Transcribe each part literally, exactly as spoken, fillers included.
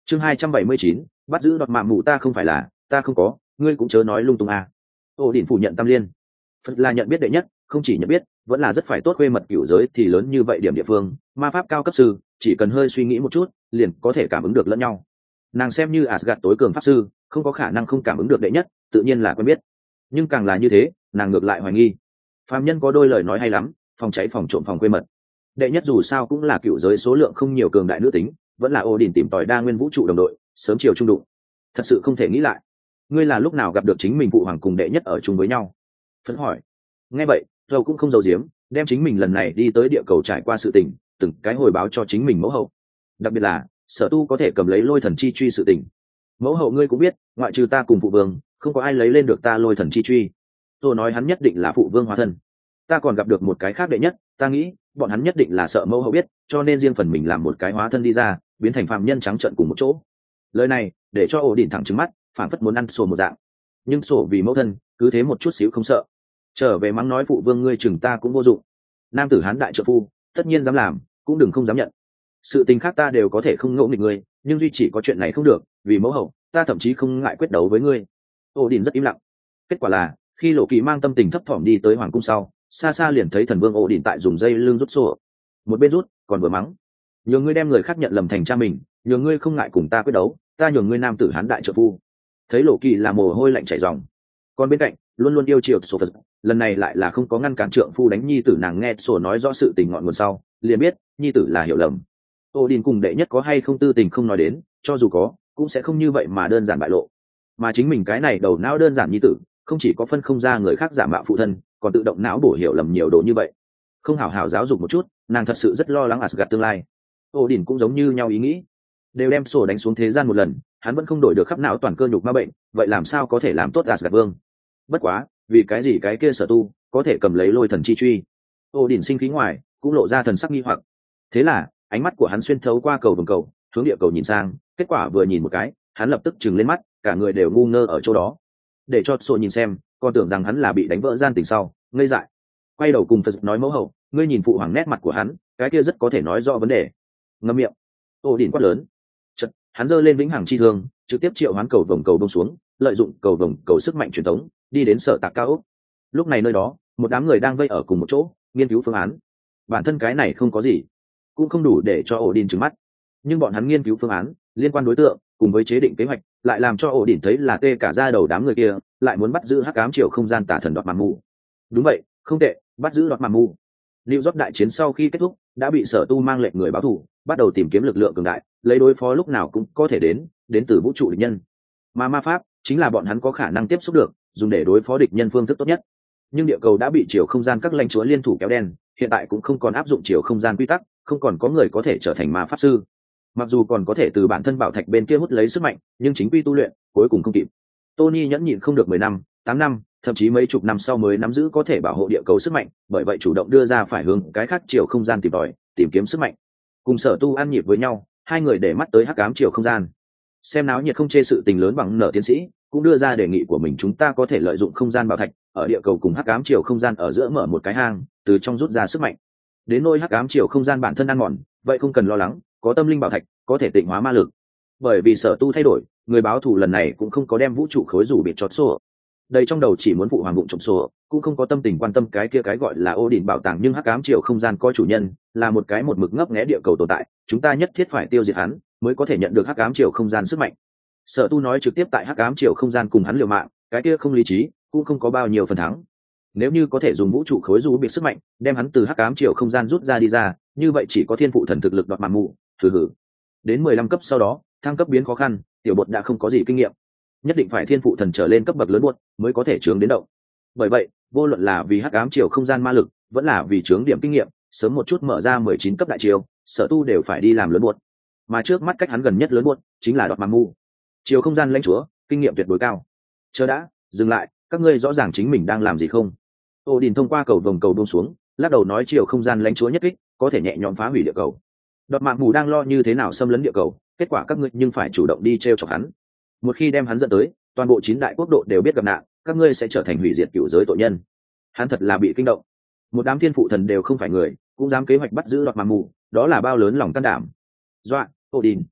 chương hai trăm bảy mươi chín, bắt giữ đoạt mạng mù. Ta không phải là ta không có, ngươi cũng chớ nói lung tung à. Ô Đình phủ nhận tam liên. Phật là nhận biết đệ nhất, không chỉ nhận biết, vẫn là rất phải tốt khuê mật cửu giới thì lớn như vậy điểm địa phương, ma pháp cao cấp sư, chỉ cần hơi suy nghĩ một chút, liền có thể cảm ứng được lẫn nhau. Nàng xem như Asgard tối cường pháp sư, không có khả năng không cảm ứng được đệ nhất, tự nhiên là quen biết. Nhưng càng là như thế, nàng ngược lại hoài nghi. Phàm nhân có đôi lời nói hay lắm, phòng cháy phòng trộm phòng khuê mật. Đệ nhất dù sao cũng là cửu giới số lượng không nhiều cường đại nữ tính, vẫn là Odin tìm tòi đa nguyên vũ trụ đồng đội, sớm chiều trung đụng. Thật sự không thể nghĩ lại. Ngươi là lúc nào gặp được chính mình phụ hoàng cùng đệ nhất ở chung với nhau? Phấn hỏi. Nghe vậy, Dầu cũng không giấu giếm, đem chính mình lần này đi tới địa cầu trải qua sự tình, từng cái hồi báo cho chính mình mẫu hậu. Đặc biệt là, Sở Tu có thể cầm lấy lôi thần chi truy sự tình. Mẫu hậu ngươi cũng biết, ngoại trừ ta cùng phụ vương, không có ai lấy lên được ta lôi thần chi truy. Tôi nói hắn nhất định là phụ vương hóa thân. Ta còn gặp được một cái khác đệ nhất, ta nghĩ, bọn hắn nhất định là sợ mẫu hậu biết, cho nên riêng phần mình làm một cái hóa thân đi ra, biến thành phạm nhân trắng trợn cùng một chỗ. Lời này, để cho ổ đỉnh thẳng trừng mắt, phản phất muốn ăn sổ một dạng. Nhưng sổ vì mẫu thân, cứ thế một chút xíu không sợ. Trở về mắng nói phụ vương ngươi chừng ta cũng vô dụng. Nam tử hán đại trợ phu, tất nhiên dám làm, cũng đừng không dám nhận. Sự tình khác ta đều có thể không ngỗ nghịch ngươi, nhưng duy chỉ có chuyện này không được, vì mẫu hậu, ta thậm chí không ngại quyết đấu với ngươi. Ổ đỉnh rất im lặng. Kết quả là, khi Lộ Kỳ mang tâm tình thấp thỏm đi tới hoàng cung sau, xa xa liền thấy thần vương ổ đỉnh tại dùng dây lưng rút sổ. Một bên rút, còn vừa mắng. Nhường ngươi đem người khác nhận lầm thành cha mình, nhường ngươi không ngại cùng ta quyết đấu, ta nhường ngươi nam tử hán đại trợ phu. Thấy Lộ Kỳ là mồ hôi lạnh chảy ròng. Còn bên cạnh, luôn luôn yêu chiều sổ Phật, lần này lại là không có ngăn cản trượng phu đánh nhi tử, nàng nghe sổ nói rõ sự tình ngọn nguồn sau, liền biết nhi tử là hiểu lầm. Ổ đỉnh cùng đệ nhất có hay không tư tình không nói đến, cho dù có, cũng sẽ không như vậy mà đơn giản bại lộ. Mà chính mình cái này đầu não đơn giản nhi tử, không chỉ có phân không ra người khác giả mạo phụ thân, còn tự động não bổ hiểu lầm nhiều đồ như vậy. Không hảo hảo giáo dục một chút, nàng thật sự rất lo lắng Asgard tương lai. Odin cũng giống như nhau ý nghĩ, đều đem sổ đánh xuống thế gian một lần, hắn vẫn không đổi được khắp não toàn cơ nhục ma bệnh, vậy làm sao có thể làm tốt Asgard vương? Bất quá, vì cái gì cái kia Sở Tu có thể cầm lấy lôi thần chi truy? Odin sinh khí ngoài, cũng lộ ra thần sắc nghi hoặc. Thế là, ánh mắt của hắn xuyên thấu qua cầu vồng cầu, hướng địa cầu nhìn sang, kết quả vừa nhìn một cái, hắn lập tức trừng lên mắt, cả người đều ngu ngơ ở chỗ đó. Để cho sổ nhìn xem, còn tưởng rằng hắn là bị đánh vỡ gian tình sau, ngây dại. Quay đầu cùng Phật nói mẫu hậu, ngươi nhìn phụ hoàng nét mặt của hắn, cái kia rất có thể nói rõ vấn đề. Ngậm miệng. Ô đỉnh quát lớn. Chật, hắn giơ lên vĩnh hằng chi thương, trực tiếp triệu hoán cầu vồng cầu bông xuống, lợi dụng cầu vồng cầu sức mạnh truyền thống, đi đến sở tạc cao ốc. Lúc này nơi đó, một đám người đang vây ở cùng một chỗ, nghiên cứu phương án. Bản thân cái này không có gì, cũng không đủ để cho ổ đỉnh trừng mắt. Nhưng bọn hắn nghiên cứu phương án, liên quan đối tượng, cùng với chế định kế hoạch, lại làm cho ổ đỉnh thấy là tê cả da đầu đám người kia, lại muốn bắt giữ hắc ám triều không gian tả thần đoạt màn mù. Đúng vậy, không tệ, bắt giữ đoạt màn mù. Lưu Giót đại chiến sau khi kết thúc, đã bị Sở Tu mang lệnh người báo thù, bắt đầu tìm kiếm lực lượng cường đại, lấy đối phó lúc nào cũng có thể đến, đến từ vũ trụ địch nhân. Mà ma pháp chính là bọn hắn có khả năng tiếp xúc được, dùng để đối phó địch nhân phương thức tốt nhất. Nhưng địa cầu đã bị chiều không gian các lãnh chúa liên thủ kéo đen, hiện tại cũng không còn áp dụng chiều không gian quy tắc, không còn có người có thể trở thành ma pháp sư. Mặc dù còn có thể từ bản thân bảo thạch bên kia hút lấy sức mạnh, nhưng chính quy tu luyện cuối cùng không kịp. Tony nhẫn nhịn không được mười năm, tám năm, thậm chí mấy chục năm sau mới nắm giữ có thể bảo hộ địa cầu sức mạnh, bởi vậy chủ động đưa ra phải hướng cái khác chiều không gian tìm tòi, tìm kiếm sức mạnh. Cùng Sở Tu ăn nhịp với nhau, hai người để mắt tới hắc ám chiều không gian. Xem náo nhiệt không chê sự tình lớn bằng nở tiến sĩ, cũng đưa ra đề nghị của mình, chúng ta có thể lợi dụng không gian bảo thạch ở địa cầu cùng hắc ám chiều không gian ở giữa mở một cái hang, từ trong rút ra sức mạnh. Đến nôi hắc ám chiều không gian bản thân ăn mòn, vậy không cần lo lắng, có tâm linh bảo thạch có thể tịnh hóa ma lực. Bởi vì Sở Tu thay đổi, người báo thù lần này cũng không có đem vũ trụ khối rủ bị chót sổ. Đây trong đầu chỉ muốn phụ hoàng bụng trộm sổ, cũng không có tâm tình quan tâm cái kia cái gọi là Odin bảo tàng, nhưng hắc ám chiều không gian có chủ nhân, là một cái một mực ngấp nghé địa cầu tồn tại, chúng ta nhất thiết phải tiêu diệt hắn, mới có thể nhận được hắc ám chiều không gian sức mạnh. Sở Tu nói trực tiếp tại hắc ám chiều không gian cùng hắn liều mạng, cái kia không lý trí, cũng không có bao nhiêu phần thắng. Nếu như có thể dùng vũ trụ khối rủ bị sức mạnh, đem hắn từ hắc ám chiều không gian rút ra đi ra, như vậy chỉ có thiên phụ thần thực lực đoạt màn mù, thử hử. Đến mười lăm cấp sau đó, thăng cấp biến khó khăn, tiểu bột đã không có gì kinh nghiệm, nhất định phải thiên phụ thần trở lên cấp bậc lớn buốt mới có thể chướng đến động. Bởi vậy, vô luận là vì hắc ám chiều không gian ma lực, vẫn là vì chướng điểm kinh nghiệm, sớm một chút mở ra mười chín cấp đại chiều, Sở Tu đều phải đi làm lớn buốt. Mà trước mắt cách hắn gần nhất lớn buốt chính là đoạt màn mù. Chiều không gian lãnh chúa, kinh nghiệm tuyệt đối cao. Chờ đã, dừng lại, các ngươi rõ ràng chính mình đang làm gì không? Odin thông qua cầu vồng cầu buông xuống, lắc đầu nói chiều không gian lãnh chúa nhất kích, có thể nhẹ nhõm phá hủy địa cầu. Đoạt màn mù đang lo như thế nào xâm lấn địa cầu, kết quả các ngươi nhưng phải chủ động đi treo chọc hắn. Một khi đem hắn dẫn tới, toàn bộ chín đại quốc độ đều biết gặp nạn, các ngươi sẽ trở thành hủy diệt cựu giới tội nhân. Hắn thật là bị kinh động. Một đám thiên phụ thần đều không phải người, cũng dám kế hoạch bắt giữ đoạt màn mù, đó là bao lớn lòng can đảm. Doa, Odin.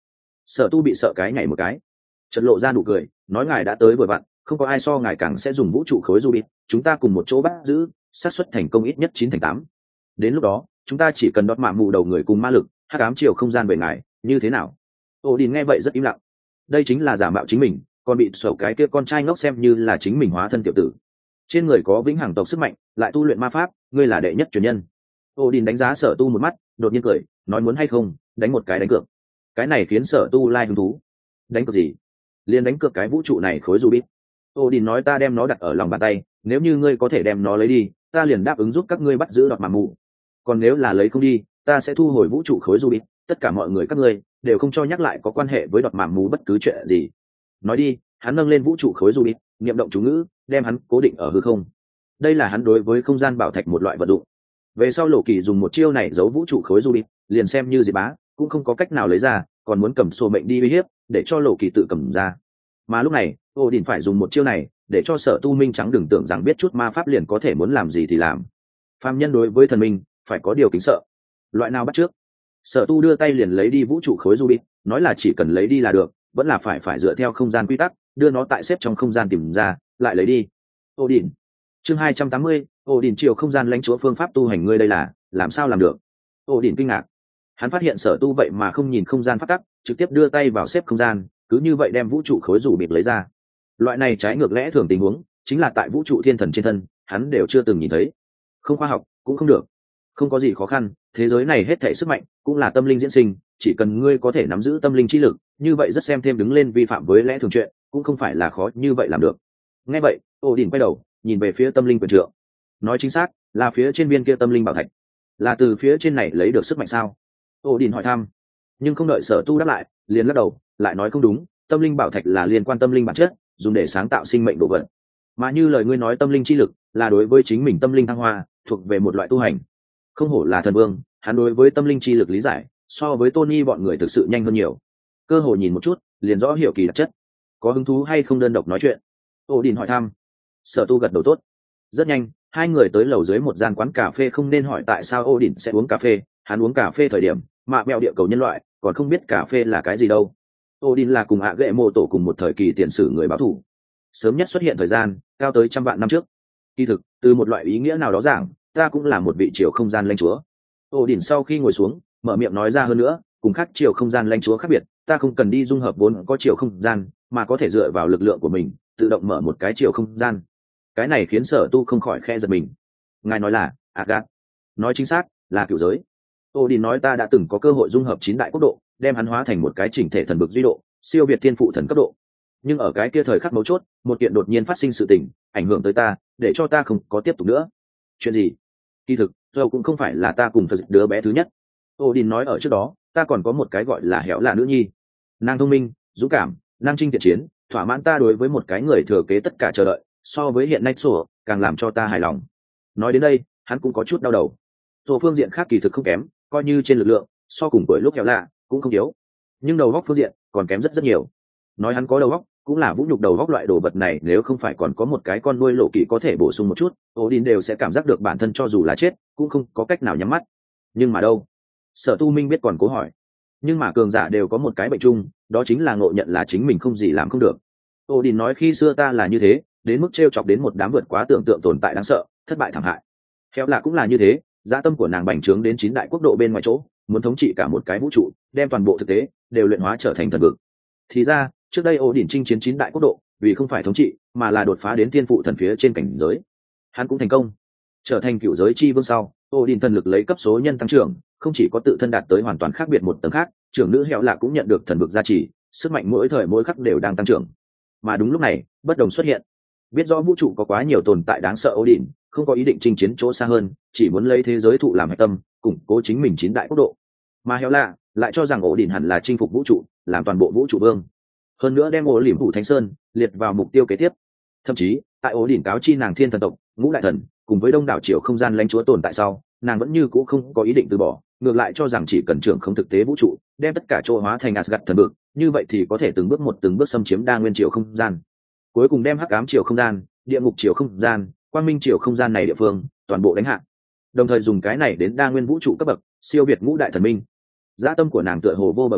Sở Tu bị sợ cái nhảy một cái, chợt lộ ra nụ cười, nói ngài đã tới vừa vặn, không có ai so ngài càng sẽ dùng vũ trụ khối Rubik, chúng ta cùng một chỗ bắt giữ, xác suất thành công ít nhất chín thành tám. Đến lúc đó, chúng ta chỉ cần đọt mạ mù đầu người cùng ma lực, hắc ám chiều không gian về ngài, như thế nào? Odin nghe vậy rất im lặng. Đây chính là giả mạo chính mình, còn bị sầu cái kia con trai ngốc xem như là chính mình hóa thân tiểu tử. Trên người có vĩnh hằng tộc sức mạnh, lại tu luyện ma pháp, ngươi là đệ nhất truyền nhân. Odin đánh giá Sở Tu một mắt, đột nhiên cười, nói muốn hay không, đánh một cái đánh cược. Cái này khiến Sở Tu lai hứng thú. Đánh cược gì? Liên đánh cược cái vũ trụ này khối Rubik. Odin nói ta đem nó đặt ở lòng bàn tay, nếu như ngươi có thể đem nó lấy đi, ta liền đáp ứng giúp các ngươi bắt giữ đọt mạ mù. Còn nếu là lấy không đi, ta sẽ thu hồi vũ trụ khối Rubik, tất cả mọi người các ngươi đều không cho nhắc lại có quan hệ với đọt mạ mù bất cứ chuyện gì. Nói đi, hắn nâng lên vũ trụ khối Rubik, niệm động chú ngữ, đem hắn cố định ở hư không. Đây là hắn đối với không gian bảo thạch một loại vật dụng. Về sau Lộ Kỳ dùng một chiêu này giấu vũ trụ khối Rubik, liền xem như gì bá, cũng không có cách nào lấy ra, còn muốn cầm sổ mệnh đi uy hiếp, để cho Lộ Kỳ tự cầm ra. Mà lúc này, Odin phải dùng một chiêu này, để cho Sở Tu minh trắng đừng tưởng rằng biết chút ma pháp liền có thể muốn làm gì thì làm. Phàm nhân đối với thần minh phải có điều kính sợ. Loại nào bắt trước? Sở Tu đưa tay liền lấy đi vũ trụ khối Rubik, nói là chỉ cần lấy đi là được, vẫn là phải phải dựa theo không gian quy tắc, đưa nó tại xếp trong không gian tìm ra, lại lấy đi. Odin. Chương hai trăm tám mươi, Odin chiều không gian lãnh chúa phương pháp tu hành ngươi đây là, làm sao làm được? Odin kinh ngạc. Hắn phát hiện Sở Tu vậy mà không nhìn không gian pháp tắc, trực tiếp đưa tay vào xếp không gian, cứ như vậy đem vũ trụ khối rủ bịt lấy ra. Loại này trái ngược lẽ thường tình huống, chính là tại vũ trụ thiên thần trên thân, hắn đều chưa từng nhìn thấy. Không khoa học, cũng không được. Không có gì khó khăn, thế giới này hết thảy sức mạnh cũng là tâm linh diễn sinh, chỉ cần ngươi có thể nắm giữ tâm linh chi lực, như vậy rất xem thêm đứng lên vi phạm với lẽ thường chuyện, cũng không phải là khó như vậy làm được. Nghe vậy, Odin quay đầu, nhìn về phía tâm linh quyền trượng. Nói chính xác, là phía trên viên kia tâm linh bảo thạch. Là từ phía trên này lấy được sức mạnh sao? Odin hỏi thăm. Nhưng không đợi Sở Tu đáp lại, liền lắc đầu, lại nói không đúng, tâm linh bảo thạch là liên quan tâm linh bản chất, dùng để sáng tạo sinh mệnh đồ vật. Mà như lời ngươi nói tâm linh chi lực, là đối với chính mình tâm linh thăng hoa, thuộc về một loại tu hành. Không hổ là thần vương, hắn đối với tâm linh chi lực lý giải, so với Tony bọn người thực sự nhanh hơn nhiều. Cơ hội nhìn một chút, liền rõ hiểu kỳ đặc chất. Có hứng thú hay không đơn độc nói chuyện? Odin hỏi thăm. Sở Tu gật đầu tốt. Rất nhanh, hai người tới lầu dưới một gian quán cà phê, không nên hỏi tại sao Odin sẽ uống cà phê, hắn uống cà phê thời điểm, mạ mèo địa cầu nhân loại, còn không biết cà phê là cái gì đâu. Odin là cùng ạ ghệ mô tổ cùng một thời kỳ tiền sử người báo thù, sớm nhất xuất hiện thời gian cao tới trăm vạn năm trước. Kỳ thực, từ một loại ý nghĩa nào đó giảng, ta cũng là một vị triều không gian lãnh chúa. Odin sau khi ngồi xuống, mở miệng nói ra hơn nữa, cùng khác triều không gian lãnh chúa khác biệt, ta không cần đi dung hợp vốn có triều không gian, mà có thể dựa vào lực lượng của mình, tự động mở một cái triều không gian. Cái này khiến Sở Tu không khỏi khe giật mình. Ngài nói là Asgard? Nói chính xác, là cựu giới. Odin nói ta đã từng có cơ hội dung hợp chín đại quốc độ, đem hắn hóa thành một cái chỉnh thể thần vực duy độ, siêu việt thiên phụ thần cấp độ. Nhưng ở cái kia thời khắc mấu chốt, một kiện đột nhiên phát sinh sự tình, ảnh hưởng tới ta, để cho ta không có tiếp tục nữa. Chuyện gì? Kỳ thực, Joe cũng không phải là ta cùng Phật đứa bé thứ nhất. Odin nói ở trước đó, ta còn có một cái gọi là Héo là nữ nhi. Nàng thông minh, dũng cảm, năng trinh thiện chiến, thỏa mãn ta đối với một cái người thừa kế tất cả chờ đợi, so với hiện nay sổ, càng làm cho ta hài lòng. Nói đến đây, hắn cũng có chút đau đầu. Rồi phương diện khác kỳ thực không kém, coi như trên lực lượng, so cùng tuổi lúc Héo lạ, cũng không yếu. Nhưng đầu góc phương diện còn kém rất rất nhiều. Nói hắn có đầu góc, cũng là vũ nhục đầu góc loại đồ vật này, nếu không phải còn có một cái con nuôi Lộ Kỳ có thể bổ sung một chút, Odin đều sẽ cảm giác được bản thân cho dù là chết, cũng không có cách nào nhắm mắt. Nhưng mà đâu? Sở Tu Minh biết còn cố hỏi. Nhưng mà cường giả đều có một cái bệnh chung, đó chính là ngộ nhận là chính mình không gì làm không được. Odin nói khi xưa ta là như thế, đến mức trêu chọc đến một đám vượt quá tưởng tượng tồn tại đáng sợ, thất bại thảm hại. Héo là cũng là như thế, dã tâm của nàng bành trướng đến chín đại quốc độ bên ngoài chỗ, muốn thống trị cả một cái vũ trụ, đem toàn bộ thực tế đều luyện hóa trở thành thần vực. Thì ra, trước đây Odin chinh chiến chín đại quốc độ, vì không phải thống trị, mà là đột phá đến thiên phụ thần phía trên cảnh giới. Hắn cũng thành công, trở thành cựu giới chi vương sau, Odin thần lực lấy cấp số nhân tăng trưởng, không chỉ có tự thân đạt tới hoàn toàn khác biệt một tầng khác, trưởng nữ Héo là cũng nhận được thần vực gia trì, sức mạnh mỗi thời mỗi khắc đều đang tăng trưởng. Mà đúng lúc này, bất đồng xuất hiện. Biết rõ vũ trụ có quá nhiều tồn tại đáng sợ, Odin không có ý định chinh chiến chỗ xa hơn, chỉ muốn lấy thế giới thụ làm hệ tâm, củng cố chính mình chín đại quốc độ. Mà Héo là lại cho rằng Odin hẳn là chinh phục vũ trụ, làm toàn bộ vũ trụ vương. Hơn nữa đem ổ liềm phủ thánh sơn liệt vào mục tiêu kế tiếp. Thậm chí, tại Odin cáo chi nàng thiên thần tộc, ngũ đại thần, cùng với đông đảo triều không gian lãnh chúa tồn tại sau, nàng vẫn như cũ không có ý định từ bỏ, ngược lại cho rằng chỉ cần trưởng không thực tế vũ trụ, đem tất cả chỗ hóa thành Asgard thần vực, như vậy thì có thể từng bước một từng bước xâm chiếm đa nguyên triều không gian. Cuối cùng đem hắc ám triều không gian, địa ngục triều không gian, quang minh triều không gian này địa phương toàn bộ đánh hạ, đồng thời dùng cái này đến đa nguyên vũ trụ cấp bậc, siêu việt ngũ đại thần minh. Dã tâm của nàng tựa hồ vô bờ bến,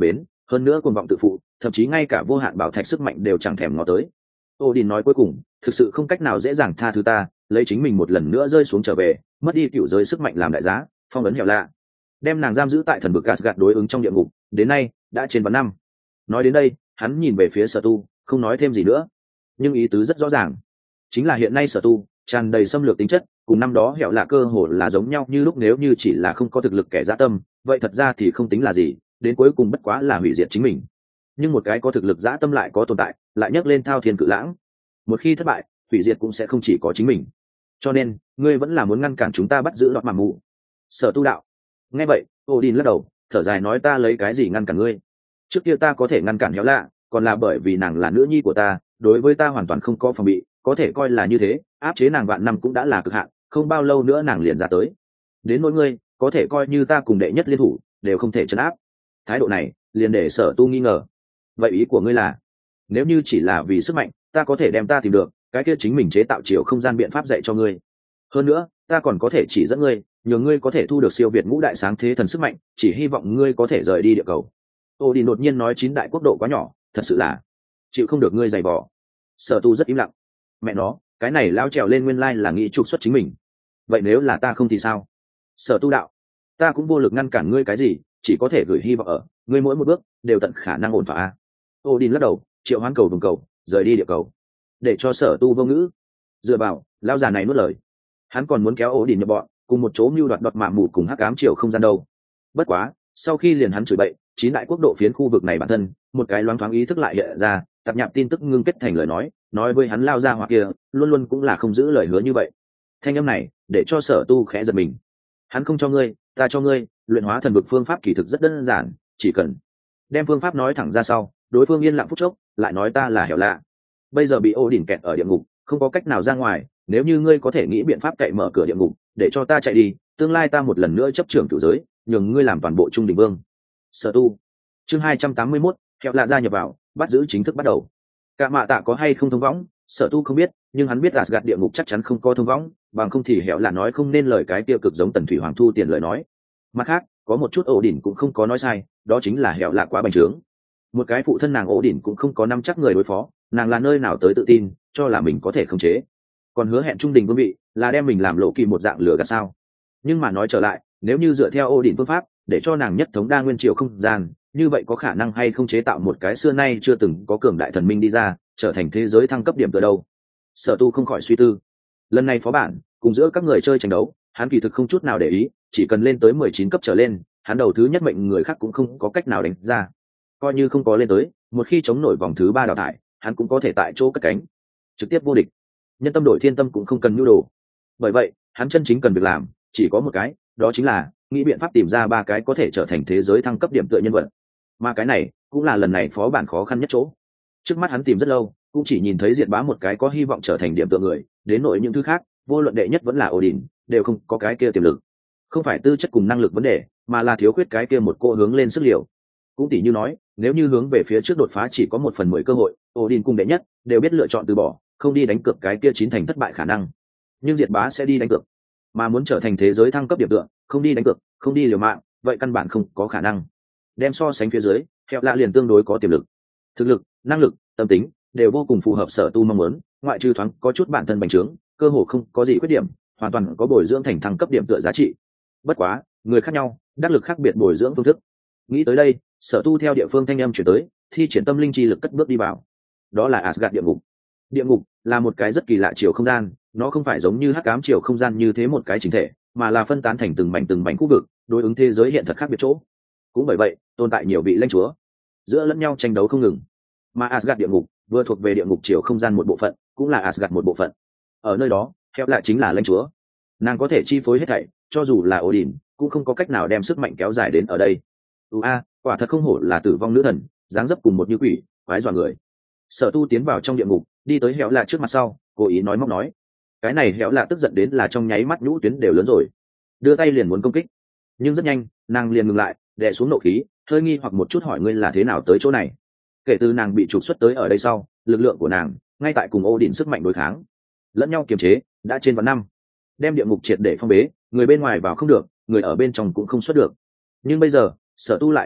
hơn nữa cuồng vọng tự phụ, thậm chí ngay cả vô hạn bảo thạch sức mạnh đều chẳng thèm ngó tới. Odin nói cuối cùng, thực sự không cách nào dễ dàng tha thứ ta, lấy chính mình một lần nữa rơi xuống trở về, mất đi cựu giới sức mạnh làm đại giá, phong ấn hẻo lạ, đem nàng giam giữ tại thần vực Asgard đối ứng trong địa ngục, đến nay đã trên vạn năm. Nói đến đây, hắn nhìn về phía Sở Tu, không nói thêm gì nữa, nhưng ý tứ rất rõ ràng, chính là hiện nay Sở Tu tràn đầy xâm lược tính chất, cùng năm đó hẻo lạ cơ hồ là giống nhau như lúc, nếu như chỉ là không có thực lực kẻ dã tâm, vậy thật ra thì không tính là gì, đến cuối cùng bất quá là hủy diệt chính mình. Nhưng một cái có thực lực dã tâm lại có tồn tại, lại nhấc lên thao thiên cự lãng, một khi thất bại, hủy diệt cũng sẽ không chỉ có chính mình. Cho nên ngươi vẫn là muốn ngăn cản chúng ta bắt giữ lọt màng mù. Sở Tu đạo. Nghe vậy, Odin lắc đầu, thở dài nói, ta lấy cái gì ngăn cản ngươi? Trước kia ta có thể ngăn cản héo lạ, còn là bởi vì nàng là nữ nhi của ta, đối với ta hoàn toàn không có phòng bị, có thể coi là như thế, áp chế nàng vạn năm cũng đã là cực hạn, không bao lâu nữa nàng liền ra tới. Đến nỗi ngươi, có thể coi như ta cùng đệ nhất liên thủ, đều không thể trấn áp. Thái độ này, liền để Sở Tu nghi ngờ. Vậy ý của ngươi là, nếu như chỉ là vì sức mạnh, ta có thể đem ta tìm được, cái kia chính mình chế tạo chiều không gian biện pháp dạy cho ngươi. Hơn nữa, ta còn có thể chỉ dẫn ngươi, nhờ ngươi có thể thu được siêu việt ngũ đại sáng thế thần sức mạnh, chỉ hy vọng ngươi có thể rời đi địa cầu. Odin đột nhiên nói chín đại quốc độ quá nhỏ, thật sự là chịu không được ngươi giày vò. Sở Tu rất im lặng. Mẹ nó, cái này lao trèo lên nguyên lai là nghĩ trục xuất chính mình. Vậy nếu là ta không thì sao? Sở Tu đạo. Ta cũng vô lực ngăn cản ngươi cái gì, chỉ có thể gửi hy vọng ở ngươi mỗi một bước đều tận khả năng ổn thỏa. Odin lắc đầu, triệu hoán cầu vùng cầu, rời đi địa cầu, để cho Sở Tu vô ngữ. Dựa vào, lao già này nuốt lời. Hắn còn muốn kéo Odin nhập bọn, cùng một chỗ mưu đoạt đoạt mạ mù cùng hắc ám chiều không gian đâu. Bất quá, sau khi liền hắn chửi bậy, chín đại quốc độ phiến khu vực này bản thân, một cái loáng thoáng ý thức lại hiện ra, tạp nhạp tin tức ngưng kết thành lời nói, nói với hắn lao ra hoặc kia, luôn luôn cũng là không giữ lời hứa như vậy. Thanh âm này, để cho Sở Tu khẽ giật mình. Hắn không cho ngươi, ta cho ngươi, luyện hóa thần vực phương pháp kỳ thực rất đơn giản, chỉ cần đem phương pháp nói thẳng ra sau, đối phương yên lặng phút chốc, lại nói ta là hẻo lạ. Bây giờ bị Odin kẹt ở địa ngục, không có cách nào ra ngoài, nếu như ngươi có thể nghĩ biện pháp cậy mở cửa địa ngục, để cho ta chạy đi, tương lai ta một lần nữa chấp trưởng cửu giới, nhường ngươi làm toàn bộ trung đỉnh vương. Sở Tu. Chương hai trăm tám mươi mốt, hẻo lạ gia nhập vào, bắt giữ chính thức bắt đầu. Cả mạ tạ có hay không thông võng, Sở Tu không biết, nhưng hắn biết Asgard địa ngục chắc chắn không có thông võng, bằng không thì hẻo lạ nói không nên lời cái tiêu cực giống Tần Thủy Hoàng thu tiền lời nói. Mặt khác, có một chút ổ đỉnh cũng không có nói sai, đó chính là hẻo lạ quá bành trướng. Một cái phụ thân nàng ổ đỉnh cũng không có nắm chắc người đối phó, nàng là nơi nào tới tự tin, cho là mình có thể khống chế. Còn hứa hẹn trung đình vương vị, là đem mình làm lộ kỳ một dạng lửa gạt sao? Nhưng mà nói trở lại, nếu như dựa theo ổ đỉnh phương pháp, để cho nàng nhất thống đa nguyên triều không gian, như vậy có khả năng hay không chế tạo một cái xưa nay chưa từng có cường đại thần minh đi ra, trở thành thế giới thăng cấp điểm từ đâu? Sở Tu không khỏi suy tư. Lần này phó bản, cùng giữa các người chơi tranh đấu, hắn kỳ thực không chút nào để ý, chỉ cần lên tới mười chín cấp trở lên, hắn đầu thứ nhất mệnh người khác cũng không có cách nào đánh ra. Coi như không có lên tới, một khi chống nổi vòng thứ ba đào thải, hắn cũng có thể tại chỗ cất cánh, trực tiếp vô địch. Nhân tâm đổi thiên tâm cũng không cần nhu đồ. Bởi vậy, hắn chân chính cần việc làm chỉ có một cái, đó chính là nghĩ biện pháp tìm ra ba cái có thể trở thành thế giới thăng cấp điểm tựa nhân vật. Mà cái này cũng là lần này phó bản khó khăn nhất chỗ. Trước mắt hắn tìm rất lâu, cũng chỉ nhìn thấy Diệt Bá một cái có hy vọng trở thành điểm tựa người, đến nỗi những thứ khác, vô luận đệ nhất vẫn là Odin, đều không có cái kia tiềm lực. Không phải tư chất cùng năng lực vấn đề, mà là thiếu khuyết cái kia một cô hướng lên sức liều. Cũng tỉ như nói, nếu như hướng về phía trước đột phá chỉ có một phần mười cơ hội, Odin cùng đệ nhất đều biết lựa chọn từ bỏ, không đi đánh cược cái kia chín thành thất bại khả năng. Nhưng Diệt Bá sẽ đi đánh cược, mà muốn trở thành thế giới thăng cấp điểm tựa, không đi đánh cược, không đi liều mạng, vậy căn bản không có khả năng. Đem so sánh phía dưới, Hẻo Lạ liền tương đối có tiềm lực, thực lực, năng lực, tâm tính đều vô cùng phù hợp Sở Tu mong muốn, ngoại trừ thoáng có chút bản thân bành trướng, cơ hồ không có gì khuyết điểm, hoàn toàn có bồi dưỡng thành thăng cấp điểm tựa giá trị. Bất quá, người khác nhau, đắc lực khác biệt bồi dưỡng phương thức. Nghĩ tới đây, Sở Tu theo địa phương thanh âm chuyển tới, thi triển tâm linh chi lực cất bước đi vào. Đó là Asgard địa ngục. Địa ngục là một cái rất kỳ lạ chiều không gian, nó không phải giống như hắc ám chiều không gian như thế một cái chính thể, mà là phân tán thành từng mảnh từng mảnh khu vực, đối ứng thế giới hiện thật khác biệt chỗ. Cũng bởi vậy, tồn tại nhiều vị lãnh chúa, giữa lẫn nhau tranh đấu không ngừng. Mà Asgard địa ngục vừa thuộc về địa ngục chiều không gian một bộ phận, cũng là Asgard một bộ phận. Ở nơi đó, Hẻo Lạ chính là lãnh chúa. Nàng có thể chi phối hết thảy, cho dù là Odin, cũng không có cách nào đem sức mạnh kéo dài đến ở đây. U a, quả thật không hổ là tử vong nữ thần, dáng dấp cùng một như quỷ, quái dọa người. Sở Tu tiến vào trong địa ngục, đi tới Hẻo Lạ trước mặt sau, cố ý nói móc nói. Cái này Hẻo Lạ tức giận đến là trong nháy mắt nhũ tuyến đều lớn rồi, đưa tay liền muốn công kích, nhưng rất nhanh, nàng liền ngừng lại, đè xuống nộ khí, hơi nghi hoặc một chút hỏi ngươi là thế nào tới chỗ này. Kể từ nàng bị trục xuất tới ở đây sau, lực lượng của nàng ngay tại cùng Odin sức mạnh đối kháng, lẫn nhau kiềm chế, đã trên vạn năm, đem địa ngục triệt để phong bế, người bên ngoài vào không được, người ở bên trong cũng không xuất được. Nhưng bây giờ, Sở Tu lại tiến vào,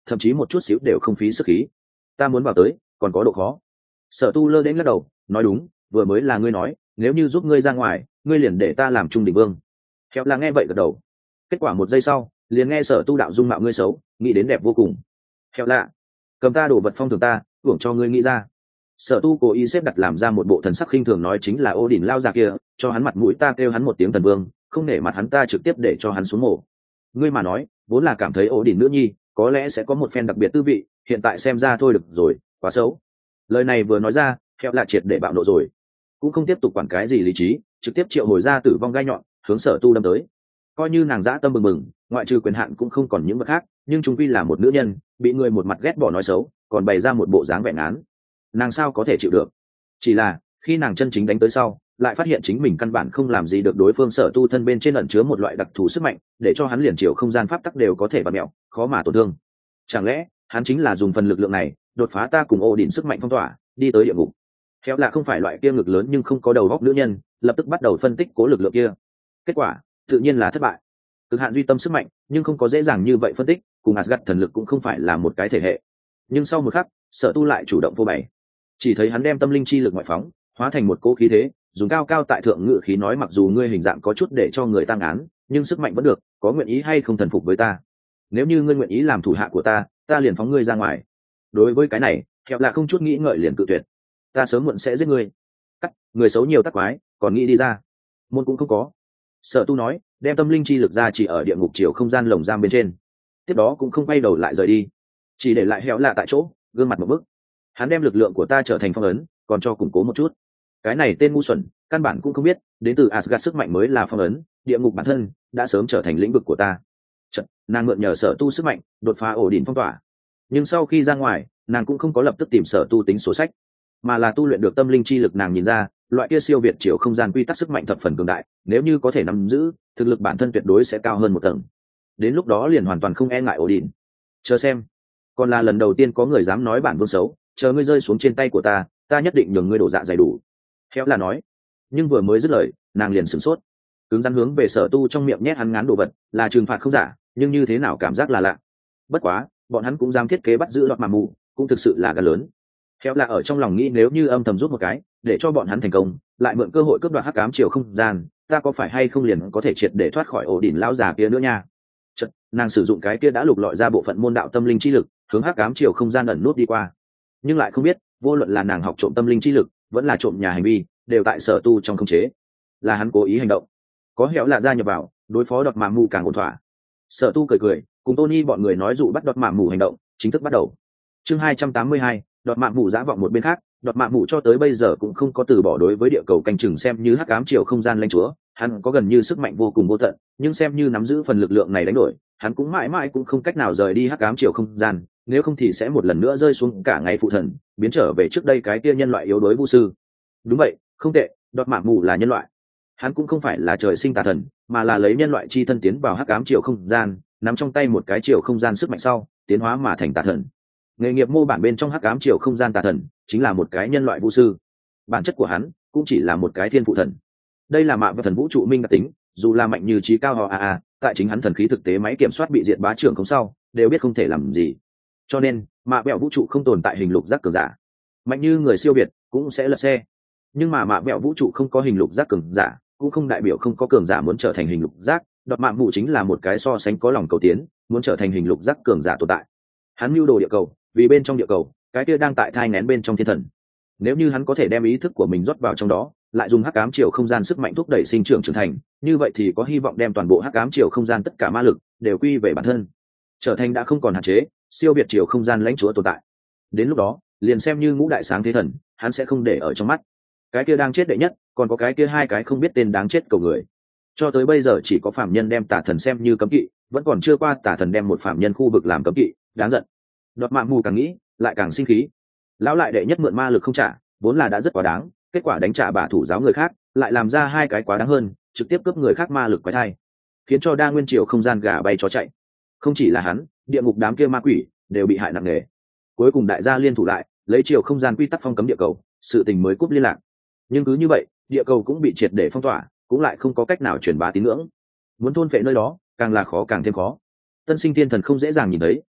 thậm chí một chút xíu đều không phí sức khí. Ta muốn vào tới còn có độ khó. Sở Tu lơ đến lắc đầu, nói đúng, vừa mới là ngươi nói, nếu như giúp ngươi ra ngoài, ngươi liền để ta làm trung đỉnh vương. Khéo là nghe vậy gật đầu. Kết quả một giây sau, liền nghe Sở Tu đạo dung mạo ngươi xấu, nghĩ đến đẹp vô cùng. Khéo lạ, cầm ta đồ vật phong thường ta, hưởng cho ngươi nghĩ ra. Sở Tu cố ý xếp đặt làm ra một bộ thần sắc khinh thường nói chính là Ô Đỉnh lao già kia, cho hắn mặt mũi ta kêu hắn một tiếng thần vương, không nể mặt hắn ta trực tiếp để cho hắn xuống mổ. Ngươi mà nói, vốn là cảm thấy Ô Đỉnh nữ nhi, có lẽ sẽ có một phen đặc biệt tư vị, hiện tại xem ra thôi được rồi, quá xấu. Lời này vừa nói ra, Khéo lạ triệt để bạo nộ rồi, cũng không tiếp tục quản cái gì lý trí, trực tiếp triệu hồi ra tử vong gai nhọn, hướng Sở Tu đâm tới. Coi như nàng dã tâm bừng bừng, ngoại trừ quyền hạn cũng không còn những vật khác, nhưng chúng quy là một nữ nhân, bị người một mặt ghét bỏ nói xấu, còn bày ra một bộ dáng vẻ ngán, nàng sao có thể chịu được. Chỉ là khi nàng chân chính đánh tới sau, lại phát hiện chính mình căn bản không làm gì được đối phương. Sở Tu thân bên trên ẩn chứa một loại đặc thù sức mạnh, để cho hắn liền chiều không gian pháp tắc đều có thể bật mẹo, khó mà tổn thương. Chẳng lẽ hắn chính là dùng phần lực lượng này đột phá ta cùng Ô Đỉnh sức mạnh phong tỏa, đi tới địa ngục? Khéo là không phải loại kia ngực lớn nhưng không có đầu óc nữ nhân, lập tức bắt đầu phân tích cố lực lượng kia. Kết quả tự nhiên là thất bại. Cực hạn duy tâm sức mạnh, nhưng không có dễ dàng như vậy phân tích, cùng Asgard thần lực cũng không phải là một cái thể hệ. Nhưng sau một khắc, Sở Tu lại chủ động vô bày. Chỉ thấy hắn đem tâm linh chi lực ngoại phóng, hóa thành một cỗ khí thế, dùng cao cao tại thượng ngự khí nói, mặc dù ngươi hình dạng có chút để cho người tăng án, nhưng sức mạnh vẫn được, có nguyện ý hay không thần phục với ta? Nếu như ngươi nguyện ý làm thủ hạ của ta, ta liền phóng ngươi ra ngoài. Đối với cái này, Khéo là không chút nghĩ ngợi liền cự tuyệt. Ta sớm muộn sẽ giết ngươi. Cắt, người xấu nhiều tắc quái, còn nghĩ đi ra, môn cũng không có. Sở Tu nói, đem tâm linh chi lực ra chỉ ở địa ngục chiều không gian lồng giam bên trên, tiếp đó cũng không quay đầu lại rời đi, chỉ để lại Khéo lạ tại chỗ, gương mặt một bức. Hắn đem lực lượng của ta trở thành phong ấn, còn cho củng cố một chút. Cái này tên ngu xuẩn, căn bản cũng không biết, đến từ Asgard sức mạnh mới là phong ấn, địa ngục bản thân đã sớm trở thành lĩnh vực của ta. Chật, nàng mượn nhờ Sở Tu sức mạnh, đột phá ổ đỉnh phong tỏa. Nhưng sau khi ra ngoài, nàng cũng không có lập tức tìm Sở Tu tính sổ sách, mà là tu luyện được tâm linh chi lực. Nàng nhìn ra, loại kia siêu việt chiều không gian quy tắc sức mạnh thập phần cường đại, nếu như có thể nắm giữ, thực lực bản thân tuyệt đối sẽ cao hơn một tầng. Đến lúc đó liền hoàn toàn không e ngại ổ đỉnh. Chờ xem, còn là lần đầu tiên có người dám nói bản vương xấu, chờ ngươi rơi xuống trên tay của ta, ta nhất định nhường ngươi đổ dạ dày đủ. Khéo là nói, nhưng vừa mới dứt lời, nàng liền sửng sốt, cứng rắn hướng về Sở Tu trong miệng nhét hắn ngán đồ vật, là trừng phạt không giả, nhưng như thế nào cảm giác là lạ. Bất quá, bọn hắn cũng dám thiết kế bắt giữ Lọt Mạ Mù, cũng thực sự là gan lớn. Khéo là ở trong lòng nghĩ, nếu như âm thầm rút một cái, để cho bọn hắn thành công, lại mượn cơ hội cướp đoạt hắc ám chiều không gian, ta có phải hay không liền có thể triệt để thoát khỏi ổ đỉnh lão già kia nữa nha. Chật, nàng sử dụng cái kia đã lục lọi ra bộ phận môn đạo tâm linh chi lực, hướng hắc ám chiều không gian ẩn nút đi qua. Nhưng lại không biết, vô luận là nàng học trộm tâm linh chi lực, vẫn là trộm nhà hành vi, đều tại Sở Tu trong khống chế, là hắn cố ý hành động. Có Khéo là gia nhập vào, đối phó Đọt Mạ Mù càng ổn thỏa. Sở Tu cười cười, cùng Tony bọn người nói dụ bắt Đọt Mạ Mù hành động chính thức bắt đầu. Chương hai trăm tám mươi hai, Đọt Mạ Mù dã vọng. Một bên khác, Đọt Mạ Mù cho tới bây giờ cũng không có từ bỏ đối với địa cầu canh chừng xem như hắc ám chiều không gian lãnh chúa. Hắn có gần như sức mạnh vô cùng vô tận, nhưng xem như nắm giữ phần lực lượng này đánh đổi, hắn cũng mãi mãi cũng không cách nào rời đi hắc ám chiều không gian, nếu không thì sẽ một lần nữa rơi xuống cả ngày phụ thần, biến trở về trước đây cái kia nhân loại yếu đuối vu sư. Đúng vậy, không tệ, Đọt Mạ Mù là nhân loại. Hắn cũng không phải là trời sinh tà thần, mà là lấy nhân loại chi thân tiến vào hắc ám chiều không gian, nắm trong tay một cái chiều không gian sức mạnh sau, tiến hóa mà thành tà thần. Nghề nghiệp mô bản bên trong hắc ám chiều không gian tà thần chính là một cái nhân loại vu sư. Bản chất của hắn cũng chỉ là một cái thiên phụ thần. Đây là mạ và thần vũ trụ minh đặc tính, dù là mạnh như trí cao họ a a, tại chính hắn thần khí thực tế máy kiểm soát bị diệt bá trưởng không sau, đều biết không thể làm gì. Cho nên, mạ bẹo vũ trụ không tồn tại hình lục giác cường giả. Mạnh như người siêu việt cũng sẽ lật xe. Nhưng mà mạ bẹo vũ trụ không có hình lục giác cường giả, cũng không đại biểu không có cường giả muốn trở thành hình lục giác. Đọt Mạ Mù chính là một cái so sánh có lòng cầu tiến, muốn trở thành hình lục giác cường giả tồn tại. Hắn mưu đồ địa cầu, vì bên trong địa cầu, cái kia đang tại thai nén bên trong thiên thần. Nếu như hắn có thể đem ý thức của mình rót vào trong đó, lại dùng hắc ám chiều không gian sức mạnh thúc đẩy sinh trưởng trưởng thành, như vậy thì có hy vọng đem toàn bộ hắc ám chiều không gian tất cả ma lực đều quy về bản thân, trở thành đã không còn hạn chế, siêu việt chiều không gian lãnh chúa tồn tại. Đến lúc đó, liền xem như ngũ đại sáng thế thần, hắn sẽ không để ở trong mắt. Cái kia đang chết đệ nhất, còn có cái kia hai cái không biết tên đáng chết cầu người. Cho tới bây giờ chỉ có phạm nhân đem tà thần xem như cấm kỵ, vẫn còn chưa qua tà thần đem một phạm nhân khu vực làm cấm kỵ, đáng giận. Đọt Mạ Mù càng nghĩ lại càng sinh khí. Lão lại đệ nhất mượn ma lực không trả, vốn là đã rất quá đáng, kết quả đánh trả bả thủ giáo người khác, lại làm ra hai cái quá đáng hơn, trực tiếp cướp người khác ma lực quái thai, khiến cho đa nguyên triều không gian gà bay chó chạy. Không chỉ là hắn, địa ngục đám kia ma quỷ đều bị hại nặng nề. Cuối cùng đại gia liên thủ lại, lấy triều không gian quy tắc phong cấm địa cầu, sự tình mới cúp liên lạc. Nhưng cứ như vậy, địa cầu cũng bị triệt để phong tỏa, cũng lại không có cách nào truyền bá tín ngưỡng. Muốn thôn phệ nơi đó, càng là khó càng thêm khó. Tân sinh thiên thần không dễ dàng nhìn thấy,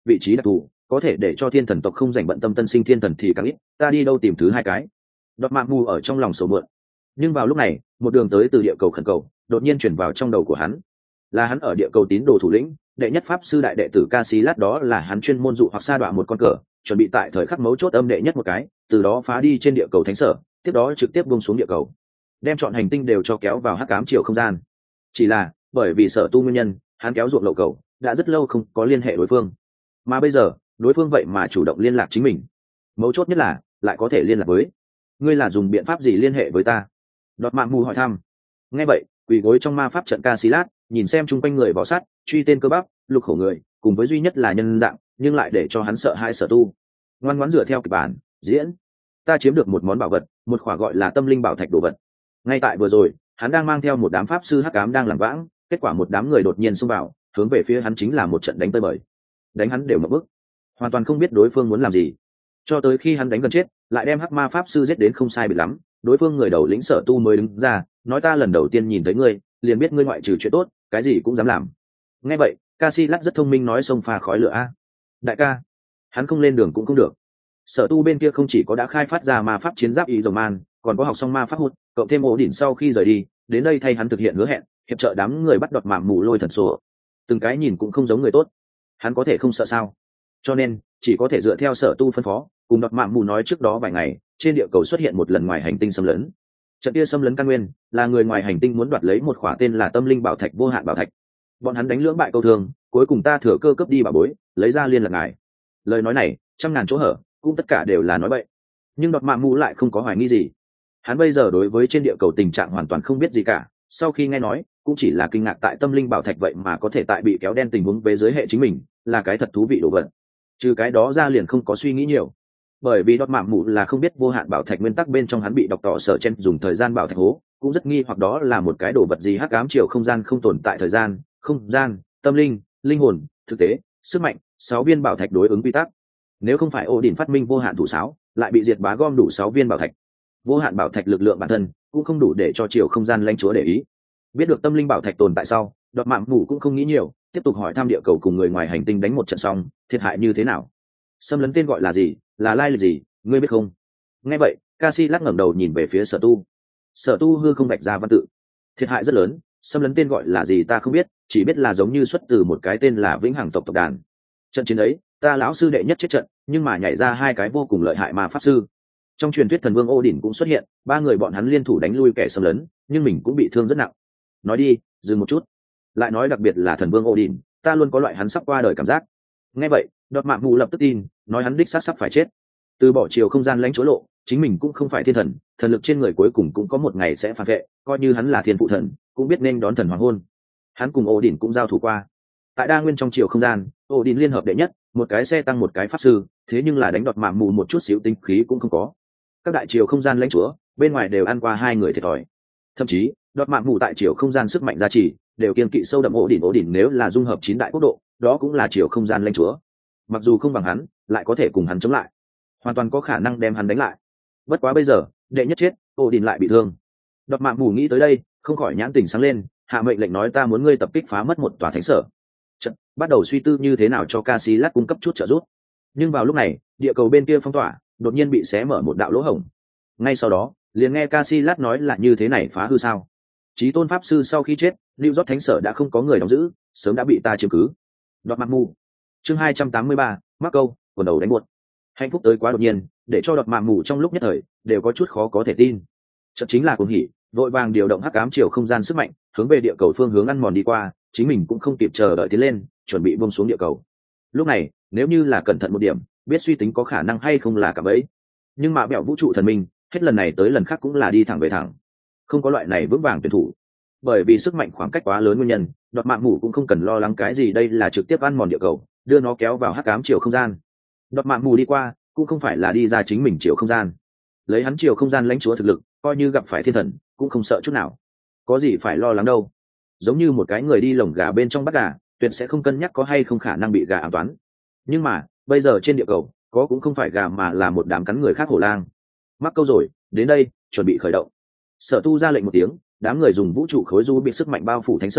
vị trí đặc thù có thể để cho thiên thần tộc không dành bận tâm tân sinh thiên thần thì càng ít, ta đi đâu tìm thứ hai cái. Đọt mạng mù ở trong lòng sầu mượn. Nhưng vào lúc này một đường tới từ địa cầu khẩn cầu đột nhiên chuyển vào trong đầu của hắn. Là hắn ở địa cầu tín đồ thủ lĩnh đệ nhất pháp sư đại đệ tử Casillas, đó là hắn chuyên môn dụ hoặc sa đọa một con cờ, chuẩn bị tại thời khắc mấu chốt âm đệ nhất một cái, từ đó phá đi trên địa cầu thánh sở, tiếp đó trực tiếp buông xuống địa cầu, đem chọn hành tinh đều cho kéo vào hắc ám chiều không gian. Chỉ là bởi vì sở tu nguyên nhân, hắn kéo ruộng lậu cầu đã rất lâu không có liên hệ đối phương, mà bây giờ đối phương vậy mà chủ động liên lạc chính mình. Mấu chốt nhất là lại có thể liên lạc với ngươi. Là dùng biện pháp gì liên hệ với ta? Đọt mạng mù hỏi thăm. Nghe vậy quỳ gối trong ma pháp trận Casillas nhìn xem chung quanh người vỏ sắt truy tên cơ bắp lục khổ người cùng với duy nhất là nhân dạng nhưng lại để cho hắn sợ hãi sở tu, ngoan ngoãn dựa theo kịch bản diễn. Ta chiếm được một món bảo vật, một khỏa gọi là tâm linh bảo thạch đồ vật. Ngay tại vừa rồi hắn đang mang theo một đám pháp sư hắc ám đang làm vãng, kết quả một đám người đột nhiên xông vào, hướng về phía hắn chính là một trận đánh tơi bời, đánh hắn đều ngập bức, hoàn toàn không biết đối phương muốn làm gì. Cho tới khi hắn đánh gần chết lại đem hắc ma pháp sư giết đến không sai biệt lắm, đối phương người đầu lĩnh sở tu mới đứng ra nói, ta lần đầu tiên nhìn thấy ngươi liền biết ngươi ngoại trừ chuyện tốt cái gì cũng dám làm. Nghe vậy Casillas rất thông minh nói, xông pha khói lửa a. Đại ca, hắn không lên đường cũng không được. Sở tu bên kia không chỉ có đã khai phát ra ma pháp chiến giáp ý dầu man, còn có học xong ma pháp hút, cộng thêm ổ đỉnh sau khi rời đi đến đây thay hắn thực hiện hứa hẹn, hiệp trợ đám người bắt đoạt mạng mù lôi thần sổ. Từng cái nhìn cũng không giống người tốt, hắn có thể không sợ sao? Cho nên chỉ có thể dựa theo sở tu phân phó, cùng đoạt mạng mù nói trước đó vài ngày trên địa cầu xuất hiện một lần ngoài hành tinh xâm lấn. Trận kia xâm lấn căn nguyên là người ngoài hành tinh muốn đoạt lấy một khỏa tên là tâm linh bảo thạch vô hạn bảo thạch. Bọn hắn đánh lưỡng bại câu thương, cuối cùng ta thừa cơ cướp đi bảo bối, lấy ra liên lạc ngài. Lời nói này trăm ngàn chỗ hở, cũng tất cả đều là nói bậy. Nhưng đoạt mạng mù lại không có hoài nghi gì. Hắn bây giờ đối với trên địa cầu tình trạng hoàn toàn không biết gì cả, sau khi nghe nói cũng chỉ là kinh ngạc tại tâm linh bảo thạch vậy mà có thể tại bị kéo đen tình huống về giới hệ chính mình, là cái thật thú vị đồ vật. Trừ cái đó ra liền không có suy nghĩ nhiều, bởi vì đọt mạng mù là không biết vô hạn bảo thạch nguyên tắc bên trong hắn bị đọc tỏ sở chen dùng thời gian bảo thạch hố, cũng rất nghi hoặc đó là một cái đồ vật gì hắc ám chiều không gian không tồn tại thời gian, không gian, tâm linh, linh hồn, thực tế, sức mạnh, sáu viên bảo thạch đối ứng quy tắc. Nếu không phải Odin phát minh vô hạn thủ sáo, lại bị diệt bá gom đủ sáu viên bảo thạch. Vô hạn bảo thạch lực lượng bản thân cũng không đủ để cho chiều không gian lãnh chúa để ý. Biết được tâm linh bảo thạch tồn tại sau, đọt mạng mù cũng không nghĩ nhiều, tiếp tục hỏi thăm địa cầu cùng người ngoài hành tinh đánh một trận xong, thiệt hại như thế nào? Xâm lấn tên gọi là gì, là lai lịch gì, ngươi biết không? Nghe vậy Casillas ngẩng đầu nhìn về phía sở tu. Sở tu hư không vạch ra văn tự. Thiệt hại rất lớn, xâm lấn tên gọi là gì ta không biết, chỉ biết là giống như xuất từ một cái tên là vĩnh hằng tộc tộc đàn. Trận chiến ấy ta lão sư đệ nhất chết trận, nhưng mà nhảy ra hai cái vô cùng lợi hại ma pháp sư. Trong truyền thuyết thần vương Odin cũng xuất hiện, ba người bọn hắn liên thủ đánh lui kẻ xâm lấn, nhưng mình cũng bị thương rất nặng. Nói đi, dừng một chút. Lại nói đặc biệt là thần vương Odin, ta luôn có loại hắn sắp qua đời cảm giác. Nghe vậy đọt mạng mù lập tức tin, nói hắn đích xác sắp phải chết. Từ bỏ chiều không gian lãnh chúa lộ, chính mình cũng không phải thiên thần, thần lực trên người cuối cùng cũng có một ngày sẽ phản vệ, coi như hắn là thiên phụ thần cũng biết nên đón thần hoàng hôn. Hắn cùng Odin cũng giao thủ qua tại đa nguyên trong chiều không gian, Odin liên hợp đệ nhất, một cái xe tăng một cái pháp sư, thế nhưng là đánh đọt mạng mù một chút xíu tinh khí cũng không có. Các đại chiều không gian lãnh chúa bên ngoài đều ăn qua hai người thiệt thòi, thậm chí đọt mạng mù tại chiều không gian sức mạnh gia trì đều kiên kỵ sâu đậm. Odin Odin nếu là dung hợp chín đại quốc độ, đó cũng là chiều không gian lãnh chúa, mặc dù không bằng hắn lại có thể cùng hắn chống lại, hoàn toàn có khả năng đem hắn đánh lại. Bất quá bây giờ đệ nhất chết, Odin lại bị thương. Đọt mạng mù nghĩ tới đây không khỏi nhãn tình sáng lên, hạ mệnh lệnh nói, ta muốn ngươi tập kích phá mất một tòa thánh sở. Trận bắt đầu suy tư như thế nào cho Casillas cung cấp chút trợ giúp. Nhưng vào lúc này địa cầu bên kia phong tỏa đột nhiên bị xé mở một đạo lỗ hổng. Ngay sau đó liền nghe Casillas nói là như thế này phá hư sao? Chí tôn pháp sư sau khi chết, New York thánh sở đã không có người đóng giữ, sớm đã bị ta chiếm cứ. Đọt mạng mù. Chương hai trăm tám mươi ba, mắc câu, quần đầu đánh buột. Hạnh phúc tới quá đột nhiên, để cho đọt mạng mù trong lúc nhất thời đều có chút khó có thể tin. Trận chính là cuồng hỉ, vội vàng điều động hắc ám chiều không gian sức mạnh, hướng về địa cầu phương hướng ăn mòn đi qua, chính mình cũng không kịp chờ đợi tiến lên, chuẩn bị buông xuống địa cầu. Lúc này nếu như là cẩn thận một điểm, biết suy tính có khả năng hay không là cả bẫy. Nhưng mà bẹo vũ trụ thần minh hết lần này tới lần khác cũng là đi thẳng về thẳng, không có loại này vững vàng tuyển thủ. Bởi vì sức mạnh khoảng cách quá lớn nguyên nhân, đọt mạng mù cũng không cần lo lắng cái gì, đây là trực tiếp ăn mòn địa cầu, đưa nó kéo vào hắc ám chiều không gian. Đọt mạng mù đi qua cũng không phải là đi ra chính mình chiều không gian, lấy hắn chiều không gian lãnh chúa thực lực, coi như gặp phải thiên thần cũng không sợ chút nào, có gì phải lo lắng đâu. Giống như một cái người đi lồng gà bên trong bắt gà, tuyệt sẽ không cân nhắc có hay không khả năng bị gà ám toán. Nhưng mà bây giờ trên địa cầu có cũng không phải gà mà là một đám cắn người khác hổ lang. Mắc câu rồi, đến đây chuẩn bị khởi động. Sở tu ra lệnh một tiếng, đám người dùng vũ trụ khối du bị sức mạnh bao phủ thánh sở,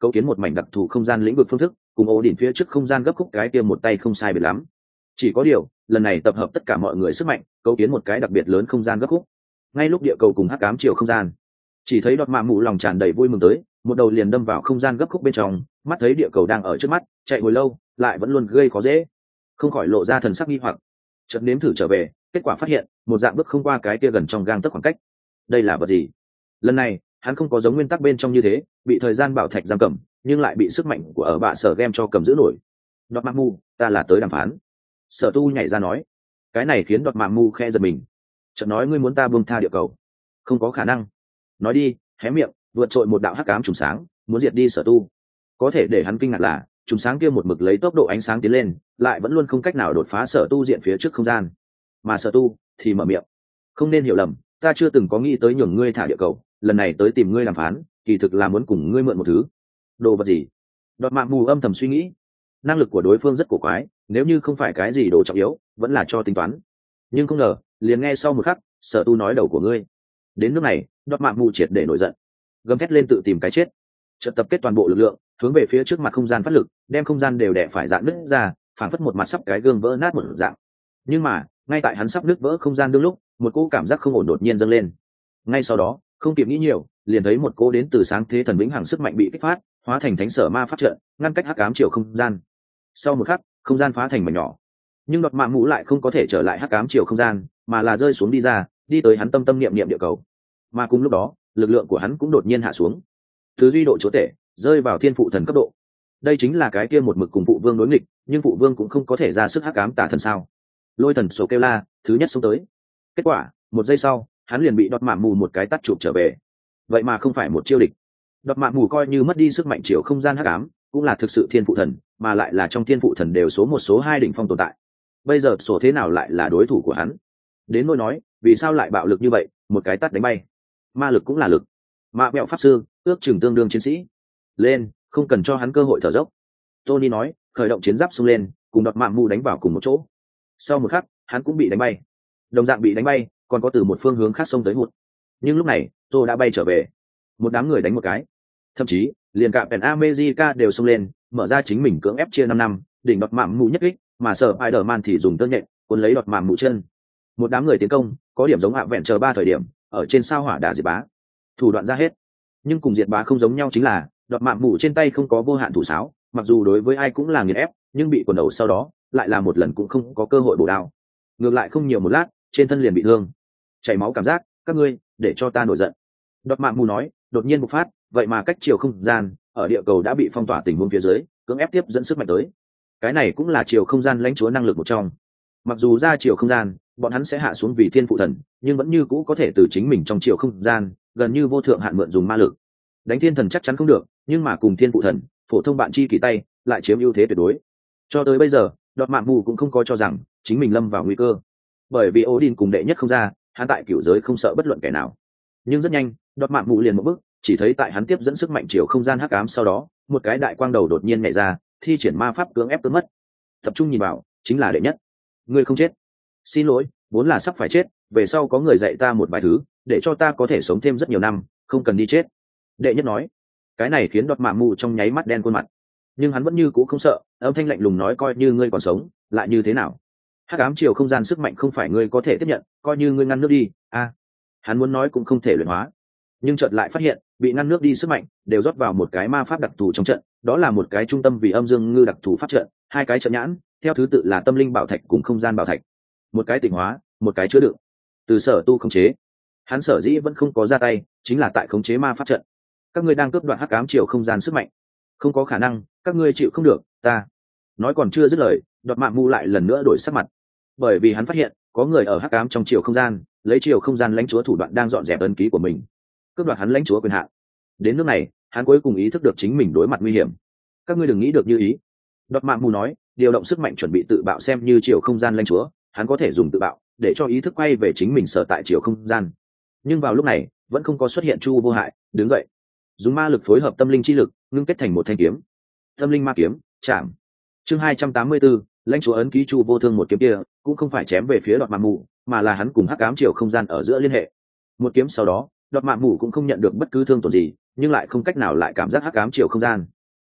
cấu kiến một mảnh đặc thù không gian lĩnh vực phương thức, cùng ổ đỉnh phía trước không gian gấp khúc cái kia một tay không sai biệt lắm. Chỉ có điều lần này tập hợp tất cả mọi người sức mạnh, cấu kiến một cái đặc biệt lớn không gian gấp khúc. Ngay lúc địa cầu cùng hắc ám chiều không gian, chỉ thấy đọt mạ mụ lòng tràn đầy vui mừng tới, một đầu liền đâm vào không gian gấp khúc bên trong, mắt thấy địa cầu đang ở trước mắt, chạy hồi lâu lại vẫn luôn gây khó dễ, không khỏi lộ ra thần sắc nghi hoặc. Chợt nếm thử trở về, kết quả phát hiện một dạng bước không qua cái kia gần trong gang tấc khoảng cách. Đây là vật gì? Lần này hắn không có giống nguyên tắc bên trong như thế bị thời gian bảo thạch giam cầm, nhưng lại bị sức mạnh của ở bạ sở game cho cầm giữ nổi. Đọt mạ mù, ta là tới đàm phán. Sở tu nhảy ra nói. Cái này khiến đọt mạ mù khe giật mình. Chợt nói ngươi muốn ta buông tha địa cầu? Không có khả năng. Nói đi, hé miệng vượt trội một đạo hắc ám trùng sáng, muốn diệt đi sở tu. Có thể để hắn kinh ngạc là trùng sáng kia một mực lấy tốc độ ánh sáng tiến lên, lại vẫn luôn không cách nào đột phá sở tu diện phía trước không gian. Mà sở tu thì mở miệng, không nên hiểu lầm, ta chưa từng có nghĩ tới nhường ngươi thả địa cầu, lần này tới tìm ngươi đàm phán kỳ thực là muốn cùng ngươi mượn một thứ. Đồ vật gì? Đọt mạ mù âm thầm suy nghĩ. Năng lực của đối phương rất cổ quái, nếu như không phải cái gì đồ trọng yếu vẫn là cho tính toán, nhưng không ngờ liền nghe sau một khắc sở tu nói đầu của ngươi. Đến nước này đọt mạ mù triệt để nổi giận, gầm thét lên tự tìm cái chết, chợt tập kết toàn bộ lực lượng hướng về phía trước mặt không gian phát lực, đem không gian đều đè phải dạn nứt ra, phản phất một mặt sắp cái gương vỡ nát một dạng. Nhưng mà ngay tại hắn sắp nứt vỡ không gian đương lúc, một cỗ cảm giác không ổn đột nhiên dâng lên. Ngay sau đó không kịp nghĩ nhiều, liền thấy một cỗ đến từ sáng thế thần vĩnh hằng sức mạnh bị kích phát, hóa thành thánh sở ma pháp trận ngăn cách hắc ám chiều không gian. Sau một khắc không gian phá thành mảnh nhỏ, nhưng đọt mạ mũ lại không có thể trở lại hắc ám chiều không gian, mà là rơi xuống đi ra, đi tới hắn tâm tâm niệm niệm địa cầu. Mà cùng lúc đó lực lượng của hắn cũng đột nhiên hạ xuống, thứ duy độ chúa tể rơi vào thiên phụ thần cấp độ. Đây chính là cái kia một mực cùng phụ vương đối nghịch, nhưng phụ vương cũng không có thể ra sức hắc ám tà thần sao? Lôi thần sổ kêu la thứ nhất xuống tới. Kết quả một giây sau hắn liền bị đọt mạ mù một cái tắt chụp trở về. Vậy mà không phải một chiêu địch. Đọt mạ mù coi như mất đi sức mạnh chiều không gian hắc ám, cũng là thực sự thiên phụ thần, mà lại là trong thiên phụ thần đều số một số hai đỉnh phong tồn tại. Bây giờ sổ thế nào lại là đối thủ của hắn? Đến nỗi nói vì sao lại bạo lực như vậy, một cái tắt đánh bay. Ma lực cũng là lực. Mạ mẹo pháp sư ước chừng tương đương chiến sĩ. Lên, không cần cho hắn cơ hội thở dốc. Tony nói, khởi động chiến giáp xung lên, cùng đọt mạ mù đánh vào cùng một chỗ. Sau một khắc hắn cũng bị đánh bay, đồng dạng bị đánh bay, còn có từ một phương hướng khác xông tới hụt. Nhưng lúc này tô đã bay trở về, một đám người đánh một cái, thậm chí liền cả pèn America đều xông lên, mở ra chính mình cưỡng ép chia năm năm đỉnh đọt mạm mù nhất kích, mà sở Spider-Man thì dùng tơ nhện cuốn lấy đọt mạm mù chân. Một đám người tiến công có điểm giống hạ vẹn chờ ba thời điểm ở trên sao hỏa đả diệt bá, thủ đoạn ra hết. Nhưng cùng diệt bá không giống nhau chính là đọt mạm mù trên tay không có vô hạn thủ sáo, mặc dù đối với ai cũng là nghiền ép, nhưng bị quần đầu sau đó lại là một lần cũng không có cơ hội bổ đao, ngược lại không nhiều một lát trên thân liền bị thương chảy máu. Cảm giác các ngươi để cho ta nổi giận. Đọt mạ mù nói, đột nhiên bộc phát, vậy mà cách chiều không gian ở địa cầu đã bị phong tỏa tình huống phía dưới, cưỡng ép tiếp dẫn sức mạnh tới. Cái này cũng là chiều không gian lãnh chúa năng lực một trong. Mặc dù ra chiều không gian bọn hắn sẽ hạ xuống vì thiên phụ thần, nhưng vẫn như cũ có thể từ chính mình trong chiều không gian gần như vô thượng hạn mượn dùng ma lực. Đánh thiên thần chắc chắn không được, nhưng mà cùng thiên phụ thần phổ thông bạn chi kỳ tay lại chiếm ưu thế tuyệt đối. Cho tới bây giờ đọt mạ mù cũng không có cho rằng chính mình lâm vào nguy cơ, bởi vì Odin cùng đệ nhất không ra, hắn tại cửu giới không sợ bất luận kẻ nào. Nhưng rất nhanh đọt mạ mù liền một bước, chỉ thấy tại hắn tiếp dẫn sức mạnh chiều không gian hắc ám sau đó, một cái đại quang đầu đột nhiên nhảy ra, thi triển ma pháp cưỡng ép cưỡng mất. Tập trung nhìn vào, chính là đệ nhất. Ngươi không chết. Xin lỗi, vốn là sắp phải chết, về sau có người dạy ta một vài thứ, để cho ta có thể sống thêm rất nhiều năm, không cần đi chết. Đệ nhất nói. Cái này khiến đọt mạ mù trong nháy mắt đen khuôn mặt, nhưng hắn vẫn như cũ không sợ, âm thanh lạnh lùng nói, coi như ngươi còn sống lại như thế nào? Hắc ám chiều không gian sức mạnh không phải ngươi có thể tiếp nhận, coi như ngươi ngăn nước đi. A à, hắn muốn nói cũng không thể luyện hóa, nhưng chợt lại phát hiện bị ngăn nước đi sức mạnh đều rót vào một cái ma pháp đặc thù trong trận, đó là một cái trung tâm vì âm dương ngư đặc thù pháp trận, hai cái trận nhãn theo thứ tự là tâm linh bảo thạch cùng không gian bảo thạch, một cái tịnh hóa, một cái chứa đựng. Từ sở tu khống chế, hắn sở dĩ vẫn không có ra tay, chính là tại khống chế ma pháp trận. Các ngươi đang cướp đoạt hắc ám chiều không gian sức mạnh, không có khả năng, các ngươi chịu không được. Ta nói còn chưa dứt lời, đọt mạ mù lại lần nữa đổi sắc mặt, bởi vì hắn phát hiện có người ở hắc ám trong chiều không gian lấy chiều không gian lãnh chúa thủ đoạn đang dọn dẹp ấn ký của mình, cướp đoạt hắn lãnh chúa quyền hạn. Đến nước này hắn cuối cùng ý thức được chính mình đối mặt nguy hiểm. Các ngươi đừng nghĩ được như ý. Đọt mạ mù nói, điều động sức mạnh chuẩn bị tự bạo xem như chiều không gian lãnh chúa, hắn có thể dùng tự bạo để cho ý thức quay về chính mình sở tại chiều không gian. Nhưng vào lúc này vẫn không có xuất hiện Chu Vô Hại đứng dậy, dùng ma lực phối hợp tâm linh chi lực ngưng kết thành một thanh kiếm. Tâm linh ma kiếm chạm. Chương hai trăm tám mươi tư, lãnh chúa ấn ký Chu Vô Thương. Một kiếm kia cũng không phải chém về phía đọt mạ mù, mà là hắn cùng hắc ám chiều không gian ở giữa liên hệ. Một kiếm sau đó đọt mạ mù cũng không nhận được bất cứ thương tổn gì, nhưng lại không cách nào lại cảm giác hắc ám chiều không gian.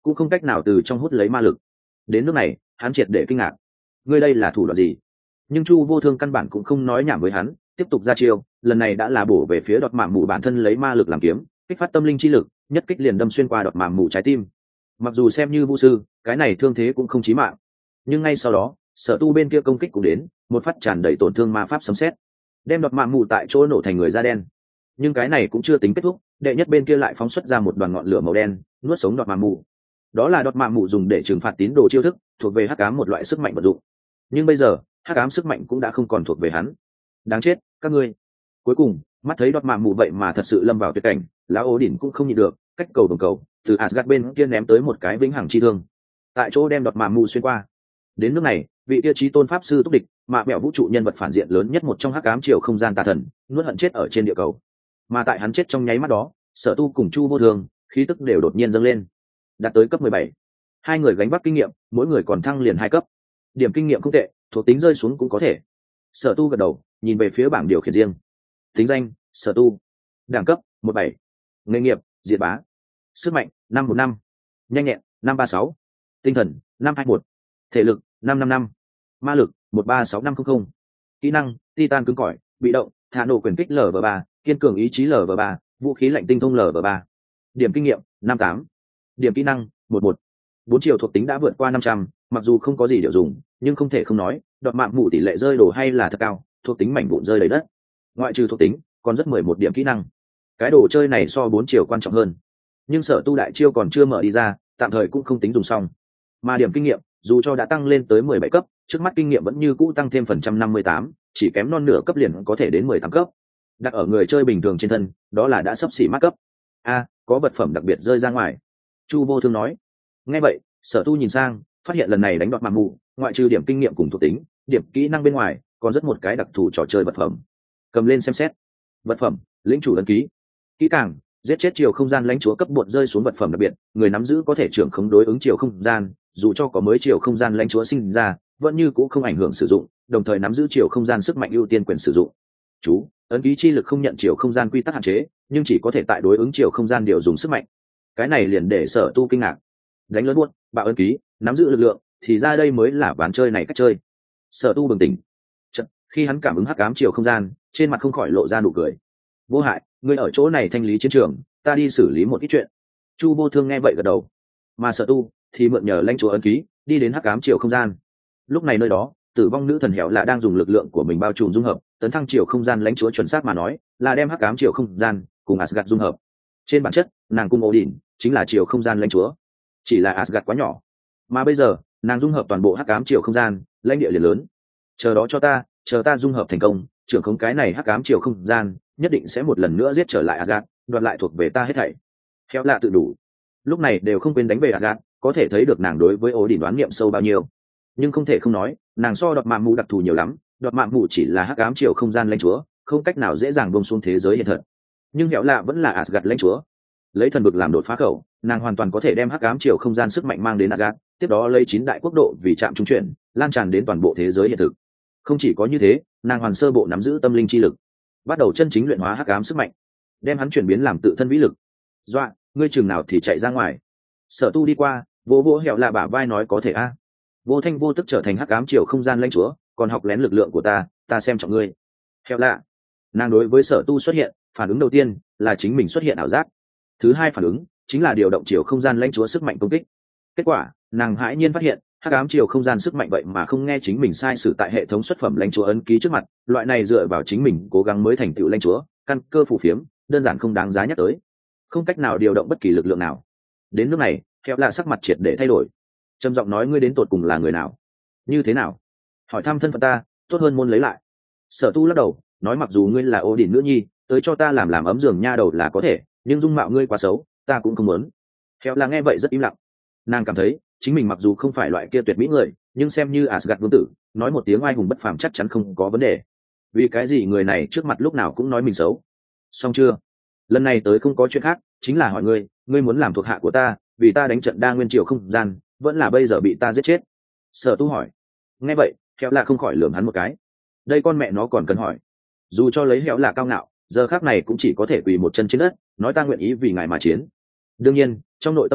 cũng không cách nào từ trong hút lấy ma lực. Đến lúc này hắn triệt để kinh ngạc, ngươi đây là thủ đoạn gì? Nhưng Chu Vô Thương căn bản cũng không nói nhảm với hắn, tiếp tục ra chiêu, lần này đã là bổ về phía đọt mạm mù bản thân lấy ma lực làm kiếm, kích phát tâm linh chi lực, nhất kích liền đâm xuyên qua đọt mạm mù trái tim. Mặc dù xem như vũ sư, cái này thương thế cũng không chí mạng, nhưng ngay sau đó Sở Tu bên kia công kích cũng đến, một phát tràn đầy tổn thương ma pháp sấm sét, đem đọt mạm mù tại chỗ nổ thành người da đen. Nhưng cái này cũng chưa tính kết thúc, đệ nhất bên kia lại phóng xuất ra một đoàn ngọn lửa màu đen, nuốt sống đọt mạm mù. Đó là đọt mạm mù dùng để trừng phạt tín đồ chiêu thức, thuộc về hắc ám một loại sức mạnh vật dụng. Nhưng bây giờ hắc ám sức mạnh cũng đã không còn thuộc về hắn. Đáng chết các ngươi! Cuối cùng mắt thấy đọt mạm mù vậy mà thật sự lâm vào tuyệt cảnh, lão ố đỉnh cũng không nhịn được, cách cầu đồng cầu từ Asgard bên kia ném tới một cái vĩnh hằng chi thương, tại chỗ đem đọt mạm mù xuyên qua. Đến nước này vị tiêu chí tôn pháp sư túc địch, mạ mẹo vũ trụ nhân vật phản diện lớn nhất một trong hắc ám chiều không gian tà thần, nuốt hận chết ở trên địa cầu. Mà tại hắn chết trong nháy mắt đó, Sở Tu cùng Chu Vô Thương khí tức đều đột nhiên dâng lên, đạt tới cấp mười bảy. Hai người gánh vác kinh nghiệm, mỗi người còn thăng liền hai cấp. Điểm kinh nghiệm không tệ, thuộc tính rơi xuống cũng có thể. Sở Tu gật đầu, nhìn về phía bảng điều khiển riêng. Tính danh: Sở Tu. Đẳng cấp: mười bảy. Nghề nghiệp: diệt bá. Sức mạnh: năm một năm. Nhanh nhẹn: năm ba sáu. Tinh thần: năm hai một. Thể lực: năm năm năm. Ma lực: một ba sáu năm không không. Kỹ năng: Titan cứng cỏi, bị động, thả nổ quyền kích L V ba, kiên cường ý chí L V ba, vũ khí lạnh tinh thông L V ba. Điểm kinh nghiệm: năm tám. Điểm kỹ năng: một một. Bốn chiều thuộc tính đã vượt qua năm trăm, mặc dù không có gì điều dùng, nhưng không thể không nói, đọt mạm mù tỷ lệ rơi đồ hay là thật cao, thuộc tính mảnh vụn rơi đầy đất. Ngoại trừ thuộc tính, còn rất mười một điểm kỹ năng. Cái đồ chơi này so bốn chiều quan trọng hơn. Nhưng Sở Tu đại chiêu còn chưa mở đi ra, tạm thời cũng không tính dùng xong. Mà điểm kinh nghiệm, dù cho đã tăng lên tới mười bảy cấp, trước mắt kinh nghiệm vẫn như cũ tăng thêm phần trăm năm mươi tám, chỉ kém non nửa cấp liền có thể đến mười tám cấp. Đặt ở người chơi bình thường trên thân, đó là đã sắp xỉ mắc cấp. A, có vật phẩm đặc biệt rơi ra ngoài. Chu Vô Thương nói. Nghe vậy, Sở Tu nhìn sang, phát hiện lần này đánh đọt mạm mù, ngoại trừ điểm kinh nghiệm cùng thuộc tính, điểm kỹ năng bên ngoài, còn rất một cái đặc thù trò chơi vật phẩm. Cầm lên xem xét. Vật phẩm: lĩnh chủ ấn ký. Kỹ càng: giết chết chiều không gian lãnh chúa cấp bột rơi xuống vật phẩm đặc biệt, người nắm giữ có thể trưởng khống đối ứng chiều không gian, dù cho có mới chiều không gian lãnh chúa sinh ra, vẫn như cũ không ảnh hưởng sử dụng, đồng thời nắm giữ chiều không gian sức mạnh ưu tiên quyền sử dụng. Chú: ấn ký chi lực không nhận chiều không gian quy tắc hạn chế, nhưng chỉ có thể tại đối ứng chiều không gian điều dùng sức mạnh. Cái này liền để Sở Tu kinh ngạc. Đánh lớn buốt, bạo ấn ký, nắm giữ lực lượng, thì ra đây mới là ván chơi này cách chơi. Sở Tu bừng tỉnh. Chật, khi hắn cảm ứng hắc ám chiều không gian, trên mặt không khỏi lộ ra nụ cười. Vô hại, ngươi ở chỗ này thanh lý chiến trường, ta đi xử lý một ít chuyện. Chu Vô Thương nghe vậy gật đầu. Mà Sở Tu thì mượn nhờ lãnh chúa ấn ký, đi đến hắc ám chiều không gian. Lúc này nơi đó, tử vong nữ thần Hẻo Lạ đang dùng lực lượng của mình bao trùm dung hợp, tấn thăng chiều không gian lãnh chúa, chuẩn xác mà nói, là đem hắc ám chiều không gian cùng Asgard dung hợp. Trên bản chất, nàng cùng Odin chính là chiều không gian lãnh chúa. Chỉ là Asgard quá nhỏ, mà bây giờ nàng dung hợp toàn bộ hắc ám chiều không gian, lãnh địa liền lớn. Chờ đó cho ta, chờ ta dung hợp thành công, trưởng khống cái này hắc ám chiều không gian, nhất định sẽ một lần nữa giết trở lại Asgard, đoạt lại thuộc về ta hết thảy. Hẻo Lạ tự đủ. Lúc này đều không quên đánh về Asgard, có thể thấy được nàng đối với Odin đoán niệm sâu bao nhiêu. Nhưng không thể không nói, nàng so đọt mạm mù đặc thù nhiều lắm. Đọt mạm mù chỉ là hắc ám chiều không gian lãnh chúa, không cách nào dễ dàng buông xuống thế giới hiện thật. Nhưng Hẻo Lạ vẫn là Asgard lãnh chúa, lấy thần vực làm đột phá khẩu, nàng hoàn toàn có thể đem hắc ám chiều không gian sức mạnh mang đến Asgard, tiếp đó lấy chín đại quốc độ vì trạm trung chuyển, lan tràn đến toàn bộ thế giới hiện thực. Không chỉ có như thế, nàng hoàn sơ bộ nắm giữ tâm linh chi lực, bắt đầu chân chính luyện hóa hắc ám sức mạnh, đem hắn chuyển biến làm tự thân vĩ lực. Doa, ngươi chừng nào thì chạy ra ngoài. Sở Tu đi qua, vô vô Hẻo Lạ bả vai nói có thể a. Vô thanh vô tức trở thành hắc ám chiều không gian lãnh chúa, còn học lén lực lượng của ta, ta xem trọng ngươi. Hẻo Lạ. Nàng đối với Sở Tu xuất hiện, phản ứng đầu tiên là chính mình xuất hiện ảo giác. Thứ hai phản ứng chính là điều động chiều không gian lãnh chúa sức mạnh công kích. Kết quả, nàng hãi nhiên phát hiện, hắc ám chiều không gian sức mạnh vậy mà không nghe chính mình sai sử tại hệ thống xuất phẩm lãnh chúa ấn ký trước mặt, loại này dựa vào chính mình cố gắng mới thành tựu lãnh chúa, căn cơ phù phiếm, đơn giản không đáng giá nhắc tới. Không cách nào điều động bất kỳ lực lượng nào. Đến lúc này, Hẻo Lạ sắc mặt triệt để thay đổi. Trầm giọng nói, ngươi đến tột cùng là người nào? Như thế nào? Hỏi thăm thân phận ta, tốt hơn môn lấy lại. Sở Tu lắc đầu, nói mặc dù ngươi là Odin nữ nhi, tới cho ta làm làm ấm giường nha đầu là có thể, nhưng dung mạo ngươi quá xấu, ta cũng không muốn. Hẻo Lạ nghe vậy rất im lặng. Nàng cảm thấy chính mình mặc dù không phải loại kia tuyệt mỹ người, nhưng xem như Asgard vương tử, nói một tiếng oai hùng bất phàm chắc chắn không có vấn đề. Vì cái gì người này trước mặt lúc nào cũng nói mình xấu? Xong chưa? Lần này tới không có chuyện khác, chính là hỏi ngươi, ngươi muốn làm thuộc hạ của ta, vì ta đánh trận đa nguyên triều không gian, vẫn là bây giờ bị ta giết chết? Sở Tu hỏi. Nghe vậy, Hẻo Lạ không khỏi lườm hắn một cái. Đây con mẹ nó còn cần hỏi? Dù cho lấy Hẻo Lạ cao ngạo, giờ khác này cũng chỉ có thể quỳ một chân trên đất, nói ta nguyện ý vì ngài mà chiến. Đương nhiên, trong nội tâm nghĩ,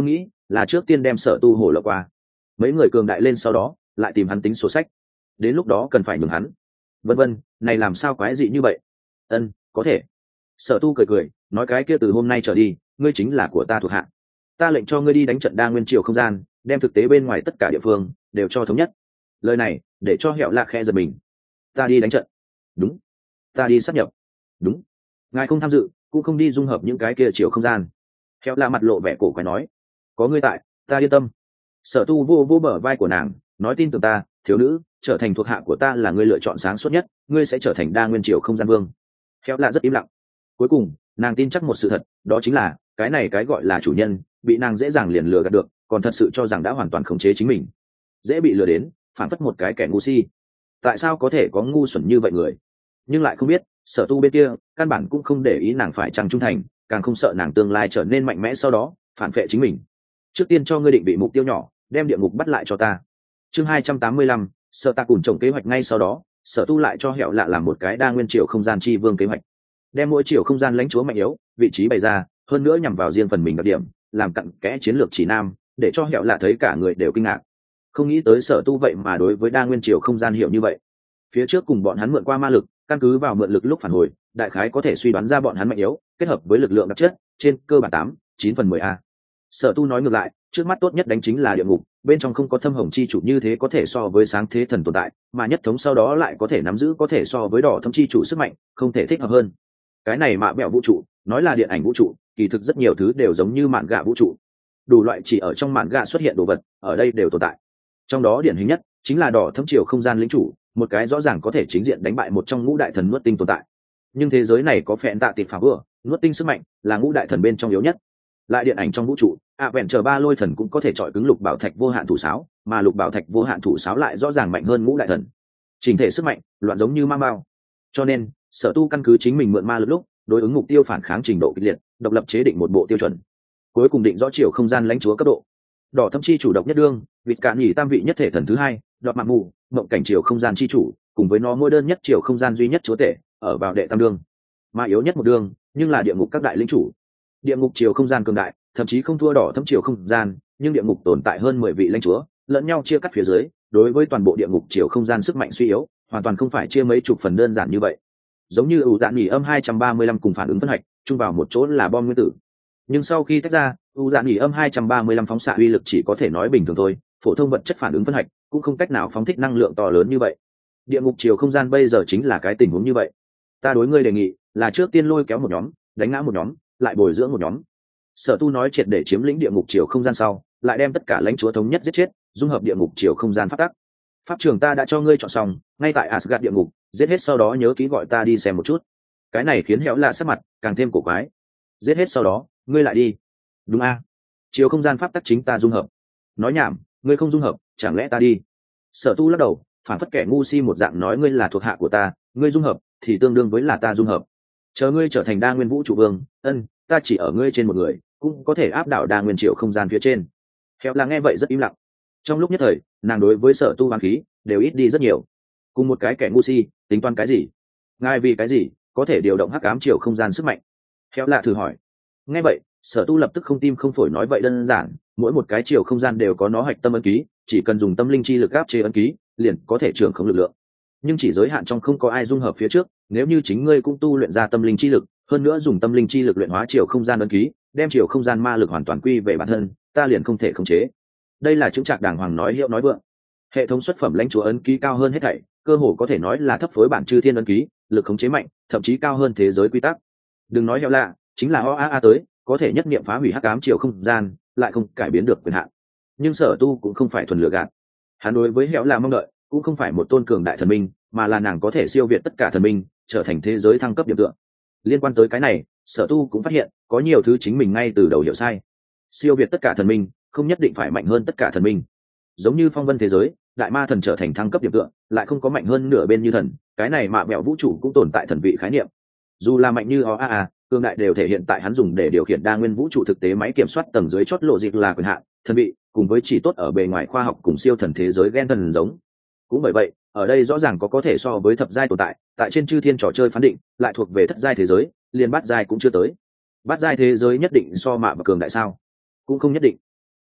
là trước tiên đem Sở Tu hổ lộng qua. Mấy người cường đại lên sau đó, lại tìm hắn tính sổ sách. Đến lúc đó cần phải nhường hắn. Vân vân, này làm sao quái dị như vậy? Ân, có thể. Sở Tu cười cười, nói cái kia từ hôm nay trở đi, ngươi chính là của ta thuộc hạ. Ta lệnh cho ngươi đi đánh trận đa nguyên triều không gian, đem thực tế bên ngoài tất cả địa phương đều cho thống nhất. Lời này để cho Hẹo Lạ khẽ giật mình. Ta đi đánh trận? Đúng. Ta đi sát nhập? Đúng. Ngài không tham dự, cũng không đi dung hợp những cái kia triều không gian. Hẹo Lạ mặt lộ vẻ cổ quái nói, có ngươi tại, ta yên tâm. Sở Tu vô vô bờ vai của nàng, nói tin tưởng ta, thiếu nữ, trở thành thuộc hạ của ta là ngươi lựa chọn sáng suốt nhất, ngươi sẽ trở thành đa nguyên triều không gian vương. Hẹo Lạ rất im lặng. Cuối cùng nàng tin chắc một sự thật, đó chính là cái này cái gọi là chủ nhân bị nàng dễ dàng liền lừa gạt được, còn thật sự cho rằng đã hoàn toàn khống chế chính mình, dễ bị lừa đến phản phất một cái kẻ ngu si. Tại sao có thể có ngu xuẩn như vậy người? Nhưng lại không biết Sở Tu bên kia căn bản cũng không để ý nàng phải chăng trung thành, càng không sợ nàng tương lai trở nên mạnh mẽ sau đó phản phệ chính mình. Trước tiên cho ngươi định vị mục tiêu nhỏ, đem địa ngục bắt lại cho ta. Chương hai trăm tám mươi lăm, Sở Tạ Cùn trồng kế hoạch. Ngay sau đó Sở Tu lại cho Hẹo Lạ làm một cái đa nguyên triều không gian chi vương kế hoạch, đem mỗi chiều không gian lãnh chúa mạnh yếu vị trí bày ra, hơn nữa nhằm vào riêng phần mình đặc điểm, làm cặn kẽ chiến lược chỉ nam, để cho Hẹo Lạ thấy cả người đều kinh ngạc. Không nghĩ tới Sở Tu vậy mà đối với đa nguyên triều không gian hiểu như vậy. Phía trước cùng bọn hắn mượn qua ma lực, căn cứ vào mượn lực lúc phản hồi, đại khái có thể suy đoán ra bọn hắn mạnh yếu, kết hợp với lực lượng đặc chất, trên cơ bản tám, chín phần mười a. Sở Tu nói ngược lại, trước mắt tốt nhất đánh chính là địa ngục, bên trong không có thâm hồng chi chủ như thế có thể so với sáng thế thần tồn tại, mà nhất thống sau đó lại có thể nắm giữ có thể so với đỏ thâm chi chủ sức mạnh, không thể thích hợp hơn. Cái này mạ bẹo vũ trụ, nói là điện ảnh vũ trụ, kỳ thực rất nhiều thứ đều giống như mạn gạ vũ trụ. Đủ loại chỉ ở trong mạn gạ xuất hiện đồ vật, ở đây đều tồn tại. Trong đó điển hình nhất chính là đỏ thâm triều không gian lĩnh chủ, một cái rõ ràng có thể chính diện đánh bại một trong ngũ đại thần nuốt tinh tồn tại. Nhưng thế giới này có phèn tạ tịt phá vừa, nuốt tinh sức mạnh là ngũ đại thần bên trong yếu nhất. Lại điện ảnh trong vũ trụ, ạ vẹn chờ ba lôi thần cũng có thể chọi cứng lục bảo thạch vô hạn thủ sáo, mà lục bảo thạch vô hạn thủ sáo lại rõ ràng mạnh hơn ngũ đại thần. Trình thể sức mạnh loạn giống như ma bao. Cho nên Sở Tu căn cứ chính mình mượn ma lực lúc đối ứng mục tiêu phản kháng trình độ kịch liệt, độc lập chế định một bộ tiêu chuẩn, cuối cùng định rõ chiều không gian lãnh chúa cấp độ. Đỏ thâm chi chủ độc nhất đương, vịt cạn nhỉ tam vị nhất thể thần thứ hai, đọt mạng mù, mộng cảnh chiều không gian chi chủ, cùng với nó mỗi đơn nhất chiều không gian duy nhất chúa tể, ở vào đệ tam đương. Mà yếu nhất một đương, nhưng là địa ngục các đại lĩnh chủ. Địa ngục chiều không gian cường đại, thậm chí không thua đỏ thâm chiều không gian, nhưng địa ngục tồn tại hơn mười vị lãnh chúa, lẫn nhau chia cắt phía dưới, đối với toàn bộ địa ngục chiều không gian sức mạnh suy yếu, hoàn toàn không phải chia mấy chục phần đơn giản như vậy. Giống như ủ dạn nhỉ âm hai trăm ba mươi lăm cùng phản ứng phân hạch chung vào một chỗ là bom nguyên tử, nhưng sau khi tách ra, ủ dạn nhỉ âm hai trăm ba mươi lăm phóng xạ uy lực chỉ có thể nói bình thường thôi, phổ thông vật chất phản ứng phân hạch cũng không cách nào phóng thích năng lượng to lớn như vậy. Địa ngục chiều không gian bây giờ chính là cái tình huống như vậy. Ta đối ngươi đề nghị là trước tiên lôi kéo một nhóm, đánh ngã một nhóm, lại bồi dưỡng một nhóm. Sở Tu nói triệt để chiếm lĩnh địa ngục chiều không gian sau, lại đem tất cả lãnh chúa thống nhất giết chết, dung hợp địa ngục chiều không gian pháp tắc. Pháp trường ta đã cho ngươi chọn xong, ngay tại Asgard địa ngục, giết hết sau đó nhớ kỹ gọi ta đi xem một chút. Cái này khiến Hẹo Lạ sắc mặt càng thêm cổ quái. Giết hết sau đó, ngươi lại đi? Đúng a? Chiều không gian pháp tắc chính ta dung hợp. Nói nhảm, ngươi không dung hợp, chẳng lẽ ta đi? Sở Tu lắc đầu, phản phất kẻ ngu si một dạng nói ngươi là thuộc hạ của ta, ngươi dung hợp thì tương đương với là ta dung hợp. Chờ ngươi trở thành đa nguyên vũ trụ vương, ân, ta chỉ ở ngươi trên một người, cũng có thể áp đảo đa nguyên chiều không gian phía trên. Hẹo Lạ nghe vậy rất im lặng. Trong lúc nhất thời, nàng đối với Sở Tu hoán khí đều ít đi rất nhiều. Cùng một cái kẻ ngu si tính toán cái gì? Ngài vì cái gì có thể điều động hắc ám chiều không gian sức mạnh? Hẹo Lạ thử hỏi. Nghe vậy, Sở Tu lập tức không tim không phổi nói vậy đơn giản, mỗi một cái chiều không gian đều có nó hạch tâm ấn ký, chỉ cần dùng tâm linh chi lực áp chế ấn ký, liền có thể trưởng khống lực lượng. Nhưng chỉ giới hạn trong không có ai dung hợp phía trước, nếu như chính ngươi cũng tu luyện ra tâm linh chi lực, hơn nữa dùng tâm linh chi lực luyện hóa chiều không gian ấn ký, đem chiều không gian ma lực hoàn toàn quy về bản thân, ta liền không thể khống chế. Đây là chứng trạc đàng hoàng nói hiệu nói vượng. Hệ thống xuất phẩm lãnh chúa ấn ký cao hơn hết thảy, cơ hồ có thể nói là thấp phối bản chư thiên ấn ký, lực khống chế mạnh, thậm chí cao hơn thế giới quy tắc. Đừng nói Hẹo Lạ, chính là o a a tới, có thể nhất niệm phá hủy hắc ám chiều không gian, lại không cải biến được quyền hạn. Nhưng Sở Tu cũng không phải thuần lừa gạt. Hắn đối với Hẹo Lạ mong đợi, cũng không phải một tôn cường đại thần minh, mà là nàng có thể siêu việt tất cả thần minh, trở thành thế giới thăng cấp điểm tựa. Liên quan tới cái này, Sở Tu cũng phát hiện, có nhiều thứ chính mình ngay từ đầu hiểu sai. Siêu việt tất cả thần minh, không nhất định phải mạnh hơn tất cả thần minh. Giống như phong vân thế giới, đại ma thần trở thành thăng cấp điểm tựa, lại không có mạnh hơn nửa bên như thần, cái này mạ mẹo vũ trụ cũng tồn tại thần vị khái niệm. Dù là mạnh như o a a, cường đại đều thể hiện tại hắn dùng để điều khiển đa nguyên vũ trụ thực tế máy kiểm soát tầng dưới chót lộ dịch là quyền hạn, thần vị, cùng với chỉ tốt ở bề ngoài khoa học cùng siêu thần thế giới ghen thần giống. Cũng bởi vậy, ở đây rõ ràng có có thể so với thập giai tồn tại, tại trên chư thiên trò chơi phán định, lại thuộc về thất giai thế giới, liền bát giai cũng chưa tới. Bát giai thế giới nhất định so mạ và cường đại sao? Cũng không nhất định.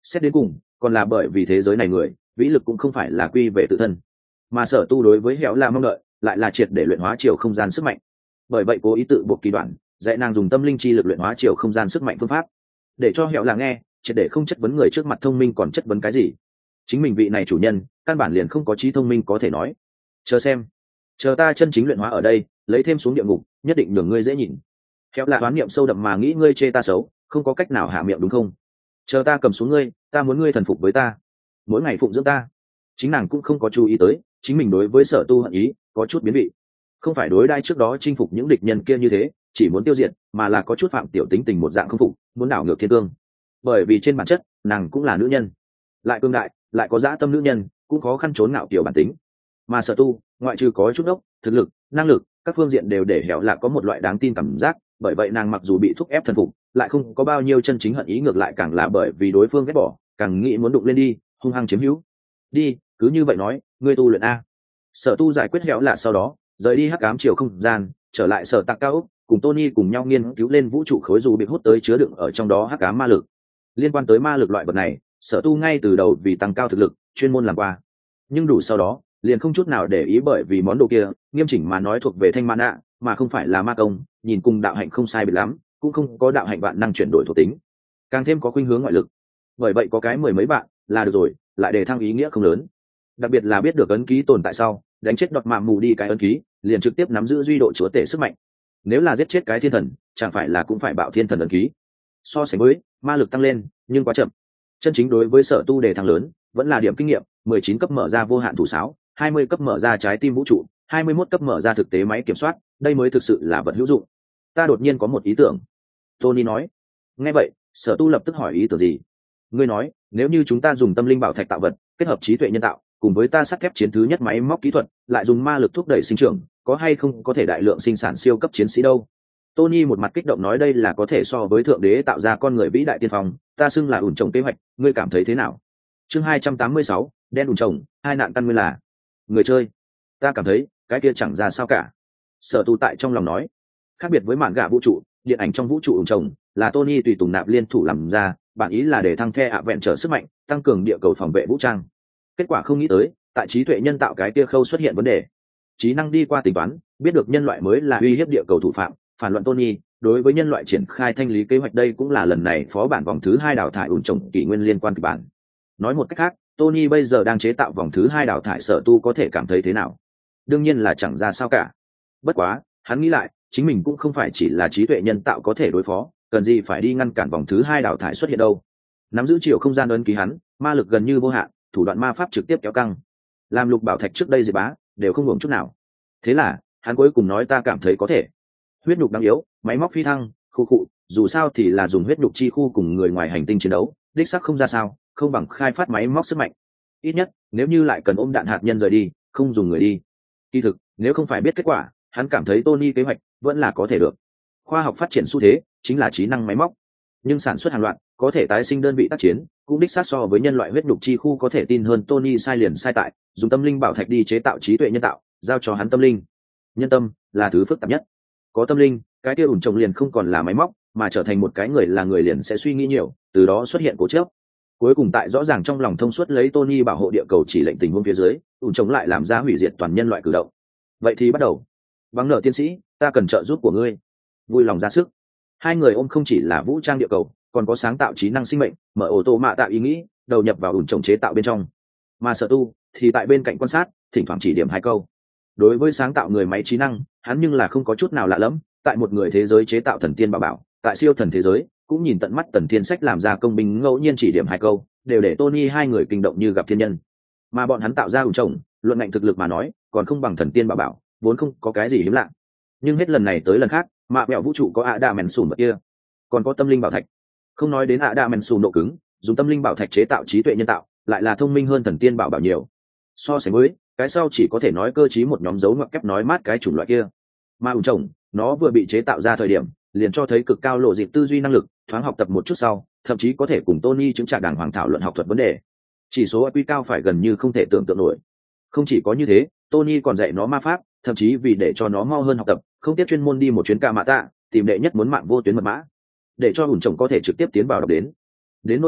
xét đến cùng còn là bởi vì thế giới này người vĩ lực cũng không phải là quy về tự thân, mà sở tu đối với hẻo là mong đợi lại là triệt để luyện hóa chiều không gian sức mạnh. Bởi vậy cố ý tự buộc kỳ đoạn dạy nàng dùng tâm linh chi lực luyện hóa chiều không gian sức mạnh phương pháp, để cho hẻo là nghe triệt để không chất vấn người trước mặt thông minh còn chất vấn cái gì. Chính mình vị này chủ nhân căn bản liền không có trí thông minh có thể nói. Chờ xem, chờ ta chân chính luyện hóa ở đây, lấy thêm xuống địa ngục, nhất định nhường ngươi dễ nhìn. Hẻo là đoán niệm sâu đậm mà nghĩ ngươi chê ta xấu, không có cách nào hạ miệng đúng không? Chờ ta cầm xuống ngươi, ta muốn ngươi thần phục với ta, mỗi ngày phụng dưỡng ta. Chính nàng cũng không có chú ý tới chính mình đối với sở tu hận ý có chút biến vị, không phải đối đai trước đó chinh phục những địch nhân kia như thế chỉ muốn tiêu diệt, mà là có chút phạm tiểu tính tình một dạng không phục, muốn đảo ngược thiên cương. Bởi vì trên bản chất nàng cũng là nữ nhân, lại cương đại lại có dã tâm nữ nhân cũng khó khăn trốn ngạo kiểu bản tính. Mà sở tu ngoại trừ có chút ốc thực lực năng lực các phương diện đều để hẻo là có một loại đáng tin cảm giác. Bởi vậy nàng mặc dù bị thúc ép thần phục lại không có bao nhiêu chân chính hận ý, ngược lại càng là bởi vì đối phương ghét bỏ càng nghĩ muốn đụng lên đi hung hăng chiếm hữu. Đi, cứ như vậy nói ngươi tu luyện a. Sở tu giải quyết hẻo là sau đó rời đi hắc ám chiều không gian, trở lại sở tạc cao ốc, cùng Tony cùng nhau nghiên cứu lên vũ trụ khối dù bị hút tới chứa đựng ở trong đó hắc ám ma lực. Liên quan tới ma lực loại vật này sở tu ngay từ đầu vì tăng cao thực lực chuyên môn làm qua, nhưng đủ sau đó liền không chút nào để ý, bởi vì món đồ kia nghiêm chỉnh mà nói thuộc về thanh ma nạ mà không phải là ma công, nhìn cùng đạo hạnh không sai biệt lắm, cũng không có đạo hạnh vạn năng chuyển đổi thuộc tính, càng thêm có khuynh hướng ngoại lực. Bởi vậy có cái mười mấy bạn là được rồi, lại để thăng ý nghĩa không lớn. Đặc biệt là biết được ấn ký tồn tại sau đánh chết đọt mạm mù đi cái ấn ký liền trực tiếp nắm giữ duy độ chúa tể sức mạnh. Nếu là giết chết cái thiên thần chẳng phải là cũng phải bạo thiên thần ấn ký. So sánh với ma lực tăng lên nhưng quá chậm. Chân chính đối với sở tu đề thăng lớn vẫn là điểm kinh nghiệm, mười chín cấp mở ra vô hạn thủ sáo, hai mươi cấp mở ra trái tim vũ trụ, hai mươi mốt cấp mở ra thực tế máy kiểm soát, đây mới thực sự là vật hữu dụng. Ta đột nhiên có một ý tưởng, Tony nói. Nghe vậy sở tu lập tức hỏi ý tưởng gì? Ngươi nói nếu như chúng ta dùng tâm linh bảo thạch tạo vật kết hợp trí tuệ nhân tạo cùng với ta sắt thép chiến thứ nhất máy móc kỹ thuật lại dùng ma lực thúc đẩy sinh trưởng, có hay không có thể đại lượng sinh sản siêu cấp chiến sĩ đâu? Tony một mặt kích động nói đây là có thể so với thượng đế tạo ra con người vĩ đại tiên phong, ta xưng là ủn trồng kế hoạch, ngươi cảm thấy thế nào? Chương hai trăm tám mươi sáu, đen ủn trồng, hai nạn căn nguyên là người chơi. Ta cảm thấy cái kia chẳng ra sao cả. Sở tu tại trong lòng nói, khác biệt với mạn gạ vũ trụ, điện ảnh trong vũ trụ ủn trồng là Tony tùy tùng nạp liên thủ làm ra, bản ý là để thăng the ạ vẹn trở sức mạnh, tăng cường địa cầu phòng vệ vũ trang. Kết quả không nghĩ tới tại trí tuệ nhân tạo cái kia khâu xuất hiện vấn đề. Trí năng đi qua tính toán biết được nhân loại mới là uy hiếp địa cầu thủ phạm, phản luận Tony đối với nhân loại triển khai thanh lý kế hoạch. Đây cũng là lần này phó bản vòng thứ hai đào thải ủn trồng kỷ nguyên liên quan kịch bản. Nói một cách khác, Tony bây giờ đang chế tạo vòng thứ hai đào thải sở tu có thể cảm thấy thế nào? Đương nhiên là chẳng ra sao cả. Bất quá hắn nghĩ lại chính mình cũng không phải chỉ là trí tuệ nhân tạo có thể đối phó, cần gì phải đi ngăn cản vòng thứ hai đào thải xuất hiện đâu. Nắm giữ chiều không gian ấn ký hắn ma lực gần như vô hạn, thủ đoạn ma pháp trực tiếp kéo căng, làm lục bảo thạch trước đây diệt bá đều không hưởng chút nào. Thế là hắn cuối cùng nói ta cảm thấy có thể. Huyết nhục đáng yếu, máy móc phi thăng, khu cụ, dù sao thì là dùng huyết nhục chi khu cùng người ngoài hành tinh chiến đấu, đích sắc không ra sao, không bằng khai phát máy móc sức mạnh. Ít nhất nếu như lại cần ôm đạn hạt nhân rời đi, không dùng người đi. Kỳ thực nếu không phải biết kết quả, hắn cảm thấy Tony kế hoạch vẫn là có thể được. Khoa học phát triển xu thế chính là trí năng máy móc, nhưng sản xuất hàng loạt có thể tái sinh đơn vị tác chiến cũng đích xác so với nhân loại huyết nhục chi khu có thể tin hơn. Tony sai liền sai tại dùng tâm linh bảo thạch đi chế tạo trí tuệ nhân tạo, giao cho hắn tâm linh. Nhân tâm là thứ phức tạp nhất. Có tâm linh, cái kia ủn trồng liền không còn là máy móc mà trở thành một cái người, là người liền sẽ suy nghĩ nhiều, từ đó xuất hiện cố chấp. Cuối cùng tại rõ ràng trong lòng thông suốt lấy Tony bảo hộ địa cầu chỉ lệnh tình huống phía dưới, ủn trồng lại làm ra hủy diệt toàn nhân loại cử động. Vậy thì bắt đầu. Vắng nợ tiến sĩ, ta cần trợ giúp của ngươi. Vui lòng ra sức. Hai người ôm không chỉ là vũ trang địa cầu, còn có sáng tạo trí năng sinh mệnh, mở ô tô mạ tạo ý nghĩ, đầu nhập vào ủn trồng chế tạo bên trong. Mà sở tu thì tại bên cạnh quan sát, thỉnh thoảng chỉ điểm hai câu. Đối với sáng tạo người máy trí năng, hắn nhưng là không có chút nào lạ lẫm. Tại một người thế giới chế tạo thần tiên bảo bảo, tại siêu thần thế giới cũng nhìn tận mắt tần thiên sách làm ra công binh, ngẫu nhiên chỉ điểm hai câu đều để Tony hai người kinh động như gặp thiên nhân. Mà bọn hắn tạo ra ủn trồng, luận ngạnh thực lực mà nói còn không bằng thần tiên bảo bảo, vốn không có cái gì hiếm lạ. Nhưng hết lần này tới lần khác, mạ mẹo vũ trụ có ạ đa mèn sùn vật kia, còn có tâm linh bảo thạch. Không nói đến ạ đa mèn sùn độ cứng, dùng tâm linh bảo thạch chế tạo trí tuệ nhân tạo lại là thông minh hơn thần tiên bảo bảo nhiều. So sánh với cái sau chỉ có thể nói cơ trí một nhóm dấu ngoặc kép nói mát cái chủng loại kia. Mà ủn trồng nó vừa bị chế tạo ra thời điểm liền cho thấy cực cao lộ dịp tư duy năng lực, thoáng học tập một chút sau thậm chí có thể cùng Tony chứng trả đàng hoàng thảo luận học thuật vấn đề, chỉ số i kiu cao phải gần như không thể tưởng tượng nổi. Không chỉ có như thế, Tony còn dạy nó ma pháp, thậm chí vì để cho nó mau hơn học tập, không tiếp chuyên môn đi một chuyến ca mã tạ tìm đệ nhất muốn mạng vô tuyến mật mã, để cho ủn trồng có thể trực tiếp tiến vào đọc đến. Đến nỗi nói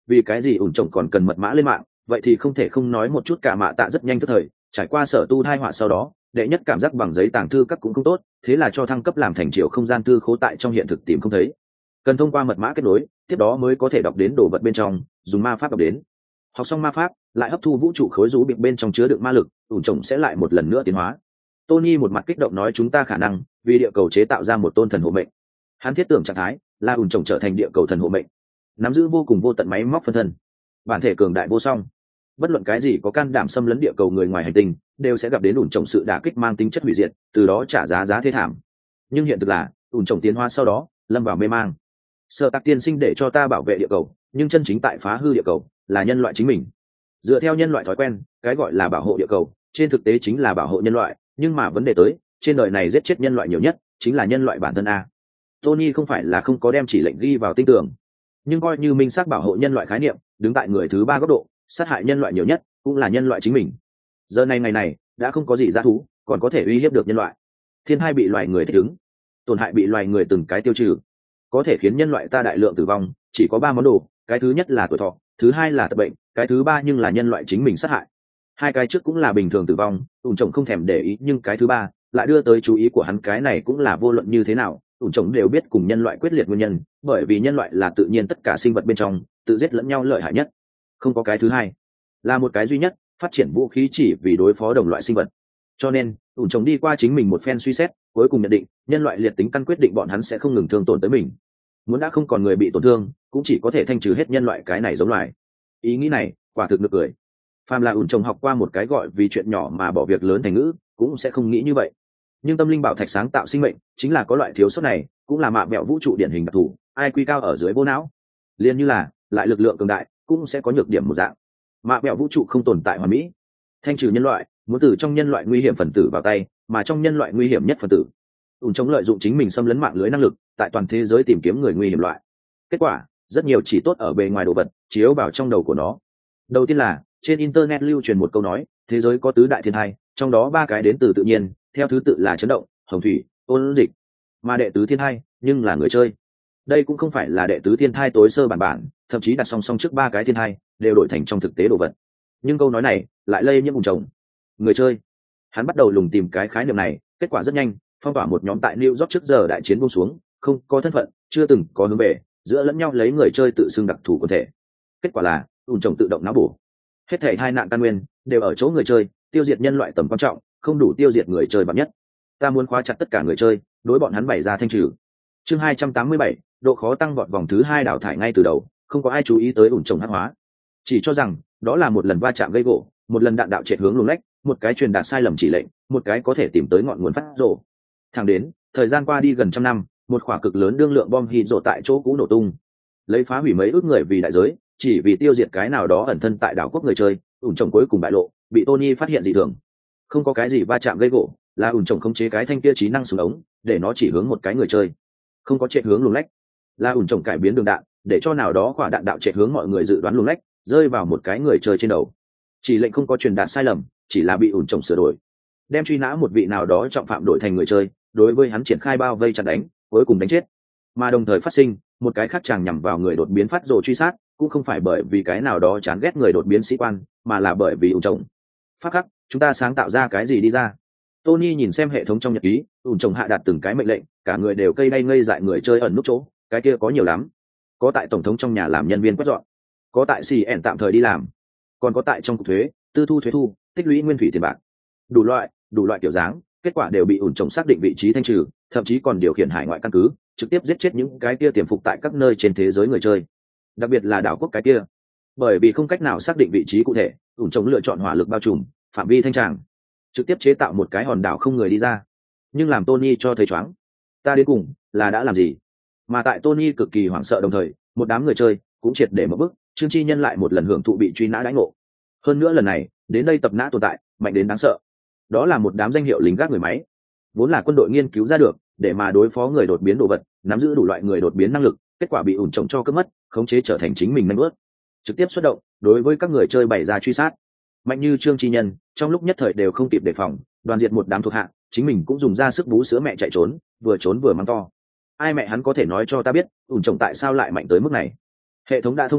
vì cái gì ủn trồng còn cần mật mã lên mạng, vậy thì không thể không nói một chút cả mạ tạ rất nhanh tức thời trải qua sở tu thai họa sau đó, đệ nhất cảm giác bằng giấy tàng thư các cũng không tốt, thế là cho thăng cấp làm thành triệu không gian thư khố tại trong hiện thực tìm không thấy, cần thông qua mật mã kết nối, tiếp đó mới có thể đọc đến đồ vật bên trong, dùng ma pháp đọc đến. Học xong ma pháp lại hấp thu vũ trụ khối rú bịt bên trong chứa đựng ma lực, ủn trồng sẽ lại một lần nữa tiến hóa. Tony một mặt kích động nói chúng ta khả năng vì địa cầu chế tạo ra một tôn thần hộ mệnh. Hắn thiết tưởng trạng thái là ủn trồng trở thành địa cầu thần hộ mệnh, nắm giữ vô cùng vô tận máy móc phân thân, bản thể cường đại vô song, bất luận cái gì có can đảm xâm lấn địa cầu người ngoài hành tinh đều sẽ gặp đến ủn trồng sự đả kích mang tính chất hủy diệt, từ đó trả giá giá thê thảm. Nhưng hiện thực là ủn trồng tiến hóa sau đó lâm vào mê mang. Sợ tạc tiên sinh để cho ta bảo vệ địa cầu, nhưng chân chính tại phá hư địa cầu là nhân loại chính mình. Dựa theo nhân loại thói quen, cái gọi là bảo hộ địa cầu trên thực tế chính là bảo hộ nhân loại, nhưng mà vấn đề tới trên đời này giết chết nhân loại nhiều nhất chính là nhân loại bản thân a. Tony không phải là không có đem chỉ lệnh ghi vào tinh tưởng, nhưng coi như minh xác bảo hộ nhân loại khái niệm đứng tại người thứ ba góc độ, sát hại nhân loại nhiều nhất cũng là nhân loại chính mình. Giờ này ngày này đã không có gì dã thú còn có thể uy hiếp được nhân loại. Thiên hai bị loài người thích ứng, tổn hại bị loài người từng cái tiêu trừ, có thể khiến nhân loại ta đại lượng tử vong chỉ có ba món đồ, cái thứ nhất là tuổi thọ, thứ hai là tật bệnh, cái thứ ba nhưng là nhân loại chính mình sát hại. Hai cái trước cũng là bình thường tử vong, ủn trồng không thèm để ý, nhưng cái thứ ba lại đưa tới chú ý của hắn, cái này cũng là vô luận như thế nào ủn trồng đều biết cùng nhân loại quyết liệt nguyên nhân, bởi vì nhân loại là tự nhiên tất cả sinh vật bên trong tự giết lẫn nhau lợi hại nhất. Không có cái thứ hai, là một cái duy nhất phát triển vũ khí chỉ vì đối phó đồng loại sinh vật. Cho nên ủn trồng đi qua chính mình một phen suy xét, cuối cùng nhận định nhân loại liệt tính căn quyết định bọn hắn sẽ không ngừng thương tổn tới mình. Muốn đã không còn người bị tổn thương cũng chỉ có thể thanh trừ hết nhân loại cái này giống loài. Ý nghĩ này quả thực nực cười. Phàm là ủn trồng học qua một cái gọi vì chuyện nhỏ mà bỏ việc lớn thành ngữ cũng sẽ không nghĩ như vậy. Nhưng tâm linh bảo thạch sáng tạo sinh mệnh chính là có loại thiếu sót này, cũng là mạ mẹo vũ trụ điển hình đặc thù, ai quy cao ở dưới vô não. Liên như là lại lực lượng cường đại cũng sẽ có nhược điểm một dạng. Mạ mẹo vũ trụ không tồn tại hoàn mỹ. Thanh trừ nhân loại muốn từ trong nhân loại nguy hiểm phần tử vào tay, mà trong nhân loại nguy hiểm nhất phần tử ủn trồng lợi dụng chính mình xâm lấn mạng lưới năng lực tại toàn thế giới tìm kiếm người nguy hiểm loại. Kết quả rất nhiều chỉ tốt ở bề ngoài đồ vật chiếu vào trong đầu của nó. Đầu tiên là trên internet lưu truyền một câu nói, thế giới có tứ đại thiên hai, trong đó ba cái đến từ tự nhiên, theo thứ tự là chấn động, hồng thủy, ôn dịch, mà đệ tứ thiên hai nhưng là người chơi. Đây cũng không phải là đệ tứ thiên thai tối sơ bản bản, thậm chí đặt song song trước ba cái thiên hai đều đổi thành trong thực tế đồ vật. Nhưng câu nói này lại lây nhiễm ủn trồng. Người chơi, hắn bắt đầu lùng tìm cái khái niệm này, kết quả rất nhanh phong tỏa một nhóm tại New York trước giờ đại chiến buông xuống, không có thân phận, chưa từng có hướng về, giữa lẫn nhau lấy người chơi tự xưng đặc thù quần thể. Kết quả là ủn trồng tự động não bổ, hết thảy hai nạn căn nguyên đều ở chỗ người chơi, tiêu diệt nhân loại tầm quan trọng không đủ tiêu diệt người chơi bản nhất. Ta muốn khóa chặt tất cả người chơi, đối bọn hắn bày ra thanh trừ. Chương hai trăm tám mươi bảy, độ khó tăng vọt vòng thứ hai đào thải ngay từ đầu, không có ai chú ý tới ủn trồng hắc hóa, chỉ cho rằng đó là một lần va chạm gây gỗ, một lần đạn đạo chạy hướng luồng lách, một cái truyền đạt sai lầm chỉ lệnh, một cái có thể tìm tới ngọn nguồn phát rồ. Thẳng đến thời gian qua đi gần trăm năm, một quả cực lớn đương lượng bom hít rồ tại chỗ cũ nổ tung, lấy phá hủy mấy ước người vì đại giới, chỉ vì tiêu diệt cái nào đó ẩn thân tại đảo quốc người chơi. Ủn trồng cuối cùng bại lộ, bị Tony phát hiện dị thường. Không có cái gì va chạm gây gỗ, là ủn trồng khống chế cái thanh kia trí năng súng ống để nó chỉ hướng một cái người chơi. Không có chạy hướng luồng lách, là ủn trồng cải biến đường đạn để cho nào đó quả đạn đạo chạy hướng mọi người dự đoán luồng lách, rơi vào một cái người chơi trên đầu. Chỉ lệnh không có truyền đạt sai lầm, chỉ là bị ủn trồng sửa đổi, đem truy nã một vị nào đó trọng phạm đổi thành người chơi, đối với hắn triển khai bao vây chặn đánh, cuối cùng đánh chết. Mà đồng thời phát sinh một cái khác chàng nhằm vào người đột biến phát rồ truy sát, cũng không phải bởi vì cái nào đó chán ghét người đột biến sĩ quan, mà là bởi vì ủn trồng. Phát khắc, chúng ta sáng tạo ra cái gì đi ra? Tony nhìn xem hệ thống trong nhật ký, ủn trồng hạ đạt từng cái mệnh lệnh, cả người đều cây đay ngây dại người chơi ẩn nút chỗ, cái kia có nhiều lắm. Có tại tổng thống trong nhà làm nhân viên quét dọn, có tại xì ẻn tạm thời đi làm, còn có tại trong cục thuế tư thu thuế thu, tích lũy nguyên thủy tiền bạc, đủ loại đủ loại kiểu dáng, kết quả đều bị ủn trồng xác định vị trí thanh trừ, thậm chí còn điều khiển hải ngoại căn cứ, trực tiếp giết chết những cái kia tiềm phục tại các nơi trên thế giới người chơi, đặc biệt là đảo quốc cái kia. Bởi vì không cách nào xác định vị trí cụ thể, ủn trồng lựa chọn hỏa lực bao trùm, phạm vi thanh tràng, trực tiếp chế tạo một cái hòn đảo không người đi ra. Nhưng làm Tony cho thấy choáng, ta đến cùng là đã làm gì? Mà tại Tony cực kỳ hoảng sợ đồng thời, một đám người chơi cũng triệt để một bước, Trương Chi Nhân lại một lần hưởng thụ bị truy nã đãi ngộ. Hơn nữa lần này đến đây tập nã tồn tại mạnh đến đáng sợ, đó là một đám danh hiệu lính gác người máy, vốn là quân đội nghiên cứu ra được để mà đối phó người đột biến đồ vật, nắm giữ đủ loại người đột biến năng lực, kết quả bị ủn trồng cho cướp mất, khống chế trở thành chính mình nanh bước, trực tiếp xuất động đối với các người chơi bày ra truy sát. Mạnh như Trương Chi Nhân trong lúc nhất thời đều không kịp đề phòng, đoàn diệt một đám thuộc hạ, chính mình cũng dùng ra sức bú sữa mẹ chạy trốn, vừa trốn vừa mắng to. Ai mẹ hắn có thể nói cho ta biết ủn trồng tại sao lại mạnh tới mức này? Hệ thống đã thông cáo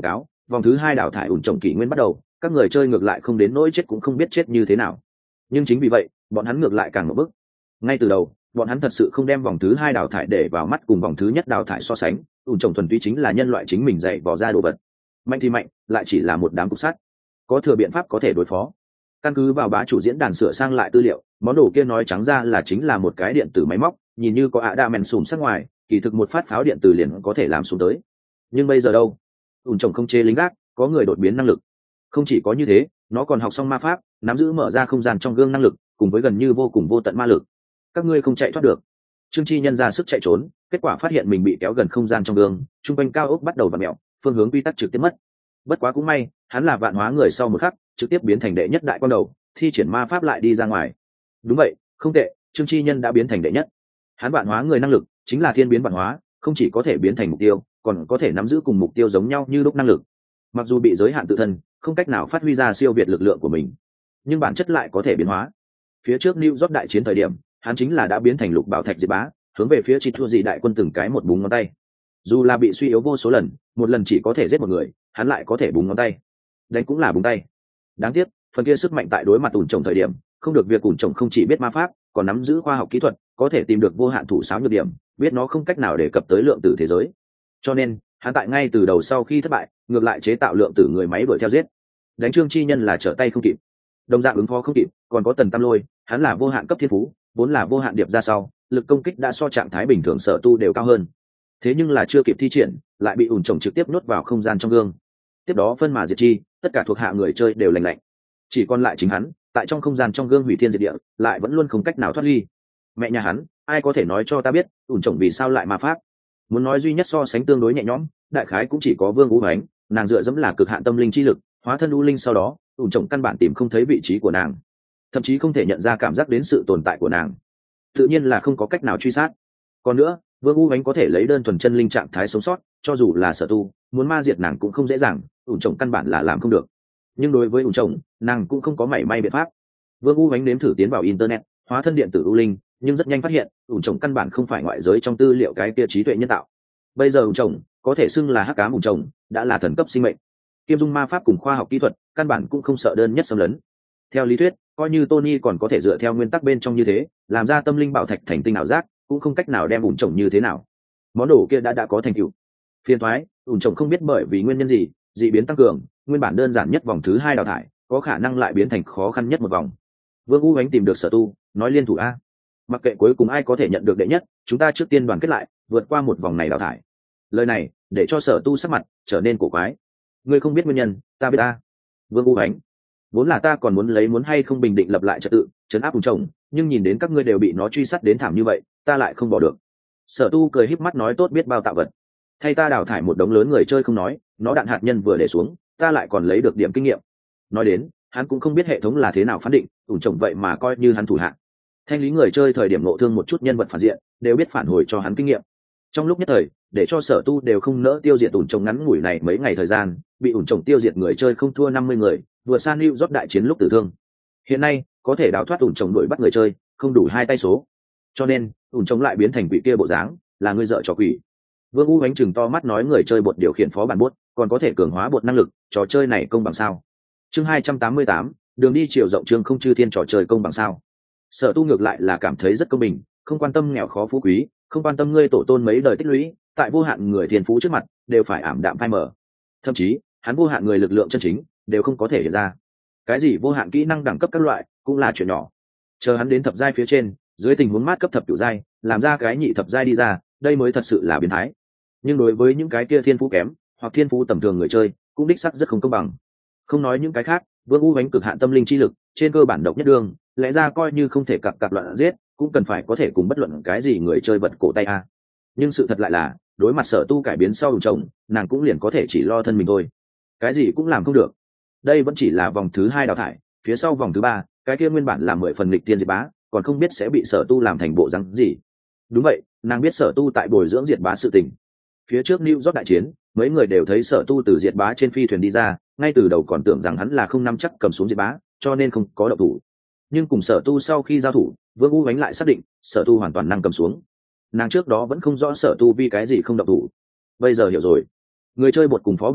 vòng thứ hai đào thải ủn trồng kỷ nguyên bắt đầu, các người chơi ngược lại không đến nỗi chết cũng không biết chết như thế nào. Nhưng chính vì vậy bọn hắn ngược lại càng một bước. Ngay từ đầu bọn hắn thật sự không đem vòng thứ hai đào thải để vào mắt cùng vòng thứ nhất đào thải so sánh. Ủn trồng thuần túy chính là nhân loại chính mình dạy vò ra đồ vật, mạnh thì mạnh, lại chỉ là một đám cục sắt, có thừa biện pháp có thể đối phó. Căn cứ vào bá chủ diễn đàn sửa sang lại tư liệu, món đồ kia nói trắng ra là chính là một cái điện tử máy móc, nhìn như có ạ đa men sùm sắc ngoài, kỳ thực một phát pháo điện tử liền có thể làm xuống tới. Nhưng bây giờ đâu? Ủn trồng không chế lính gác, có người đột biến năng lực. Không chỉ có như thế, nó còn học xong ma pháp, nắm giữ mở ra không gian trong gương năng lực, cùng với gần như vô cùng vô tận ma lực. Các ngươi không chạy thoát được. Trương Chi Nhân ra sức chạy trốn, kết quả phát hiện mình bị kéo gần không gian trong gương, trung quanh cao ốc bắt đầu vặn mèo, phương hướng quy tắc trực tiếp mất. Bất quá cũng may, hắn là vạn hóa người sau một khắc, trực tiếp biến thành đệ nhất đại quan đầu, thi triển ma pháp lại đi ra ngoài. Đúng vậy, không tệ, Trương Chi Nhân đã biến thành đệ nhất. Hắn vạn hóa người năng lực chính là thiên biến vạn hóa, không chỉ có thể biến thành mục tiêu, còn có thể nắm giữ cùng mục tiêu giống nhau như lúc năng lực. Mặc dù bị giới hạn tự thân, không cách nào phát huy ra siêu việt lực lượng của mình, nhưng bản chất lại có thể biến hóa. Phía trước New York đại chiến thời điểm, hắn chính là đã biến thành lục bảo thạch diệt bá, hướng về phía chỉ thua gì đại quân từng cái một búng ngón tay. Dù là bị suy yếu vô số lần, một lần chỉ có thể giết một người, hắn lại có thể búng ngón tay. Đánh cũng là búng tay. Đáng tiếc, phần kia sức mạnh tại đối mặt ủn trồng thời điểm, không được việc ủn trồng không chỉ biết ma pháp, còn nắm giữ khoa học kỹ thuật, có thể tìm được vô hạn thủ sáo nhược điểm, biết nó không cách nào đề cập tới lượng tử thế giới. Cho nên, hắn tại ngay từ đầu sau khi thất bại, ngược lại chế tạo lượng tử người máy đuổi theo giết. Đánh Trương Chi Nhân là trở tay không kịp, đồng dạng ứng phó không kịp, còn có Tần Tam Lôi, hắn là vô hạn cấp thiên phú, vốn là vô hạn điệp ra sau, lực công kích đã so trạng thái bình thường sở tu đều cao hơn. Thế nhưng là chưa kịp thi triển, lại bị ủn trồng trực tiếp nuốt vào không gian trong gương. Tiếp đó phân mà diệt chi, tất cả thuộc hạ người chơi đều lành lạnh. Chỉ còn lại chính hắn, tại trong không gian trong gương hủy thiên diệt địa, lại vẫn luôn không cách nào thoát ly. Mẹ nhà hắn, ai có thể nói cho ta biết, ủn trồng vì sao lại ma pháp? Muốn nói duy nhất so sánh tương đối nhẹ nhõm, đại khái cũng chỉ có Vương Vũ Ánh, nàng dựa dẫm là cực hạn tâm linh chi lực, hóa thân u linh sau đó, ủn trồng căn bản tìm không thấy vị trí của nàng, thậm chí không thể nhận ra cảm giác đến sự tồn tại của nàng, tự nhiên là không có cách nào truy sát. Còn nữa, Vương U Ánh có thể lấy đơn thuần chân linh trạng thái sống sót, cho dù là sở tu, muốn ma diệt nàng cũng không dễ dàng, ủn trồng căn bản là làm không được. Nhưng đối với ủn trồng, nàng cũng không có mảy may biện pháp. Vương U Ánh nếm thử tiến vào internet, hóa thân điện tử u linh, nhưng rất nhanh phát hiện, ủn trồng căn bản không phải ngoại giới trong tư liệu cái kia trí tuệ nhân tạo. Bây giờ ủn trồng có thể xưng là hắc ám ủn trồng, đã là thần cấp sinh mệnh. Kiêm dung ma pháp cùng khoa học kỹ thuật, căn bản cũng không sợ đơn nhất xâm lấn. Theo lý thuyết, coi như Tony còn có thể dựa theo nguyên tắc bên trong như thế, làm ra tâm linh bảo thạch thành tinh ảo giác, cũng không cách nào đem ủn trồng như thế nào. Món đồ kia đã đã có thành tựu. Phiền thoái, ủn trồng không biết bởi vì nguyên nhân gì, dị biến tăng cường, nguyên bản đơn giản nhất vòng thứ hai đào thải, có khả năng lại biến thành khó khăn nhất một vòng. Vương U Ánh tìm được sở tu, nói liên thủ a. Mặc kệ cuối cùng ai có thể nhận được đệ nhất, chúng ta trước tiên đoàn kết lại, vượt qua một vòng này đào thải. Lời này, để cho sở tu sắc mặt trở nên cổ quái. Ngươi không biết nguyên nhân, ta biết a. Vương U Ánh, vốn là ta còn muốn lấy muốn hay không bình định lập lại trật tự, trấn áp ủn trồng, nhưng nhìn đến các ngươi đều bị nó truy sát đến thảm như vậy, ta lại không bỏ được. Sở tu cười híp mắt nói tốt biết bao tạo vật, thay ta đào thải một đống lớn người chơi không nói, nó đạn hạt nhân vừa để xuống, ta lại còn lấy được điểm kinh nghiệm. Nói đến, hắn cũng không biết hệ thống là thế nào phán định, ủn trồng vậy mà coi như hắn thủ hạ. Thanh lý người chơi thời điểm nộ thương một chút nhân vật phản diện, đều biết phản hồi cho hắn kinh nghiệm. Trong lúc nhất thời, để cho sở tu đều không nỡ tiêu diệt ủn trồng ngắn ngủi này mấy ngày thời gian, bị ủn trồng tiêu diệt người chơi không thua năm mươi người, vừa san New York đại chiến lúc tử thương. Hiện nay, có thể đào thoát ủn trồng đuổi bắt người chơi, không đủ hai tay số. Cho nên, ủn trồng lại biến thành quỷ kia bộ dáng, là người dợ trò quỷ. Vương U Ánh chừng to mắt nói người chơi bột điều khiển phó bản bốt, còn có thể cường hóa bột năng lực, trò chơi này công bằng sao? Chương hai trăm tám mươi tám, đường đi chiều rộng chương không chư thiên trò chơi công bằng sao? Sở tu ngược lại là cảm thấy rất công bình, không quan tâm nghèo khó phú quý, không quan tâm ngươi tổ tôn mấy đời tích lũy, tại vô hạn người thiên phú trước mặt, đều phải ảm đạm phai mờ. Thậm chí, hắn vô hạn người lực lượng chân chính, đều không có thể hiện ra. Cái gì vô hạn kỹ năng đẳng cấp các loại, cũng là chuyện nhỏ. Chờ hắn đến thập giai phía trên, dưới tình huống mát cấp thập cửu giai, làm ra cái nhị thập giai đi ra, đây mới thật sự là biến thái. Nhưng đối với những cái kia thiên phú kém, hoặc thiên phú tầm thường người chơi, cũng đích sắc rất không công bằng. Không nói những cái khác, Vương U Ánh cực hạn tâm linh chi lực, trên cơ bản độc nhất đường, lẽ ra coi như không thể cặp cặp loạn giết, cũng cần phải có thể cùng bất luận cái gì người chơi vật cổ tay a. Nhưng sự thật lại là, đối mặt sở tu cải biến sau ủn trồng, nàng cũng liền có thể chỉ lo thân mình thôi, cái gì cũng làm không được. Đây vẫn chỉ là vòng thứ hai đào thải, phía sau vòng thứ ba, cái kia nguyên bản là mười phần nghịch tiên diệt bá, còn không biết sẽ bị sở tu làm thành bộ rắn gì. Đúng vậy, nàng biết sở tu tại bồi dưỡng diệt bá sự tình. Phía trước New York đại chiến, mấy người đều thấy sở tu từ diệt bá trên phi thuyền đi ra, ngay từ đầu còn tưởng rằng hắn là không nắm chắc cầm xuống diệt bá, cho nên không có động thủ. Nhưng cùng sở tu sau khi giao thủ, Vương U Ánh lại xác định sở tu hoàn toàn năng cầm xuống. Nàng trước đó vẫn không rõ sở tu vì cái gì không động thủ, bây giờ hiểu rồi. Người chơi bột cùng phó bản bốt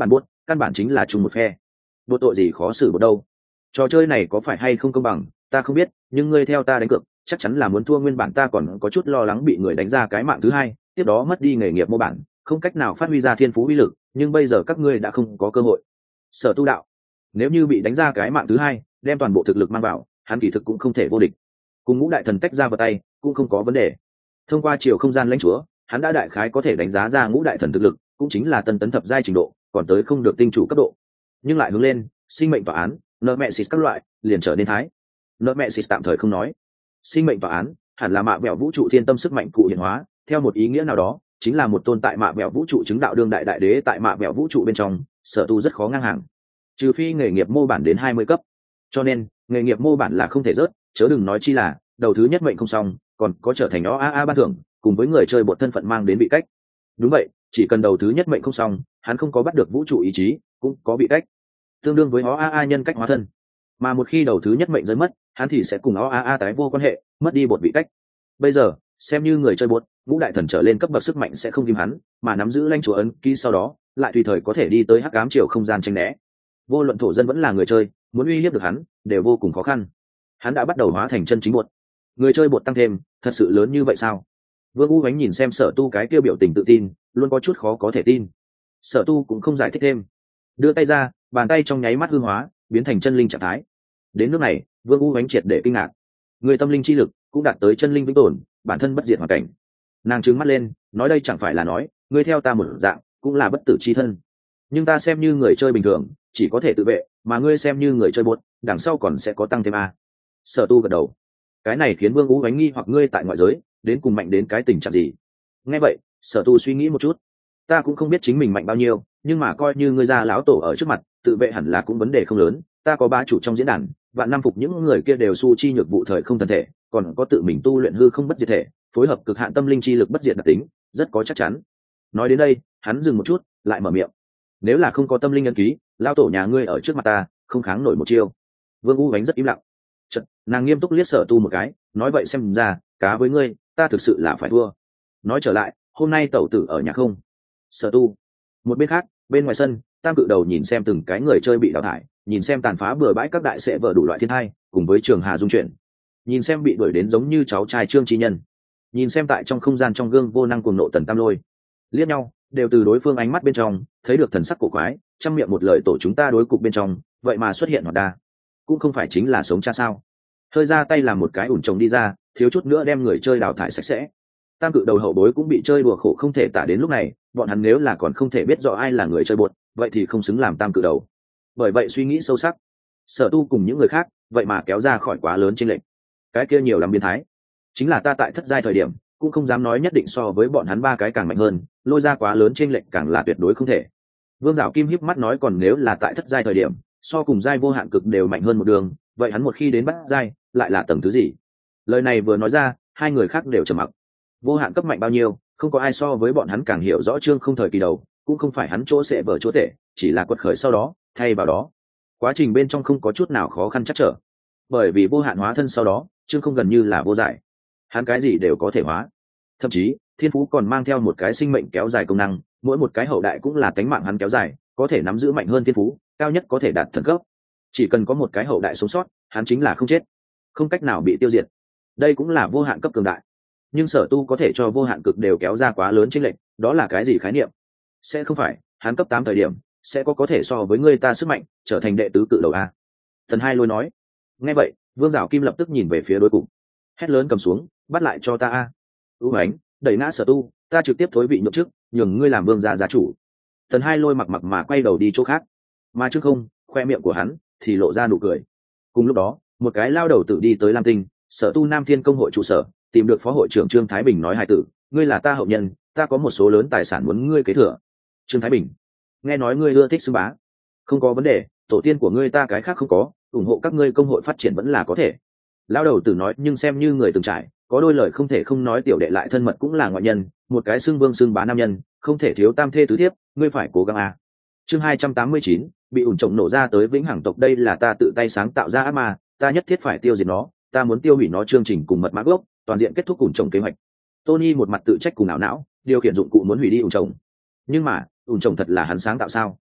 căn bản chính là chung một phe. Bộ tội gì khó xử bộ đâu. Trò chơi này có phải hay không công bằng ta không biết, nhưng ngươi theo ta đánh cược chắc chắn là muốn thua. Nguyên bản ta còn có chút lo lắng bị người đánh ra cái mạng thứ hai, tiếp đó mất đi nghề nghiệp mô bản, không cách nào phát huy ra thiên phú uy lực, nhưng bây giờ các ngươi đã không có cơ hội. Sở Tu đạo, nếu như bị đánh ra cái mạng thứ hai, đem toàn bộ thực lực mang vào, hắn kỳ thực cũng không thể vô địch. Cùng ngũ đại thần tách ra vào tay cũng không có vấn đề. Thông qua chiều không gian lãnh chúa, hắn đã đại khái có thể đánh giá ra ngũ đại thần thực lực, cũng chính là tân tấn thập giai trình độ, còn tới không được tinh chủ cấp độ. Nhưng lại hướng lên, sinh mệnh tòa án, nợ mẹ xịt các loại, liền trở nên thái. Nợ mẹ xịt tạm thời không nói. Sinh mệnh tòa án, hẳn là mạ vẹo vũ trụ thiên tâm sức mạnh cụ hiện hóa, theo một ý nghĩa nào đó, chính là một tồn tại mạ vẹo vũ trụ chứng đạo đương đại đại đế. Tại mạ vẹo vũ trụ bên trong, Sở Tu rất khó ngang hàng, trừ phi nghề nghiệp mô bản đến hai mươi cấp. Cho nên, nghề nghiệp mô bản là không thể rớt, chớ đừng nói chi là đầu thứ nhất mệnh không xong, còn có trở thành nó a a ban thưởng, cùng với người chơi bột thân phận mang đến bị cách. Đúng vậy, chỉ cần đầu thứ nhất mệnh không xong, hắn không có bắt được vũ trụ ý chí, cũng có bị cách, tương đương với ó a a nhân cách hóa thân. Mà một khi đầu thứ nhất mệnh rơi mất, hắn thì sẽ cùng ó a a tái vô quan hệ, mất đi bột vị cách. Bây giờ, xem như người chơi bột, ngũ đại thần trở lên cấp bậc sức mạnh sẽ không kìm hắn, mà nắm giữ lãnh chúa ấn ký sau đó, lại tùy thời có thể đi tới hắc ám chiều không gian tranh né. Vô luận thổ dân vẫn là người chơi, muốn uy hiếp được hắn, đều vô cùng khó khăn. Hắn đã bắt đầu hóa thành chân chính bột. Người chơi bột tăng thêm, thật sự lớn như vậy sao? Vương U Ánh nhìn xem Sở Tu cái kia biểu tình tự tin, luôn có chút khó có thể tin. Sở Tu cũng không giải thích thêm, đưa tay ra, bàn tay trong nháy mắt hư hóa, biến thành chân linh trạng thái. Đến nước này, Vương U Ánh triệt để kinh ngạc. Người tâm linh chi lực cũng đạt tới chân linh vĩnh tồn, bản thân bất diệt hoàn cảnh. Nàng trừng mắt lên, nói đây chẳng phải là nói, ngươi theo ta một dạng, cũng là bất tử chi thân. Nhưng ta xem như người chơi bình thường, chỉ có thể tự vệ, mà ngươi xem như người chơi bột, đằng sau còn sẽ có tăng thêm a. Sở Tu gật đầu. Cái này khiến Vương U Ánh nghi hoặc ngươi tại ngoại giới, đến cùng mạnh đến cái tình trạng gì? Nghe vậy, Sở Tu suy nghĩ một chút. Ta cũng không biết chính mình mạnh bao nhiêu, nhưng mà coi như ngươi ra lão tổ ở trước mặt, tự vệ hẳn là cũng vấn đề không lớn. Ta có ba chủ trong diễn đàn, vạn năm phục những người kia đều su chi nhược vụ thời không thân thể, còn có tự mình tu luyện hư không bất diệt thể, phối hợp cực hạn tâm linh chi lực bất diệt đặc tính, rất có chắc chắn. Nói đến đây, hắn dừng một chút, lại mở miệng. Nếu là không có tâm linh ấn ký, lão tổ nhà ngươi ở trước mặt ta, không kháng nổi một chiêu. Vương U Ánh rất im lặng. Chật, nàng nghiêm túc liếc Sở Tu một cái, nói vậy xem ra, cá với ngươi, ta thực sự là phải thua. Nói trở lại, hôm nay tẩu tử ở nhà không? Sở Tu. Một bên khác, bên ngoài sân, Tam Cự Đầu nhìn xem từng cái người chơi bị đào thải, nhìn xem tàn phá bừa bãi các đại sẽ vở đủ loại thiên hai, cùng với Trường Hà dung chuyển, nhìn xem bị đuổi đến giống như cháu trai Trương Chí Nhân, nhìn xem tại trong không gian trong gương vô năng cuồng nộ Tần Tam Lôi, liếc nhau, đều từ đối phương ánh mắt bên trong thấy được thần sắc cổ quái, trong miệng một lời tổ chúng ta đối cục bên trong, vậy mà xuất hiện hoạt đa, cũng không phải chính là sống cha sao? Hơi ra tay làm một cái ủn trồng đi ra, thiếu chút nữa đem người chơi đào thải sạch sẽ. Tam Cự Đầu hậu bối cũng bị chơi đùa khổ không thể tả. Đến lúc này, bọn hắn nếu là còn không thể biết rõ ai là người chơi bột, vậy thì không xứng làm Tam Cự Đầu. Bởi vậy suy nghĩ sâu sắc, Sở Tu cùng những người khác, vậy mà kéo ra khỏi quá lớn chênh lệch. Cái kia nhiều lắm biến thái. Chính là ta tại thất giai thời điểm, cũng không dám nói nhất định so với bọn hắn ba cái càng mạnh hơn, lôi ra quá lớn chênh lệch càng là tuyệt đối không thể. Vương Giảo Kim híp mắt nói còn nếu là tại thất giai thời điểm, so cùng giai vô hạn cực đều mạnh hơn một đường, vậy hắn một khi đến bát giai, lại là tầng thứ gì? Lời này vừa nói ra, hai người khác đều trầm mặc. Vô hạn cấp mạnh bao nhiêu, không có ai so với bọn hắn càng hiểu rõ Trương Không thời kỳ đầu, cũng không phải hắn chỗ sẽ vở chỗ tệ, chỉ là quật khởi sau đó, thay vào đó, quá trình bên trong không có chút nào khó khăn chắc trở. Bởi vì vô hạn hóa thân sau đó, Trương Không gần như là vô giải, hắn cái gì đều có thể hóa, thậm chí thiên phú còn mang theo một cái sinh mệnh kéo dài công năng, mỗi một cái hậu đại cũng là tánh mạng hắn kéo dài, có thể nắm giữ mạnh hơn thiên phú, cao nhất có thể đạt thần cấp. Chỉ cần có một cái hậu đại sống sót, hắn chính là không chết, không cách nào bị tiêu diệt. Đây cũng là vô hạn cấp cường đại. Nhưng Sở Tu có thể cho vô hạn cực đều kéo ra quá lớn chênh lệch, đó là cái gì khái niệm? Sẽ không phải hắn cấp tám thời điểm sẽ có có thể so với người ta sức mạnh, trở thành đệ tứ cự đầu a? Thần Hai Lôi nói. Nghe vậy, Vương Giảo Kim lập tức nhìn về phía đối cục, hét lớn cầm xuống, bắt lại cho ta a. U Ánh, đẩy ngã Sở Tu, ta trực tiếp thối vị nhượng chức, nhường ngươi làm vương gia gia chủ. Thần Hai Lôi mặc mặc mà quay đầu đi chỗ khác, mà trước không, khoe miệng của hắn thì lộ ra nụ cười. Cùng lúc đó, một cái lao đầu tự đi tới Lam Tinh, Sở Tu Nam Thiên công hội trụ sở, tìm được phó hội trưởng Trương Thái Bình nói: hai tử, ngươi là ta hậu nhân, ta có một số lớn tài sản muốn ngươi kế thừa. Trương Thái Bình, nghe nói ngươi ưa thích xưng bá, không có vấn đề, tổ tiên của ngươi ta cái khác không có, ủng hộ các ngươi công hội phát triển vẫn là có thể. Lao đầu tử nói, nhưng xem như người từng trải, có đôi lời không thể không nói, tiểu đệ lại thân mật cũng là ngoại nhân, một cái xưng vương xưng bá nam nhân, không thể thiếu tam thê tứ thiếp, ngươi phải cố gắng a. Chương hai trăm tám mươi chín, bị ủn trồng nổ ra tới vĩnh hằng tộc, đây là ta tự tay sáng tạo ra ác ma, ta nhất thiết phải tiêu diệt nó, ta muốn tiêu hủy nó. Chương trình cùng mật mã gốc, toàn diện kết thúc ủn trồng kế hoạch. Tony một mặt tự trách cùng ảo não, điều khiển dụng cụ muốn hủy đi ủn trồng, nhưng mà ủn trồng thật là hắn sáng tạo sao?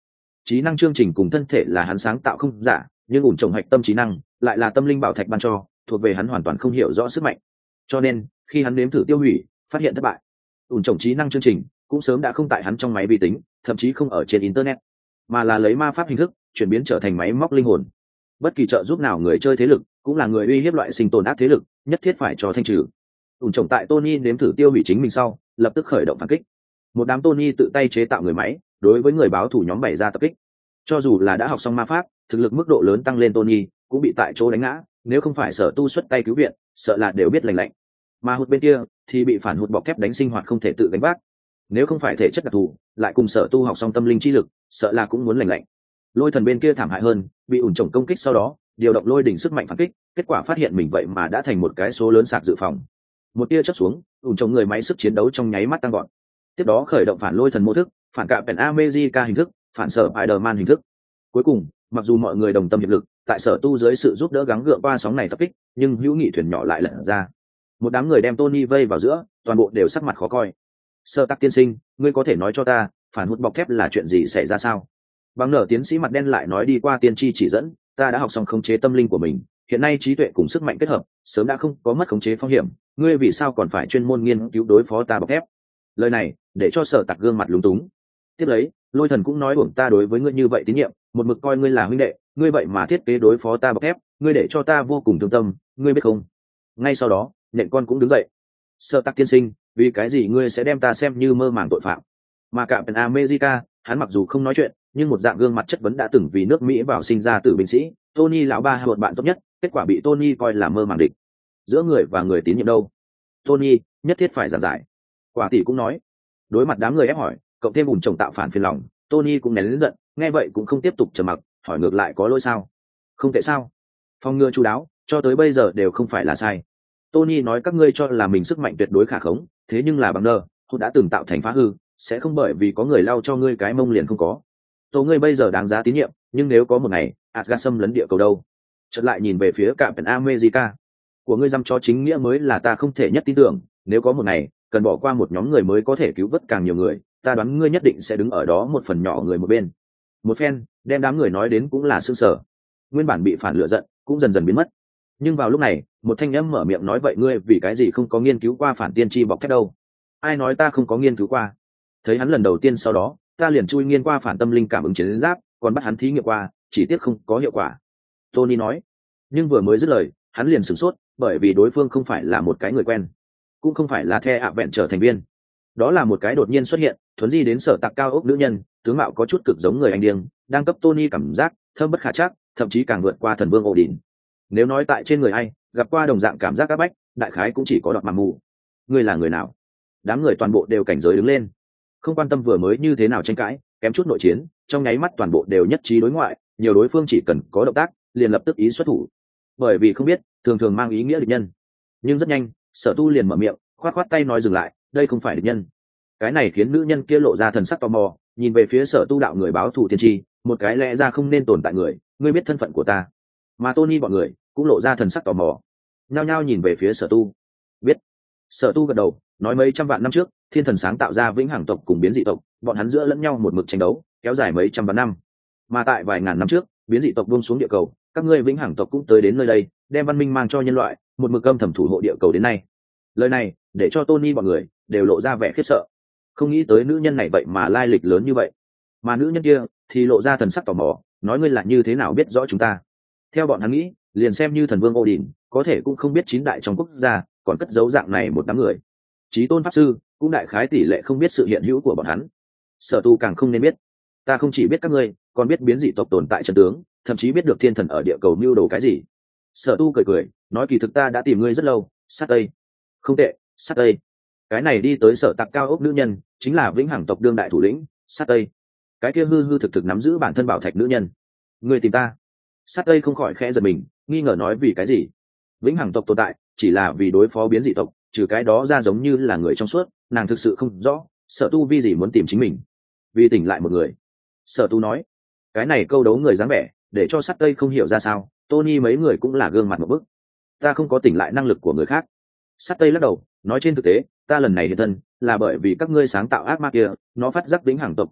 Trí năng chương trình cùng thân thể là hắn sáng tạo không giả, nhưng ủn trồng hạch tâm trí năng lại là tâm linh bảo thạch ban cho, thuộc về hắn hoàn toàn không hiểu rõ sức mạnh. Cho nên khi hắn nếm thử tiêu hủy, phát hiện thất bại. ủn trồng trí năng chương trình cũng sớm đã không tại hắn trong máy vi tính, thậm chí không ở trên internet, mà là lấy ma pháp hình thức chuyển biến trở thành máy móc linh hồn. Bất kỳ trợ giúp nào người chơi thế lực cũng là người uy hiếp loại sinh tồn ác thế lực, nhất thiết phải cho thanh trừ. ủn trồng tại Tony nếm thử tiêu hủy chính mình sau, lập tức khởi động phản kích. Một đám Tony tự tay chế tạo người máy, đối với người báo thù nhóm bày ra tập kích. Cho dù là đã học xong ma pháp, thực lực mức độ lớn tăng lên Tony cũng bị tại chỗ đánh ngã, nếu không phải Sở Tu xuất tay cứu viện, sợ là đều biết lành lạnh. Mà hụt bên kia thì bị phản hụt bọc thép đánh sinh hoạt không thể tự gánh vác, nếu không phải thể chất đặc thù, lại cùng Sở Tu học xong tâm linh chi lực, sợ là cũng muốn lành lạnh. Lôi thần bên kia thảm hại hơn, bị ủn trồng công kích sau đó điều động lôi đỉnh sức mạnh phản kích, kết quả phát hiện mình vậy mà đã thành một cái số lớn sạc dự phòng. Một tia chớp xuống, ủn trồng người máy sức chiến đấu trong nháy mắt tăng gọn. Tiếp đó khởi động phản lôi thần mô thức, phản cạm pèn America hình thức, phản sở Spider-Man hình thức. Cuối cùng, mặc dù mọi người đồng tâm hiệp lực, tại Sở Tu dưới sự giúp đỡ gắng gượng qua sóng này tập kích, nhưng hữu nghị thuyền nhỏ lại lật ra. Một đám người đem Tony vây vào giữa, toàn bộ đều sắc mặt khó coi. Sơ Tắc tiên sinh, ngươi có thể nói cho ta, phản hút bọc thép là chuyện gì xảy ra sao? Bằng nở tiến sĩ mặt đen lại nói, đi qua tiên tri chỉ dẫn, ta đã học xong khống chế tâm linh của mình, hiện nay trí tuệ cùng sức mạnh kết hợp, sớm đã không có mất khống chế phong hiểm, ngươi vì sao còn phải chuyên môn nghiên cứu đối phó ta bọc thép? Lời này để cho Sở Tặc gương mặt lúng túng. Tiếp lấy, Lôi Thần cũng nói, uổng ta đối với ngươi như vậy tín nhiệm, một mực coi ngươi là huynh đệ, ngươi vậy mà thiết kế đối phó ta bọc thép, ngươi để cho ta vô cùng thương tâm, ngươi biết không? Ngay sau đó, Nhện Con cũng đứng dậy. Sở Tặc tiên sinh, vì cái gì ngươi sẽ đem ta xem như mơ màng tội phạm? Mà cả Pen America, hắn mặc dù không nói chuyện, nhưng một dạng gương mặt chất vấn đã từng vì nước Mỹ vào sinh ra tử binh sĩ, Tony lão ba một bạn tốt nhất, kết quả bị Tony coi là mơ màng địch. Giữa người và người tín nhiệm đâu? Tony nhất thiết phải giảng giải. Quả tỷ cũng nói. Đối mặt đám người ép hỏi, cộng thêm ủn trồng tạo phản phiền lòng, Tony cũng nén lớn giận, nghe vậy cũng không tiếp tục trầm mặc, hỏi ngược lại, có lỗi sao? Không tệ sao? Phòng ngừa chu đáo, cho tới bây giờ đều không phải là sai. Tony nói, các ngươi cho là mình sức mạnh tuyệt đối khả khống, thế nhưng là bằng nơ, họ đã từng tạo thành phá hư, sẽ không bởi vì có người lau cho ngươi cái mông liền không có. Tổ ngươi bây giờ đáng giá tín nhiệm, nhưng nếu có một ngày Asgard xâm lấn địa cầu đâu? Chợt lại nhìn về phía Captain America, của ngươi dăm cho chính nghĩa mới là ta không thể nhất tin tưởng, nếu có một ngày cần bỏ qua một nhóm người mới có thể cứu vớt càng nhiều người, ta đoán ngươi nhất định sẽ đứng ở đó một phần nhỏ người một bên. Một phen đem đám người nói đến cũng là sương sở, nguyên bản bị phản lựa giận cũng dần dần biến mất. Nhưng vào lúc này, một thanh âm mở miệng nói, vậy ngươi vì cái gì không có nghiên cứu qua phản tiên tri bọc thép đâu? Ai nói ta không có nghiên cứu qua? Thấy hắn lần đầu tiên sau đó, ta liền chui nghiên qua phản tâm linh cảm ứng chiến giáp, còn bắt hắn thí nghiệm qua, chỉ tiếc không có hiệu quả. Tony nói. Nhưng vừa mới dứt lời, hắn liền sửng sốt, bởi vì đối phương không phải là một cái người quen, cũng không phải là The Avenger thành viên. Đó là một cái đột nhiên xuất hiện, thuấn di đến Sở Tặc cao ốc nữ nhân, tướng mạo có chút cực giống người anh điên, đang cấp Tony cảm giác thơm bất khả trắc, thậm chí càng vượt qua thần vương Odin. Nếu nói tại trên người ai gặp qua đồng dạng cảm giác áp bách, đại khái cũng chỉ có Đọt Mạc Mù. Ngươi là người nào? Đám người toàn bộ đều cảnh giới đứng lên, không quan tâm vừa mới như thế nào tranh cãi, kém chút nội chiến, trong nháy mắt toàn bộ đều nhất trí đối ngoại, nhiều đối phương chỉ cần có động tác liền lập tức ý xuất thủ, bởi vì không biết thường thường mang ý nghĩa địch nhân. Nhưng rất nhanh, Sở Tu liền mở miệng, khoát khoát tay nói dừng lại, đây không phải địch nhân. Cái này khiến nữ nhân kia lộ ra thần sắc tò mò, nhìn về phía Sở Tu đạo người báo thù tiên tri, một cái lẽ ra không nên tồn tại người, ngươi biết thân phận của ta? Mà Tony bọn người cũng lộ ra thần sắc tò mò, nhao nhao nhìn về phía Sở Tu. Biết. Sở Tu gật đầu, nói mấy trăm vạn năm trước, thiên thần sáng tạo ra vĩnh hằng tộc cùng biến dị tộc, bọn hắn giữa lẫn nhau một mực tranh đấu, kéo dài mấy trăm vạn năm. Mà tại vài ngàn năm trước, biến dị tộc buông xuống địa cầu, các ngươi vĩnh hằng tộc cũng tới đến nơi đây, đem văn minh mang cho nhân loại, một mực âm thầm thủ hộ địa cầu đến nay. Lời này để cho Tony bọn người đều lộ ra vẻ khiếp sợ, không nghĩ tới nữ nhân này vậy mà lai lịch lớn như vậy. Mà nữ nhân kia thì lộ ra thần sắc tò mò, nói, ngươi là như thế nào biết rõ chúng ta? Theo bọn hắn nghĩ, liền xem như thần vương Odin, có thể cũng không biết chín đại trong quốc gia còn cất giấu dạng này một đám người. Chí tôn pháp sư cũng đại khái tỷ lệ không biết sự hiện hữu của bọn hắn. Sở Tu càng không nên biết. Ta không chỉ biết các ngươi, còn biết biến dị tộc tồn tại chân tướng, thậm chí biết được thiên thần ở địa cầu mưu đồ cái gì. Sở Tu cười cười, nói, kỳ thực ta đã tìm ngươi rất lâu. Sát Tây. Không tệ, Sát Tây. Cái này đi tới Sở Tặc cao ốc nữ nhân chính là vĩnh hằng tộc đương đại thủ lĩnh Sát Tây. Cái kia hư hư thực thực nắm giữ bản thân bảo thạch nữ nhân. Ngươi tìm ta? Sát Tây không khỏi khẽ giật mình, nghi ngờ nói, vì cái gì? Vĩnh hằng tộc tồn tại chỉ là vì đối phó biến dị tộc, trừ cái đó ra giống như là người trong suốt, nàng thực sự không rõ Sở Tu vì gì muốn tìm chính mình. Vì tỉnh lại một người. Sở Tu nói. Cái này câu đấu người dáng vẻ để cho Sát Tây không hiểu ra sao. Tony mấy người cũng là gương mặt một bức. Ta không có tỉnh lại năng lực của người khác. Sát Tây lắc đầu, nói, trên thực tế ta lần này hiện thân là bởi vì các ngươi sáng tạo ác ma kia, nó phát giác vĩnh hằng tộc tồn tại,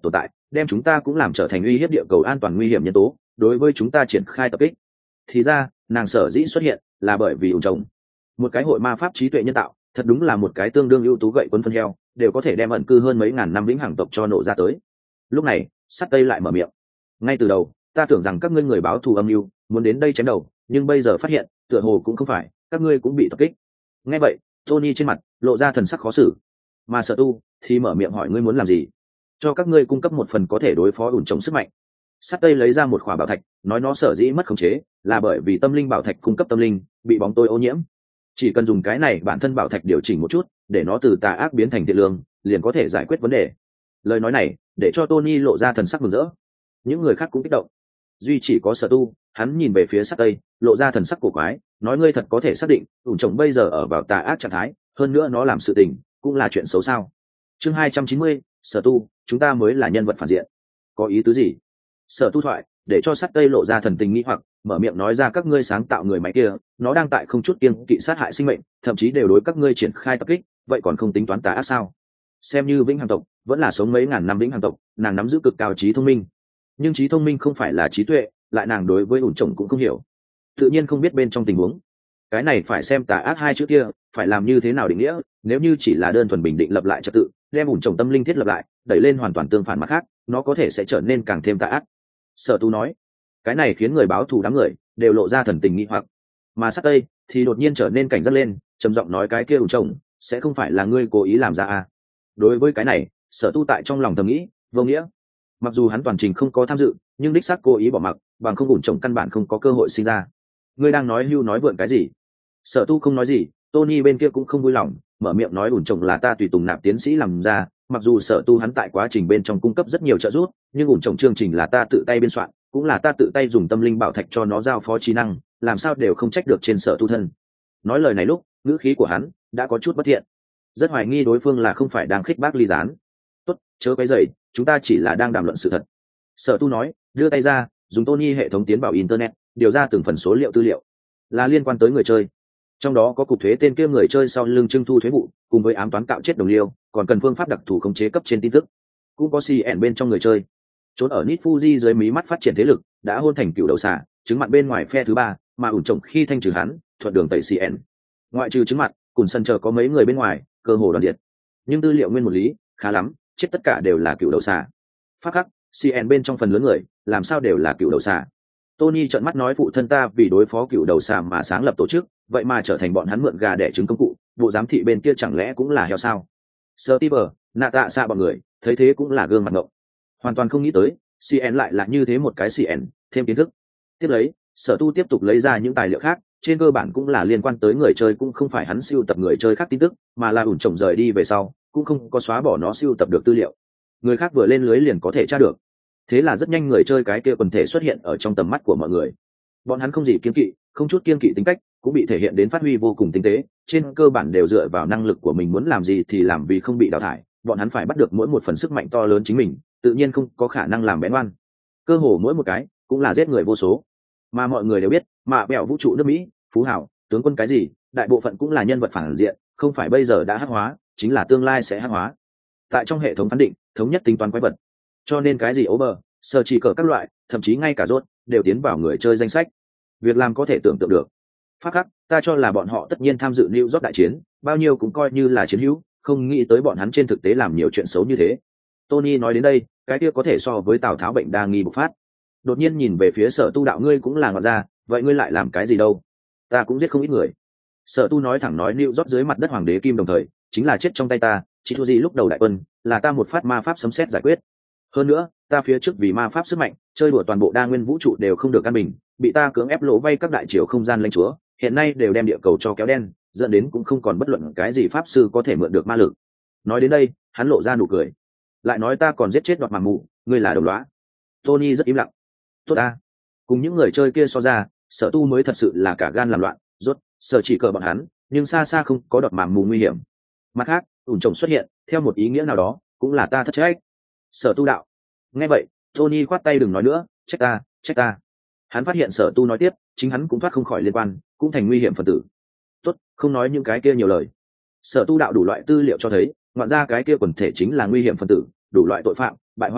đem chúng ta cũng làm trở thành uy hiếp địa cầu an toàn nguy hiểm nhân tố đối với chúng ta triển khai tập kích. Thì ra nàng sở dĩ xuất hiện là bởi vì ủn trồng, một cái hội ma pháp trí tuệ nhân tạo, thật đúng là một cái tương đương ưu tú gậy quân phân heo, đều có thể đem ẩn cư hơn mấy ngàn năm vĩnh hằng tộc cho nổ ra tới. Lúc này sắt tây lại mở miệng, ngay từ đầu ta tưởng rằng các ngươi người báo thù âm mưu muốn đến đây chém đầu, nhưng bây giờ phát hiện tựa hồ cũng không phải, các ngươi cũng bị tập kích. Nghe vậy Tony trên mặt lộ ra thần sắc khó xử, mà Sở Tu thì mở miệng hỏi ngươi muốn làm gì. Cho các ngươi cung cấp một phần có thể đối phó ủn trồng sức mạnh. Sắt tây lấy ra một khỏa bảo thạch, nói nó sở dĩ mất khống chế là bởi vì tâm linh bảo thạch cung cấp tâm linh bị bóng tối ô nhiễm, chỉ cần dùng cái này bản thân bảo thạch điều chỉnh một chút để nó từ tà ác biến thành thiện lương liền có thể giải quyết vấn đề. Lời nói này để cho Tony lộ ra thần sắc mừng rỡ, những người khác cũng kích động, duy chỉ có Sở Tu hắn nhìn về phía sắt tây lộ ra thần sắc cổ quái, nói ngươi thật có thể xác định ủn trồng bây giờ ở vào tà ác trạng thái, hơn nữa nó làm sự tình cũng là chuyện xấu sao? Chương hai trăm chín mươi, Sở Tu, chúng ta mới là nhân vật phản diện. Có ý tứ gì? Sở Tu thoại để cho sắt tây lộ ra thần tình nghi hoặc, mở miệng nói ra các ngươi sáng tạo người máy kia nó đang tại không chút kiêng kỵ sát hại sinh mệnh, thậm chí đều đối các ngươi triển khai tập kích, vậy còn không tính toán tà ác sao? Xem như vĩnh hằng tộc vẫn là sống mấy ngàn năm vĩnh hằng tộc, nàng nắm giữ cực cao trí thông minh, nhưng trí thông minh không phải là trí tuệ, lại nàng đối với ủn trồng cũng không hiểu, tự nhiên không biết bên trong tình huống. Cái này phải xem tà ác hai chữ kia phải làm như thế nào định nghĩa, nếu như chỉ là đơn thuần bình định lập lại trật tự, đem ủn trồng tâm linh thiết lập lại đẩy lên hoàn toàn tương phản mặt khác, nó có thể sẽ trở nên càng thêm tà ác. Sở Tu nói cái này khiến người báo thù đám người đều lộ ra thần tình nghi hoặc, mà sát tây thì đột nhiên trở nên cảnh giác lên, trầm giọng nói cái kia ủn trồng sẽ không phải là ngươi cố ý làm ra à? Đối với cái này Sở Tu tại trong lòng thầm nghĩ vô nghĩa, mặc dù hắn toàn trình không có tham dự nhưng đích xác cố ý bỏ mặc, bằng không ủn trồng căn bản không có cơ hội sinh ra. Ngươi đang nói hưu nói vượn cái gì? Sở Tu không nói gì, Tony bên kia cũng không vui lòng, mở miệng nói ủn trồng là ta tùy tùng nạp tiến sĩ làm ra, mặc dù Sở Tu hắn tại quá trình bên trong cung cấp rất nhiều trợ giúp, nhưng ủn trồng chương trình là ta tự tay biên soạn, cũng là ta tự tay dùng tâm linh bảo thạch cho nó giao phó trí năng, làm sao đều không trách được trên Sở Tu thân. Nói lời này lúc ngữ khí của hắn đã có chút bất thiện, rất hoài nghi đối phương là không phải đang khích bác ly gián. Tốt, chớ quấy rầy, chúng ta chỉ là đang đàm luận sự thật. Sở Tu nói, đưa tay ra dùng Tony hệ thống tiến vào internet điều ra từng phần số liệu tư liệu, là liên quan tới người chơi, trong đó có cục thuế tên kia người chơi sau lưng trưng thu thuế vụ cùng với ám toán cạo chết đồng liêu, còn cần phương pháp đặc thù khống chế cấp trên tin tức, cũng có xê en bên trong người chơi trốn ở Nit Fuji dưới mí mắt phát triển thế lực, đã hôn thành cựu đầu xà chứng mặt bên ngoài phe thứ ba, mà ủn trồng khi thanh trừ hắn thuận đường tẩy xê en. Ngoại trừ chứng mặt cùng sân chờ có mấy người bên ngoài cơ hồ đoàn diệt, nhưng tư liệu nguyên một lý khá lắm, chết tất cả đều là cựu đầu xà. Phát khắc xê en bên trong phần lớn người làm sao đều là cựu đầu xà. Tony trợn mắt nói phụ thân ta vì đối phó cựu đầu xà mà sáng lập tổ chức, vậy mà trở thành bọn hắn mượn gà đẻ trứng công cụ, bộ giám thị bên kia chẳng lẽ cũng là heo sao? Steve, nạ tạ xạ bọn người thấy thế cũng là gương mặt ngộng, hoàn toàn không nghĩ tới xê en lại là như thế một cái xê en, thêm kiến thức. Tiếp lấy Sở Tu tiếp tục lấy ra những tài liệu khác, trên cơ bản cũng là liên quan tới người chơi, cũng không phải hắn siêu tập người chơi khác tin tức, mà là ủn trồng rời đi về sau cũng không có xóa bỏ nó siêu tập được tư liệu, người khác vừa lên lưới liền có thể tra được. Thế là rất nhanh người chơi cái kia quần thể xuất hiện ở trong tầm mắt của mọi người. Bọn hắn không gì kiêng kỵ, không chút kiêng kỵ tính cách cũng bị thể hiện đến phát huy vô cùng tinh tế, trên cơ bản đều dựa vào năng lực của mình, muốn làm gì thì làm, vì không bị đào thải bọn hắn phải bắt được mỗi một phần sức mạnh to lớn chính mình, tự nhiên không có khả năng làm bén ngoan, cơ hồ mỗi một cái cũng là giết người vô số. Mà mọi người đều biết mạ bẹo vũ trụ nước Mỹ, phú hảo, tướng quân cái gì, đại bộ phận cũng là nhân vật phản diện, không phải bây giờ đã hắc hóa chính là tương lai sẽ hắc hóa. Tại trong hệ thống phán định thống nhất tính toán quái vật, cho nên cái gì over sở chỉ cờ các loại, thậm chí ngay cả rốt đều tiến vào người chơi danh sách, việc làm có thể tưởng tượng được. Phát khắc ta cho là bọn họ tất nhiên tham dự New York đại chiến, bao nhiêu cũng coi như là chiến hữu, không nghĩ tới bọn hắn trên thực tế làm nhiều chuyện xấu như thế. Tony nói đến đây cái kia có thể so với Tào Tháo bệnh đa nghi bộc phát, đột nhiên nhìn về phía Sở Tu đạo, ngươi cũng là ngọt ra, vậy ngươi lại làm cái gì đâu? Ta cũng giết không ít người. Sở Tu nói thẳng nói New York dưới mặt đất hoàng đế kim đồng thời chính là chết trong tay ta, chỉ thua gì lúc đầu đại quân là ta một phát ma pháp sấm sét giải quyết. Hơn nữa ta phía trước vì ma pháp sức mạnh chơi đùa toàn bộ đa nguyên vũ trụ đều không được căn bình, bị ta cưỡng ép lỗ vay các đại triều không gian lãnh chúa, hiện nay đều đem địa cầu cho kéo đen, dẫn đến cũng không còn bất luận cái gì pháp sư có thể mượn được ma lực. Nói đến đây hắn lộ ra nụ cười, lại nói ta còn giết chết đoạt màng mù, ngươi là đồng lõa. Tony rất im lặng. Tốt ta, cùng những người chơi kia so ra, Sở Tu mới thật sự là cả gan làm loạn, rốt Sở chỉ cờ bọn hắn nhưng xa xa không có đoạt màng mù nguy hiểm. Mặt khác ủn trồng xuất hiện theo một ý nghĩa nào đó cũng là ta thất trách. Sở Tu đạo. Nghe vậy Tony khoát tay, đừng nói nữa, trách ta trách ta. Hắn phát hiện Sở Tu nói tiếp chính hắn cũng thoát không khỏi liên quan, cũng thành nguy hiểm phần tử. Tốt, không nói những cái kia nhiều lời. Sở Tu đạo đủ loại tư liệu cho thấy ngoạn ra cái kia quần thể chính là nguy hiểm phần tử, đủ loại tội phạm bại hoại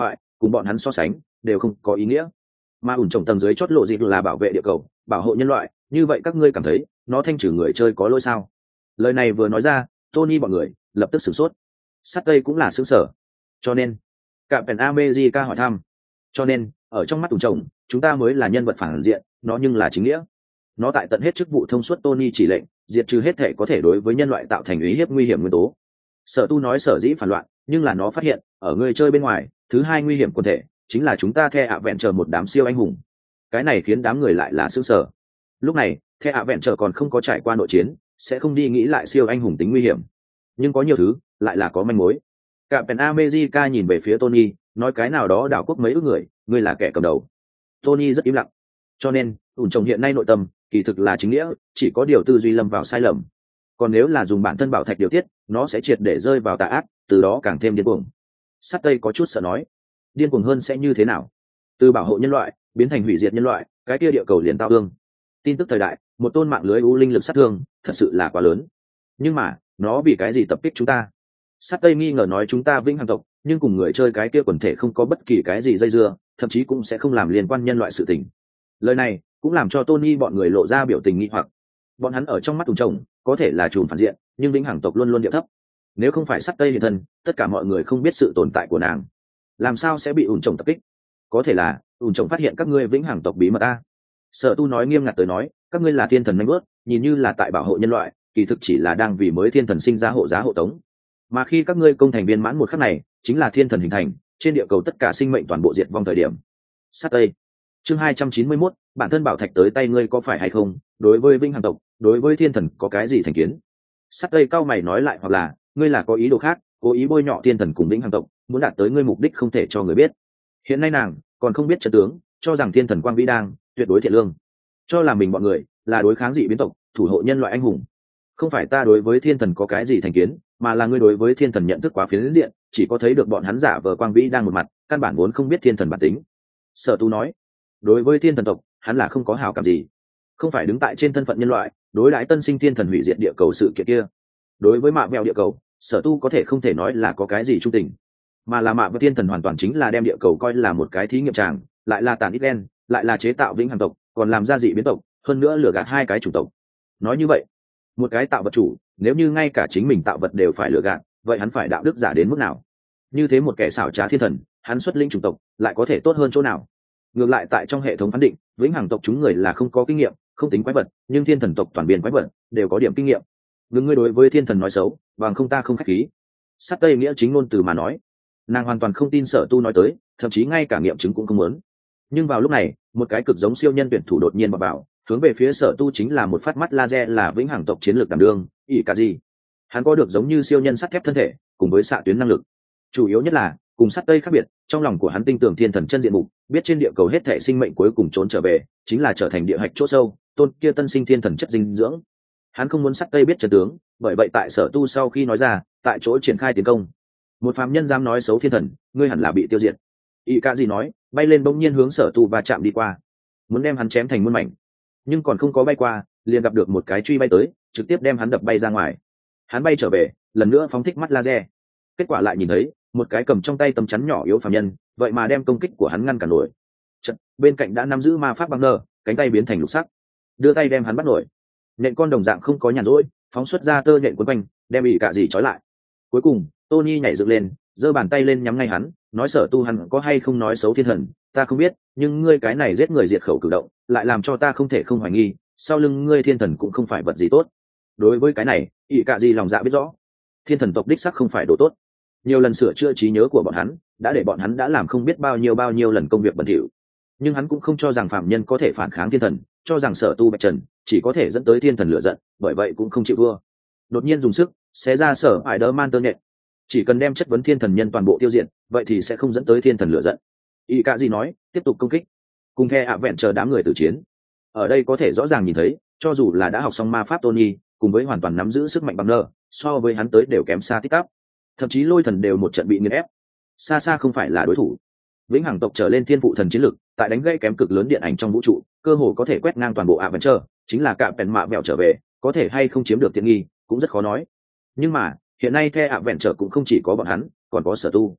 cùng bọn hắn so sánh đều không có ý nghĩa. Mà ủn trồng tầng dưới chót lộ dịp là bảo vệ địa cầu, bảo hộ nhân loại, như vậy các ngươi cảm thấy nó thanh trừ người chơi có lỗi sao? Lời này vừa nói ra, Tony bọn người lập tức sửng sốt. Sắt tây cũng là sửng sở. Cho nên Captain America hỏi thăm, cho nên ở trong mắt ủn trồng chúng ta mới là nhân vật phản diện, nó nhưng là chính nghĩa. Nó tại tận hết chức vụ thông suốt Tony chỉ lệnh diệt trừ hết thể có thể đối với nhân loại tạo thành uy hiếp nguy hiểm nguyên tố. Sở tu nói sở dĩ phản loạn, nhưng là nó phát hiện ở người chơi bên ngoài thứ hai nguy hiểm quần thể chính là chúng ta The Avengers một đám siêu anh hùng. Cái này khiến đám người lại là sững sờ. Lúc này The Avengers còn không có trải qua nội chiến, sẽ không đi nghĩ lại siêu anh hùng tính nguy hiểm, nhưng có nhiều thứ lại là có manh mối. Captain America nhìn về phía Tony, nói cái nào đó đảo quốc mấy ước người, ngươi là kẻ cầm đầu. Tony rất im lặng. Cho nên ủn trồng hiện nay nội tâm kỳ thực là chính nghĩa, chỉ có điều tư duy lâm vào sai lầm. Còn nếu là dùng bản thân bảo thạch điều tiết, nó sẽ triệt để rơi vào tà ác, từ đó càng thêm điên cuồng. Sắt tây có chút sợ nói, điên cuồng hơn sẽ như thế nào? Từ bảo hộ nhân loại biến thành hủy diệt nhân loại, cái kia địa cầu liền tao thương. Tin tức thời đại, một tôn mạng lưới u linh lực sát thương thật sự là quá lớn. Nhưng mà nó vì cái gì tập kích chúng ta? Sắt tây nghi ngờ nói chúng ta vĩnh hằng tộc, nhưng cùng người chơi cái kia quần thể không có bất kỳ cái gì dây dưa, thậm chí cũng sẽ không làm liên quan nhân loại sự tình. Lời này cũng làm cho Tony bọn người lộ ra biểu tình nghi hoặc. Bọn hắn ở trong mắt ủn trồng có thể là chùm phản diện, nhưng vĩnh hằng tộc luôn luôn địa thấp. Nếu không phải Sắt tây hiện thân, tất cả mọi người không biết sự tồn tại của nàng, làm sao sẽ bị ủn trồng tập kích? Có thể là ủn trồng phát hiện các ngươi vĩnh hằng tộc bí mật a. Sở tu nói nghiêm ngặt tới nói, các ngươi là thiên thần nanh bớt, nhìn như là tại bảo hộ nhân loại, kỳ thực chỉ là đang vì mới thiên thần sinh ra hộ giá hộ tống. Mà khi các ngươi công thành viên mãn một khắc này, chính là thiên thần hình thành, trên địa cầu tất cả sinh mệnh toàn bộ diệt vong thời điểm. Sắt tây chương hai trăm chín mươi mốt, bản thân bảo thạch tới tay ngươi có phải hay không? Đối với vĩnh hằng tộc, đối với thiên thần có cái gì thành kiến? Sắt tây cao mày nói lại, hoặc là ngươi là có ý đồ khác, cố ý bôi nhọ thiên thần cùng vĩnh hằng tộc, muốn đạt tới ngươi mục đích không thể cho người biết. Hiện nay nàng còn không biết trận tướng, cho rằng thiên thần quang vĩ đang tuyệt đối thiện lương, cho là mình bọn người là đối kháng dị biến tộc, thủ hộ nhân loại anh hùng. Không phải ta đối với thiên thần có cái gì thành kiến, mà là ngươi đối với thiên thần nhận thức quá phiến diện, chỉ có thấy được bọn hắn giả vờ quang vĩ đang một mặt, căn bản vốn không biết thiên thần bản tính. Sở tu nói, đối với thiên thần tộc hắn là không có hảo cảm gì, không phải đứng tại trên thân phận nhân loại đối đãi tân sinh thiên thần hủy diệt địa cầu sự kiện kia. Đối với mạ vẹo địa cầu, sở tu có thể không thể nói là có cái gì trung tình, mà là mạ vẹo thiên thần hoàn toàn chính là đem địa cầu coi là một cái thí nghiệm tràng, lại là tàn ít đen, lại là chế tạo vĩnh hằng tộc, còn làm ra dị biến tộc, hơn nữa lừa gạt hai cái chủng tộc. Nói như vậy, một cái tạo vật chủ nếu như ngay cả chính mình tạo vật đều phải lừa gạt, vậy hắn phải đạo đức giả đến mức nào? Như thế một kẻ xảo trá thiên thần, hắn xuất linh chủng tộc lại có thể tốt hơn chỗ nào? Ngược lại tại trong hệ thống phán định, vĩnh hằng tộc chúng người là không có kinh nghiệm, không tính quái vật, nhưng thiên thần tộc toàn biên quái vật đều có điểm kinh nghiệm. Ngừng ngươi đối với thiên thần nói xấu, bằng không ta không khách khí. Sắt tây nghĩa chính ngôn từ mà nói, nàng hoàn toàn không tin sở tu nói tới, thậm chí ngay cả nghiệm chứng cũng không muốn. Nhưng vào lúc này, một cái cực giống siêu nhân tuyển thủ đột nhiên vào vào, hướng về phía sở tu chính là một phát mắt laser, là vĩnh hằng tộc chiến lược đảm đương ỷ cả gì. Hắn có được giống như siêu nhân sắt thép thân thể cùng với xạ tuyến năng lực, chủ yếu nhất là cùng sắt tây khác biệt, trong lòng của hắn tin tưởng thiên thần chân diện mục, biết trên địa cầu hết thể sinh mệnh cuối cùng trốn trở về chính là trở thành địa hạch chỗ sâu, tôn kia tân sinh thiên thần chất dinh dưỡng. Hắn không muốn sắt tây biết trận tướng, bởi vậy tại sở tu sau khi nói ra, tại chỗ triển khai tiến công. Một phàm nhân dám nói xấu thiên thần, ngươi hẳn là bị tiêu diệt. ỷ cả gì nói, bay lên bỗng nhiên hướng sở tu và chạm đi qua, muốn đem hắn chém thành muôn mảnh. Nhưng còn không có bay qua, liền gặp được một cái truy bay tới, trực tiếp đem hắn đập bay ra ngoài. Hắn bay trở về, lần nữa phóng thích mắt laser, kết quả lại nhìn thấy một cái cầm trong tay tấm chắn nhỏ yếu phàm nhân, vậy mà đem công kích của hắn ngăn cản nổi. Chật, bên cạnh đã nắm giữ ma pháp băng nơ, cánh tay biến thành lục sắc, đưa tay đem hắn bắt nổi. Nhện con đồng dạng không có nhàn rỗi, phóng xuất ra tơ nhện quấn quanh, đem ỷ cả gì trói lại. Cuối cùng Tony nhảy dựng lên, giơ bàn tay lên nhắm ngay hắn, nói sở tu hắn có hay không nói xấu thiên thần, ta không biết, nhưng ngươi cái này giết người diệt khẩu cử động, lại làm cho ta không thể không hoài nghi, sau lưng ngươi thiên thần cũng không phải vật gì tốt. Đối với cái này, ỷ cả gì lòng dạ biết rõ, thiên thần tộc đích sắc không phải đồ tốt. Nhiều lần sửa chữa trí nhớ của bọn hắn, đã để bọn hắn đã làm không biết bao nhiêu bao nhiêu lần công việc bẩn thỉu. Nhưng hắn cũng không cho rằng phạm nhân có thể phản kháng thiên thần, cho rằng sở tu bạch trần chỉ có thể dẫn tới thiên thần lửa giận, bởi vậy cũng không chịu vua. Đột nhiên dùng sức xé ra sở ải đơ man tơ nhện, chỉ cần đem chất vấn thiên thần nhân toàn bộ tiêu diệt, vậy thì sẽ không dẫn tới thiên thần lửa giận. Y cả gì nói, tiếp tục công kích, cùng The ạ vẹn chờ đám người tử chiến. Ở đây có thể rõ ràng nhìn thấy, cho dù là đã học xong ma pháp Tony, cùng với hoàn toàn nắm giữ sức mạnh bằng nơ, so với hắn tới đều kém xa tích tắp. Thậm chí lôi thần đều một trận bị nghiền ép, xa xa không phải là đối thủ. Vĩnh hằng tộc trở lên thiên phụ thần chiến lực, tại đánh gãy kém cực lớn điện ảnh trong vũ trụ, cơ hồ có thể quét ngang toàn bộ ạ vẹn chờ, chính là cạm bèn mạ vẹo trở về, có thể hay không chiếm được tiện nghi cũng rất khó nói. Nhưng mà hiện nay The ạ vẹn chờ cũng không chỉ có bọn hắn, còn có sở tu.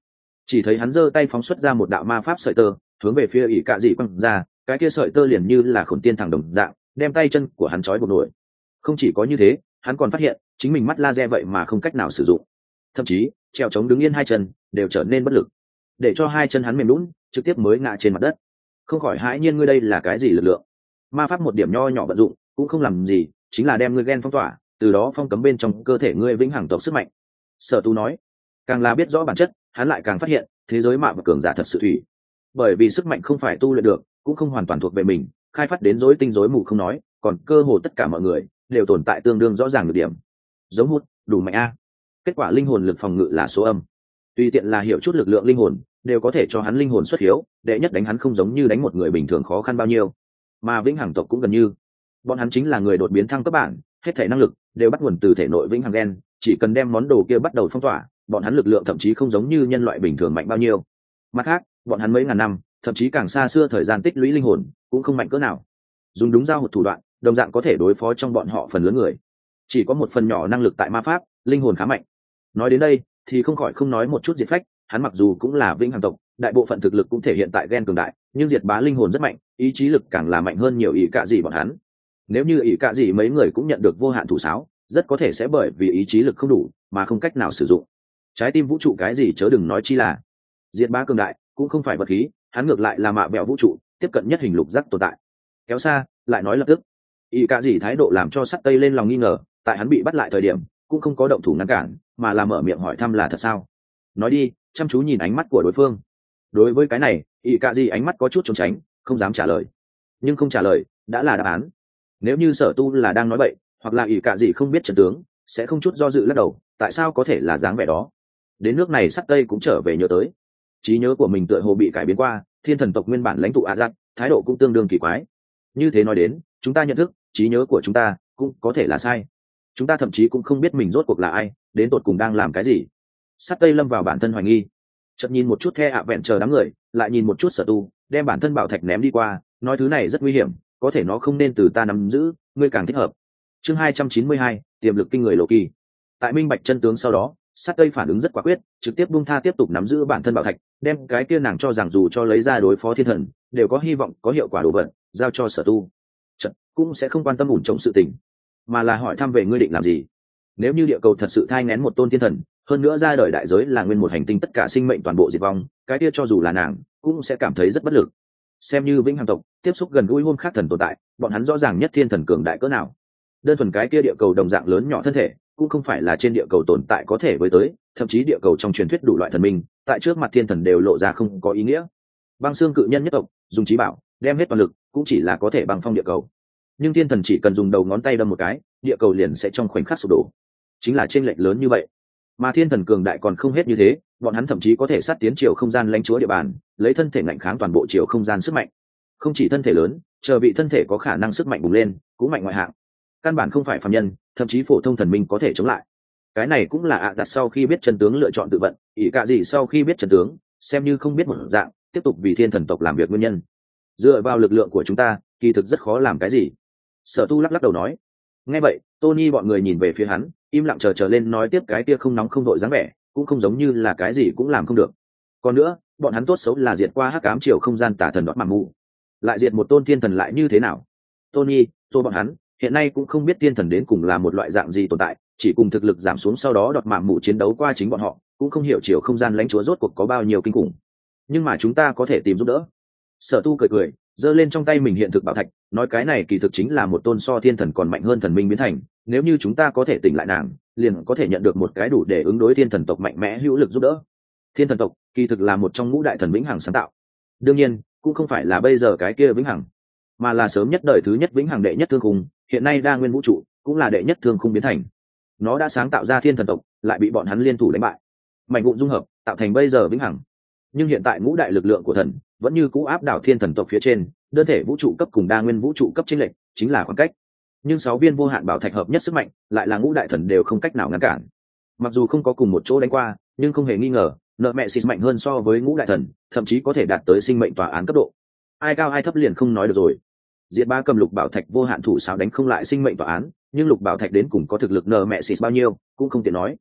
Chỉ thấy hắn giơ tay phóng xuất ra một đạo ma pháp sợi tơ, hướng về phía ỷ cạ dị quăng ra, cái kia sợi tơ liền như là khổn tiên thẳng đồng dạng, đem tay chân của hắn trói buộc nổi. Không chỉ có như thế, hắn còn phát hiện chính mình mắt laser vậy mà không cách nào sử dụng, thậm chí treo chống đứng yên hai chân đều trở nên bất lực, để cho hai chân hắn mềm lún trực tiếp mới ngã trên mặt đất. Không khỏi hãi nhiên, ngươi đây là cái gì lực lượng? Ma pháp một điểm nho nhỏ vận dụng cũng không làm gì, chính là đem ngươi gen phong tỏa, từ đó phong cấm bên trong cơ thể ngươi vĩnh hằng tộc sức mạnh. Sở Tu nói, càng là biết rõ bản chất, hắn lại càng phát hiện thế giới mạ và cường giả thật sự thủy, bởi vì sức mạnh không phải tu luyện được, cũng không hoàn toàn thuộc về mình, khai phát đến rối tinh rối mù không nói, còn cơ hồ tất cả mọi người đều tồn tại tương đương rõ ràng được điểm. Giống hút đủ mạnh a, kết quả linh hồn lực phòng ngự là số âm, tùy tiện là hiểu chút lực lượng linh hồn đều có thể cho hắn linh hồn xuất hiếu, đệ nhất đánh hắn không giống như đánh một người bình thường khó khăn bao nhiêu. Mà vĩnh hằng tộc cũng gần như, bọn hắn chính là người đột biến thăng cấp bản, hết thể năng lực đều bắt nguồn từ thể nội vĩnh hằng gen, chỉ cần đem món đồ kia bắt đầu phong tỏa, bọn hắn lực lượng thậm chí không giống như nhân loại bình thường mạnh bao nhiêu. Mặt khác, bọn hắn mấy ngàn năm, thậm chí càng xa xưa thời gian tích lũy linh hồn cũng không mạnh cỡ nào, dùng đúng dao hụt thủ đoạn đồng dạng có thể đối phó trong bọn họ phần lớn người. Chỉ có một phần nhỏ năng lực tại ma pháp, linh hồn khá mạnh. Nói đến đây thì không khỏi không nói một chút diệt phách, hắn mặc dù cũng là vĩnh hằng tộc, đại bộ phận thực lực cũng thể hiện tại gen cường đại, nhưng diệt bá linh hồn rất mạnh, ý chí lực càng là mạnh hơn nhiều ỷ cạ gì bọn hắn. Nếu như ỷ cạ gì mấy người cũng nhận được vô hạn thủ sáo, rất có thể sẽ bởi vì ý chí lực không đủ mà không cách nào sử dụng trái tim vũ trụ, cái gì chớ đừng nói chi là diệt bá cường đại, cũng không phải vật khí, hắn ngược lại là mạ bẹo vũ trụ tiếp cận nhất hình lục giác tồn tại. Kéo xa lại nói lập tức, ỷ cạ gì thái độ làm cho sắt tây lên lòng nghi ngờ, tại hắn bị bắt lại thời điểm cũng không có động thủ ngăn cản, mà là mở miệng hỏi thăm là thật sao. Nói đi, chăm chú nhìn ánh mắt của đối phương. Đối với cái này, ỷ cạ gì ánh mắt có chút trốn tránh, không dám trả lời. Nhưng không trả lời đã là đáp án. Nếu như Sở Tu là đang nói bậy, hoặc là ỷ cạ gì không biết trận tướng, sẽ không chút do dự lắc đầu, tại sao có thể là dáng vẻ đó. Đến nước này sắt tây cũng trở về nhớ tới trí nhớ của mình tựa hồ bị cải biến qua, thiên thần tộc nguyên bản lãnh tụ a giặc thái độ cũng tương đương kỳ quái. Như thế nói đến, chúng ta nhận thức trí nhớ của chúng ta cũng có thể là sai, chúng ta thậm chí cũng không biết mình rốt cuộc là ai, đến tột cùng đang làm cái gì. Sắt tây lâm vào bản thân hoài nghi, chợt nhìn một chút The ạ vẹn chờ đám người, lại nhìn một chút Sở Tu, đem bản thân bảo thạch ném đi qua, nói thứ này rất nguy hiểm, có thể nó không nên từ ta nắm giữ, ngươi càng thích hợp. Chương hai trăm chín mươi hai, tiềm lực kinh người lộ kỳ. Tại minh bạch chân tướng sau đó, Sắt tây phản ứng rất quả quyết, trực tiếp buông tha tiếp tục nắm giữ bản thân bảo thạch, đem cái kia nàng cho rằng dù cho lấy ra đối phó thiên thần đều có hy vọng có hiệu quả đồ vật giao cho Sở Tu. Chật, cũng sẽ không quan tâm ủn trồng sự tình, mà là hỏi thăm về ngươi định làm gì. Nếu như địa cầu thật sự thai nghén một tôn thiên thần, hơn nữa ra đời đại giới là nguyên một hành tinh tất cả sinh mệnh toàn bộ diệt vong, cái kia cho dù là nàng cũng sẽ cảm thấy rất bất lực. Xem như vĩnh hằng tộc tiếp xúc gần gũi hôn khác thần tồn tại, bọn hắn rõ ràng nhất thiên thần cường đại cỡ nào. Đơn thuần cái kia địa cầu đồng dạng lớn nhỏ thân thể cũng không phải là trên địa cầu tồn tại có thể với tới, thậm chí địa cầu trong truyền thuyết đủ loại thần minh tại trước mặt thiên thần đều lộ ra không có ý nghĩa. Băng xương cự nhân nhất tộc dùng trí bảo đem hết toàn lực cũng chỉ là có thể băng phong địa cầu, nhưng thiên thần chỉ cần dùng đầu ngón tay đâm một cái, địa cầu liền sẽ trong khoảnh khắc sụp đổ. Chính là chênh lệch lớn như vậy. Mà thiên thần cường đại còn không hết như thế, bọn hắn thậm chí có thể sát tiến chiều không gian lãnh chúa địa bàn, lấy thân thể ngạnh kháng toàn bộ chiều không gian sức mạnh. Không chỉ thân thể lớn, chờ bị thân thể có khả năng sức mạnh bùng lên cũng mạnh ngoại hạng, căn bản không phải phàm nhân, thậm chí phổ thông thần minh có thể chống lại. Cái này cũng là ạ đặt sau khi biết chân tướng lựa chọn tự vận, ỷ cạ gì sau khi biết chân tướng xem như không biết một dạng, tiếp tục vì thiên thần tộc làm việc nguyên nhân. Dựa vào lực lượng của chúng ta kỳ thực rất khó làm cái gì. Sở Tu lắc lắc đầu nói. Nghe vậy, Tony bọn người nhìn về phía hắn, im lặng chờ chờ lên nói tiếp, cái kia không nóng không đội dáng vẻ cũng không giống như là cái gì cũng làm không được. Còn nữa, bọn hắn tốt xấu là diệt qua hắc ám chiều không gian tả thần đoạt màng mù, lại diệt một tôn thiên thần lại như thế nào. Tony, tôi bọn hắn hiện nay cũng không biết thiên thần đến cùng là một loại dạng gì tồn tại, chỉ cùng thực lực giảm xuống sau đó đoạt màng mù chiến đấu qua chính bọn họ, cũng không hiểu chiều không gian lãnh chúa rốt cuộc có bao nhiêu kinh khủng. Nhưng mà chúng ta có thể tìm giúp đỡ. Sở Tu cười cười, giơ lên trong tay mình hiện thực bảo thạch, nói cái này kỳ thực chính là một tôn so thiên thần còn mạnh hơn thần minh biến thành, nếu như chúng ta có thể tỉnh lại nàng, liền có thể nhận được một cái đủ để ứng đối thiên thần tộc mạnh mẽ hữu lực giúp đỡ. Thiên thần tộc kỳ thực là một trong ngũ đại thần vĩnh hằng sáng tạo, đương nhiên cũng không phải là bây giờ cái kia vĩnh hằng, mà là sớm nhất đời thứ nhất vĩnh hằng đệ nhất thương khung, hiện nay đa nguyên vũ trụ cũng là đệ nhất thương khung biến thành. Nó đã sáng tạo ra thiên thần tộc, lại bị bọn hắn liên thủ đánh bại, mạnh vụn dung hợp tạo thành bây giờ vĩnh hằng. Nhưng hiện tại ngũ đại lực lượng của thần vẫn như cũ áp đảo thiên thần tộc phía trên, đơn thể vũ trụ cấp cùng đa nguyên vũ trụ cấp chênh lệch chính là khoảng cách. Nhưng sáu viên vô hạn bảo thạch hợp nhất sức mạnh lại là ngũ đại thần đều không cách nào ngăn cản. Mặc dù không có cùng một chỗ đánh qua, nhưng không hề nghi ngờ nợ mẹ xịt mạnh hơn so với ngũ đại thần, thậm chí có thể đạt tới sinh mệnh tòa án cấp độ. Ai cao ai thấp liền không nói được rồi. Diệt Ba cầm lục bảo thạch vô hạn thủ sao đánh không lại sinh mệnh tòa án, nhưng lục bảo thạch đến cùng có thực lực nợ mẹ xịt bao nhiêu cũng không tiện nói.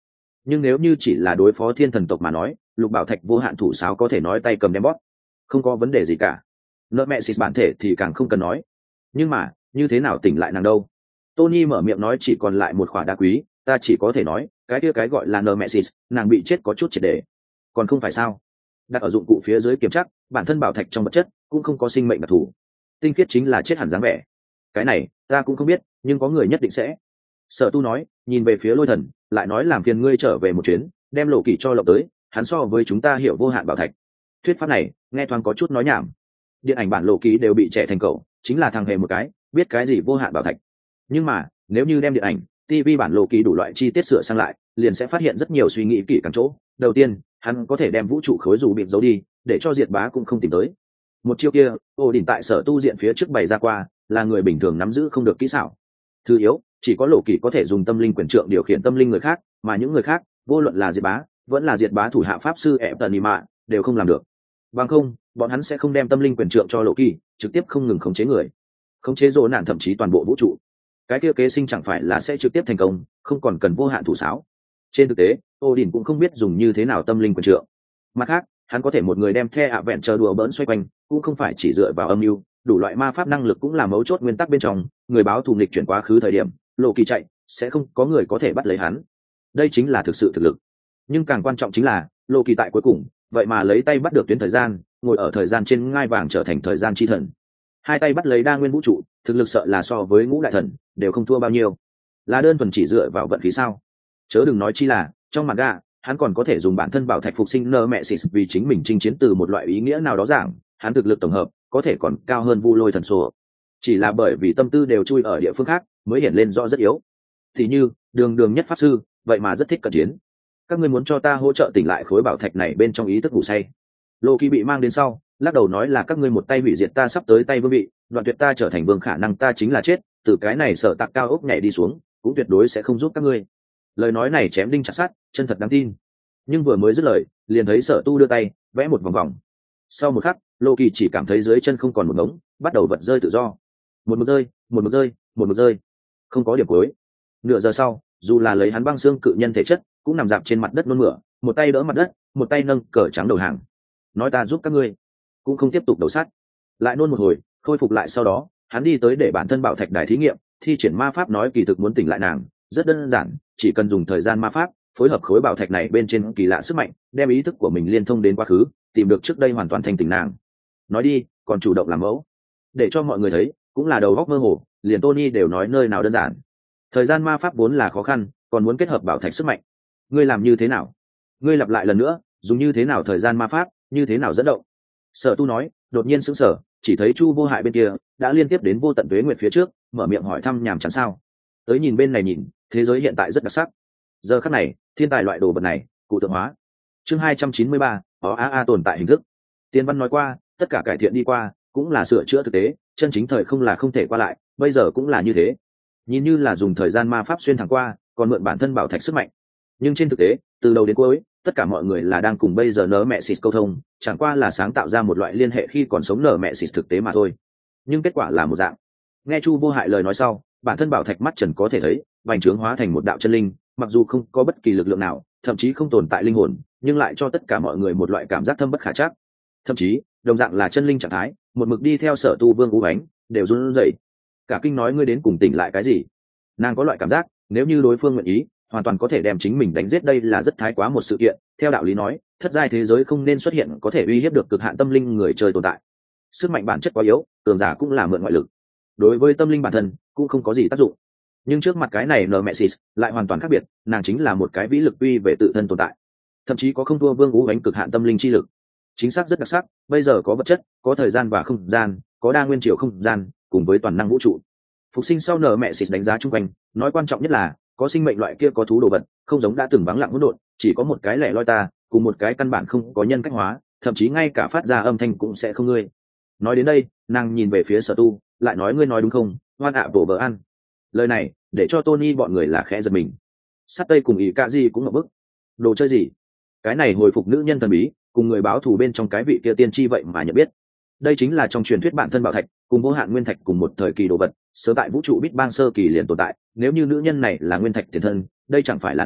nhưng nếu như chỉ là đối phó thiên thần tộc mà nói, lục bảo thạch vô hạn thủ sáo có thể nói tay cầm đem bóp, không có vấn đề gì cả. Nợ mẹ xịt bản thể thì càng không cần nói. Nhưng mà như thế nào tỉnh lại nàng đâu? Tony mở miệng nói chỉ còn lại một khỏa đá quý, ta chỉ có thể nói cái kia cái gọi là nợ mẹ xịt, nàng bị chết có chút triệt để. Còn không phải sao? Đặt ở dụng cụ phía dưới kiểm tra, bản thân bảo thạch trong vật chất cũng không có sinh mệnh đặc thù, tinh khiết chính là chết hẳn dáng vẻ. Cái này ta cũng không biết, nhưng có người nhất định sẽ. Sở Tu nói, nhìn về phía Lôi Thần, lại nói làm phiền ngươi trở về một chuyến, đem lộ kỳ cho lộng tới, hắn so với chúng ta hiểu vô hạn bảo thạch. Thuyết pháp này nghe thoáng có chút nói nhảm. Điện ảnh bản lộ kỳ đều bị trẻ thành cậu, chính là thằng hề một cái biết cái gì vô hạn bảo thạch. Nhưng mà nếu như đem điện ảnh ti vi bản lộ kỳ đủ loại chi tiết sửa sang lại, liền sẽ phát hiện rất nhiều suy nghĩ kỹ càng chỗ. Đầu tiên, hắn có thể đem vũ trụ khối dù bịp giấu đi, để cho diệt bá cũng không tìm tới. Một chiêu kia, ô đỉnh tại Sở Tu diện phía trước bày ra qua, là người bình thường nắm giữ không được kỹ xảo. Thứ yếu, chỉ có lộ kỳ có thể dùng tâm linh quyền trượng điều khiển tâm linh người khác, mà những người khác, vô luận là diệt bá vẫn là diệt bá thủ hạ pháp sư ẹp tần nhị mạ, đều không làm được. Bằng không, bọn hắn sẽ không đem tâm linh quyền trượng cho lộ kỳ, trực tiếp không ngừng khống chế người, khống chế rồ nạn thậm chí toàn bộ vũ trụ. Cái kia kế sinh chẳng phải là sẽ trực tiếp thành công, không còn cần vô hạn thủ sáo. Trên thực tế, Odin cũng không biết dùng như thế nào tâm linh quyền trượng. Mặt khác, hắn có thể một người đem the ạ vẹn chờ đùa bỡn xoay quanh, cũng không phải chỉ dựa vào âm mưu, đủ loại ma pháp năng lực cũng là mấu chốt nguyên tắc bên trong. Người báo thù nghịch chuyển quá khứ thời điểm, lộ kỳ chạy, sẽ không có người có thể bắt lấy hắn. Đây chính là thực sự thực lực. Nhưng càng quan trọng chính là, lộ kỳ tại cuối cùng, vậy mà lấy tay bắt được tuyến thời gian, ngồi ở thời gian trên ngai vàng trở thành thời gian chi thần. Hai tay bắt lấy đa nguyên vũ trụ, thực lực sợ là so với ngũ đại thần đều không thua bao nhiêu. Là đơn thuần chỉ dựa vào vận khí sao? Chớ đừng nói chi là trong mặt gà, hắn còn có thể dùng bản thân bảo thạch phục sinh nơ mẹ xịt vì chính mình chinh chiến từ một loại ý nghĩa nào đó giảng, hắn thực lực tổng hợp có thể còn cao hơn Vu Lôi thần số. Chỉ là bởi vì tâm tư đều chui ở địa phương khác, mới hiện lên rõ rất yếu. Thì như đường đường nhất pháp sư, vậy mà rất thích cận chiến. Các ngươi muốn cho ta hỗ trợ tỉnh lại khối bảo thạch này bên trong ý thức ngủ say. Lô Kỳ bị mang đến sau, lắc đầu nói là các ngươi một tay hủy diệt ta sắp tới tay vương vị, đoạn tuyệt ta trở thành vương khả năng ta chính là chết, từ cái này sở tạc cao ốc nhảy đi xuống, cũng tuyệt đối sẽ không giúp các ngươi. Lời nói này chém đinh chặt sắt, chân thật đáng tin. Nhưng vừa mới dứt lời, liền thấy Sở Tu đưa tay vẽ một vòng vòng. Sau một khắc, Lô Kỳ chỉ cảm thấy dưới chân không còn một ngống, bắt đầu vật rơi tự do. Một một rơi, một một rơi, một một rơi, không có điểm cuối. Nửa giờ sau, dù là lấy hắn băng xương cự nhân thể chất, cũng nằm dạp trên mặt đất nôn mửa, một tay đỡ mặt đất, một tay nâng cờ trắng đầu hàng. Nói ta giúp các ngươi, cũng không tiếp tục đầu sát. Lại nôn một hồi, khôi phục lại sau đó, hắn đi tới để bản thân bảo thạch đài thí nghiệm, thi triển ma pháp nói kỳ thực muốn tỉnh lại nàng, rất đơn giản, chỉ cần dùng thời gian ma pháp phối hợp khối bảo thạch này bên trên kỳ lạ sức mạnh, đem ý thức của mình liên thông đến quá khứ, tìm được trước đây hoàn toàn thành tỉnh nàng. Nói đi, còn chủ động làm mẫu, để cho mọi người thấy, cũng là đầu óc mơ hồ, liền Tony đều nói nơi nào đơn giản. Thời gian ma pháp vốn là khó khăn, còn muốn kết hợp bảo thạch sức mạnh. Ngươi làm như thế nào? Ngươi lặp lại lần nữa, dùng như thế nào thời gian ma pháp, như thế nào dẫn động? Sở Tu nói, đột nhiên sững sờ, chỉ thấy Chu Vô Hại bên kia đã liên tiếp đến vô tận tuế nguyệt phía trước, mở miệng hỏi thăm nhàm chán sao? Tới nhìn bên này nhìn, thế giới hiện tại rất đặc sắc. Giờ khắc này, thiên tài loại đồ vật này, cụ tượng hóa. Chương hai trăm chín mươi ba, ó a a tồn tại hình thức. Tiên văn nói qua, tất cả cải thiện đi qua, cũng là sửa chữa thực tế, chân chính thời không là không thể qua lại, bây giờ cũng là như thế. Nhìn như là dùng thời gian ma pháp xuyên thẳng qua, còn mượn bản thân bảo thạch sức mạnh. Nhưng trên thực tế, từ đầu đến cuối, tất cả mọi người là đang cùng bây giờ nở mẹ xịt câu thông, chẳng qua là sáng tạo ra một loại liên hệ khi còn sống nở mẹ xịt thực tế mà thôi. Nhưng kết quả là một dạng. Nghe Chu Vô Hại lời nói sau, bản thân bảo thạch mắt trần có thể thấy, vành trướng hóa thành một đạo chân linh, mặc dù không có bất kỳ lực lượng nào, thậm chí không tồn tại linh hồn, nhưng lại cho tất cả mọi người một loại cảm giác thâm bất khả trắc. Thậm chí, đồng dạng là chân linh trạng thái, một mực đi theo Sở Tu Vương Ú Ánh, đều run rẩy. Cả kinh nói ngươi đến cùng tỉnh lại cái gì? Nàng có loại cảm giác, nếu như đối phương nguyện ý, hoàn toàn có thể đem chính mình đánh giết, đây là rất thái quá một sự kiện. Theo đạo lý nói, thất giai thế giới không nên xuất hiện có thể uy hiếp được cực hạn tâm linh người chơi tồn tại. Sức mạnh bản chất quá yếu, cường giả cũng là mượn ngoại lực. Đối với tâm linh bản thân cũng không có gì tác dụng. Nhưng trước mặt cái này Nemesis lại hoàn toàn khác biệt, nàng chính là một cái vĩ lực uy về tự thân tồn tại, thậm chí có không thua Vương Ú Ánh cực hạn tâm linh chi lực. Chính xác rất đặc sắc, bây giờ có vật chất, có thời gian và không gian, có đa nguyên chiều không gian, cùng với toàn năng vũ trụ. Phục sinh sau Nemesis đánh giá chung quanh, nói quan trọng nhất là có sinh mệnh loại kia có thú đồ vật, không giống đã từng vắng lặng hỗn độn, chỉ có một cái lẻ loi ta, cùng một cái căn bản không có nhân cách hóa, thậm chí ngay cả phát ra âm thanh cũng sẽ không ngươi. Nói đến đây, nàng nhìn về phía Sở Tu, lại nói ngươi nói đúng không, Hoan ạ bổ bờ ăn. Lời này để cho Tony bọn người là khẽ giật mình. Sát Tây cùng ý cả gì cũng ngập bức. Đồ chơi gì? Cái này hồi phục nữ nhân thần bí, cùng người báo thù bên trong cái vị kia tiên tri vậy mà nhận biết. Đây chính là trong truyền thuyết bản thân bảo thạch, cùng vô hạn nguyên thạch cùng một thời kỳ đồ vật, sớm tại vũ trụ Big Bang sơ kỳ liền tồn tại, nếu như nữ nhân này là nguyên thạch tiền thân, đây chẳng phải là nói,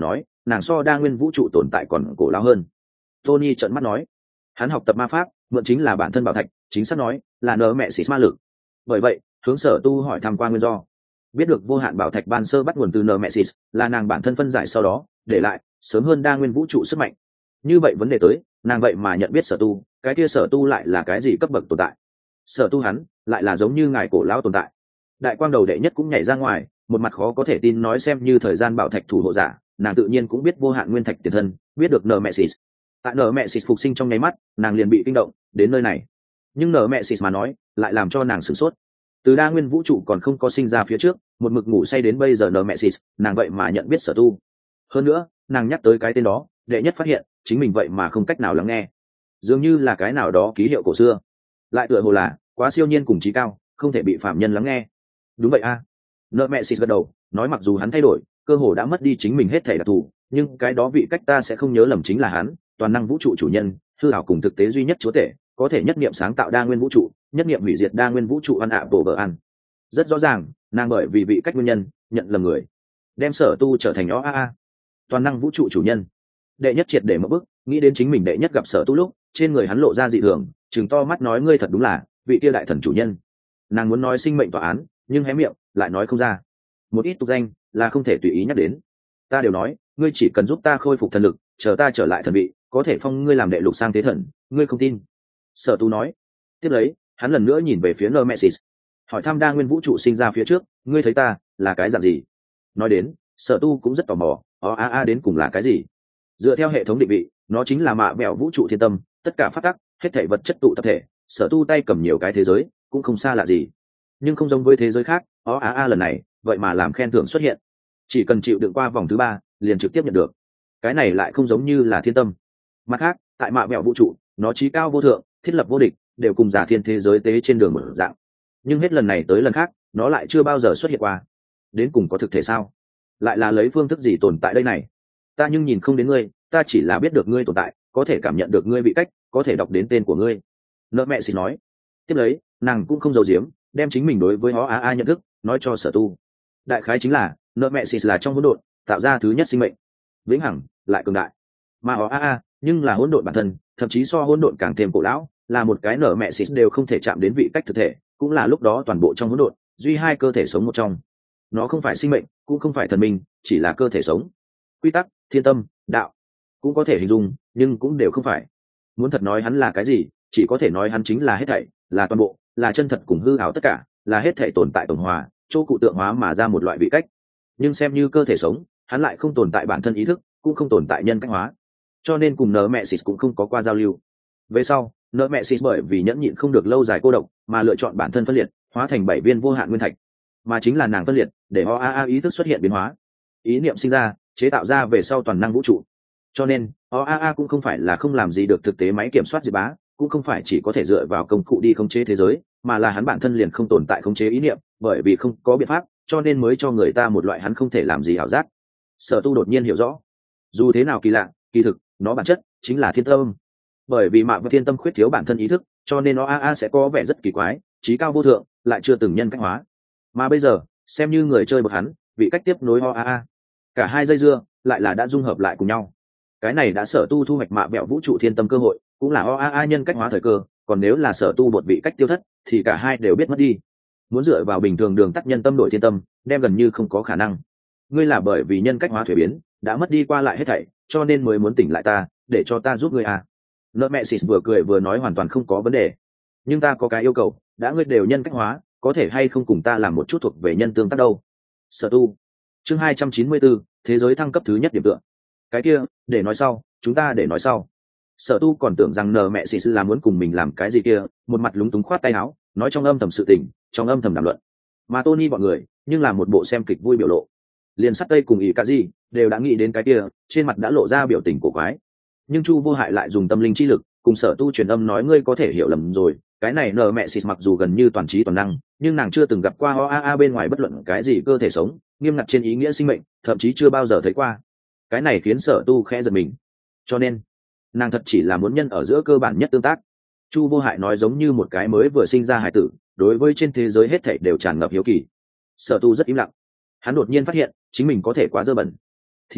nàng so đa nguyên vũ trụ tồn tại còn cổ lao hơn. Tony trợn mắt nói, hắn học tập ma pháp mượn chính là bản thân bảo thạch, chính xác nói là nở mẹ xịt ma lực. Bởi vậy hướng Sở Tu hỏi tham quan nguyên do, biết được vô hạn bảo thạch ban sơ bắt nguồn từ nở mẹ xịt, là nàng bản thân phân giải sau đó để lại sớm hơn đa nguyên vũ trụ sức mạnh. Như vậy vấn đề tới, nàng vậy mà nhận biết Sở Tu, cái kia Sở Tu lại là cái gì cấp bậc tồn tại? Sở Tu hắn lại là giống như ngài cổ lão tồn tại. Đại quang đầu đệ nhất cũng nhảy ra ngoài, một mặt khó có thể tin nói, xem như thời gian bảo thạch thủ hộ giả, nàng tự nhiên cũng biết vô hạn nguyên thạch tiền thân, biết được nở mẹ xịt. Tại nở mẹ xịt phục sinh trong nháy mắt, nàng liền bị kinh động đến nơi này. Nhưng nở mẹ xịt mà nói lại làm cho nàng sửng sốt. Từ đa nguyên vũ trụ còn không có sinh ra phía trước, một mực ngủ say đến bây giờ nở mẹ xịt, nàng vậy mà nhận biết Sở Tu. Hơn nữa nàng nhắc tới cái tên đó, đệ nhất phát hiện chính mình vậy mà không cách nào lắng nghe, dường như là cái nào đó ký hiệu cổ xưa, lại tựa hồ là quá siêu nhiên cùng trí cao, không thể bị phạm nhân lắng nghe. Đúng vậy a à. Nợ mẹ xịt gật đầu nói, mặc dù hắn thay đổi, cơ hồ đã mất đi chính mình hết thể đặc thù, nhưng cái đó vị cách ta sẽ không nhớ lầm, chính là hắn toàn năng vũ trụ chủ nhân, hư ảo cùng thực tế duy nhất chúa tể, có thể nhất niệm sáng tạo đa nguyên vũ trụ, nhất niệm hủy diệt đa nguyên vũ trụ. Ăn ạ bộ vợ ăn rất rõ ràng, nàng bởi vì vị cách nguyên nhân nhận lầm người, đem Sở Tu trở thành ó a a toàn năng vũ trụ chủ nhân. Đệ nhất triệt để mất bức, nghĩ đến chính mình đệ nhất gặp Sở Tu lúc trên người hắn lộ ra dị thường, chừng to mắt nói, ngươi thật đúng là vị kia đại thần chủ nhân. Nàng muốn nói sinh mệnh tòa án, nhưng hé miệng lại nói không ra. Một ít tục danh là không thể tùy ý nhắc đến. Ta đều nói, ngươi chỉ cần giúp ta khôi phục thần lực, chờ ta trở lại thần vị, có thể phong ngươi làm đệ lục sang thế thần, ngươi không tin. Sở Tu nói. Tiếp lấy hắn lần nữa nhìn về phía Nemesis, hỏi thăm đa nguyên vũ trụ sinh ra phía trước, ngươi thấy ta là cái dạng gì? Nói đến, Sở Tu cũng rất tò mò, ó a a đến cùng là cái gì? Dựa theo hệ thống định vị, nó chính là mạ bẹo vũ trụ thiên tâm, tất cả phát tắc, hết thảy vật chất tụ tập thể. Sở Tu tay cầm nhiều cái thế giới, cũng không xa lạ gì. Nhưng không giống với thế giới khác, ó a a lần này vậy mà làm khen thưởng xuất hiện, chỉ cần chịu đựng qua vòng thứ ba liền trực tiếp nhận được. Cái này lại không giống như là thiên tâm. Mặt khác, tại mạ bẹo vũ trụ, nó trí cao vô thượng, thiết lập vô địch, đều cùng giả thiên thế giới tế trên đường mở dạng. Nhưng hết lần này tới lần khác, nó lại chưa bao giờ xuất hiện qua. Đến cùng có thực thể sao? Lại là lấy phương thức gì tồn tại đây này? Ta nhưng nhìn không đến ngươi, ta chỉ là biết được ngươi tồn tại, có thể cảm nhận được ngươi vị cách, có thể đọc đến tên của ngươi. Nợ mẹ xịt nói. Tiếp lấy nàng cũng không giấu giếm, đem chính mình đối với ó a a nhận thức nói cho Sở Tu. Đại khái chính là nợ mẹ xịt là trong hỗn độn tạo ra thứ nhất sinh mệnh, vĩnh hằng lại cường đại, mà ó a a nhưng là hỗn độn bản thân, thậm chí so hỗn độn càng thêm cổ lão, là một cái nợ mẹ xịt đều không thể chạm đến vị cách thực thể, cũng là lúc đó toàn bộ trong hỗn độn duy hai cơ thể sống một trong. Nó không phải sinh mệnh, cũng không phải thần minh, chỉ là cơ thể sống. Quy tắc, thiên tâm, đạo cũng có thể hình dung, nhưng cũng đều không phải. Muốn thật nói hắn là cái gì, chỉ có thể nói hắn chính là hết thảy, là toàn bộ, là chân thật cùng hư ảo tất cả, là hết thảy tồn tại tổng hòa, chỗ cụ tượng hóa mà ra một loại vị cách. Nhưng xem như cơ thể sống, hắn lại không tồn tại bản thân ý thức, cũng không tồn tại nhân cách hóa, cho nên cùng nợ mẹ xịt cũng không có qua giao lưu. Về sau nợ mẹ xịt bởi vì nhẫn nhịn không được lâu dài cô độc, mà lựa chọn bản thân phân liệt, hóa thành bảy viên vô hạn nguyên thạch. Mà chính là nàng phân liệt, để ó a a ý thức xuất hiện biến hóa, ý niệm sinh ra, chế tạo ra về sau toàn năng vũ trụ. Cho nên ó a a cũng không phải là không làm gì được thực tế máy kiểm soát diệt bá, cũng không phải chỉ có thể dựa vào công cụ đi khống chế thế giới, mà là hắn bản thân liền không tồn tại khống chế ý niệm, bởi vì không có biện pháp, cho nên mới cho người ta một loại hắn không thể làm gì ảo giác. Sở Tu đột nhiên hiểu rõ, dù thế nào kỳ lạ, kỳ thực nó bản chất chính là thiên tâm. Bởi vì mạ và thiên tâm khuyết thiếu bản thân ý thức, cho nên nó a a sẽ có vẻ rất kỳ quái, trí cao vô thượng, lại chưa từng nhân cách hóa. Mà bây giờ xem như người chơi bậc hắn, vị cách tiếp nối ó a a, cả hai dây dưa lại là đã dung hợp lại cùng nhau. Cái này đã Sở Tu thu hoạch mạ bẹo vũ trụ thiên tâm cơ hội, cũng là ó a a nhân cách hóa thời cơ. Còn nếu là Sở Tu một vị cách tiêu thất, thì cả hai đều biết mất đi. Muốn dựa vào bình thường đường tắt nhân tâm đổi thiên tâm, đem gần như không có khả năng. Ngươi là bởi vì nhân cách hóa thuế biến đã mất đi qua lại hết thảy, cho nên mới muốn tỉnh lại ta, để cho ta giúp ngươi à? Nợ mẹ xịt vừa cười vừa nói, hoàn toàn không có vấn đề. Nhưng ta có cái yêu cầu, đã ngươi đều nhân cách hóa, có thể hay không cùng ta làm một chút thuộc về nhân tương tác đâu? Sở Tu. Chương hai trăm chín mươi bốn, thế giới thăng cấp thứ nhất điểm tựa. Cái kia để nói sau, chúng ta để nói sau. Sở Tu còn tưởng rằng nợ mẹ xịt là muốn cùng mình làm cái gì kia, một mặt lúng túng khoát tay áo, nói trong âm thầm sự tình, trong âm thầm đàm luận. Mà Tony bọn người nhưng là một bộ xem kịch vui biểu lộ. Liền Sắt Tây cùng Ikazi đều đã nghĩ đến cái kia, trên mặt đã lộ ra biểu tình cổ quái. Nhưng Chu Vô Hại lại dùng tâm linh chi lực cùng Sở Tu truyền âm nói, ngươi có thể hiểu lầm rồi, cái này nợ mẹ xịt mặc dù gần như toàn trí toàn năng, nhưng nàng chưa từng gặp qua o a a bên ngoài bất luận cái gì cơ thể sống, nghiêm ngặt trên ý nghĩa sinh mệnh, thậm chí chưa bao giờ thấy qua. Cái này khiến Sở Tu khẽ giật mình. Cho nên nàng thật chỉ là muốn nhân ở giữa cơ bản nhất tương tác. Chu Vô Hại nói giống như một cái mới vừa sinh ra hài tử, đối với trên thế giới hết thảy đều tràn ngập hiếu kỳ. Sở Tu rất im lặng, hắn đột nhiên phát hiện chính mình có thể quá dơ bẩn. Thì ra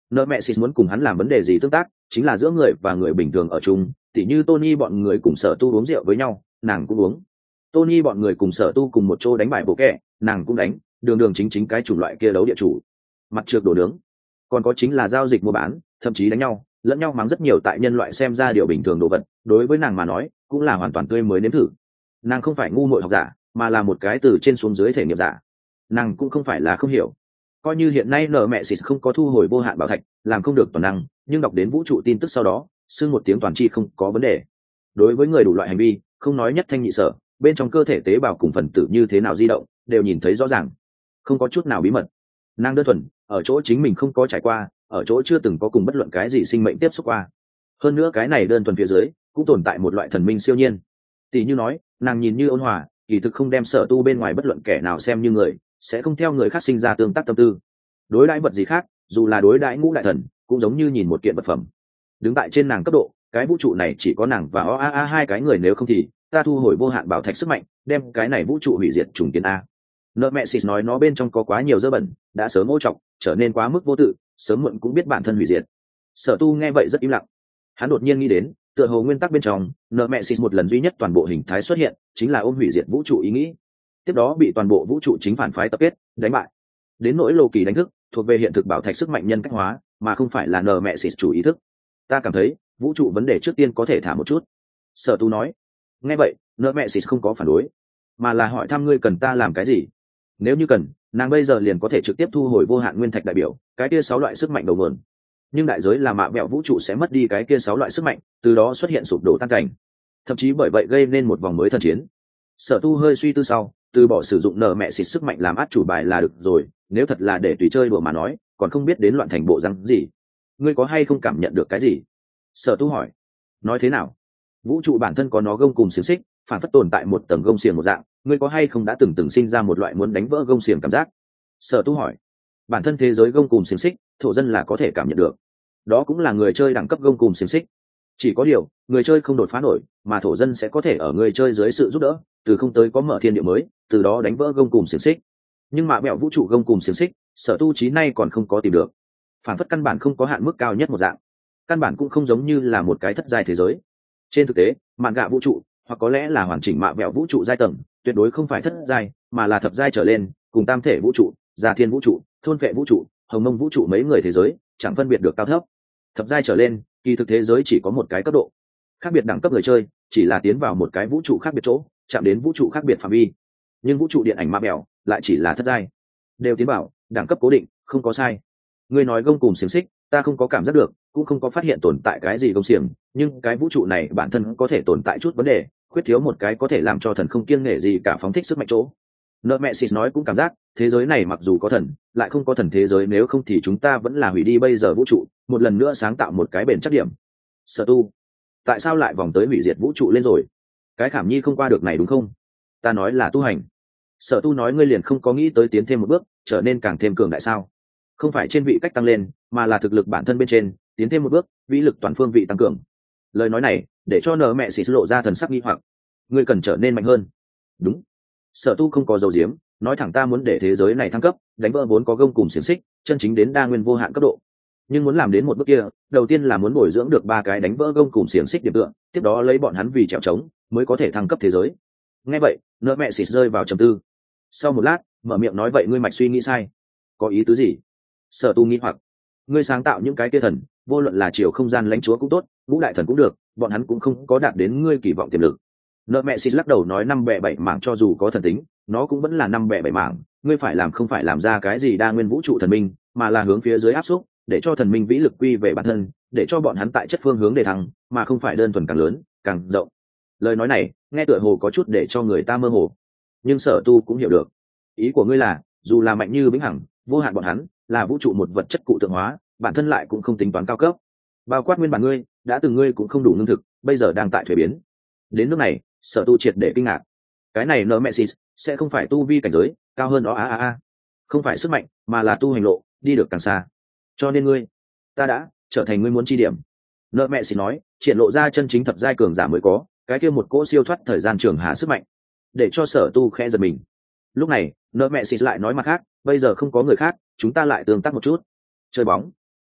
Nemesis muốn cùng hắn làm vấn đề gì tương tác, chính là giữa người và người bình thường ở chung, tỉ như Tony bọn người cùng Sở Tu uống rượu với nhau, nàng cũng uống. Tony bọn người cùng Sở Tu cùng một chỗ đánh bài bộ kẹ, nàng cũng đánh, đường đường chính chính cái chủng loại kia đấu địa chủ. Mặt trược đồ nướng. Còn có chính là giao dịch mua bán, thậm chí đánh nhau, lẫn nhau mắng rất nhiều tại nhân loại xem ra điều bình thường đồ vật, đối với nàng mà nói, cũng là hoàn toàn tươi mới nếm thử. Nàng không phải ngu muội học giả, mà là một cái từ trên xuống dưới thể nghiệp giả. Nàng cũng không phải là không hiểu. Coi như hiện nay nở mẹ xịt không có thu hồi vô hạn bảo thạch, làm không được toàn năng, nhưng đọc đến vũ trụ tin tức sau đó, xưng một tiếng toàn chi không có vấn đề. Đối với người đủ loại hành vi, không nói nhất thanh nhị sở, bên trong cơ thể tế bào cùng phần tử như thế nào di động, đều nhìn thấy rõ ràng, không có chút nào bí mật. Nàng đơn thuần, ở chỗ chính mình không có trải qua, ở chỗ chưa từng có cùng bất luận cái gì sinh mệnh tiếp xúc qua. Hơn nữa cái này đơn thuần phía dưới, cũng tồn tại một loại thần minh siêu nhiên. Tỷ như nói, nàng nhìn như ôn hòa, kỳ thực không đem Sở Tu bên ngoài bất luận kẻ nào xem như người, sẽ không theo người khác sinh ra tương tác tâm tư. Đối đãi vật gì khác, dù là đối đãi ngũ đại thần, cũng giống như nhìn một kiện vật phẩm. Đứng tại trên nàng cấp độ, cái vũ trụ này chỉ có nàng và o a a hai cái người, nếu không thì ta thu hồi vô hạn bảo thạch sức mạnh, đem cái này vũ trụ hủy diệt trùng kiến a. Nợ mẹ xịt nói nó bên trong có quá nhiều dơ bẩn, đã sớm ô trọng, trở nên quá mức vô tự, sớm muộn cũng biết bản thân hủy diệt. Sở Tu nghe vậy rất im lặng. Hắn đột nhiên nghĩ đến, tựa hồ nguyên tắc bên trong, nợ mẹ xịt một lần duy nhất toàn bộ hình thái xuất hiện, chính là ôm hủy diệt vũ trụ ý nghĩ. Tiếp đó bị toàn bộ vũ trụ chính phản phái tập kết, đánh bại. Đến nỗi Lô Kỳ đánh thức, thuộc về hiện thực bảo thạch sức mạnh nhân cách hóa, mà không phải là nợ mẹ xịt chủ ý thức. Ta cảm thấy, vũ trụ vấn đề trước tiên có thể thả một chút. Sở Tu nói. Nghe vậy, nợ mẹ xịt không có phản đối, mà là hỏi thăm ngươi cần ta làm cái gì. Nếu như cần, nàng bây giờ liền có thể trực tiếp thu hồi vô hạn nguyên thạch đại biểu, cái kia sáu loại sức mạnh đầu nguồn. Nhưng đại giới là mạ mẹo vũ trụ sẽ mất đi cái kia sáu loại sức mạnh, từ đó xuất hiện sụp đổ tan cảnh, thậm chí bởi vậy gây nên một vòng mới thần chiến. Sở Tu hơi suy tư sau, từ bỏ sử dụng nợ mẹ xịt sức mạnh làm át chủ bài là được rồi, nếu thật là để tùy chơi đùa mà nói, còn không biết đến loạn thành bộ răng gì. Ngươi có hay không cảm nhận được cái gì? Sở Tu hỏi. Nói thế nào? Vũ trụ bản thân có nó gông cùng xiềng xích, phản phất tồn tại một tầng gông xiềng một dạng, ngươi có hay không đã từng từng sinh ra một loại muốn đánh vỡ gông xiềng cảm giác? Sở Tu hỏi. Bản thân thế giới gông cùng xiềng xích, thổ dân là có thể cảm nhận được. Đó cũng là người chơi đẳng cấp gông cùng xiềng xích. Chỉ có điều, người chơi không đột phá nổi, mà thổ dân sẽ có thể ở người chơi dưới sự giúp đỡ, từ không tới có mở thiên địa mới, từ đó đánh vỡ gông cùng xiềng xích. Nhưng mà mẹo vũ trụ gông cùng xiềng xích, Sở Tu chí nay còn không có tìm được. Phản phất căn bản không có hạn mức cao nhất một dạng, căn bản cũng không giống như là một cái thất giai thế giới. Trên thực tế, mạn gạ vũ trụ, hoặc có lẽ là hoàn chỉnh mạ mẹo vũ trụ giai tầng, tuyệt đối không phải thất giai, mà là thập giai trở lên, cùng tam thể vũ trụ, già thiên vũ trụ, thôn vệ vũ trụ, hồng mông vũ trụ mấy người thế giới, chẳng phân biệt được cao thấp. Thập giai trở lên, kỳ thực thế giới chỉ có một cái cấp độ. Khác biệt đẳng cấp người chơi, chỉ là tiến vào một cái vũ trụ khác biệt chỗ, chạm đến vũ trụ khác biệt phạm vi. Nhưng vũ trụ điện ảnh mạ mẹo lại chỉ là thất giai, đều tiến vào đẳng cấp cố định, không có sai. Ngươi nói gông cùng xiềng xích, ta không có cảm giác được, cũng không có phát hiện tồn tại cái gì gông xiềng, nhưng cái vũ trụ này bản thân có thể tồn tại chút vấn đề, khuyết thiếu một cái có thể làm cho thần không kiêng nể gì cả phóng thích sức mạnh chỗ. Nợ mẹ xịt nói cũng cảm giác, thế giới này mặc dù có thần, lại không có thần thế giới, nếu không thì chúng ta vẫn là hủy đi bây giờ vũ trụ, một lần nữa sáng tạo một cái bền chắc điểm. Sở Tu, tại sao lại vòng tới hủy diệt vũ trụ lên rồi? Cái khảm nhi không qua được này đúng không? Ta nói là tu hành. Sở Tu nói ngươi liền không có nghĩ tới tiến thêm một bước, trở nên càng thêm cường đại sao? Không phải trên vị cách tăng lên, mà là thực lực bản thân bên trên tiến thêm một bước, vĩ lực toàn phương vị tăng cường. Lời nói này để cho nợ mẹ xịt lộ ra thần sắc nghi hoặc. Ngươi cần trở nên mạnh hơn. Đúng. Sở Tu không có dầu diếm, nói thẳng ta muốn để thế giới này thăng cấp, đánh vỡ vốn có gông cùng xiềng xích, chân chính đến đa nguyên vô hạn cấp độ. Nhưng muốn làm đến một bước kia, đầu tiên là muốn bồi dưỡng được ba cái đánh vỡ gông cùng xiềng xích điểm tựa, tiếp đó lấy bọn hắn vì trèo trống, mới có thể thăng cấp thế giới. Nghe vậy, nợ mẹ xịt rơi vào trầm tư. Sau một lát, mở miệng nói vậy ngươi mạch suy nghĩ sai. Có ý tứ gì? Sở Tu nghĩ hoặc. Ngươi sáng tạo những cái kia thần, vô luận là chiều không gian lãnh chúa cũng tốt, ngũ đại thần cũng được, bọn hắn cũng không có đạt đến ngươi kỳ vọng tiềm lực. Nợ mẹ xịt lắc đầu nói năm bẻ bảy mảng, cho dù có thần tính, nó cũng vẫn là năm bẻ bảy mảng. Ngươi phải làm không phải làm ra cái gì đa nguyên vũ trụ thần minh, mà là hướng phía dưới áp xúc, để cho thần minh vĩ lực quy về bản thân, để cho bọn hắn tại chất phương hướng để thăng, mà không phải đơn thuần càng lớn càng rộng. Lời nói này nghe tựa hồ có chút để cho người ta mơ hồ, nhưng Sở Tu cũng hiểu được ý của ngươi là dù là mạnh như vĩnh hằng vô hạn, bọn hắn là vũ trụ một vật chất cụ tượng hóa, bản thân lại cũng không tính toán cao cấp, bao quát nguyên bản ngươi đã từng ngươi cũng không đủ lương thực, bây giờ đang tại thuế biến. Đến nước này, Sở Tu triệt để kinh ngạc. Cái này nợ mẹ xịt sẽ không phải tu vi cảnh giới cao hơn đó a a a, không phải sức mạnh, mà là tu hành lộ đi được càng xa. Cho nên ngươi, ta đã trở thành ngươi muốn chi điểm. Nợ mẹ xịt nói, triển lộ ra chân chính thập giai cường giả mới có, cái kia một cỗ siêu thoát thời gian trường hạ sức mạnh, để cho Sở Tu khẽ giật mình. Lúc này, nợ mẹ xịt lại nói mặt khác, bây giờ không có người khác, chúng ta lại tương tác một chút. Chơi bóng.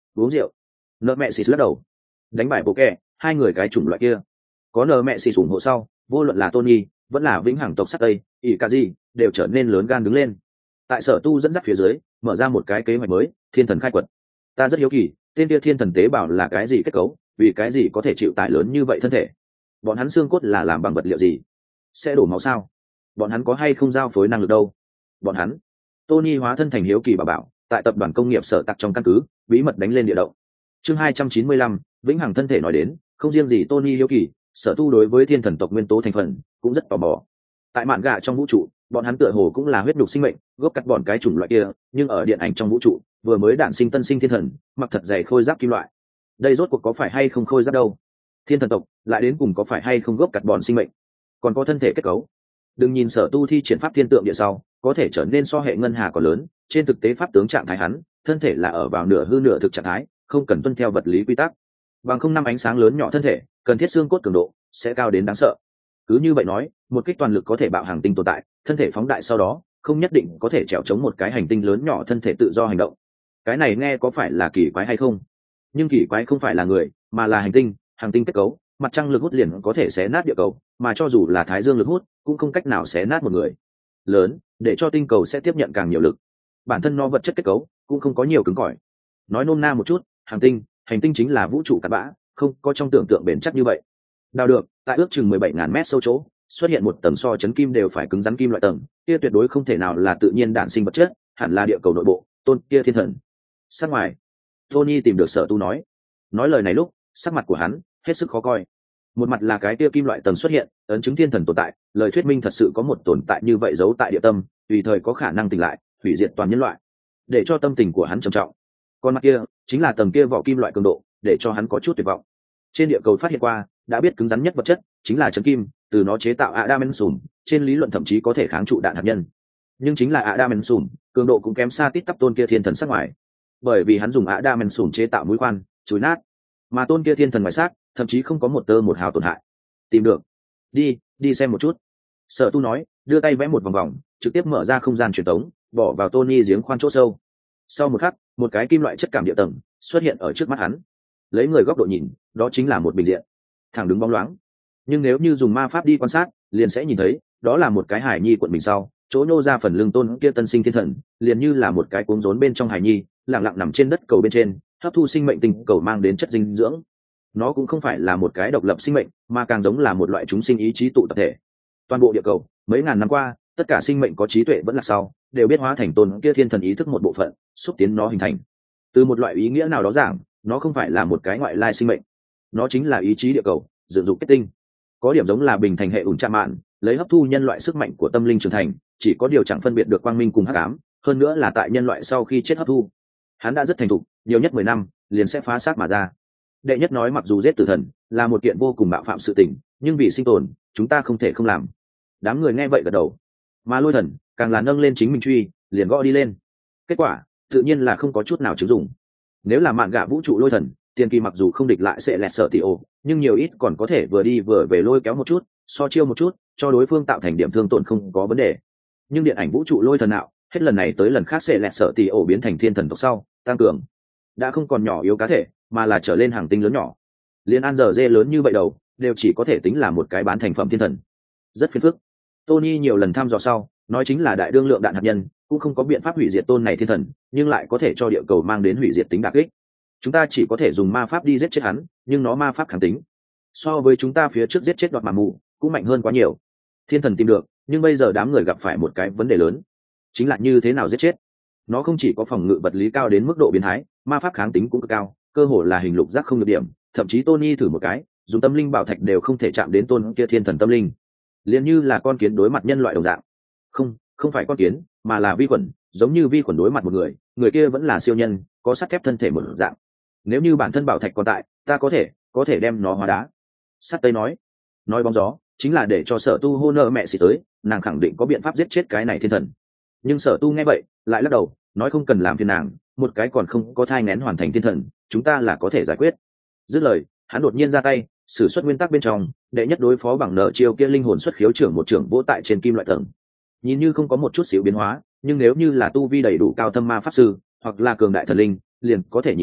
uống rượu. Nợ mẹ xì lắc đầu. Đánh bài bộ kẹ, hai người cái chủng loại kia. Có nợ mẹ xì ủng hộ sau, vô luận là Tony vẫn là vĩnh hằng tộc sắt tây ỷ cả gì đều trở nên lớn gan đứng lên. Tại sở tu dẫn dắt phía dưới, mở ra một cái kế hoạch mới, thiên thần khai quật. Ta rất hiếu kỳ, tên kia thiên thần tế bào là cái gì kết cấu, vì cái gì có thể chịu tải lớn như vậy thân thể? Bọn hắn xương cốt là làm bằng vật liệu gì? Sẽ đổ máu sao? Bọn hắn có hay không giao phối năng lực đâu? Bọn hắn. Tony hóa thân thành hiếu kỳ bà bảo, tại tập đoàn công nghiệp sở tặc trong căn cứ, bí mật đánh lên địa động. Chương hai trăm chín mươi lăm, vĩnh hằng thân thể nói đến, không riêng gì Tony hiếu kỳ, sở tu đối với thiên thần tộc nguyên tố thành phần cũng rất tò mò. Tại mạn gạ trong vũ trụ, bọn hắn tựa hồ cũng là huyết nhục sinh mệnh, gốc cắt bọn cái chủng loại kia, nhưng ở điện ảnh trong vũ trụ, vừa mới đản sinh tân sinh thiên thần, mặc thật dày khôi giáp kim loại. Đây rốt cuộc có phải hay không khôi giáp đâu? Thiên thần tộc lại đến cùng có phải hay không gốc cắt bọn sinh mệnh? Còn có thân thể kết cấu. Đừng nhìn sở tu thi triển pháp thiên tượng địa sau, có thể trở nên so hệ ngân hà còn lớn, trên thực tế pháp tướng trạng thái hắn, thân thể là ở vào nửa hư nửa thực trạng thái, không cần tuân theo vật lý quy tắc. Bằng không năm ánh sáng lớn nhỏ thân thể, cần thiết xương cốt cường độ sẽ cao đến đáng sợ. Cứ như vậy nói, một kích toàn lực có thể bạo hành tinh tồn tại, thân thể phóng đại sau đó, không nhất định có thể trèo chống một cái hành tinh lớn nhỏ thân thể tự do hành động. Cái này nghe có phải là kỳ quái hay không? Nhưng kỳ quái không phải là người, mà là hành tinh, hành tinh kết cấu, mặt trăng lực hút liền có thể xé nát địa cầu, mà cho dù là thái dương lực hút, cũng không cách nào xé nát một người. Lớn, để cho tinh cầu sẽ tiếp nhận càng nhiều lực. Bản thân nó vật chất kết cấu cũng không có nhiều cứng cỏi. Nói nôm na một chút, hành tinh, hành tinh chính là vũ trụ cát bã, không có trong tưởng tượng bền chắc như vậy. Đào được, tại ước chừng mười bảy nghìn mét sâu chỗ, xuất hiện một tầng so chấn kim đều phải cứng rắn kim loại tầng, kia tuyệt đối không thể nào là tự nhiên đản sinh vật chất, hẳn là địa cầu nội bộ, tôn kia thiên thần. Sát ngoài, Tony tìm được sở tu nói. Nói lời này lúc, sắc mặt của hắn hết sức khó coi. Một mặt là cái kia kim loại tầng xuất hiện, ấn chứng thiên thần tồn tại, lời thuyết minh thật sự có một tồn tại như vậy giấu tại địa tâm, tùy thời có khả năng tỉnh lại, hủy diệt toàn nhân loại. Để cho tâm tình của hắn trầm trọng. Còn mặt kia, chính là tầng kia vỏ kim loại cường độ, để cho hắn có chút tuyệt vọng. Trên địa cầu phát hiện qua, đã biết cứng rắn nhất vật chất chính là chấn kim, từ nó chế tạo adamantium, trên lý luận thậm chí có thể kháng trụ đạn hạt nhân. Nhưng chính là adamantium, cường độ cũng kém xa tít tắp tôn kia thiên thần sắc ngoài, bởi vì hắn dùng adamantium chế tạo mũi khoan, chùi nát, mà tôn kia thiên thần ngoài xác thậm chí không có một tơ một hào tổn hại. Tìm được, đi đi xem một chút. Sở Tu nói, đưa tay vẽ một vòng vòng, trực tiếp mở ra không gian truyền tống, bỏ vào Tony giếng khoan chỗ sâu. Sau một khắc, một cái kim loại chất cảm địa tầng xuất hiện ở trước mắt hắn. Lấy người góc độ nhìn, đó chính là một bình diện thẳng đứng bóng loáng, nhưng nếu như dùng ma pháp đi quan sát, liền sẽ nhìn thấy đó là một cái hải nhi cuộn mình sau, chỗ nô ra phần lưng tôn kia tân sinh thiên thần, liền như là một cái cuống rốn bên trong hải nhi, lặng lặng nằm trên đất cầu bên trên, hấp thu sinh mệnh tinh cầu mang đến chất dinh dưỡng. Nó cũng không phải là một cái độc lập sinh mệnh, mà càng giống là một loại chúng sinh ý chí tụ tập thể. Toàn bộ địa cầu mấy ngàn năm qua, tất cả sinh mệnh có trí tuệ vẫn là sau, đều biết hóa thành tôn kia thiên thần ý thức một bộ phận, xúc tiến nó hình thành. Từ một loại ý nghĩa nào đó giảng, nó không phải là một cái ngoại lai sinh mệnh, nó chính là ý chí địa cầu dựng dục kết tinh. Có điểm giống là bình thành hệ ủn chạm mạn, lấy hấp thu nhân loại sức mạnh của tâm linh trưởng thành, chỉ có điều chẳng phân biệt được quang minh cùng hắc ám, hơn nữa là tại nhân loại sau khi chết hấp thu. Hắn đã rất thành thục, nhiều nhất mười năm liền sẽ phá xác mà ra. Đệ nhất nói mặc dù giết tử thần là một kiện vô cùng bạo phạm sự tình, nhưng vì sinh tồn, chúng ta không thể không làm. Đám người nghe vậy gật đầu, mà lôi thần càng là nâng lên chính mình truy, liền gõ đi lên. Kết quả tự nhiên là không có chút nào chứng dụng. Nếu là mạn gạ vũ trụ lôi thần, tiền kỳ mặc dù không địch lại sẽ lẹt sợ tỷ ổ, nhưng nhiều ít còn có thể vừa đi vừa về lôi kéo một chút, so chiêu một chút, cho đối phương tạo thành điểm thương tổn không có vấn đề. Nhưng điện ảnh vũ trụ lôi thần nào, hết lần này tới lần khác sẽ lẹt sợ tỷ ổ biến thành thiên thần tộc sau, tăng cường, đã không còn nhỏ yếu cá thể, mà là trở lên hàng tinh lớn nhỏ. Liên an giờ dê lớn như vậy đầu, đều chỉ có thể tính là một cái bán thành phẩm thiên thần, rất phiền phức. Tony nhiều lần thăm dò sau, nói chính là đại đương lượng đạn hạt nhân cũng không có biện pháp hủy diệt tôn này thiên thần, nhưng lại có thể cho địa cầu mang đến hủy diệt tính đả kích. Chúng ta chỉ có thể dùng ma pháp đi giết chết hắn, nhưng nó ma pháp kháng tính so với chúng ta phía trước giết chết đoạt mà mù cũng mạnh hơn quá nhiều. Thiên thần tìm được, nhưng bây giờ đám người gặp phải một cái vấn đề lớn, chính là như thế nào giết chết nó. Không chỉ có phòng ngự vật lý cao đến mức độ biến thái, ma pháp kháng tính cũng cực cao, cơ hồ là hình lục giác không được điểm. Thậm chí Tony thử một cái, dùng tâm linh bảo thạch đều không thể chạm đến tôn kia thiên thần tâm linh, liền như là con kiến đối mặt nhân loại đồng dạng. Không, không phải con kiến, mà là vi khuẩn, giống như vi khuẩn đối mặt một người, người kia vẫn là siêu nhân, có sắt thép thân thể một dạng. Nếu như bản thân bảo thạch còn tại, ta có thể có thể đem nó hóa đá. Sắt tây nói, nói bóng gió chính là để cho sở tu hô nợ mẹ xì tới, nàng khẳng định có biện pháp giết chết cái này thiên thần. Nhưng sở tu nghe vậy lại lắc đầu, nói không cần làm phiền nàng, một cái còn không có thai nghén hoàn thành thiên thần, chúng ta là có thể giải quyết. Dứt lời, hắn đột nhiên ra tay, sử xuất nguyên tắc bên trong, đệ nhất đối phó bằng nợ chiêu kia linh hồn xuất khiếu trưởng một trưởng vỗ tại trên kim loại tầng. Nhìn như không có một chút xíu biến hóa, nhưng nếu như là tu vi đầy đủ cao thâm ma pháp sư hoặc là cường đại thần linh, liền có thể nhìn thấy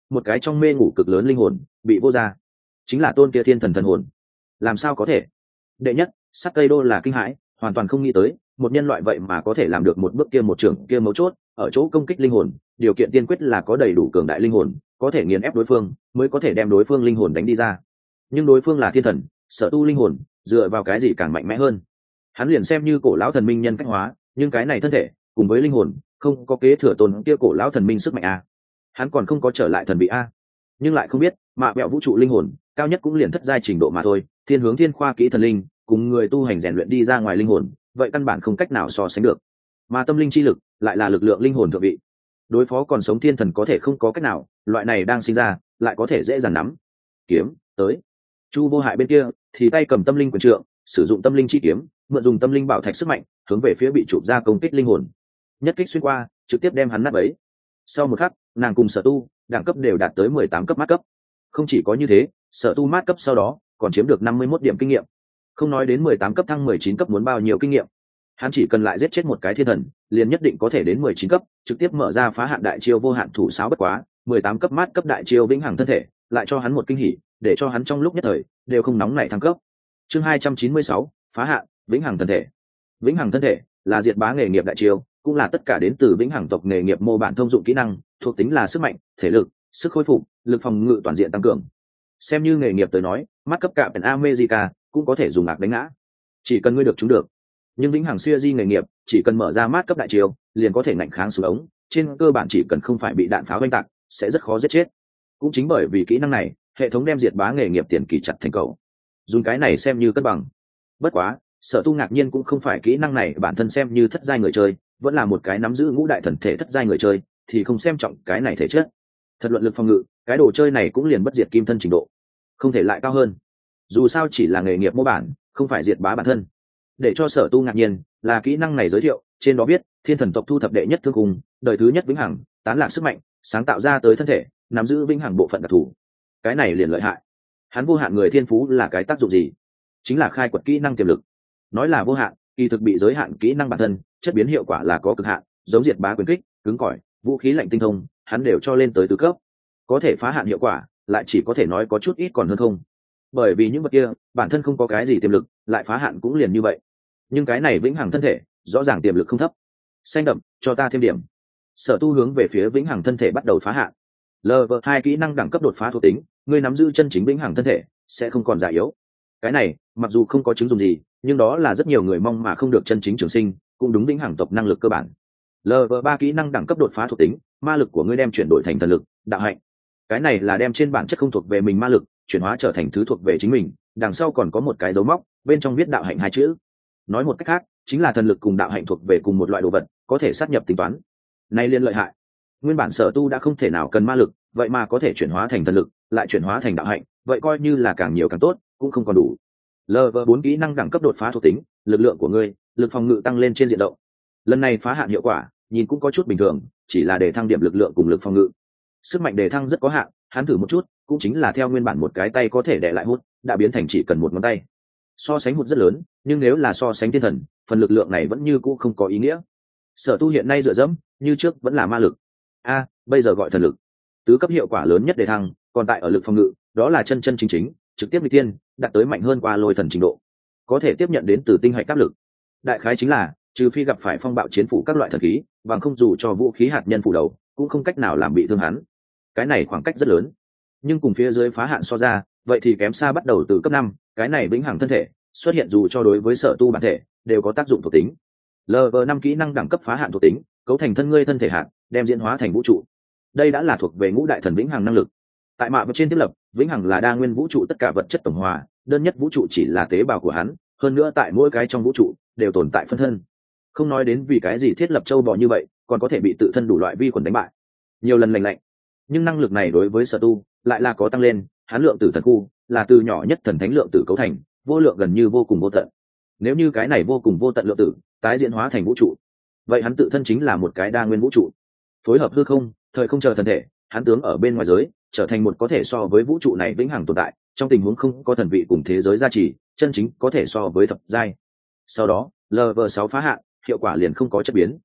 một cái trong mê ngủ cực lớn linh hồn bị vô ra, chính là tôn kia thiên thần thần hồn. Làm sao có thể? Đệ nhất, sắc cây đô là kinh hãi, hoàn toàn không nghĩ tới một nhân loại vậy mà có thể làm được một bước kia một trưởng kia. Mấu chốt ở chỗ công kích linh hồn, điều kiện tiên quyết là có đầy đủ cường đại linh hồn, có thể nghiền ép đối phương mới có thể đem đối phương linh hồn đánh đi ra. Nhưng đối phương là thiên thần, Sở Tu linh hồn dựa vào cái gì càng mạnh mẽ hơn? Hắn liền xem như cổ lão thần minh nhân cách hóa, nhưng cái này thân thể cùng với linh hồn không có kế thừa tồn kia cổ lão thần minh sức mạnh a. Hắn còn không có trở lại thần bị a, nhưng lại không biết mạ bẹo vũ trụ linh hồn cao nhất cũng liền thất giai trình độ mà thôi. Thiên hướng thiên khoa kỹ thần linh cùng người tu hành rèn luyện đi ra ngoài linh hồn, vậy căn bản không cách nào so sánh được. Mà tâm linh chi lực lại là lực lượng linh hồn thượng vị, đối phó còn sống thiên thần có thể không có cách nào, loại này đang sinh ra lại có thể dễ dàng nắm kiếm tới. Chu Vô Hại bên kia thì tay cầm tâm linh quyền trượng, sử dụng tâm linh chi kiếm, mượn dùng tâm linh bảo thạch sức mạnh hướng về phía bị chụp ra công kích linh hồn, nhất kích xuyên qua, trực tiếp đem hắn nát bấy. Sau một khắc, nàng cùng Sở Tu đẳng cấp đều đạt tới mười tám cấp mát cấp. Không chỉ có như thế, Sở Tu mát cấp sau đó còn chiếm được năm mươi mốt điểm kinh nghiệm. Không nói đến mười tám cấp thăng mười chín cấp muốn bao nhiêu kinh nghiệm, hắn chỉ cần lại giết chết một cái thiên thần, liền nhất định có thể đến mười chín cấp, trực tiếp mở ra phá hạn đại chiêu vô hạn thủ sáo. Bất quá, mười tám cấp mát cấp đại chiêu vĩnh hằng thân thể lại cho hắn một kinh hỉ, để cho hắn trong lúc nhất thời đều không nóng nảy thăng cấp. Chương hai trăm chín mươi sáu, phá hạn, vĩnh hằng thân thể. Vĩnh hằng thân thể là diệt bá nghề nghiệp đại chiêu, cũng là tất cả đến từ vĩnh hằng tộc nghề nghiệp mô bản thông dụng kỹ năng, thuộc tính là sức mạnh, thể lực, sức khôi phục, lực phòng ngự toàn diện tăng cường. Xem như nghề nghiệp tới nói, mắt cấp cạm America cũng có thể dùng ngạc đánh ngã, chỉ cần ngươi được chúng được. Nhưng vĩnh hằng siêu di nghề nghiệp chỉ cần mở ra mát cấp đại chiêu liền có thể ngạnh kháng xuống ống, trên cơ bản chỉ cần không phải bị đạn pháo oanh tạc sẽ rất khó giết chết. Cũng chính bởi vì kỹ năng này, hệ thống đem diệt bá nghề nghiệp tiền kỳ chặt thành cầu, dùng cái này xem như cân bằng. Bất quá, Sở Tu ngạc nhiên cũng không phải kỹ năng này bản thân xem như thất giai người chơi, vẫn là một cái nắm giữ ngũ đại thần thể thất giai người chơi thì không xem trọng cái này thể chất. Thật luận lực phòng ngự, cái đồ chơi này cũng liền bất diệt kim thân trình độ, không thể lại cao hơn. Dù sao chỉ là nghề nghiệp mô bản, không phải diệt bá bản thân. Để cho Sở Tu ngạc nhiên là kỹ năng này giới thiệu trên đó viết thiên thần tộc thu thập đệ nhất thương cùng đời thứ nhất vĩnh hằng tán lạc sức mạnh sáng tạo ra tới thân thể nắm giữ vĩnh hằng bộ phận đặc thù. Cái này liền lợi hại. Hắn vô hạn người thiên phú là cái tác dụng gì? Chính là khai quật kỹ năng tiềm lực. Nói là vô hạn, kỳ thực bị giới hạn kỹ năng bản thân chất biến hiệu quả là có cực hạn, giống diệt bá quyền kích, cứng cỏi, vũ khí lạnh tinh thông, hắn đều cho lên tới tứ cấp. Có thể phá hạn hiệu quả lại chỉ có thể nói có chút ít còn hơn không, bởi vì những vật kia bản thân không có cái gì tiềm lực, lại phá hạn cũng liền như vậy. Nhưng cái này vĩnh hằng thân thể rõ ràng tiềm lực không thấp. Xanh đậm, cho ta thêm điểm. Sở Tu hướng về phía vĩnh hằng thân thể bắt đầu phá hạn. Lv hai kỹ năng đẳng cấp đột phá thuộc tính, ngươi nắm giữ chân chính vĩnh hằng thân thể sẽ không còn già yếu. Cái này mặc dù không có chứng dụng gì, nhưng đó là rất nhiều người mong mà không được chân chính trường sinh, cũng đúng vĩnh hằng tộc năng lực cơ bản. Lv ba kỹ năng đẳng cấp đột phá thuộc tính, ma lực của ngươi đem chuyển đổi thành thần lực, đạo hạnh. Cái này là đem trên bản chất không thuộc về mình ma lực chuyển hóa trở thành thứ thuộc về chính mình, đằng sau còn có một cái dấu móc, bên trong viết đạo hạnh hai chữ. Nói một cách khác, chính là thần lực cùng đạo hạnh thuộc về cùng một loại đồ vật, có thể sát nhập tính toán. Nay liên lợi hại. Nguyên bản Sở Tu đã không thể nào cần ma lực, vậy mà có thể chuyển hóa thành thần lực, lại chuyển hóa thành đạo hạnh, vậy coi như là càng nhiều càng tốt, cũng không còn đủ. Lv bốn kỹ năng đẳng cấp đột phá thuộc tính, lực lượng của ngươi, lực phòng ngự tăng lên trên diện rộng. Lần này phá hạn hiệu quả, nhìn cũng có chút bình thường, chỉ là để thăng điểm lực lượng cùng lực phòng ngự. Sức mạnh đề thăng rất có hạn, hắn thử một chút, cũng chính là theo nguyên bản một cái tay có thể đè lại hút, đã biến thành chỉ cần một ngón tay. So sánh hụt rất lớn, nhưng nếu là so sánh thiên thần, phần lực lượng này vẫn như cũ không có ý nghĩa. Sở Tu hiện nay dựa dẫm như trước vẫn là ma lực, a bây giờ gọi thần lực. Tứ cấp hiệu quả lớn nhất đề thăng, còn tại ở lực phòng ngự, đó là chân chân chính chính trực tiếp nghịch tiên, đạt tới mạnh hơn qua lôi thần trình độ, có thể tiếp nhận đến từ tinh hạch áp lực. Đại khái chính là trừ phi gặp phải phong bạo chiến phủ các loại thần khí, bằng không dù cho vũ khí hạt nhân phủ đầu cũng không cách nào làm bị thương hắn. Cái này khoảng cách rất lớn, nhưng cùng phía dưới phá hạn so ra, vậy thì kém xa. Bắt đầu từ cấp năm, cái này vĩnh hằng thân thể xuất hiện dù cho đối với Sở Tu bản thể đều có tác dụng thuộc tính. Lv năm kỹ năng đẳng cấp phá hạn thuộc tính, cấu thành thân ngươi thân thể hạn, đem diễn hóa thành vũ trụ. Đây đã là thuộc về ngũ đại thần vĩnh hằng năng lực. Tại mạ vật trên thiết lập, vĩnh hằng là đa nguyên vũ trụ tất cả vật chất tổng hòa, đơn nhất vũ trụ chỉ là tế bào của hắn, hơn nữa tại mỗi cái trong vũ trụ đều tồn tại phân thân. Không nói đến vì cái gì thiết lập châu bò như vậy, còn có thể bị tự thân đủ loại vi khuẩn đánh bại nhiều lần lành lạnh. Nhưng năng lực này đối với Sở Tu lại là có tăng lên, hắn lượng tử thần khu là từ nhỏ nhất thần thánh lượng tử cấu thành, vô lượng gần như vô cùng vô tận. Nếu như cái này vô cùng vô tận lượng tử tái diễn hóa thành vũ trụ, vậy hắn tự thân chính là một cái đa nguyên vũ trụ. Phối hợp hư không, thời không chờ thần thể, hắn tướng ở bên ngoài giới, trở thành một có thể so với vũ trụ này vĩnh hằng tồn tại, trong tình huống không có thần vị cùng thế giới gia trì, chân chính có thể so với thập giai. Sau đó, Lv sáu phá hạn, hiệu quả liền không có chất biến.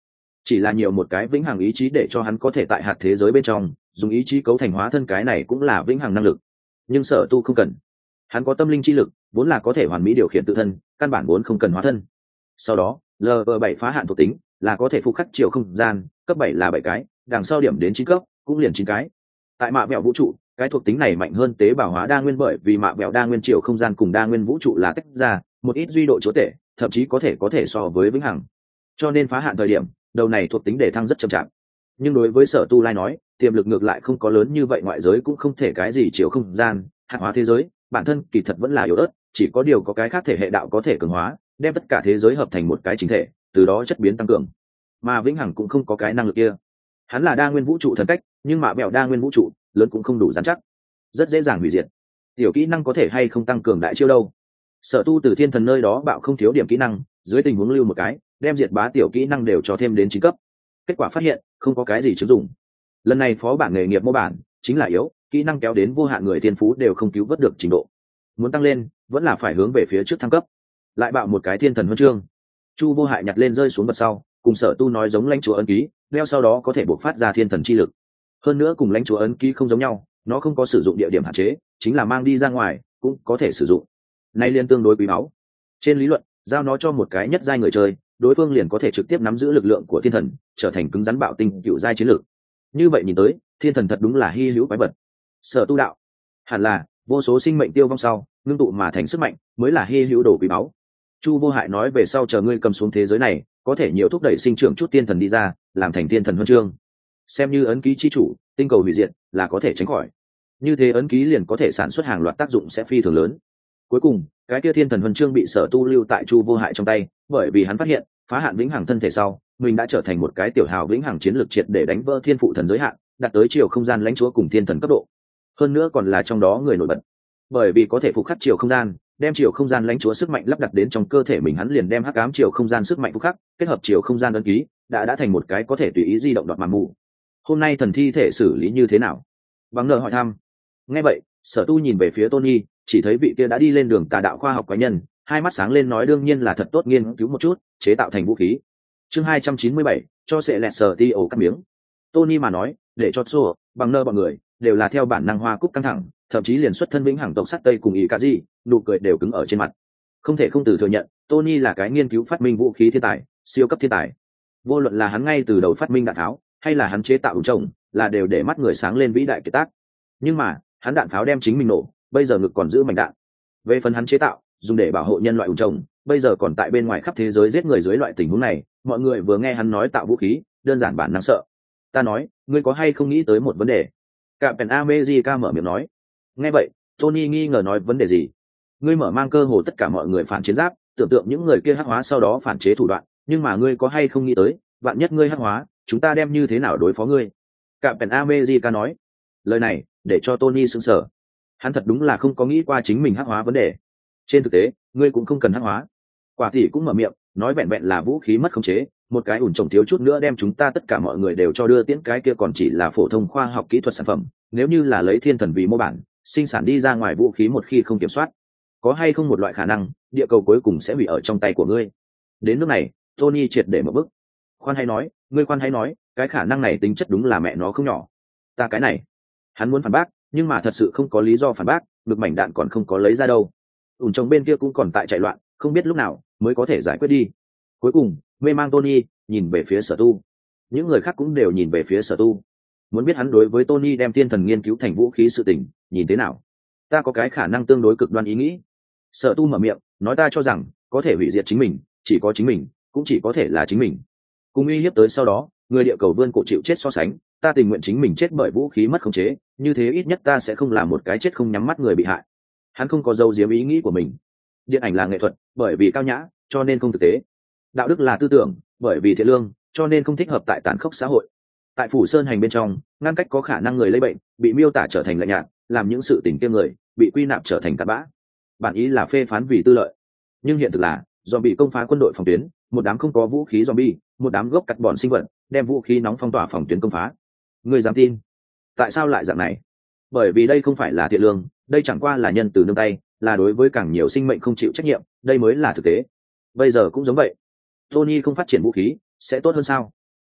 chỉ là nhiều một cái vĩnh hằng ý chí để cho hắn có thể tại hạt thế giới bên trong dùng ý chí cấu thành hóa thân, cái này cũng là vĩnh hằng năng lực. Nhưng Sở Tu không cần, hắn có tâm linh chi lực, vốn là có thể hoàn mỹ điều khiển tự thân, căn bản vốn không cần hóa thân. Sau đó lv bảy phá hạn thuộc tính là có thể phục khắc chiều không gian, cấp bảy là bảy cái, đằng sau điểm đến chín cấp cũng liền chín cái. Tại mạ vẹo vũ trụ, cái thuộc tính này mạnh hơn tế bào hóa đa nguyên, bởi vì mạ vẹo đa nguyên chiều không gian cùng đa nguyên vũ trụ là tách ra, một ít duy độ chúa tể, thậm chí có thể có thể so với vĩnh hằng. Cho nên phá hạn thời điểm, đầu này thuộc tính để thăng rất chậm chạp. Nhưng đối với Sở Tu Lai nói, tiềm lực ngược lại không có lớn như vậy, ngoại giới cũng không thể cái gì chiều không gian, hạt hóa thế giới, bản thân kỳ thật vẫn là yếu ớt, chỉ có điều có cái khác thể hệ đạo có thể cường hóa, đem tất cả thế giới hợp thành một cái chính thể, từ đó chất biến tăng cường. Mà vĩnh hằng cũng không có cái năng lực kia. Hắn là đa nguyên vũ trụ thần cách, nhưng mạ bẹo đa nguyên vũ trụ lớn cũng không đủ dán chắc, rất dễ dàng hủy diệt. Tiểu kỹ năng có thể hay không tăng cường đại chiêu đâu. Sở Tu từ thiên thần nơi đó bạo không thiếu điểm kỹ năng, dưới tình huống lưu một cái, đem diệt bá tiểu kỹ năng đều cho thêm đến chín cấp. Kết quả phát hiện không có cái gì chứng dụng. Lần này phó bản nghề nghiệp mô bản chính là yếu, kỹ năng kéo đến vô hạn người thiên phú đều không cứu vớt được trình độ. Muốn tăng lên vẫn là phải hướng về phía trước thăng cấp. Lại bạo một cái thiên thần huân chương. Chu Vô Hại nhặt lên rơi xuống bật sau, cùng Sở Tu nói giống lãnh chúa ấn ký, đeo sau đó có thể bộc phát ra thiên thần chi lực. Hơn nữa cùng lãnh chúa ấn ký không giống nhau, nó không có sử dụng địa điểm hạn chế, chính là mang đi ra ngoài cũng có thể sử dụng. Nay liên tương đối quý báu. Trên lý luận, giao nó cho một cái nhất giai người chơi, đối phương liền có thể trực tiếp nắm giữ lực lượng của thiên thần, trở thành cứng rắn bạo tinh cựu giai chiến lược. Như vậy nhìn tới, thiên thần thật đúng là hy hữu quái vật. Sở Tu đạo, hẳn là vô số sinh mệnh tiêu vong sau, ngưng tụ mà thành sức mạnh, mới là hy hữu đồ quý báu. Chu Vô Hại nói về sau chờ ngươi cầm xuống thế giới này, có thể nhiều thúc đẩy sinh trưởng chút thiên thần đi ra, làm thành thiên thần huân chương. Xem như ấn ký chi chủ, tinh cầu hủy diệt là có thể tránh khỏi. Như thế ấn ký liền có thể sản xuất hàng loạt tác dụng sẽ phi thường lớn. Cuối cùng, cái kia thiên thần huân chương bị Sở Tu lưu tại Chu Vô Hại trong tay, bởi vì hắn phát hiện, phá hạn vĩnh hằng thân thể sau, mình đã trở thành một cái tiểu hào vĩnh hằng chiến lược triệt để đánh vỡ thiên phụ thần giới hạn, đạt tới chiều không gian lãnh chúa cùng thiên thần cấp độ. Hơn nữa còn là trong đó người nổi bật. Bởi vì có thể phục khắc chiều không gian, đem chiều không gian lãnh chúa sức mạnh lắp đặt đến trong cơ thể mình, hắn liền đem hắc ám chiều không gian sức mạnh phục khắc, kết hợp chiều không gian ấn ký, đã đã thành một cái có thể tùy ý di động đoạt màn mù. Hôm nay thần thi thể xử lý như thế nào? Bằng nợ hỏi thăm. Nghe vậy, Sở Tu nhìn về phía Tony, chỉ thấy vị kia đã đi lên đường tà đạo khoa học quái nhân, hai mắt sáng lên nói đương nhiên là thật tốt, nghiên cứu một chút, chế tạo thành vũ khí. Chương hai trăm chín mươi bảy, cho sẽ lẹt sở ti ổ cắt miếng. Tony mà nói, để cho Sô, bằng nợ bọn người đều là theo bản năng hoa cúc căng thẳng, thậm chí liền xuất thân vĩnh hằng tộc sắt tây cùng ý cả gì, nụ cười đều cứng ở trên mặt. Không thể không từ thừa nhận, Tony là cái nghiên cứu phát minh vũ khí thiên tài, siêu cấp thiên tài. Vô luận là hắn ngay từ đầu phát minh đạn tháo, hay là hắn chế tạo ủng trồng, là đều để mắt người sáng lên vĩ đại kiệt tác. Nhưng mà, hắn đạn pháo đem chính mình nổ, bây giờ ngực còn giữ mảnh đạn. Về phần hắn chế tạo, dùng để bảo hộ nhân loại ủng trồng, bây giờ còn tại bên ngoài khắp thế giới giết người dưới loại tình huống này, mọi người vừa nghe hắn nói tạo vũ khí, đơn giản bản năng sợ. Ta nói, ngươi có hay không nghĩ tới một vấn đề? Captain America mở miệng nói. Nghe vậy, Tony nghi ngờ nói vấn đề gì? Ngươi mở mang cơ hồ tất cả mọi người phản chiến giáp, tưởng tượng những người kia hắc hóa sau đó phản chế thủ đoạn, nhưng mà ngươi có hay không nghĩ tới, vạn nhất ngươi hắc hóa, chúng ta đem như thế nào đối phó ngươi? Captain America nói. Lời này để cho Tony sững sờ. Hắn thật đúng là không có nghĩ qua chính mình hắc hóa vấn đề. Trên thực tế, ngươi cũng không cần hắc hóa. Quả tỷ cũng mở miệng, nói vẹn vẹn là vũ khí mất khống chế, một cái ủn trồng thiếu chút nữa đem chúng ta tất cả mọi người đều cho đưa tiễn, cái kia còn chỉ là phổ thông khoa học kỹ thuật sản phẩm. Nếu như là lấy thiên thần vì mô bản, sinh sản đi ra ngoài vũ khí một khi không kiểm soát, có hay không một loại khả năng, địa cầu cuối cùng sẽ bị ở trong tay của ngươi? Đến lúc này, Tony triệt để mở bức. Khoan hay nói, ngươi khoan hay nói, cái khả năng này tính chất đúng là mẹ nó không nhỏ. Ta cái này, hắn muốn phản bác, nhưng mà thật sự không có lý do phản bác, ngực mảnh đạn còn không có lấy ra đâu. Ủn trồng bên kia cũng còn tại chạy loạn, không biết lúc nào mới có thể giải quyết đi. Cuối cùng, mê mang Tony nhìn về phía Sở Tu, những người khác cũng đều nhìn về phía Sở Tu, muốn biết hắn đối với Tony đem thiên thần nghiên cứu thành vũ khí sự tình nhìn thế nào. Ta có cái khả năng tương đối cực đoan ý nghĩ. Sở Tu mở miệng nói, ta cho rằng có thể hủy diệt chính mình, chỉ có chính mình, cũng chỉ có thể là chính mình. Cùng uy hiếp tới sau đó, người địa cầu vươn cổ chịu chết so sánh, ta tình nguyện chính mình chết bởi vũ khí mất khống chế, như thế ít nhất ta sẽ không làm một cái chết không nhắm mắt người bị hại. Hắn không có dấu giếm ý nghĩ của mình. Điện ảnh là nghệ thuật, bởi vì cao nhã cho nên không thực tế. Đạo đức là tư tưởng, bởi vì thiện lương cho nên không thích hợp tại tàn khốc xã hội. Tại phủ sơn hành bên trong, ngăn cách có khả năng người lây bệnh bị miêu tả trở thành lạnh nhạt, làm những sự tình kia người bị quy nạp trở thành cặn bã. Bản ý là phê phán vì tư lợi, nhưng hiện thực là zombie công phá quân đội phòng tuyến, một đám không có vũ khí zombie, một đám gốc cắt bọn sinh vật đem vũ khí nóng phong tỏa phòng tuyến công phá. Người dám tin? Tại sao lại dạng này? Bởi vì đây không phải là thiện lương, đây chẳng qua là nhân từ nương tay, là đối với càng nhiều sinh mệnh không chịu trách nhiệm, đây mới là thực tế. Bây giờ cũng giống vậy. Tony không phát triển vũ khí sẽ tốt hơn sao?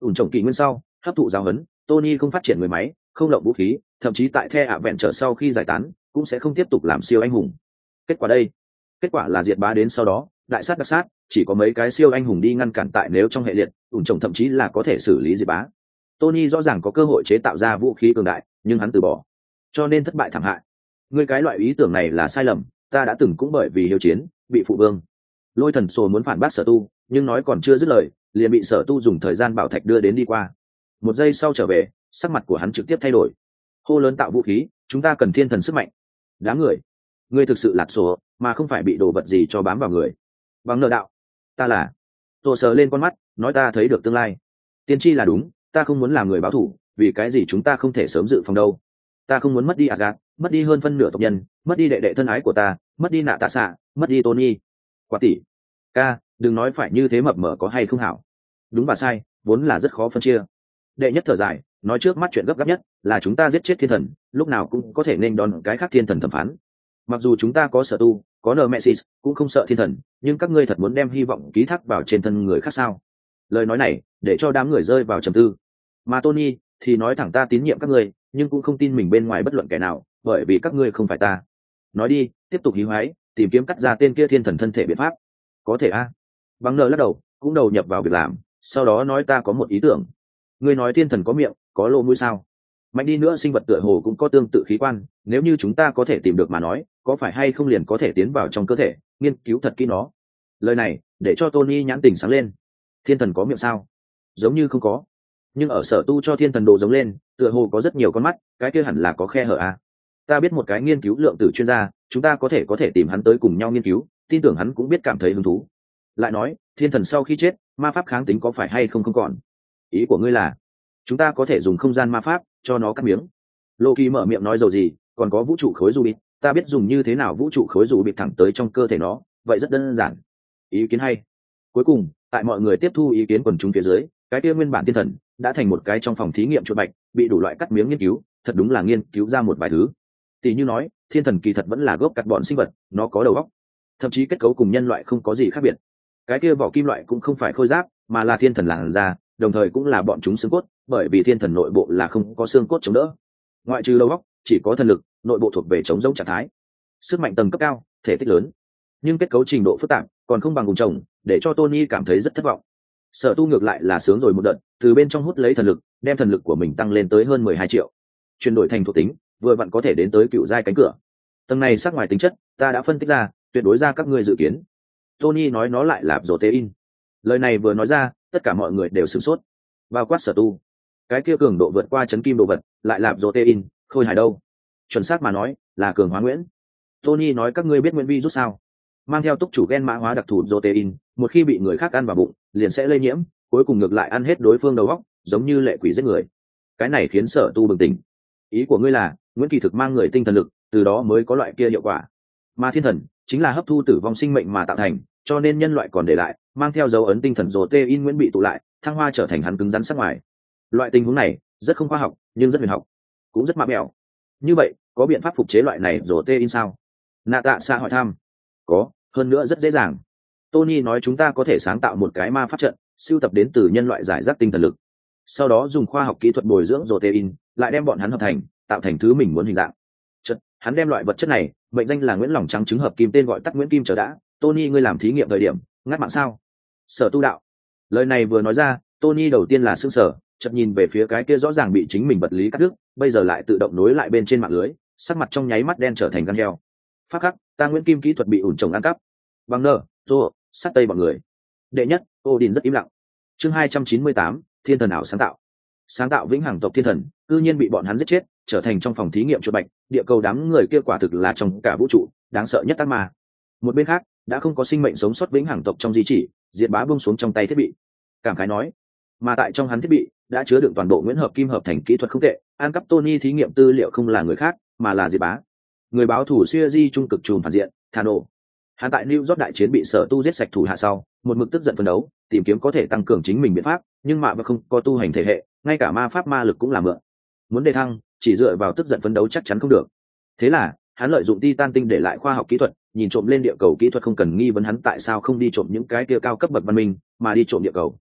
ủn trồng kỷ nguyên sau hấp thụ giáo huấn, Tony không phát triển người máy, không lộng vũ khí, thậm chí tại The Avengers sau khi giải tán cũng sẽ không tiếp tục làm siêu anh hùng. Kết quả đây, kết quả là diệt bá đến sau đó, đại sát đặc sát, chỉ có mấy cái siêu anh hùng đi ngăn cản tại nếu trong hệ liệt, ủn trồng thậm chí là có thể xử lý diệt bá. Tony rõ ràng có cơ hội chế tạo ra vũ khí cường đại, nhưng hắn từ bỏ, cho nên thất bại thảm hại. Ngươi cái loại ý tưởng này là sai lầm, ta đã từng cũng bởi vì hiếu chiến bị phụ vương. Lôi thần sổ muốn phản bác Sở Tu, nhưng nói còn chưa dứt lời, liền bị Sở Tu dùng thời gian bảo thạch đưa đến đi qua. Một giây sau trở về, sắc mặt của hắn trực tiếp thay đổi. Hô lớn tạo vũ khí, chúng ta cần thiên thần sức mạnh. Đám người, ngươi thực sự lạc sổ, mà không phải bị đồ vật gì cho bám vào người. Bằng nợ đạo, ta là. Tô sờ lên con mắt, nói ta thấy được tương lai. Tiên tri là đúng, ta không muốn làm người báo thù, vì cái gì chúng ta không thể sớm dự phòng đâu. Ta không muốn mất đi Asgard, mất đi hơn phân nửa tộc nhân, mất đi đệ đệ thân ái của ta, mất đi nạ tạ xạ, mất đi Tony. Quả tỷ, ca, đừng nói phải như thế mập mờ có hay không hảo. Đúng và sai, vốn là rất khó phân chia. Đệ nhất thở dài, nói trước mắt chuyện gấp gáp nhất là chúng ta giết chết thiên thần, lúc nào cũng có thể nên đón cái khác thiên thần thẩm phán. Mặc dù chúng ta có Sở Tu, có Nemesis, cũng không sợ thiên thần, nhưng các ngươi thật muốn đem hy vọng ký thác vào trên thân người khác sao? Lời nói này để cho đám người rơi vào trầm tư. Mà Tony thì nói thẳng, ta tín nhiệm các ngươi, nhưng cũng không tin mình bên ngoài bất luận kẻ nào, bởi vì các ngươi không phải ta. Nói đi, tiếp tục hí hoái, tìm kiếm cắt ra tên kia thiên thần thân thể biện pháp. Có thể a? À? Bằng nợ lắc đầu, cũng đầu nhập vào việc làm, sau đó nói ta có một ý tưởng. Ngươi nói thiên thần có miệng, có lỗ mũi sao? Mạnh đi nữa sinh vật tựa hồ cũng có tương tự khí quan, nếu như chúng ta có thể tìm được mà nói, có phải hay không liền có thể tiến vào trong cơ thể, nghiên cứu thật kỹ nó. Lời này để cho Tony nhãn tình sáng lên. Thiên thần có miệng sao? Giống như không có, nhưng ở Sở Tu cho thiên thần đồ giống lên, tựa hồ có rất nhiều con mắt, cái kia hẳn là có khe hở à? Ta biết một cái nghiên cứu lượng tử chuyên gia, chúng ta có thể có thể tìm hắn tới cùng nhau nghiên cứu, tin tưởng hắn cũng biết cảm thấy hứng thú. Lại nói, thiên thần sau khi chết, ma pháp kháng tính có phải hay không không còn? Ý của ngươi là chúng ta có thể dùng không gian ma pháp cho nó cắt miếng? Loki mở miệng nói dầu gì, còn có vũ trụ khối dù bịt, ta biết dùng như thế nào vũ trụ khối dù bịt thẳng tới trong cơ thể nó, vậy rất đơn giản. Ý kiến hay. Cuối cùng, tại mọi người tiếp thu ý kiến quần chúng phía dưới, cái kia nguyên bản thiên thần đã thành một cái trong phòng thí nghiệm chuột bạch, bị đủ loại cắt miếng nghiên cứu, thật đúng là nghiên cứu ra một vài thứ. Tỷ như nói, thiên thần kỳ thật vẫn là gốc cắt bọn sinh vật, nó có đầu óc, thậm chí kết cấu cùng nhân loại không có gì khác biệt. Cái kia vỏ kim loại cũng không phải khôi giáp, mà là thiên thần làn da, đồng thời cũng là bọn chúng xương cốt, bởi vì thiên thần nội bộ là không có xương cốt chống đỡ. Ngoại trừ đầu óc, chỉ có thần lực, nội bộ thuộc về chống giống trạng thái. Sức mạnh tầng cấp cao, thể tích lớn, nhưng kết cấu trình độ phức tạp, còn không bằng cùng chồng, để cho Tony cảm thấy rất thất vọng. Sở Tu ngược lại là sướng rồi một đợt, từ bên trong hút lấy thần lực, đem thần lực của mình tăng lên tới hơn mười hai triệu, chuyển đổi thành thuộc tính, vừa vặn có thể đến tới cựu giai cánh cửa. Tầng này sắc ngoài tính chất, ta đã phân tích ra, tuyệt đối ra các ngươi dự kiến. Tony nói nó lại là protein. Lời này vừa nói ra, tất cả mọi người đều sửng sốt. Bao quát Sở Tu, cái kia cường độ vượt qua chấn kim đồ vật, lại là protein, khôi hài đâu? Chuẩn xác mà nói, là cường hóa nguyễn. Tony nói các ngươi biết nguyên vi rút sao? Mang theo túc chủ gen mã hóa đặc thù protein, một khi bị người khác ăn vào bụng, liền sẽ lây nhiễm, cuối cùng ngược lại ăn hết đối phương đầu óc, giống như lệ quỷ giết người. Cái này khiến Sở Tu bừng tỉnh. Ý của ngươi là, Nguyễn Kỳ thực mang người tinh thần lực, từ đó mới có loại kia hiệu quả. Mà thiên thần chính là hấp thu tử vong sinh mệnh mà tạo thành, cho nên nhân loại còn để lại, mang theo dấu ấn tinh thần protein Nguyễn bị tụ lại, thăng hoa trở thành hắn cứng rắn sắc ngoài. Loại tình huống này rất không khoa học, nhưng rất huyền học, cũng rất mạ mẹo. Như vậy, có biện pháp phục chế loại này protein sao? Nạ Tạ Xạ hỏi thăm. Có, hơn nữa rất dễ dàng. Tony nói chúng ta có thể sáng tạo một cái ma pháp trận, sưu tập đến từ nhân loại giải rác tinh thần lực, sau đó dùng khoa học kỹ thuật bồi dưỡng protein, lại đem bọn hắn hợp thành, tạo thành thứ mình muốn hình dạng. Chất, hắn đem loại vật chất này mệnh danh là Nguyễn Lòng Trắng trứng hợp kim, tên gọi tắt Nguyễn Kim chờ đã. Tony, ngươi làm thí nghiệm thời điểm ngắt mạng sao? Sở Tu đạo. Lời này vừa nói ra, Tony đầu tiên là sững sờ, chợt nhìn về phía cái kia rõ ràng bị chính mình vật lý cắt đứt, bây giờ lại tự động nối lại bên trên mạng lưới, sắc mặt trong nháy mắt đen trở thành gan heo. Phát khắc, ta Nguyễn Kim kỹ thuật bị ủn trồng ăn cắp. Bằng nơ, rô, sát tây bọn người. Đệ nhất, Odin rất im lặng. Chương hai trăm chín mươi tám, thiên thần ảo sáng tạo. Sáng tạo vĩnh hằng tộc thiên thần, cư nhiên bị bọn hắn giết chết, trở thành trong phòng thí nghiệm chuột bạch, địa cầu đám người kia quả thực là trong cả vũ trụ đáng sợ nhất ác ma. Một bên khác, đã không có sinh mệnh sống sót vĩnh hằng tộc trong di chỉ, diệt bá buông xuống trong tay thiết bị. Cảm khái nói, mà tại trong hắn thiết bị đã chứa đựng toàn bộ Nguyễn hợp kim hợp thành kỹ thuật không tệ, ăn cắp Tony thí nghiệm tư liệu không là người khác, mà là diệt bá. Người báo thủ xuya di trung cực trùm phản diện Thano. Hắn tại New York đại chiến bị Sở Tu giết sạch thủ hạ sau, một mực tức giận phấn đấu, tìm kiếm có thể tăng cường chính mình biện pháp, nhưng mà vẫn không có tu hành thể hệ, ngay cả ma pháp ma lực cũng là mượn. Muốn đề thăng, chỉ dựa vào tức giận phấn đấu chắc chắn không được. Thế là, hắn lợi dụng Titan tinh để lại khoa học kỹ thuật, nhìn trộm lên địa cầu kỹ thuật, không cần nghi vấn hắn tại sao không đi trộm những cái kia cao cấp bậc văn minh, mà đi trộm địa cầu.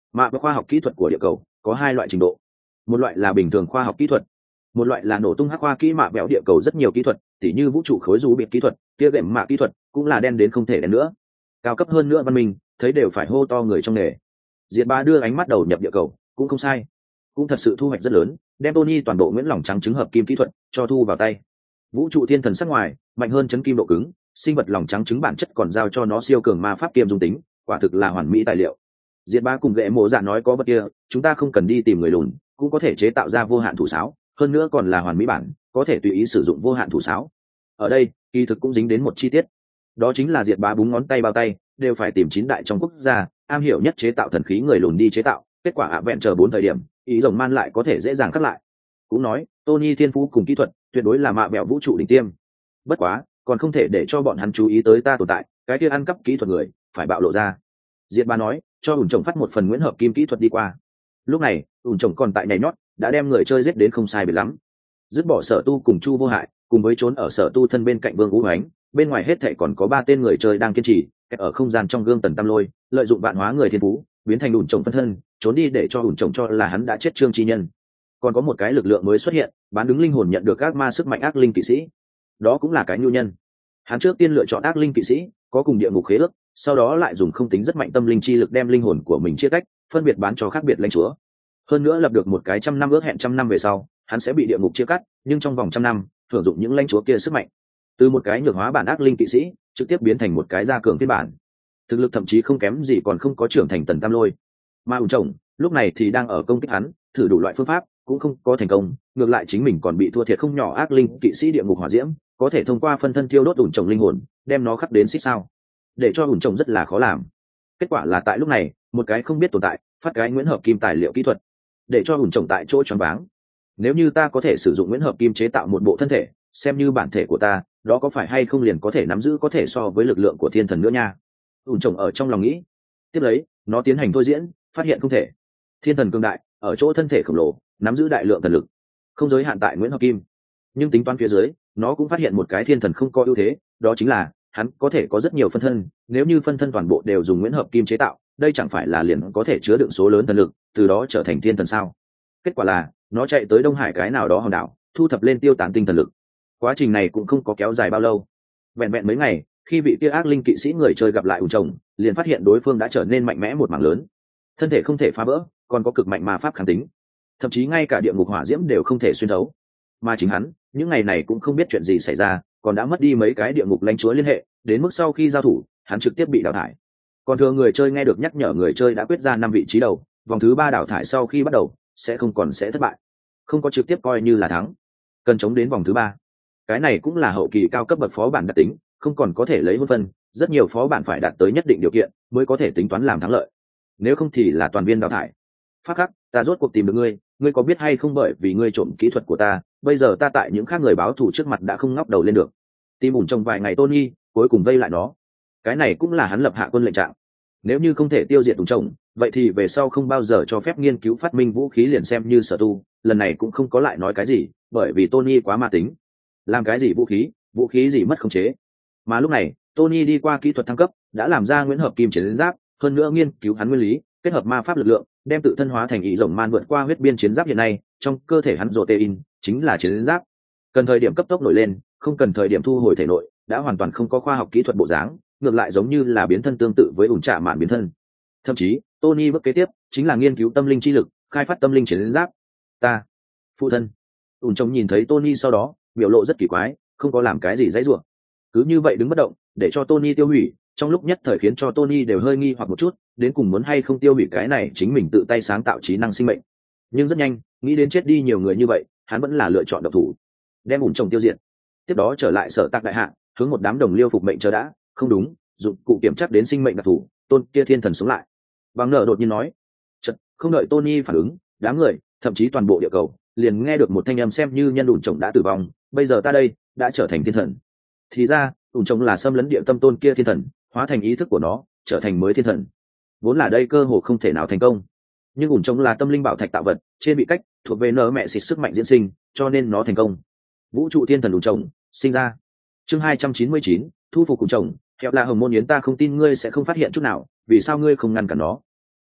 Mà khoa học kỹ thuật của địa cầu có hai loại trình độ, một loại là bình thường khoa học kỹ thuật, một loại là nổ tung hắc khoa kỹ mạ bẹo địa cầu rất nhiều kỹ thuật, tỉ như vũ trụ khối du biệt kỹ thuật, tia gệm mạ kỹ thuật, cũng là đen đến không thể đen nữa. Cao cấp hơn nữa văn minh, thấy đều phải hô to người trong nghề. Diệt Bá đưa ánh mắt đầu nhập địa cầu, cũng không sai, cũng thật sự thu hoạch rất lớn, đem Tony toàn bộ Nguyễn lỏng trắng trứng hợp kim kỹ thuật cho thu vào tay. Vũ trụ thiên thần sắc ngoài mạnh hơn chấn kim độ cứng, sinh vật lỏng trắng trứng bản chất còn giao cho nó siêu cường ma pháp kiêm dung tính, quả thực là hoàn mỹ tài liệu. Diệt Bá cùng Gệ Mộ Dạ nói có vật kia, chúng ta không cần đi tìm người lùn, cũng có thể chế tạo ra vô hạn thủ sáo, hơn nữa còn là hoàn mỹ bản, có thể tùy ý sử dụng vô hạn thủ sáo. Ở đây, kỳ thực cũng dính đến một chi tiết, đó chính là Diệt Bá búng ngón tay bao tay, đều phải tìm chín đại trong quốc gia am hiểu nhất chế tạo thần khí người lùn đi chế tạo, kết quả ạ vẹn chờ bốn thời điểm, ý rồng man lại có thể dễ dàng cắt lại. Cũng nói, Tony thiên phú cùng kỹ thuật, tuyệt đối là mạ bẹo vũ trụ đỉnh tiêm. Bất quá, còn không thể để cho bọn hắn chú ý tới ta tồn tại, cái kia ăn cắp kỹ thuật người, phải bạo lộ ra. Diệt Bá nói, cho ủn chồng phát một phần Nguyễn hợp kim kỹ thuật đi qua. Lúc này, ủn chồng còn tại nhảy nhót, đã đem người chơi giết đến không sai biệt lắm. Dứt bỏ Sở Tu cùng Chu Vô Hại, cùng với trốn ở Sở Tu thân bên cạnh Vương Vũ Ánh, bên ngoài hết thảy còn có ba tên người chơi đang kiên trì, kẹp ở không gian trong gương tần tam lôi, lợi dụng vạn hóa người thiên phú, biến thành ủn chồng phân thân, trốn đi để cho ủn chồng cho là hắn đã chết Trương Chi Nhân. Còn có một cái lực lượng mới xuất hiện, bán đứng linh hồn nhận được ác ma sức mạnh ác linh kỵ sĩ. Đó cũng là cái nhu nhân. Hắn trước tiên lựa chọn ác linh kỵ sĩ, có cùng địa ngục khế ước, sau đó lại dùng không tính rất mạnh tâm linh chi lực đem linh hồn của mình chia cách, phân biệt bán cho khác biệt lãnh chúa. Hơn nữa lập được một cái trăm năm ước hẹn trăm năm về sau, hắn sẽ bị địa ngục chia cắt, nhưng trong vòng trăm năm, hưởng dụng những lãnh chúa kia sức mạnh. Từ một cái nhược hóa bản ác linh kỵ sĩ, trực tiếp biến thành một cái gia cường phiên bản. Thực lực thậm chí không kém gì còn không có trưởng thành tần tam lôi. Mà ủn chồng, lúc này thì đang ở công kích hắn, thử đủ loại phương pháp, cũng không có thành công, ngược lại chính mình còn bị thua thiệt không nhỏ ác linh kỵ sĩ địa ngục hỏa diễm, có thể thông qua phân thân tiêu đốt ủn chồng linh hồn, đem nó khắc đến xích sao, để cho ủn chồng rất là khó làm. Kết quả là tại lúc này, một cái không biết tồn tại, phát cái Nguyễn hợp kim tài liệu kỹ thuật, để cho ủn chồng tại chỗ choáng váng. Nếu như ta có thể sử dụng Nguyễn hợp kim chế tạo một bộ thân thể, xem như bản thể của ta, đó có phải hay không liền có thể nắm giữ có thể so với lực lượng của thiên thần nữa nha. ủn chồng ở trong lòng nghĩ. Tiếp lấy, nó tiến hành thôi diễn, phát hiện không thể. Thiên thần cường đại, ở chỗ thân thể khổng lồ, nắm giữ đại lượng thần lực, không giới hạn tại Nguyễn hợp kim. Nhưng tính toán phía dưới, nó cũng phát hiện một cái thiên thần không có ưu thế, đó chính là hắn có thể có rất nhiều phân thân, nếu như phân thân toàn bộ đều dùng Nguyễn hợp kim chế tạo, đây chẳng phải là liền có thể chứa đựng số lớn thần lực, từ đó trở thành thiên thần sao? Kết quả là, nó chạy tới Đông Hải cái nào đó hòn đảo, thu thập lên tiêu tán tinh thần lực. Quá trình này cũng không có kéo dài bao lâu, vẹn vẹn mấy ngày, khi vị kia ác linh kỵ sĩ người chơi gặp lại ủn chồng, liền phát hiện đối phương đã trở nên mạnh mẽ một mảng lớn, thân thể không thể phá vỡ, còn có cực mạnh ma pháp kháng tính, thậm chí ngay cả địa ngục hỏa diễm đều không thể xuyên thấu. Mà chính hắn, những ngày này cũng không biết chuyện gì xảy ra, còn đã mất đi mấy cái địa ngục lãnh chúa liên hệ, đến mức sau khi giao thủ, hắn trực tiếp bị đào thải. Còn thường người chơi nghe được nhắc nhở người chơi đã quyết ra năm vị trí đầu, vòng thứ ba đào thải sau khi bắt đầu sẽ không còn sẽ thất bại, không có trực tiếp coi như là thắng, cần chống đến vòng thứ ba. Cái này cũng là hậu kỳ cao cấp bậc phó bản đặc tính, không còn có thể lấy hôn phân, rất nhiều phó bản phải đạt tới nhất định điều kiện mới có thể tính toán làm thắng lợi, nếu không thì là toàn viên đào thải. Phát khắc, ta rốt cuộc tìm được ngươi, ngươi có biết hay không, bởi vì ngươi trộm kỹ thuật của ta, bây giờ ta tại những khác người báo thù trước mặt đã không ngóc đầu lên được. Tìm ủn trong vài ngày Tony, cuối cùng vây lại nó. Cái này cũng là hắn lập hạ quân lệnh trạng. Nếu như không thể tiêu diệt ủn chồng, vậy thì về sau không bao giờ cho phép nghiên cứu phát minh vũ khí liền xem như Sở Tu. Lần này cũng không có lại nói cái gì, bởi vì Tony quá ma tính. Làm cái gì vũ khí, vũ khí gì mất khống chế. Mà lúc này, Tony đi qua kỹ thuật thăng cấp, đã làm ra Nguyễn hợp kim chiến giáp, hơn nữa nghiên cứu hắn nguyên lý, kết hợp ma pháp lực lượng, đem tự thân hóa thành ý rồng man vượt qua huyết biên chiến giáp hiện nay, trong cơ thể hắn protein chính là chiến giáp. Cần thời điểm cấp tốc nổi lên, không cần thời điểm thu hồi thể nội, đã hoàn toàn không có khoa học kỹ thuật bộ dáng, ngược lại giống như là biến thân tương tự với ủn trạ mạn biến thân. Thậm chí, Tony bước kế tiếp chính là nghiên cứu tâm linh chi lực, khai phát tâm linh chiến giáp. Ta, phụ thân. ủn trông nhìn thấy Tony sau đó, biểu lộ rất kỳ quái, không có làm cái gì dãy rủa, cứ như vậy đứng bất động, để cho Tony tiêu hủy. Trong lúc nhất thời khiến cho Tony đều hơi nghi hoặc một chút, đến cùng muốn hay không tiêu hủy cái này chính mình tự tay sáng tạo trí năng sinh mệnh. Nhưng rất nhanh, nghĩ đến chết đi nhiều người như vậy, hắn vẫn là lựa chọn độc thủ, đem ủn chồng tiêu diệt. Tiếp đó trở lại Sở Tạc đại hạ, hướng một đám đồng liêu phục mệnh chờ đã, không đúng, dụng cụ kiểm chắc đến sinh mệnh đặc thủ, tôn kia thiên thần sống lại. Bằng nợ đột nhiên nói, chật, không đợi Tony phản ứng, đám người, thậm chí toàn bộ địa cầu, liền nghe được một thanh âm xem như nhân ủn chồng đã tử vong, bây giờ ta đây đã trở thành thiên thần. Thì ra, ủn chồng là xâm lấn địa tâm tôn kia thiên thần, hóa thành ý thức của nó, trở thành mới thiên thần. Vốn là đây cơ hồ không thể nào thành công, nhưng ủn trông là tâm linh bảo thạch tạo vật, trên bị cách thuộc về nở mẹ xịt sức mạnh diễn sinh, cho nên nó thành công. Vũ trụ thiên thần ủn trông sinh ra. Chương hai trăm chín mươi chín, thu phục ủn trông. Kẹo là hồng môn yến, ta không tin ngươi sẽ không phát hiện chút nào, vì sao ngươi không ngăn cản nó?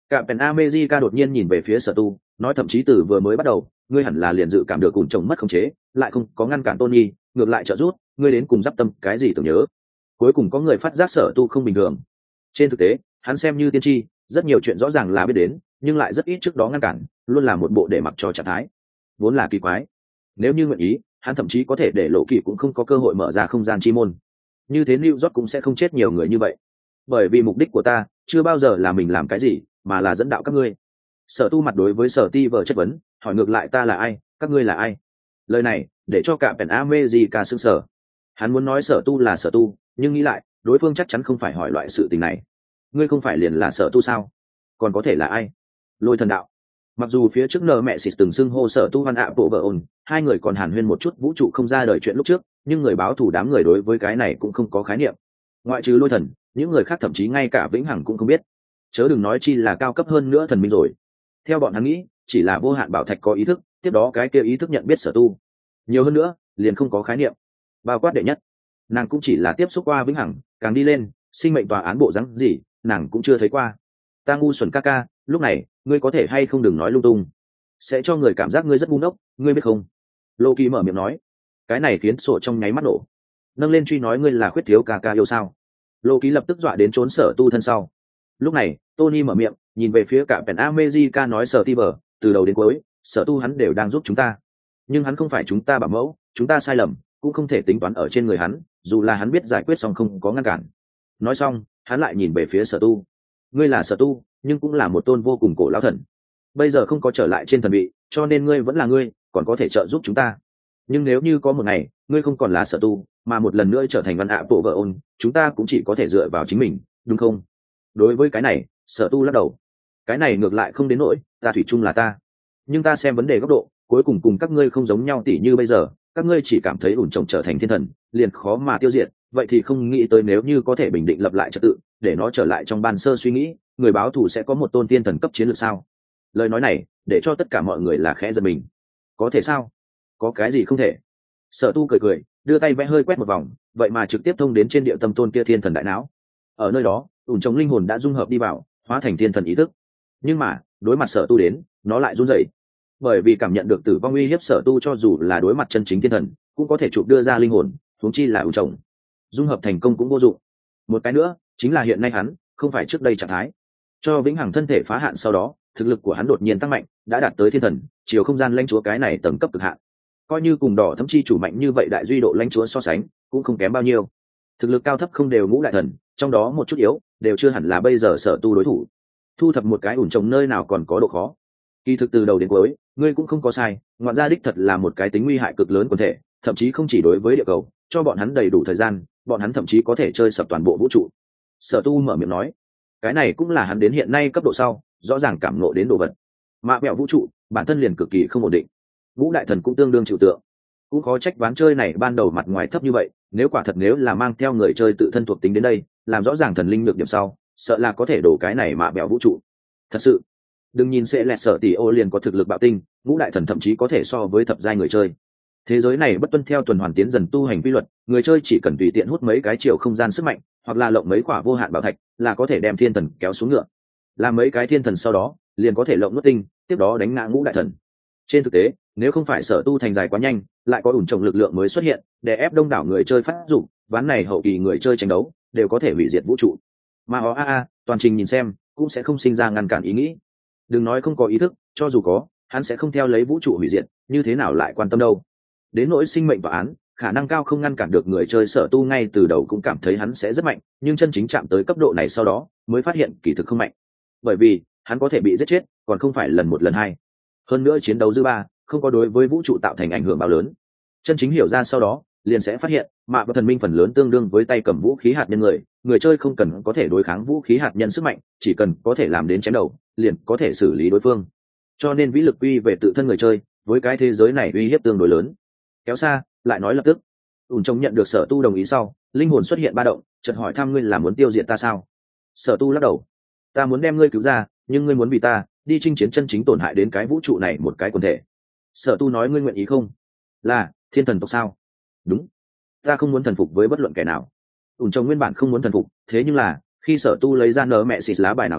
Cả Pen America đột nhiên nhìn về phía Sở Tu, nói thậm chí từ vừa mới bắt đầu, ngươi hẳn là liền dự cảm được ủn chồng mất khống chế, lại không có ngăn cản Tony, ngược lại trợ giúp, ngươi đến cùng giáp tâm cái gì tưởng nhớ. Cuối cùng có người phát giác Sở Tu không bình thường. Trên thực tế, hắn xem như tiên tri, rất nhiều chuyện rõ ràng là biết đến, nhưng lại rất ít trước đó ngăn cản, luôn là một bộ để mặc cho trạng thái. Vốn là kỳ quái. Nếu như nguyện ý, hắn thậm chí có thể để Lộ Kỳ cũng không có cơ hội mở ra không gian chi môn. Như thế New York cũng sẽ không chết nhiều người như vậy. Bởi vì mục đích của ta chưa bao giờ là mình làm cái gì, mà là dẫn đạo các ngươi. Sở Tu mặt đối với Sở Ti vờ chất vấn, hỏi ngược lại ta là ai, các ngươi là ai. Lời này để cho cả Pen America sững sờ. Hắn muốn nói Sở Tu là Sở Tu, nhưng nghĩ lại, đối phương chắc chắn không phải hỏi loại sự tình này. Ngươi không phải liền là Sở Tu sao? Còn có thể là ai? Lôi thần đạo. Mặc dù phía trước nờ mẹ xịt từng xưng hô Sở Tu văn ạ bộ vợ ổn, hai người còn hàn huyên một chút vũ trụ không ra đời chuyện lúc trước, nhưng người báo thù đám người đối với cái này cũng không có khái niệm. Ngoại trừ lôi thần, những người khác thậm chí ngay cả vĩnh hằng cũng không biết, chớ đừng nói chi là cao cấp hơn nữa thần minh rồi. Theo bọn hắn nghĩ, chỉ là vô hạn bảo thạch có ý thức, tiếp đó cái kia ý thức nhận biết Sở Tu. Nhiều hơn nữa, liền không có khái niệm. Bao quát đệ nhất, nàng cũng chỉ là tiếp xúc qua vĩnh hằng, càng đi lên, sinh mệnh tòa án bộ rắn gì, nàng cũng chưa thấy qua. Ta ngu xuẩn ca ca, lúc này, ngươi có thể hay không đừng nói lung tung, sẽ cho người cảm giác ngươi rất ngu ngốc, ngươi biết không? Lô Kỳ mở miệng nói, cái này khiến sổ trong nháy mắt nổ, nâng lên truy nói ngươi là khuyết thiếu ca ca yêu sao? Lô Kỳ lập tức dọa đến trốn Sở Tu thân sau. Lúc này, Tony mở miệng, nhìn về phía cả Pen America nói Sở Ti vờ, từ đầu đến cuối, Sở Tu hắn đều đang giúp chúng ta, nhưng hắn không phải chúng ta bảo mẫu, chúng ta sai lầm, cũng không thể tính toán ở trên người hắn, dù là hắn biết giải quyết xong không có ngăn cản. Nói xong, hắn lại nhìn về phía Sở Tu. Ngươi là Sở Tu, nhưng cũng là một tôn vô cùng cổ lão thần. Bây giờ không có trở lại trên thần vị, cho nên ngươi vẫn là ngươi, còn có thể trợ giúp chúng ta. Nhưng nếu như có một ngày, ngươi không còn là Sở Tu, mà một lần nữa trở thành văn ạ bộ vợ ôn, chúng ta cũng chỉ có thể dựa vào chính mình, đúng không? Đối với cái này, Sở Tu lắc đầu. Cái này ngược lại không đến nỗi, ta thủy chung là ta. Nhưng ta xem vấn đề góc độ, cuối cùng cùng các ngươi không giống nhau, tỉ như bây giờ, các ngươi chỉ cảm thấy ủn trồng trở thành thiên thần, liền khó mà tiêu diệt, vậy thì không nghĩ tới nếu như có thể bình định lập lại trật tự, để nó trở lại trong ban sơ suy nghĩ, người báo thù sẽ có một tôn tiên thần cấp chiến lược sao? Lời nói này, để cho tất cả mọi người là khẽ giật mình. Có thể sao? Có cái gì không thể? Sở Tu cười cười, đưa tay vẽ hơi quét một vòng, vậy mà trực tiếp thông đến trên địa tâm tôn kia thiên thần đại não. Ở nơi đó, ủn trồng linh hồn đã dung hợp đi vào, hóa thành thiên thần ý thức. Nhưng mà, đối mặt Sở Tu đến, nó lại run rẩy. Bởi vì cảm nhận được tử vong uy hiếp, Sở Tu cho dù là đối mặt chân chính thiên thần, cũng có thể chụp đưa ra linh hồn, huống chi là ủn trồng. Dung hợp thành công cũng vô dụng. Một cái nữa, chính là hiện nay hắn, không phải trước đây trạng thái. Cho vĩnh hằng thân thể phá hạn sau đó, thực lực của hắn đột nhiên tăng mạnh, đã đạt tới thiên thần, chiều không gian lãnh chúa cái này tầng cấp cực hạn. Coi như cùng đỏ thậm chi chủ mạnh như vậy đại duy độ lãnh chúa so sánh, cũng không kém bao nhiêu. Thực lực cao thấp không đều ngũ đại thần, trong đó một chút yếu, đều chưa hẳn là bây giờ Sở Tu đối thủ. Thu thập một cái ủn trồng nơi nào còn có độ khó. Kỳ thực từ đầu đến cuối, ngươi cũng không có sai, ngoạn gia đích thật là một cái tính nguy hại cực lớn quần thể, thậm chí không chỉ đối với địa cầu, cho bọn hắn đầy đủ thời gian, bọn hắn thậm chí có thể chơi sập toàn bộ vũ trụ. Sở Tu mở miệng nói, cái này cũng là hắn đến hiện nay cấp độ sau, rõ ràng cảm ngộ đến đồ vật. Mạ mẹo vũ trụ, bản thân liền cực kỳ không ổn định. Vũ đại thần cũng tương đương chịu tượng, cũng khó trách ván chơi này ban đầu mặt ngoài thấp như vậy, nếu quả thật nếu là mang theo người chơi tự thân thuộc tính đến đây, làm rõ ràng thần linh nhược điểm sau, sợ là có thể đổ cái này mạ mẹo vũ trụ. Thật sự, đừng nhìn sẽ lẹt Sở Tỷ Ô liền có thực lực bạo tinh, ngũ đại thần thậm chí có thể so với thập giai người chơi. Thế giới này bất tuân theo tuần hoàn tiến dần tu hành quy luật, người chơi chỉ cần tùy tiện hút mấy cái chiều không gian sức mạnh, hoặc là lộng mấy quả vô hạn bảo thạch, là có thể đem thiên thần kéo xuống ngựa. Làm mấy cái thiên thần sau đó, liền có thể lộng nuốt tinh, tiếp đó đánh ngã ngũ đại thần. Trên thực tế, nếu không phải Sở Tu thành dài quá nhanh, lại có ủn trồng lực lượng mới xuất hiện, để ép đông đảo người chơi phát dụng, ván này hậu kỳ người chơi tranh đấu đều có thể hủy diệt vũ trụ. Mà ó a a, toàn trình nhìn xem, cũng sẽ không sinh ra ngăn cản ý nghĩ. Đừng nói không có ý thức, cho dù có, hắn sẽ không theo lấy vũ trụ hủy diệt, như thế nào lại quan tâm đâu. Đến nỗi sinh mệnh tòa án, khả năng cao không ngăn cản được người chơi Sở Tu ngay từ đầu cũng cảm thấy hắn sẽ rất mạnh, nhưng chân chính chạm tới cấp độ này sau đó, mới phát hiện kỳ thực không mạnh. Bởi vì, hắn có thể bị giết chết, còn không phải lần một lần hai. Hơn nữa chiến đấu dư ba, không có đối với vũ trụ tạo thành ảnh hưởng bao lớn. Chân chính hiểu ra sau đó, liền sẽ phát hiện, mạ và thần minh phần lớn tương đương với tay cầm vũ khí hạt nhân người, người chơi không cần có thể đối kháng vũ khí hạt nhân sức mạnh, chỉ cần có thể làm đến chém đầu, liền có thể xử lý đối phương. Cho nên vĩ lực uy về tự thân người chơi, với cái thế giới này uy hiếp tương đối lớn. Kéo xa, lại nói lập tức, ủn trông nhận được Sở Tu đồng ý sau, linh hồn xuất hiện ba động, chợt hỏi thăm ngươi là muốn tiêu diệt ta sao? Sở Tu lắc đầu, ta muốn đem ngươi cứu ra, nhưng ngươi muốn vì ta đi chinh chiến chân chính tổn hại đến cái vũ trụ này một cái quần thể. Sở Tu nói ngươi nguyện ý không? Là thiên thần tộc sao? Đúng, ta không muốn thần phục với bất luận kẻ nào. Ủn trông nguyên bản không muốn thần phục, thế nhưng là khi Sở Tu lấy ra nở mẹ xịt lá bài nào sau,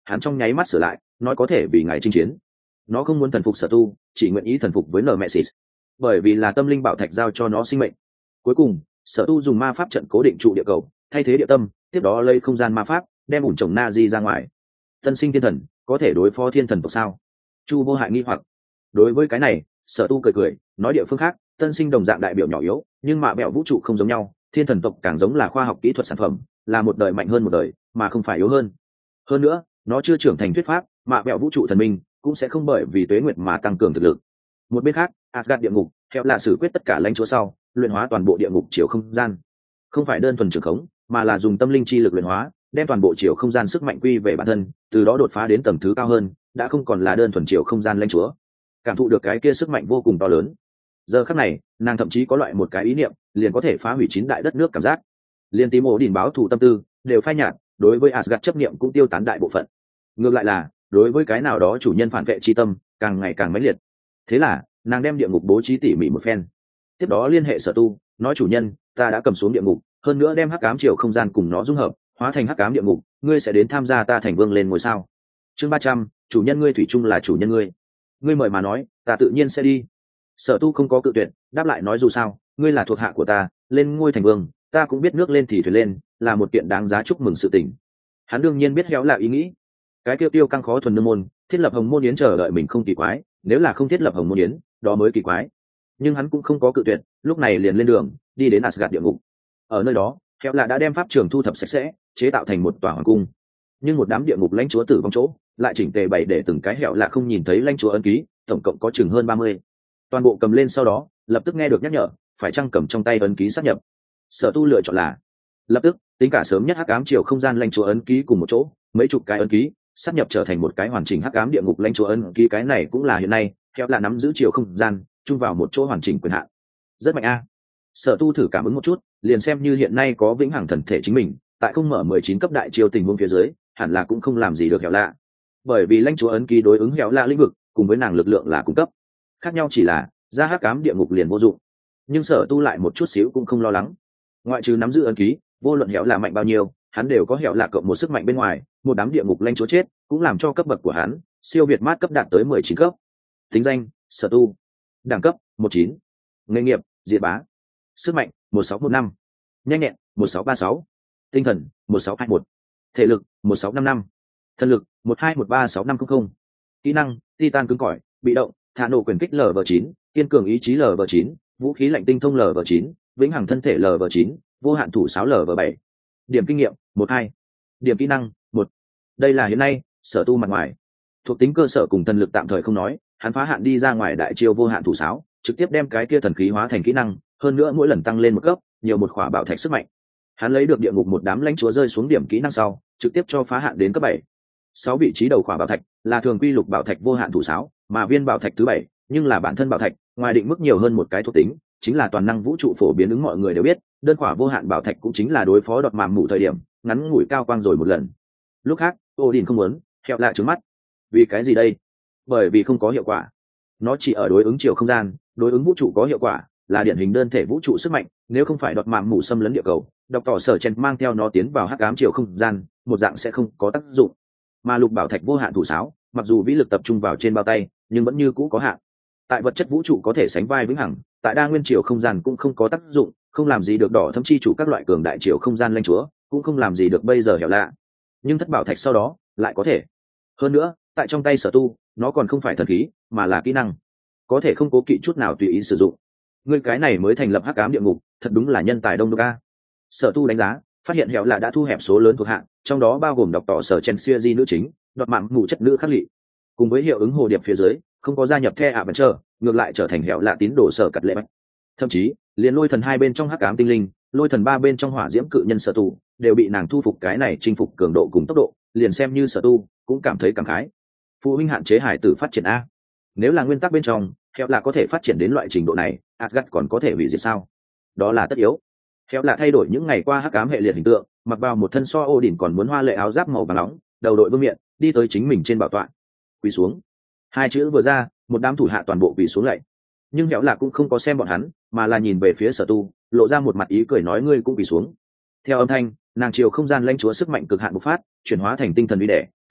hắn trong nháy mắt sửa lại nói có thể vì ngài chinh chiến. Nó không muốn thần phục Sở Tu, chỉ nguyện ý thần phục với Nemesis, bởi vì là tâm linh bảo thạch giao cho nó sinh mệnh. Cuối cùng Sở Tu dùng ma pháp trận cố định trụ địa cầu, thay thế địa tâm, tiếp đó lấy không gian ma pháp đem ủn trồng Nazi ra ngoài. Tân sinh thiên thần có thể đối phó thiên thần tộc sao? Chu Vô Hại nghi hoặc. Đối với cái này Sở Tu cười cười nói địa phương khác tân sinh đồng dạng đại biểu nhỏ yếu, nhưng mạ bẹo vũ trụ không giống nhau, thiên thần tộc càng giống là khoa học kỹ thuật sản phẩm, là một đời mạnh hơn một đời mà không phải yếu hơn. Hơn nữa nó chưa trưởng thành thuyết pháp, mạ bẹo vũ trụ thần minh cũng sẽ không bởi vì tuế nguyệt mà tăng cường thực lực. Một bên khác Asgard địa ngục theo là xử quyết tất cả lãnh chúa sau luyện hóa toàn bộ địa ngục chiều không gian, không phải đơn thuần trường khống mà là dùng tâm linh chi lực luyện hóa, đem toàn bộ chiều không gian sức mạnh quy về bản thân, từ đó đột phá đến tầng thứ cao hơn, đã không còn là đơn thuần chiều không gian lãnh chúa. Cảm thụ được cái kia sức mạnh vô cùng to lớn, giờ khắc này nàng thậm chí có loại một cái ý niệm liền có thể phá hủy chín đại đất nước cảm giác. Liên tím ổ đỉnh báo thù tâm tư đều phai nhạt, đối với Asgard chấp niệm cũng tiêu tán đại bộ phận. Ngược lại là đối với cái nào đó chủ nhân phản vệ chi tâm càng ngày càng mãnh liệt. Thế là nàng đem địa ngục bố trí tỉ mỉ một phen, tiếp đó liên hệ Sở Tu nói chủ nhân ta đã cầm xuống địa ngục, hơn nữa đem hắc ám chiều không gian cùng nó dung hợp hóa thành hắc ám địa ngục, ngươi sẽ đến tham gia ta thành vương lên ngôi sao? Chương ba trăm, chủ nhân ngươi thủy chung là chủ nhân ngươi, ngươi mời mà nói ta tự nhiên sẽ đi. Sở Tu không có cự tuyệt, đáp lại nói dù sao ngươi là thuộc hạ của ta, lên ngôi thành vương ta cũng biết nước lên thì thuyền lên, là một kiện đáng giá chúc mừng sự tình. Hắn đương nhiên biết héo là ý nghĩ, cái tiêu tiêu căng khó thuần nương môn thiết lập hồng môn yến chờ đợi mình không kỳ quái, nếu là không thiết lập hồng môn yến đó mới kỳ quái. Nhưng hắn cũng không có cự tuyệt, lúc này liền lên đường đi đến Asgard địa ngục. Ở nơi đó héo là đã đem pháp trường thu thập sạch sẽ, chế tạo thành một tòa hoàng cung, nhưng một đám địa ngục lãnh chúa tử vong chỗ lại chỉnh tề bày để từng cái hẻo là không nhìn thấy lãnh chúa ấn ký, tổng cộng có chừng hơn ba mươi. Toàn bộ cầm lên sau đó lập tức nghe được nhắc nhở phải chăng cầm trong tay ấn ký sát nhập. Sở Tu lựa chọn là lập tức tính cả sớm nhất hắc ám chiều không gian lãnh chúa ấn ký cùng một chỗ, mấy chục cái ấn ký sát nhập trở thành một cái hoàn chỉnh hắc ám địa ngục lãnh chúa ấn ký. Cái này cũng là hiện nay hẻo là nắm giữ chiều không gian chung vào một chỗ hoàn chỉnh quyền hạn, rất mạnh a. Sở Tu thử cảm ứng một chút, liền xem như hiện nay có vĩnh hằng thần thể chính mình, tại không mở mười chín cấp đại chiêu tình huống phía dưới hẳn là cũng không làm gì được hẻo lạ, bởi vì lãnh chúa ấn ký đối ứng hẻo lạ lĩnh vực cùng với nàng lực lượng là cung cấp, khác nhau chỉ là ra hắc ám địa ngục liền vô dụng. Nhưng Sở Tu lại một chút xíu cũng không lo lắng, ngoại trừ nắm giữ ấn ký, vô luận hẻo lạ mạnh bao nhiêu hắn đều có hẻo lạ cộng một sức mạnh bên ngoài, một đám địa ngục lãnh chúa chết cũng làm cho cấp bậc của hắn siêu việt mát cấp đạt tới mười chín cấp. Tính danh Sở Tu, đẳng cấp một chín, nghề nghiệp diệt bá, sức mạnh một sáu một năm, nhanh nhẹn một sáu ba sáu, tinh thần một sáu hai một, thể lực một sáu năm năm, thần lực một hai một ba sáu năm không không, kỹ năng titan cứng cỏi, bị động thả nổ quyền kích lv chín, kiên cường ý chí lv chín, vũ khí lạnh tinh thông lv chín, vĩnh hằng thân thể lv chín, vô hạn thủ sáo lv bảy. Điểm kinh nghiệm một hai, điểm kỹ năng một. Đây là hiện nay Sở Tu mặt ngoài thuộc tính cơ sở cùng thần lực tạm thời không nói, hắn phá hạn đi ra ngoài đại chiêu vô hạn thủ sáo, trực tiếp đem cái kia thần khí hóa thành kỹ năng, hơn nữa mỗi lần tăng lên một cấp nhiều một khỏa bảo thạch sức mạnh. Hắn lấy được địa ngục một đám lãnh chúa rơi xuống điểm kỹ năng sau trực tiếp cho phá hạn đến cấp bảy. Sáu vị trí đầu khỏa bảo thạch là thường quy lục bảo thạch vô hạn thủ sáo, mà viên bảo thạch thứ bảy nhưng là bản thân bảo thạch ngoài định mức nhiều hơn một cái thuộc tính, chính là toàn năng vũ trụ phổ biến ứng mọi người đều biết, đơn khỏa vô hạn bảo thạch cũng chính là đối phó đọt màm mù thời điểm ngắn ngủi cao quang rồi một lần. Lúc khác Odin không muốn hẹo lạ trứng mắt. Vì cái gì đây? Bởi vì không có hiệu quả, nó chỉ ở đối ứng chiều không gian, đối ứng vũ trụ có hiệu quả, là điển hình đơn thể vũ trụ sức mạnh. Nếu không phải đọt màm mù xâm lấn địa cầu, đọc tỏ sở chen mang theo nó tiến vào hắc ám chiều không gian, một dạng sẽ không có tác dụng. Mà lục bảo thạch vô hạn thủ sáo mặc dù vĩ lực tập trung vào trên bao tay nhưng vẫn như cũ có hạn, tại vật chất vũ trụ có thể sánh vai vĩnh hằng, tại đa nguyên chiều không gian cũng không có tác dụng, không làm gì được đỏ thậm chi chủ các loại cường đại chiều không gian lãnh chúa, cũng không làm gì được bây giờ hẻo lạ. Nhưng thất bảo thạch sau đó lại có thể. Hơn nữa tại trong tay Sở Tu nó còn không phải thần khí mà là kỹ năng, có thể không cố kỵ chút nào tùy ý sử dụng. Ngươi cái này mới thành lập hắc ám địa ngục, thật đúng là nhân tài đông đúc a. Sở Tu đánh giá phát hiện hẻo lạ đã thu hẹp số lớn thuộc hạng, trong đó bao gồm đọc tỏ sở chen xia di nữ chính, đọt mạng ngủ chất nữ khắc lị, cùng với hiệu ứng hồ điệp phía dưới không có gia nhập the ạ vẫn chờ, ngược lại trở thành hẻo lạ tín đồ sở cật lệ bạch. Thậm chí liền lôi thần hai bên trong hắc ám tinh linh, lôi thần ba bên trong hỏa diễm cự nhân Sở Tu đều bị nàng thu phục, cái này chinh phục cường độ cùng tốc độ liền xem như Sở Tu cũng cảm thấy cảm khái. Phụ huynh hạn chế hải tử phát triển a, nếu là nguyên tắc bên trong hẻo lạ có thể phát triển đến loại trình độ này, Asgard còn có thể hủy diệt sao? Đó là tất yếu. Hẻo lạ thay đổi những ngày qua hắc ám hệ liệt hình tượng, mặc vào một thân so Odin còn muốn hoa lệ áo giáp màu vàng nóng, đầu đội vương miện, đi tới chính mình trên bảo tọa, quỳ xuống. Hai chữ vừa ra, một đám thủ hạ toàn bộ quỳ xuống lạy. Nhưng hẻo lạ cũng không có xem bọn hắn, mà là nhìn về phía Sở Tu, lộ ra một mặt ý cười nói ngươi cũng quỳ xuống. Theo âm thanh, nàng chiều không gian lãnh chúa sức mạnh cực hạn bộc phát, chuyển hóa thành tinh thần uy đẻ,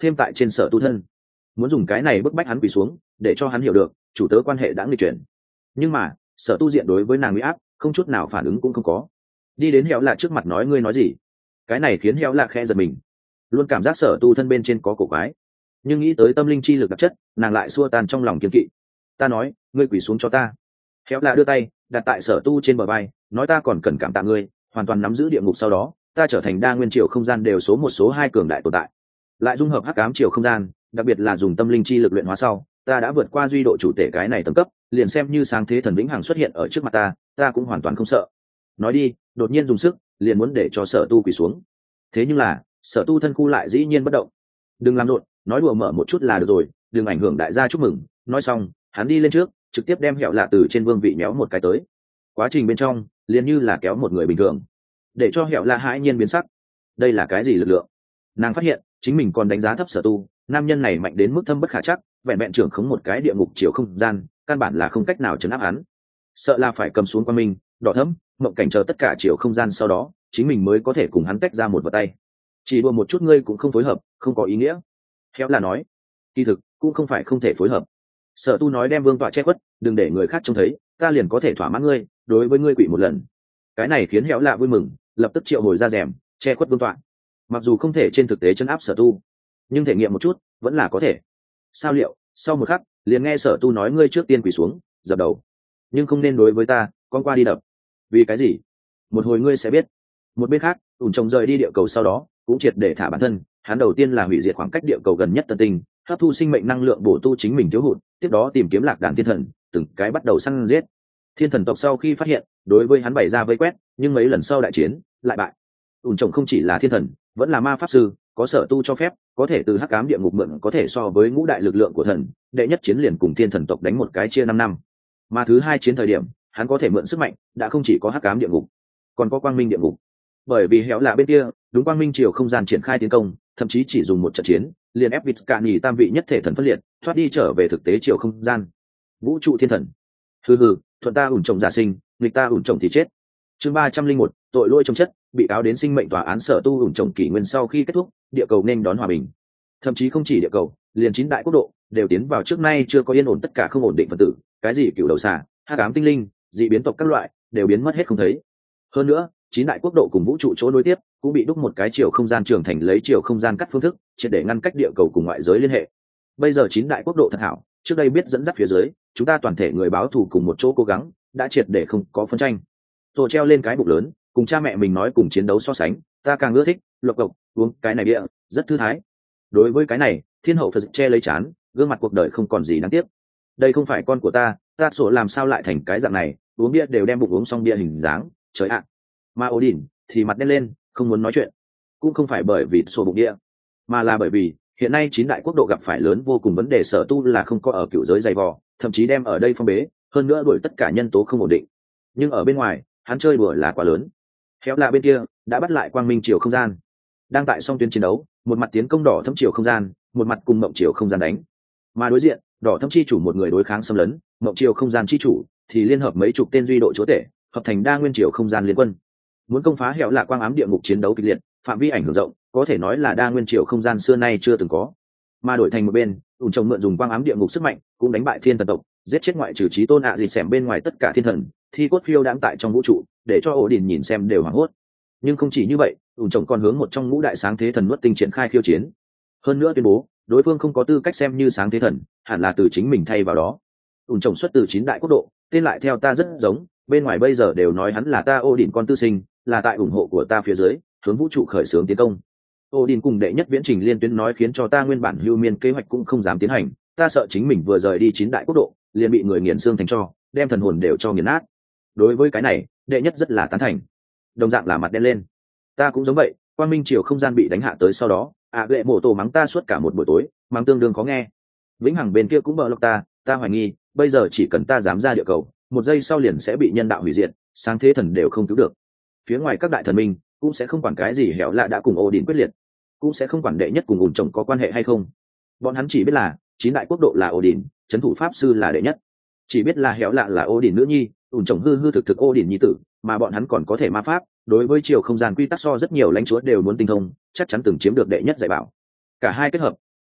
thêm tại trên sở tu thân, muốn dùng cái này bức bách hắn quỳ xuống để cho hắn hiểu được chủ tớ quan hệ đã nghịch chuyển. Nhưng mà sở tu diện đối với nàng uy áp không chút nào phản ứng cũng không có, đi đến hẻo lạ trước mặt nói ngươi nói gì. Cái này khiến hẻo lạ khẽ giật mình, luôn cảm giác sở tu thân bên trên có cổ quái, nhưng nghĩ tới tâm linh chi lực đặc chất, nàng lại xua tan trong lòng kiên kỵ. Ta nói ngươi quỳ xuống cho ta. Hẻo lạ đưa tay đặt tại sở tu trên bờ vai, nói ta còn cần cảm tạ ngươi, hoàn toàn nắm giữ địa ngục sau đó ta trở thành đa nguyên triều không gian đều số một số hai cường đại tồn tại, lại dung hợp hắc ám triều không gian, đặc biệt là dùng tâm linh chi lực luyện hóa sau, ta đã vượt qua duy độ chủ tể cái này tầng cấp, liền xem như sáng thế thần vĩnh hằng xuất hiện ở trước mặt ta ta cũng hoàn toàn không sợ. Nói đi đột nhiên dùng sức liền muốn để cho sở tu quỳ xuống, thế nhưng là sở tu thân khu lại dĩ nhiên bất động. Đừng làm rộn, nói đùa mở một chút là được rồi, đừng ảnh hưởng đại gia chúc mừng. Nói xong hắn đi lên trước trực tiếp đem hẻo lạ từ trên vương vị nhéo một cái tới, quá trình bên trong liền như là kéo một người bình thường, để cho hẻo lạ hãi nhiên biến sắc. Đây là cái gì lực lượng? Nàng phát hiện chính mình còn đánh giá thấp sở tu, nam nhân này mạnh đến mức thâm bất khả chắc, vẹn vẹn trưởng khống một cái địa ngục chiều không gian căn bản là không cách nào chấn áp hắn, sợ là phải cầm xuống qua mình đỏ thẫm mộng cảnh chờ tất cả chiều không gian sau đó chính mình mới có thể cùng hắn tách ra một vật tay. Chỉ đùa một chút ngươi cũng không phối hợp không có ý nghĩa. Khéo là nói kỳ thực cũng không phải không thể phối hợp. Sở tu nói đem vương tọa che khuất, đừng để người khác trông thấy, ta liền có thể thỏa mãn ngươi, đối với ngươi quỵ một lần. Cái này khiến Héo lạ vui mừng, lập tức triệu hồi ra rèm che khuất vương tọa. Mặc dù không thể trên thực tế chấn áp sở tu, nhưng thể nghiệm một chút vẫn là có thể. Sao liệu sau một khắc liền nghe sở tu nói ngươi trước tiên quỳ xuống dập đầu, nhưng không nên đối với ta con qua đi đập. Vì cái gì? Một hồi ngươi sẽ biết. Một bên khác ủn trồng rời đi địa cầu sau đó cũng triệt để thả bản thân, hắn đầu tiên là hủy diệt khoảng cách địa cầu gần nhất tân tinh, hấp thu sinh mệnh năng lượng bổ tu chính mình thiếu hụt, tiếp đó tìm kiếm lạc đàn thiên thần, từng cái bắt đầu săn giết. Thiên thần tộc sau khi phát hiện đối với hắn bày ra vây quét, nhưng mấy lần sau đại chiến lại bại. ủn trồng không chỉ là thiên thần vẫn là ma pháp sư, có sở tu cho phép có thể từ hắc ám địa ngục mượn có thể so với ngũ đại lực lượng của thần, đệ nhất chiến liền cùng thiên thần tộc đánh một cái chia năm năm, mà thứ hai chiến thời điểm hắn có thể mượn sức mạnh đã không chỉ có hắc ám địa ngục còn có quang minh địa ngục. Bởi vì héo lạ bên kia đúng quang minh chiều không gian triển khai tiến công, thậm chí chỉ dùng một trận chiến liền ép vịt cả nhì tam vị nhất thể thần phân liệt thoát đi trở về thực tế chiều không gian. Vũ trụ thiên thần hừ hừ, thuận ta ủn trồng giả sinh, nghịch ta ủn trồng thì chết. Chương ba trăm linh một tội lỗi trong chất, bị cáo đến sinh mệnh tòa án sở tu ủn trồng kỷ nguyên sau khi kết thúc, địa cầu nên đón hòa bình. Thậm chí không chỉ địa cầu, liền chín đại quốc độ đều tiến vào trước nay chưa có yên ổn tất cả không ổn định phân tử, cái gì cựu đầu xà, hắc ám tinh linh, dị biến tộc các loại đều biến mất hết không thấy. Hơn nữa chín đại quốc độ cùng vũ trụ chỗ nối tiếp cũng bị đúc một cái chiều không gian trưởng thành lấy chiều không gian cắt phương thức triệt để ngăn cách địa cầu cùng ngoại giới liên hệ. Bây giờ chín đại quốc độ thật hảo, trước đây biết dẫn dắt phía dưới chúng ta toàn thể người báo thù cùng một chỗ cố gắng, đã triệt để không có phân tranh. Rồi treo lên cái bụng lớn cùng cha mẹ mình nói cùng chiến đấu so sánh, ta càng ưa thích lộc cộc uống cái này bia rất thư thái. Đối với cái này thiên hậu phật che lấy chán, gương mặt cuộc đời không còn gì đáng tiếc. Đây không phải con của ta, ta sổ làm sao lại thành cái dạng này, uống bia đều đem bụng uống xong bia hình dáng, trời ạ. Mà Odin thì mặt đen lên không muốn nói chuyện, cũng không phải bởi vì sổ bụng địa, mà là bởi vì hiện nay chín đại quốc độ gặp phải lớn vô cùng vấn đề, sở tu là không có ở cựu giới dày vò, thậm chí đem ở đây phong bế, hơn nữa đuổi tất cả nhân tố không ổn định. Nhưng ở bên ngoài hắn chơi đùa là quá lớn. Khéo lạ bên kia đã bắt lại quang minh chiều không gian, đang tại song tuyến chiến đấu, một mặt tiến công đỏ thâm chiều không gian, một mặt cùng mộng chiều không gian đánh. Mà đối diện đỏ thâm chi chủ một người đối kháng xâm lấn, mộng chiều không gian chi chủ thì liên hợp mấy chục tên duy độ chúa tể hợp thành đa nguyên chiều không gian liên quân, muốn công phá hẻo lạ quang ám địa ngục. Chiến đấu kịch liệt, phạm vi ảnh hưởng rộng, có thể nói là đa nguyên chiều không gian xưa nay chưa từng có. Mà đổi thành một bên ủn trồng mượn dùng quang ám địa ngục sức mạnh cũng đánh bại thiên thần tộc, giết chết ngoại trừ trí tôn ạ gì xẻm bên ngoài tất cả thiên thần, thi cốt phiêu đang tại trong vũ trụ, để cho ổ đình nhìn xem đều hoảng hốt. Nhưng không chỉ như vậy, ủn trồng còn hướng một trong ngũ đại sáng thế thần nuốt tinh triển khai khiêu chiến, hơn nữa tuyên bố đối phương không có tư cách xem như sáng thế thần, hẳn là từ chính mình thay vào đó. ủn trồng xuất từ chín đại quốc độ, tên lại theo ta rất giống, bên ngoài bây giờ đều nói hắn là ta ô đình con tư sinh, là tại ủng hộ của ta phía dưới hướng vũ trụ khởi xướng tiến công. ô đình cùng đệ nhất viễn trình liên tuyến nói khiến cho ta nguyên bản hưu miên kế hoạch cũng không dám tiến hành, ta sợ chính mình vừa rời đi chín đại quốc độ liền bị người nghiền xương thành tro, đem thần hồn đều cho nghiền nát. Đối với cái này đệ nhất rất là tán thành, đồng dạng là mặt đen lên. Ta cũng giống vậy, quang minh chiều không gian bị đánh hạ tới sau đó ạ à, gệ mổ tổ mắng ta suốt cả một buổi tối, mắng tương đương khó nghe. Vĩnh hằng bên kia cũng bờ lộc ta, ta hoài nghi bây giờ chỉ cần ta dám ra địa cầu, một giây sau liền sẽ bị nhân đạo hủy diệt, sáng thế thần đều không cứu được. Phía ngoài các đại thần minh cũng sẽ không quản cái gì hẻo lạ đã cùng Odin quyết liệt, cũng sẽ không quản đệ nhất cùng ủn trồng có quan hệ hay không. Bọn hắn chỉ biết là chín đại quốc độ là Odin, trấn thủ pháp sư là đệ nhất, chỉ biết là hẻo lạ là Odin nữ nhi, ủn trồng hư hư thực thực Odin nhi tử, mà bọn hắn còn có thể ma pháp, đối với chiều không gian quy tắc so rất nhiều lãnh chúa đều muốn tinh thông, chắc chắn từng chiếm được đệ nhất dạy bảo. Cả hai kết hợp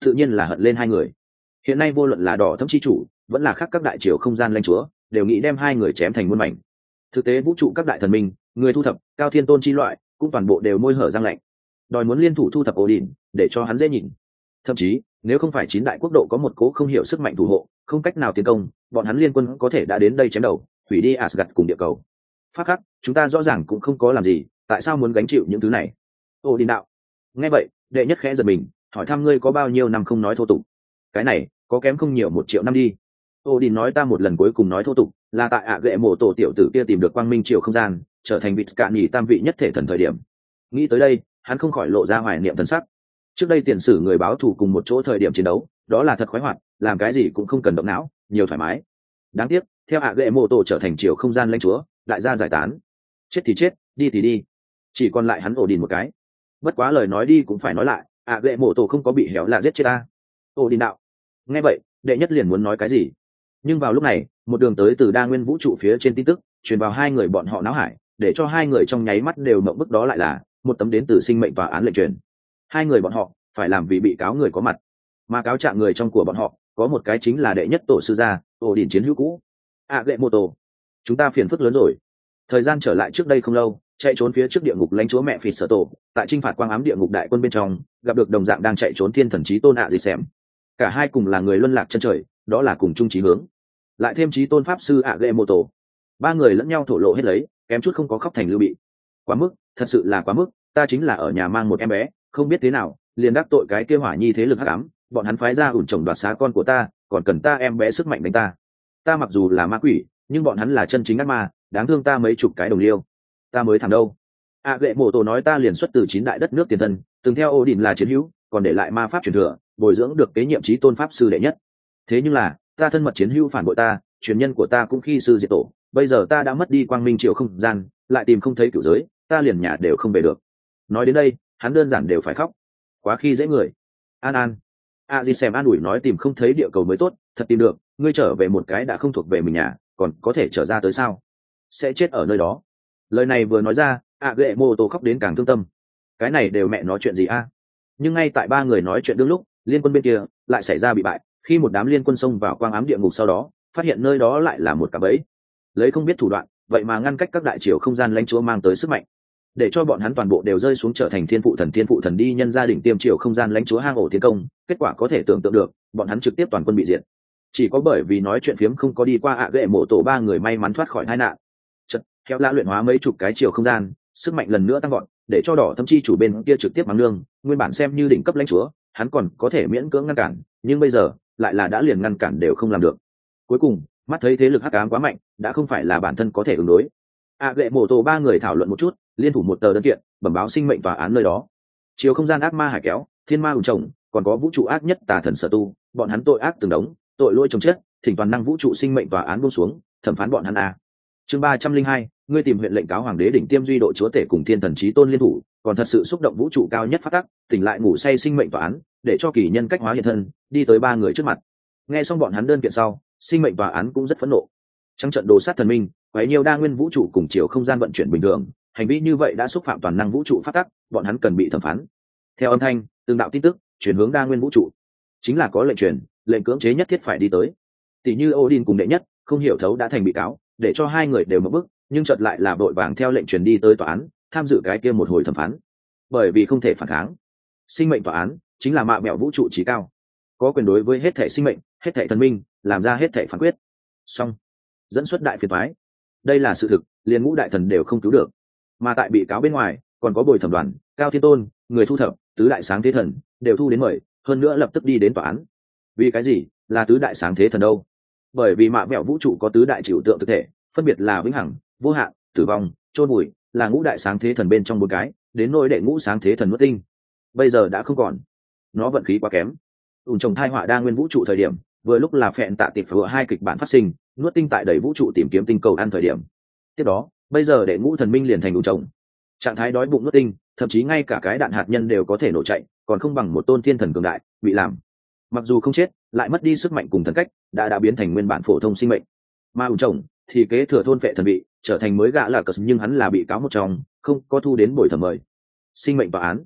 tự nhiên là hận lên hai người. Hiện nay vô luận là đỏ thâm chi chủ vẫn là khác các đại triều không gian lãnh chúa đều nghĩ đem hai người chém thành muôn mảnh. Thực tế vũ trụ các đại thần minh, người thu thập cao thiên tôn chi loại cũng toàn bộ đều môi hở răng lạnh, đòi muốn liên thủ thu thập Odin để cho hắn dễ nhìn. Thậm chí nếu không phải chín đại quốc độ có một cố không hiểu sức mạnh thủ hộ, không cách nào tiến công, bọn hắn liên quân có thể đã đến đây chém đầu, hủy đi Asgard cùng địa cầu. Phát khắc, chúng ta rõ ràng cũng không có làm gì, tại sao muốn gánh chịu những thứ này? Odin đạo. Nghe vậy, đệ nhất khẽ giật mình, hỏi thăm ngươi có bao nhiêu năm không nói thô tục? Cái này có kém không nhiều một triệu năm đi. Odin nói ta một lần cuối cùng nói thô tục là tại ạ gệ mộ tổ tiểu tử kia tìm được quang minh triều không gian, trở thành vị cạn nhì tam vị nhất thể thần thời điểm. Nghĩ tới đây, hắn không khỏi lộ ra hoài niệm thần sắc. Trước đây tiền sử người báo thù cùng một chỗ thời điểm chiến đấu, đó là thật khoái hoạt, làm cái gì cũng không cần động não, nhiều thoải mái. Đáng tiếc, theo ạ gệ mộ tổ trở thành triều không gian lãnh chúa, đại gia giải tán. Chết thì chết, đi thì đi, chỉ còn lại hắn Odin một cái. Bất quá lời nói đi cũng phải nói lại, ạ gệ mộ tổ không có bị héo là giết chết ta. Odin đạo. Nghe vậy, đệ nhất liền muốn nói cái gì, nhưng vào lúc này một đường tới từ đa nguyên vũ trụ phía trên tin tức truyền vào hai người bọn họ não hải, để cho hai người trong nháy mắt đều mộng bức. Đó lại là một tấm đến từ sinh mệnh tòa án lệnh truyền. Hai người bọn họ phải làm vì bị cáo người có mặt, mà cáo trạng người trong của bọn họ có một cái chính là đệ nhất tổ sư gia Odin chiến hữu cũ ạ gệ mô tổ. Chúng ta phiền phức lớn rồi. Thời gian trở lại trước đây không lâu, chạy trốn phía trước địa ngục lãnh chúa mẹ phì sở tổ tại chinh phạt quang ám địa ngục đại quân bên trong gặp được đồng dạng đang chạy trốn thiên thần chí tôn ạ gì xem. Cả hai cùng là người luân lạc chân trời, đó là cùng chung chí hướng. Lại thêm chí tôn pháp sư ạ gệ mô tổ, ba người lẫn nhau thổ lộ hết lấy, kém chút không có khóc thành lưu bị. Quá mức, thật sự là quá mức. Ta chính là ở nhà mang một em bé, không biết thế nào liền đắc tội cái kia hỏa nhi thế lực hắc ám, bọn hắn phái ra ủn chồng đoạt xá con của ta, còn cần ta em bé sức mạnh đánh ta. Ta mặc dù là ma quỷ, nhưng bọn hắn là chân chính ác ma, đáng thương ta mấy chục cái đồng liêu. Ta mới thảm đâu. ạ gệ mô tổ nói ta liền xuất từ chín đại đất nước tiền thân, từng theo Odin là chiến hữu, còn để lại ma pháp truyền thừa, bồi dưỡng được kế nhiệm chí tôn pháp sư đệ nhất. Thế nhưng là ta thân mật chiến hữu phản bội ta, truyền nhân của ta cũng khi sư diệt tổ, bây giờ ta đã mất đi quang minh triều không gian, lại tìm không thấy cửu giới, ta liền nhà đều không về được. Nói đến đây hắn đơn giản đều phải khóc, quá khi dễ người. An An a di xem an ủi nói tìm không thấy địa cầu mới tốt, thật tìm được ngươi trở về một cái đã không thuộc về mình nhà, còn có thể trở ra tới sao? Sẽ chết ở nơi đó. Lời này vừa nói ra, ạ gệ mô tô khóc đến càng thương tâm. Cái này đều mẹ nói chuyện gì a? Nhưng ngay tại ba người nói chuyện đương lúc, liên quân bên kia lại xảy ra bị bại, khi một đám liên quân xông vào quang ám địa ngục, sau đó phát hiện nơi đó lại là một cạm bẫy. Lấy không biết thủ đoạn, vậy mà ngăn cách các đại triều không gian lãnh chúa mang tới sức mạnh, để cho bọn hắn toàn bộ đều rơi xuống trở thành thiên phụ thần thiên phụ thần đi nhân gia đình tiêm triều không gian lãnh chúa hang ổ tiến công. Kết quả có thể tưởng tượng được, bọn hắn trực tiếp toàn quân bị diệt. Chỉ có bởi vì nói chuyện phiếm không có đi qua ạ gệ mộ tổ, ba người may mắn thoát khỏi tai nạn. Chật, theo la luyện hóa mấy chục cái triều không gian, sức mạnh lần nữa tăng vọt, để cho đỏ thâm chi chủ bên kia trực tiếp mắng lương. Nguyên bản xem như đỉnh cấp lãnh chúa, hắn còn có thể miễn cưỡng ngăn cản, nhưng bây giờ lại là đã liền ngăn cản đều không làm được. Cuối cùng mắt thấy thế lực hắc ám quá mạnh, đã không phải là bản thân có thể ứng đối. ạ gệ mộ tổ ba người thảo luận một chút, liên thủ một tờ đơn kiện bẩm báo sinh mệnh tòa án nơi đó. Chiều không gian ác ma hải kéo, thiên ma hùng chồng, còn có vũ trụ ác nhất tà thần sở tu, bọn hắn tội ác từng đống, tội lỗi chồng chết, thỉnh toàn năng vũ trụ sinh mệnh tòa án buông xuống, thẩm phán bọn hắn a. Chương ba trăm linh hai, ngươi tìm huyện lệnh cáo hoàng đế đỉnh tiêm duy độ chúa tể cùng thiên thần chí tôn liên thủ, còn thật sự xúc động vũ trụ cao nhất phát tác, tỉnh lại ngủ say sinh mệnh tòa án, để cho kỳ nhân cách hóa hiện thân, đi tới ba người trước mặt. Nghe xong bọn hắn đơn kiện sau, sinh mệnh tòa án cũng rất phẫn nộ. Trong trận đồ sát thần minh, quấy nhiều đa nguyên vũ trụ cùng chiều không gian vận chuyển bình thường, hành vi như vậy đã xúc phạm toàn năng vũ trụ phát tác, bọn hắn cần bị thẩm phán. Theo âm thanh, từng đạo tin tức chuyển hướng đa nguyên vũ trụ, chính là có lệnh truyền, lệnh cưỡng chế nhất thiết phải đi tới. Tỷ như Odin cùng đệ nhất không hiểu thấu đã thành bị cáo, để cho hai người đều mất bức, nhưng chợt lại là vội vàng theo lệnh truyền đi tới tòa án, tham dự cái kia một hồi thẩm phán. Bởi vì không thể phản kháng, sinh mệnh tòa án chính là mạ mẹo vũ trụ trí cao, có quyền đối với hết thể sinh mệnh, hết thể thần minh, làm ra hết thể phán quyết. Song dẫn xuất đại phiền toái, đây là sự thực, liền ngũ đại thần đều không cứu được. Mà tại bị cáo bên ngoài còn có bồi thẩm đoàn, cao thiên tôn, người thu thập, tứ đại sáng thế thần đều thu đến mời, hơn nữa lập tức đi đến tòa án. Vì cái gì là tứ đại sáng thế thần đâu? Bởi vì mạ mẹo vũ trụ có tứ đại chịu tượng thực thể, phân biệt là vĩnh hằng, vô hạn, tử vong, chôn bụi, là ngũ đại sáng thế thần bên trong bốn cái, đến nỗi đệ ngũ sáng thế thần nuốt tinh bây giờ đã không còn. Nó vận khí quá kém, ủn trồng thai họa đa nguyên vũ trụ thời điểm, vừa lúc là phẹn tạ tiệp vừa hai kịch bản phát sinh, nuốt tinh tại đầy vũ trụ tìm kiếm tinh cầu ăn thời điểm. Tiếp đó bây giờ đệ ngũ thần minh liền thành ủn trồng, trạng thái đói bụng nuốt tinh, thậm chí ngay cả cái đạn hạt nhân đều có thể nổ chạy, còn không bằng một tôn thiên thần cường đại bị làm. Mặc dù không chết, lại mất đi sức mạnh cùng thần cách, đã đã biến thành nguyên bản phổ thông sinh mệnh. Mà ủn trồng thì kế thừa thôn vệ thần vị, trở thành mới gã là cờ, nhưng hắn là bị cáo một trong, không có thu đến bồi thẩm mời. Sinh mệnh tòa án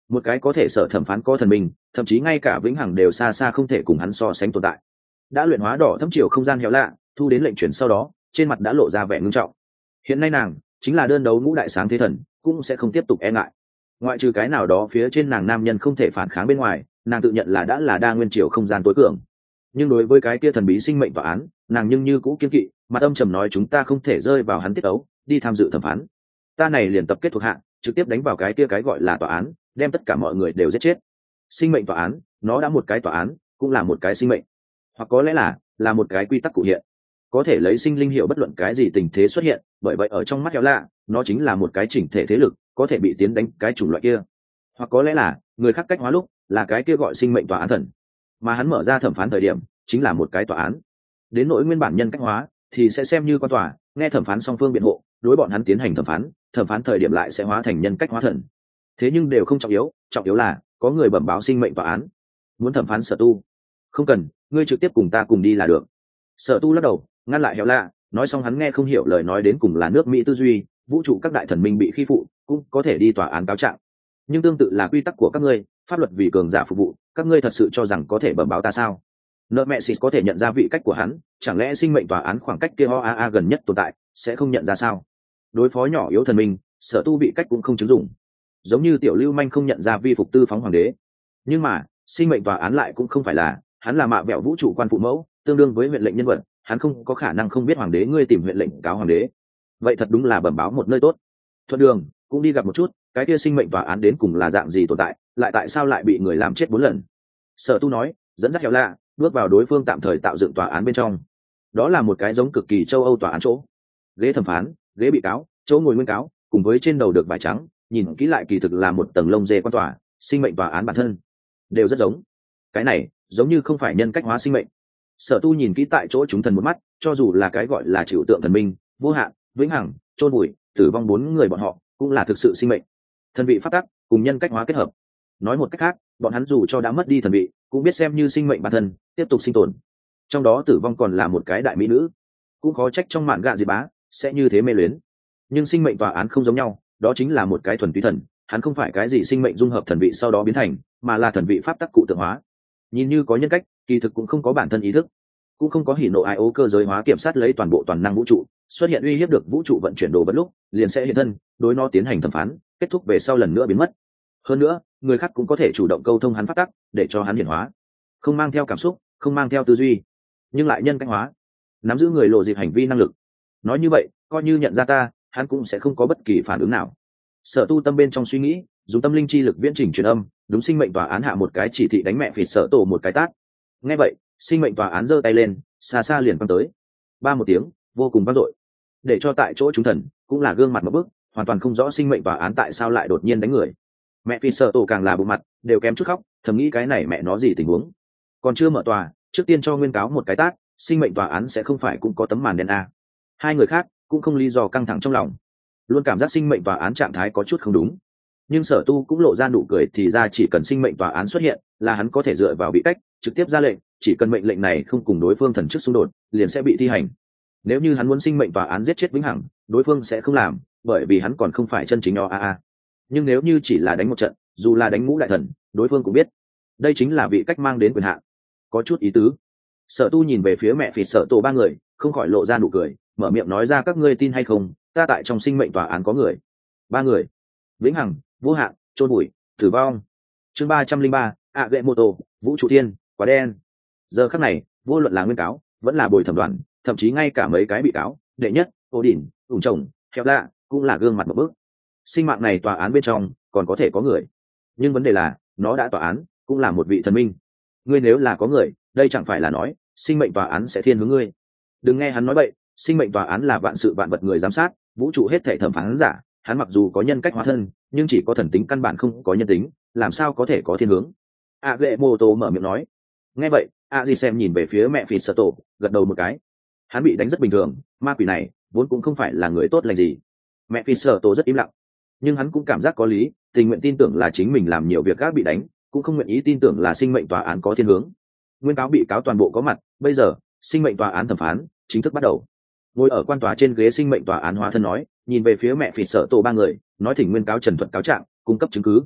một cái có thể sở thẩm phán có thần minh, thậm chí ngay cả vĩnh hằng đều xa xa không thể cùng hắn so sánh tồn tại. Đã luyện hóa đỏ thâm chiều không gian héo lạ, thu đến lệnh chuyển sau đó, trên mặt đã lộ ra vẻ ngưng trọng. Hiện nay nàng chính là đơn đấu ngũ đại sáng thế thần, cũng sẽ không tiếp tục e ngại. Ngoại trừ cái nào đó phía trên nàng nam nhân không thể phản kháng bên ngoài, nàng tự nhận là đã là đa nguyên chiều không gian tối cường. Nhưng đối với cái kia thần bí sinh mệnh tòa án, nàng nhưng như cũ kiên kỵ, mặt âm trầm nói chúng ta không thể rơi vào hắn tiết ấu, đi tham dự thẩm phán. Ta này liền tập kết thuộc hạ, trực tiếp đánh vào cái kia cái gọi là tòa án, đem tất cả mọi người đều giết chết. Sinh mệnh tòa án, nó đã một cái tòa án, cũng là một cái sinh mệnh, hoặc có lẽ là là một cái quy tắc cụ hiện, có thể lấy sinh linh hiệu bất luận cái gì tình thế xuất hiện. Bởi vậy ở trong mắt héo lạ, nó chính là một cái chỉnh thể thế lực, có thể bị tiến đánh cái chủng loại kia. Hoặc có lẽ là người khác cách hóa lúc là cái kia gọi sinh mệnh tòa án thần, mà hắn mở ra thẩm phán thời điểm chính là một cái tòa án. Đến nỗi nguyên bản nhân cách hóa thì sẽ xem như quan tòa, nghe thẩm phán song phương biện hộ, đối bọn hắn tiến hành thẩm phán, thẩm phán thời điểm lại sẽ hóa thành nhân cách hóa thần. Thế nhưng đều không trọng yếu, trọng yếu là có người bẩm báo sinh mệnh tòa án muốn thẩm phán Sở Tu. Không cần, ngươi trực tiếp cùng ta cùng đi là được. Sở Tu lắc đầu ngăn lại héo lạ, nói xong hắn nghe không hiểu lời nói đến cùng là nước Mỹ tư duy, vũ trụ các đại thần minh bị khi phụ cũng có thể đi tòa án cáo trạng, nhưng tương tự là quy tắc của các ngươi, pháp luật vì cường giả phục vụ, các ngươi thật sự cho rằng có thể bẩm báo ta sao? Nợ mẹ xịt có thể nhận ra vị cách của hắn, chẳng lẽ sinh mệnh tòa án khoảng cách kia o a a gần nhất tồn tại sẽ không nhận ra sao? Đối phó nhỏ yếu thần minh, Sở Tu vị cách cũng không chứng dụng, giống như tiểu lưu manh không nhận ra vi phục tư phóng hoàng đế. Nhưng mà sinh mệnh tòa án lại cũng không phải là, hắn là mạ vẹo vũ trụ quan phụ mẫu, tương đương với huyện lệnh nhân vật, hắn không có khả năng không biết hoàng đế ngươi tìm huyện lệnh cáo hoàng đế. Vậy thật đúng là bẩm báo một nơi tốt. Thuận đường cũng đi gặp một chút cái kia sinh mệnh tòa án đến cùng là dạng gì tồn tại, lại tại sao lại bị người làm chết bốn lần. Sở Tu nói, dẫn dắt héo lạ bước vào đối phương tạm thời tạo dựng tòa án bên trong. Đó là một cái giống cực kỳ châu Âu tòa án chỗ, ghế thẩm phán, ghế bị cáo, chỗ ngồi nguyên cáo, cùng với trên đầu được vải trắng, nhìn kỹ lại kỳ thực là một tầng lông dê quan tòa. Sinh mệnh tòa án bản thân đều rất giống, cái này giống như không phải nhân cách hóa sinh mệnh. Sở Tu nhìn kỹ tại chỗ chúng thần một mắt, cho dù là cái gọi là trừu tượng thần minh, vô hạn, vĩnh hằng, chôn bụi, tử vong bốn người bọn họ cũng là thực sự sinh mệnh, thần vị pháp tắc cùng nhân cách hóa kết hợp. Nói một cách khác, bọn hắn dù cho đã mất đi thần vị, cũng biết xem như sinh mệnh bản thân tiếp tục sinh tồn. Trong đó tử vong còn là một cái đại mỹ nữ, cũng khó trách trong mạn gạ gì bá sẽ như thế mê luyến. Nhưng sinh mệnh tòa án không giống nhau, đó chính là một cái thuần túy thần, hắn không phải cái gì sinh mệnh dung hợp thần vị sau đó biến thành, mà là thần vị pháp tắc cụ tượng hóa. Nhìn như có nhân cách, kỳ thực cũng không có bản thân ý thức, cũng không có hỉ nộ ai ố cơ giới hóa kiểm soát lấy toàn bộ toàn năng vũ trụ, xuất hiện uy hiếp được vũ trụ vận chuyển đồ bất lúc liền sẽ hiện thân, đối nó tiến hành thẩm phán, kết thúc về sau lần nữa biến mất. Hơn nữa người khác cũng có thể chủ động câu thông hắn pháp tắc để cho hắn hiển hóa, không mang theo cảm xúc, không mang theo tư duy, nhưng lại nhân cách hóa, nắm giữ người lộ dịp hành vi năng lực. Nói như vậy, coi như nhận ra ta, hắn cũng sẽ không có bất kỳ phản ứng nào. Sở Tu tâm bên trong suy nghĩ, dùng tâm linh chi lực viễn trình truyền âm, đúng sinh mệnh tòa án hạ một cái chỉ thị đánh mẹ phịt Sở Tổ một cái tát. Nghe vậy, sinh mệnh tòa án giơ tay lên, xa xa liền văng tới, ba một tiếng vô cùng vang dội, để cho tại chỗ chúng thần cũng là gương mặt một bức, hoàn toàn không rõ sinh mệnh tòa án tại sao lại đột nhiên đánh người. Mẹ phịt Sở Tổ càng là bụng mặt đều kém chút khóc, thầm nghĩ cái này mẹ nó gì tình huống, còn chưa mở tòa, trước tiên cho nguyên cáo một cái tát, sinh mệnh tòa án sẽ không phải cũng có tấm màn đen à? Hai người khác cũng không lý do căng thẳng trong lòng, luôn cảm giác sinh mệnh tòa án trạng thái có chút không đúng. Nhưng Sở Tu cũng lộ ra nụ cười, thì ra chỉ cần sinh mệnh tòa án xuất hiện là hắn có thể dựa vào bị cách trực tiếp ra lệnh, chỉ cần mệnh lệnh này không cùng đối phương thần chức xung đột liền sẽ bị thi hành. Nếu như hắn muốn sinh mệnh tòa án giết chết vĩnh hằng, đối phương sẽ không làm, bởi vì hắn còn không phải chân chính o a a. Nhưng nếu như chỉ là đánh một trận, dù là đánh ngũ đại thần, đối phương cũng biết đây chính là vị cách mang đến quyền hạn, có chút ý tứ. Sở Tu nhìn về phía mẹ phì Sở Tổ ba người, không khỏi lộ ra nụ cười, mở miệng nói ra các ngươi tin hay không, ta tại trong sinh mệnh tòa án có người. Ba người: vĩnh hằng, vô hạn, chôn bụi, tử vong. Chương ba trăm linh ba, ạ gậy mô tô, vũ trụ thiên, quá đen. Giờ khắc này, vô luận là nguyên cáo vẫn là bồi thẩm đoàn, thậm chí ngay cả mấy cái bị cáo đệ nhất, ô đỉnh, ủng chồng, khéo lạ, cũng là gương mặt một bước. Sinh mạng này tòa án bên trong còn có thể có người, nhưng vấn đề là nó đã tòa án, cũng là một vị thần minh. Ngươi nếu là có người, đây chẳng phải là nói sinh mệnh tòa án sẽ thiên hướng ngươi. Đừng nghe hắn nói bậy, sinh mệnh tòa án là vạn sự vạn vật người giám sát, vũ trụ hết thảy thẩm phán giả, hắn mặc dù có nhân cách hóa thân, nhưng chỉ có thần tính căn bản không có nhân tính, làm sao có thể có thiên hướng. A Gệ Mô Tô mở miệng nói. Nghe vậy, A Di xem nhìn về phía mẹ phì Sở Tổ, gật đầu một cái. Hắn bị đánh rất bình thường, ma quỷ này vốn cũng không phải là người tốt lành gì. Mẹ phì Sở Tổ rất im lặng, nhưng hắn cũng cảm giác có lý, tình nguyện tin tưởng là chính mình làm nhiều việc gác bị đánh, cũng không nguyện ý tin tưởng là sinh mệnh tòa án có thiên hướng. Nguyên cáo bị cáo toàn bộ có mặt, bây giờ sinh mệnh tòa án thẩm phán chính thức bắt đầu. Ngồi ở quan tòa trên ghế sinh mệnh tòa án hóa thân nói, nhìn về phía mẹ phì Sở Tổ ba người, nói thỉnh nguyên cáo trần thuật cáo trạng, cung cấp chứng cứ.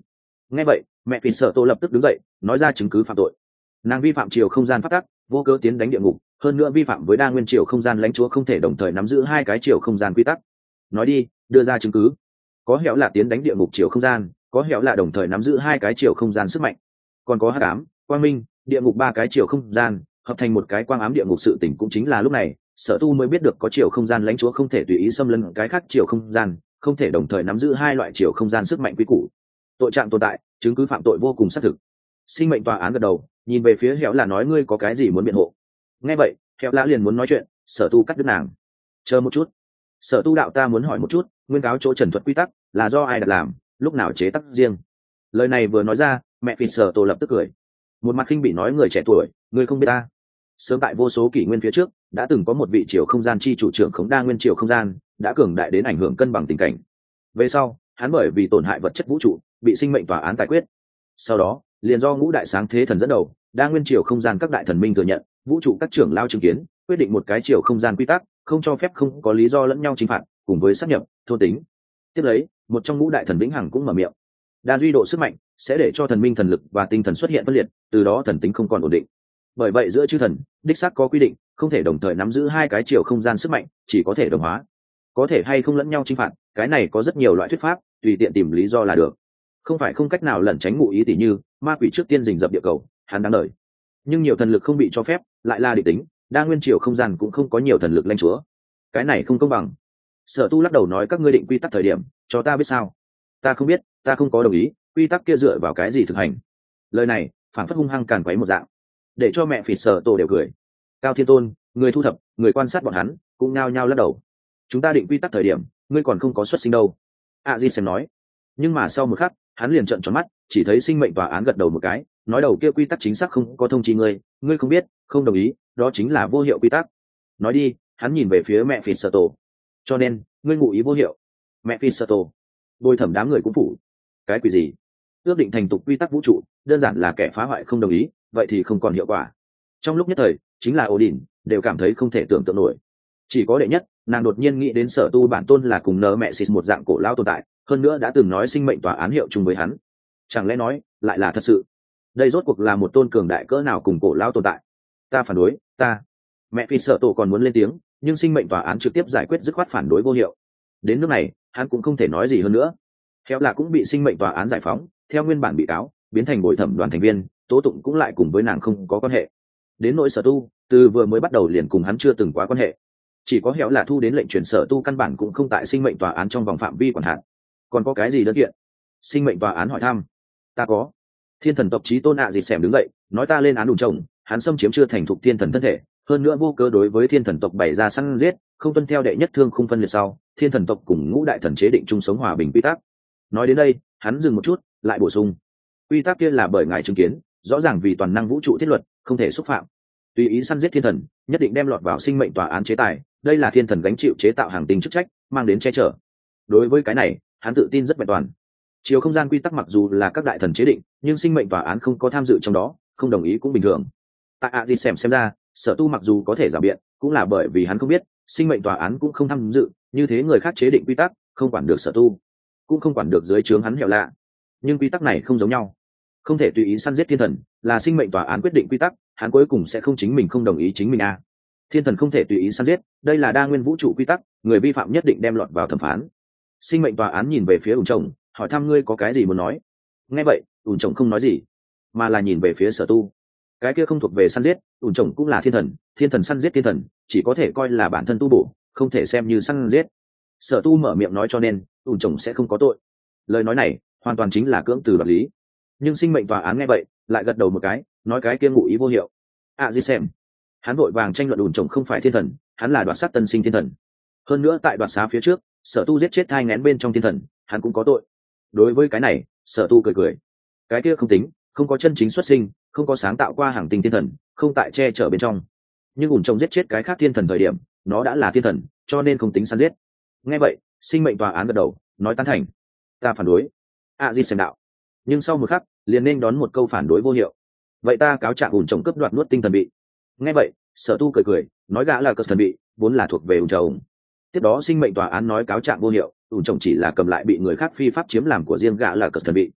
Nghe vậy, mẹ phỉ sợ tổ lập tức đứng dậy nói ra chứng cứ phạm tội. Nàng vi phạm chiều không gian pháp tắc, vô cớ tiến đánh địa ngục, hơn nữa vi phạm với đa nguyên chiều không gian lãnh chúa không thể đồng thời nắm giữ hai cái chiều không gian quy tắc. Nói đi, đưa ra chứng cứ. Có hẻo là tiến đánh địa ngục chiều không gian, có hẻo là đồng thời nắm giữ hai cái chiều không gian sức mạnh, còn có hắc ám, quang minh, địa ngục ba cái chiều không gian hợp thành một cái quang ám địa ngục. Sự tỉnh cũng chính là lúc này Sở Tu mới biết được có chiều không gian lãnh chúa không thể tùy ý xâm lấn cái khác chiều không gian, không thể đồng thời nắm giữ hai loại chiều không gian sức mạnh quy củ. Tội trạng tồn tại, chứng cứ phạm tội vô cùng xác thực. Sinh mệnh tòa án gật đầu, nhìn về phía hẻo là nói ngươi có cái gì muốn biện hộ. Nghe vậy, hẻo là liền muốn nói chuyện, Sở Tu cắt đứt nàng. Chờ một chút, Sở Tu đạo, ta muốn hỏi một chút, nguyên cáo chỗ trần thuật quy tắc là do ai đặt làm, lúc nào chế tác riêng? Lời này vừa nói ra, mẹ phỉ Sở Tô lập tức cười, một mặt khinh bị nói người trẻ tuổi, ngươi không biết ta. Sớm tại vô số kỷ nguyên phía trước đã từng có một vị chiều không gian chi chủ trưởng khống đa nguyên chiều không gian, đã cường đại đến ảnh hưởng cân bằng tình cảnh. Về sau hắn bởi vì tổn hại vật chất vũ trụ bị sinh mệnh tòa án giải quyết. Sau đó liền do ngũ đại sáng thế thần dẫn đầu đa nguyên chiều không gian các đại thần minh thừa nhận, vũ trụ các trưởng lao chứng kiến, quyết định một cái chiều không gian quy tắc, không cho phép không có lý do lẫn nhau chinh phạt, cùng với sát nhập thôn tính. Tiếp lấy một trong ngũ đại thần vĩnh hằng cũng mở miệng, đa duy độ sức mạnh sẽ để cho thần minh thần lực và tinh thần xuất hiện phân liệt, từ đó thần tính không còn ổn định. Bởi vậy giữa chư thần đích xác có quy định, không thể đồng thời nắm giữ hai cái chiều không gian sức mạnh, chỉ có thể đồng hóa. Có thể hay không lẫn nhau chinh phạt, cái này có rất nhiều loại thuyết pháp, tùy tiện tìm lý do là được. Không phải không cách nào lẩn tránh ngụ ý, tỉ như ma quỷ trước tiên rình rập địa cầu, hắn đáng đời. Nhưng nhiều thần lực không bị cho phép, lại là địch tính, đa nguyên chiều không gian cũng không có nhiều thần lực lãnh chúa, cái này không công bằng. Sở Tu lắc đầu nói, các ngươi định quy tắc thời điểm cho ta biết sao? Ta không biết, ta không có đồng ý, quy tắc kia dựa vào cái gì thực hành? Lời này phản phất hung hăng càn quấy một dạng, để cho mẹ phỉ Sở Tổ đều cười. Cao Thiên Tôn, người thu thập, người quan sát bọn hắn cũng nhao nhao lắc đầu. Chúng ta định quy tắc thời điểm ngươi còn không có xuất sinh đâu, a di xem nói. Nhưng mà sau một khắc hắn liền trợn tròn mắt, chỉ thấy sinh mệnh tòa án gật đầu một cái, nói đầu kia quy tắc chính xác không có thông chi ngươi, ngươi không biết, không đồng ý, đó chính là vô hiệu quy tắc. Nói đi, hắn nhìn về phía mẹ phỉ Sở Tổ. Cho nên ngươi ngụ ý vô hiệu? Mẹ phỉ Sở Tổ bồi thẩm đám người cũng phủ. Cái quỷ gì? Ước định thành tục quy tắc vũ trụ đơn giản là kẻ phá hoại không đồng ý, vậy thì không còn hiệu quả. Trong lúc nhất thời chính là Odin đều cảm thấy không thể tưởng tượng nổi. Chỉ có đệ nhất, nàng đột nhiên nghĩ đến Sở Tu bản tôn là cùng nơ mẹ xịt một dạng cổ lao tồn tại, hơn nữa đã từng nói sinh mệnh tòa án hiệu chung với hắn. Chẳng lẽ nói lại là thật sự? Đây rốt cuộc là một tôn cường đại cỡ nào cùng cổ lao tồn tại? Ta phản đối, ta. Mẹ phi Sở Tổ còn muốn lên tiếng, nhưng sinh mệnh tòa án trực tiếp giải quyết dứt khoát phản đối vô hiệu. Đến nước này hắn cũng không thể nói gì hơn nữa. Khéo là cũng bị sinh mệnh tòa án giải phóng, theo nguyên bản bị cáo biến thành bồi thẩm đoàn thành viên, tố tụng cũng lại cùng với nàng không có quan hệ. Đến nỗi Sở Tu, từ vừa mới bắt đầu liền cùng hắn chưa từng quá quan hệ, chỉ có Héo là thu đến lệnh chuyển Sở Tu căn bản cũng không tại sinh mệnh tòa án trong vòng phạm vi quản hạn. Còn có cái gì đơn kiện? Sinh mệnh tòa án hỏi thăm. Ta có. Thiên thần tộc chí tôn ạ gì xẻm đứng dậy nói, ta lên án đủ chồng, hắn xâm chiếm chưa thành thục thiên thần thân thể, hơn nữa vô cớ đối với thiên thần tộc bày ra săn giết, không tuân theo đệ nhất thương khung phân liệt sau thiên thần tộc cùng ngũ đại thần chế định chung sống hòa bình quy tắc. Nói đến đây hắn dừng một chút, lại bổ sung, quy tắc kia là bởi ngài chứng kiến, rõ ràng vì toàn năng vũ trụ thiết luật, không thể xúc phạm. Tùy ý săn giết thiên thần nhất định đem lọt vào sinh mệnh tòa án chế tài, đây là thiên thần gánh chịu chế tạo hàng tinh chức trách, mang đến che chở. Đối với cái này hắn tự tin rất vẹn toàn. Chiều không gian quy tắc mặc dù là các đại thần chế định, nhưng sinh mệnh tòa án không có tham dự trong đó, không đồng ý cũng bình thường. Tại ạ thì xem xem ra, Sở Tu mặc dù có thể rào biện, cũng là bởi vì hắn không biết sinh mệnh tòa án cũng không tham dự, như thế người khác chế định quy tắc không quản được Sở Tu, cũng không quản được dưới trướng hắn Hẻo lạ. Nhưng quy tắc này không giống nhau, không thể tùy ý săn giết thiên thần, là sinh mệnh tòa án quyết định quy tắc, hắn cuối cùng sẽ không chính mình không đồng ý chính mình a. À. Thiên thần không thể tùy ý săn giết, đây là đa nguyên vũ trụ quy tắc, người vi phạm nhất định đem lọt vào thẩm phán. Sinh mệnh tòa án nhìn về phía ủn chồng, hỏi thăm ngươi có cái gì muốn nói. Nghe vậy ủn chồng không nói gì, mà là nhìn về phía Sở Tu. Cái kia không thuộc về săn giết, ủn chồng cũng là thiên thần, thiên thần săn giết thiên thần chỉ có thể coi là bản thân tu bổ, không thể xem như săn giết. Sở Tu mở miệng nói, cho nên ủn chồng sẽ không có tội. Lời nói này hoàn toàn chính là cưỡng từ đoạt lý. Nhưng sinh mệnh tòa án nghe vậy lại gật đầu một cái, nói cái kia ngụ ý vô hiệu. À gì xem, hắn vội vàng tranh luận ủn chồng không phải thiên thần, hắn là đoạt sát tân sinh thiên thần. Hơn nữa tại đoạt xá phía trước Sở Tu giết chết thai nghén bên trong thiên thần, hắn cũng có tội. Đối với cái này Sở Tu cười cười, cái kia không tính, không có chân chính xuất sinh, không có sáng tạo qua hàng tinh thiên thần, không tại che chở bên trong. Nhưng ủn chồng giết chết cái khác thiên thần thời điểm nó đã là thiên thần, cho nên không tính săn giết. Nghe vậy sinh mệnh tòa án gật đầu nói tán thành. Ta phản đối. À gì xem đạo. Nhưng sau một khắc liền nên đón một câu phản đối vô hiệu. Vậy ta cáo trạng ủn chồng cướp đoạt nuốt tinh thần bị. Nghe vậy Sở Tu cười cười nói gã là cờ thần bị vốn là thuộc về ủn chồng. Tiếp đó sinh mệnh tòa án nói cáo trạng vô hiệu, ủn chồng chỉ là cầm lại bị người khác phi pháp chiếm làm của riêng gã là cờ thần bị.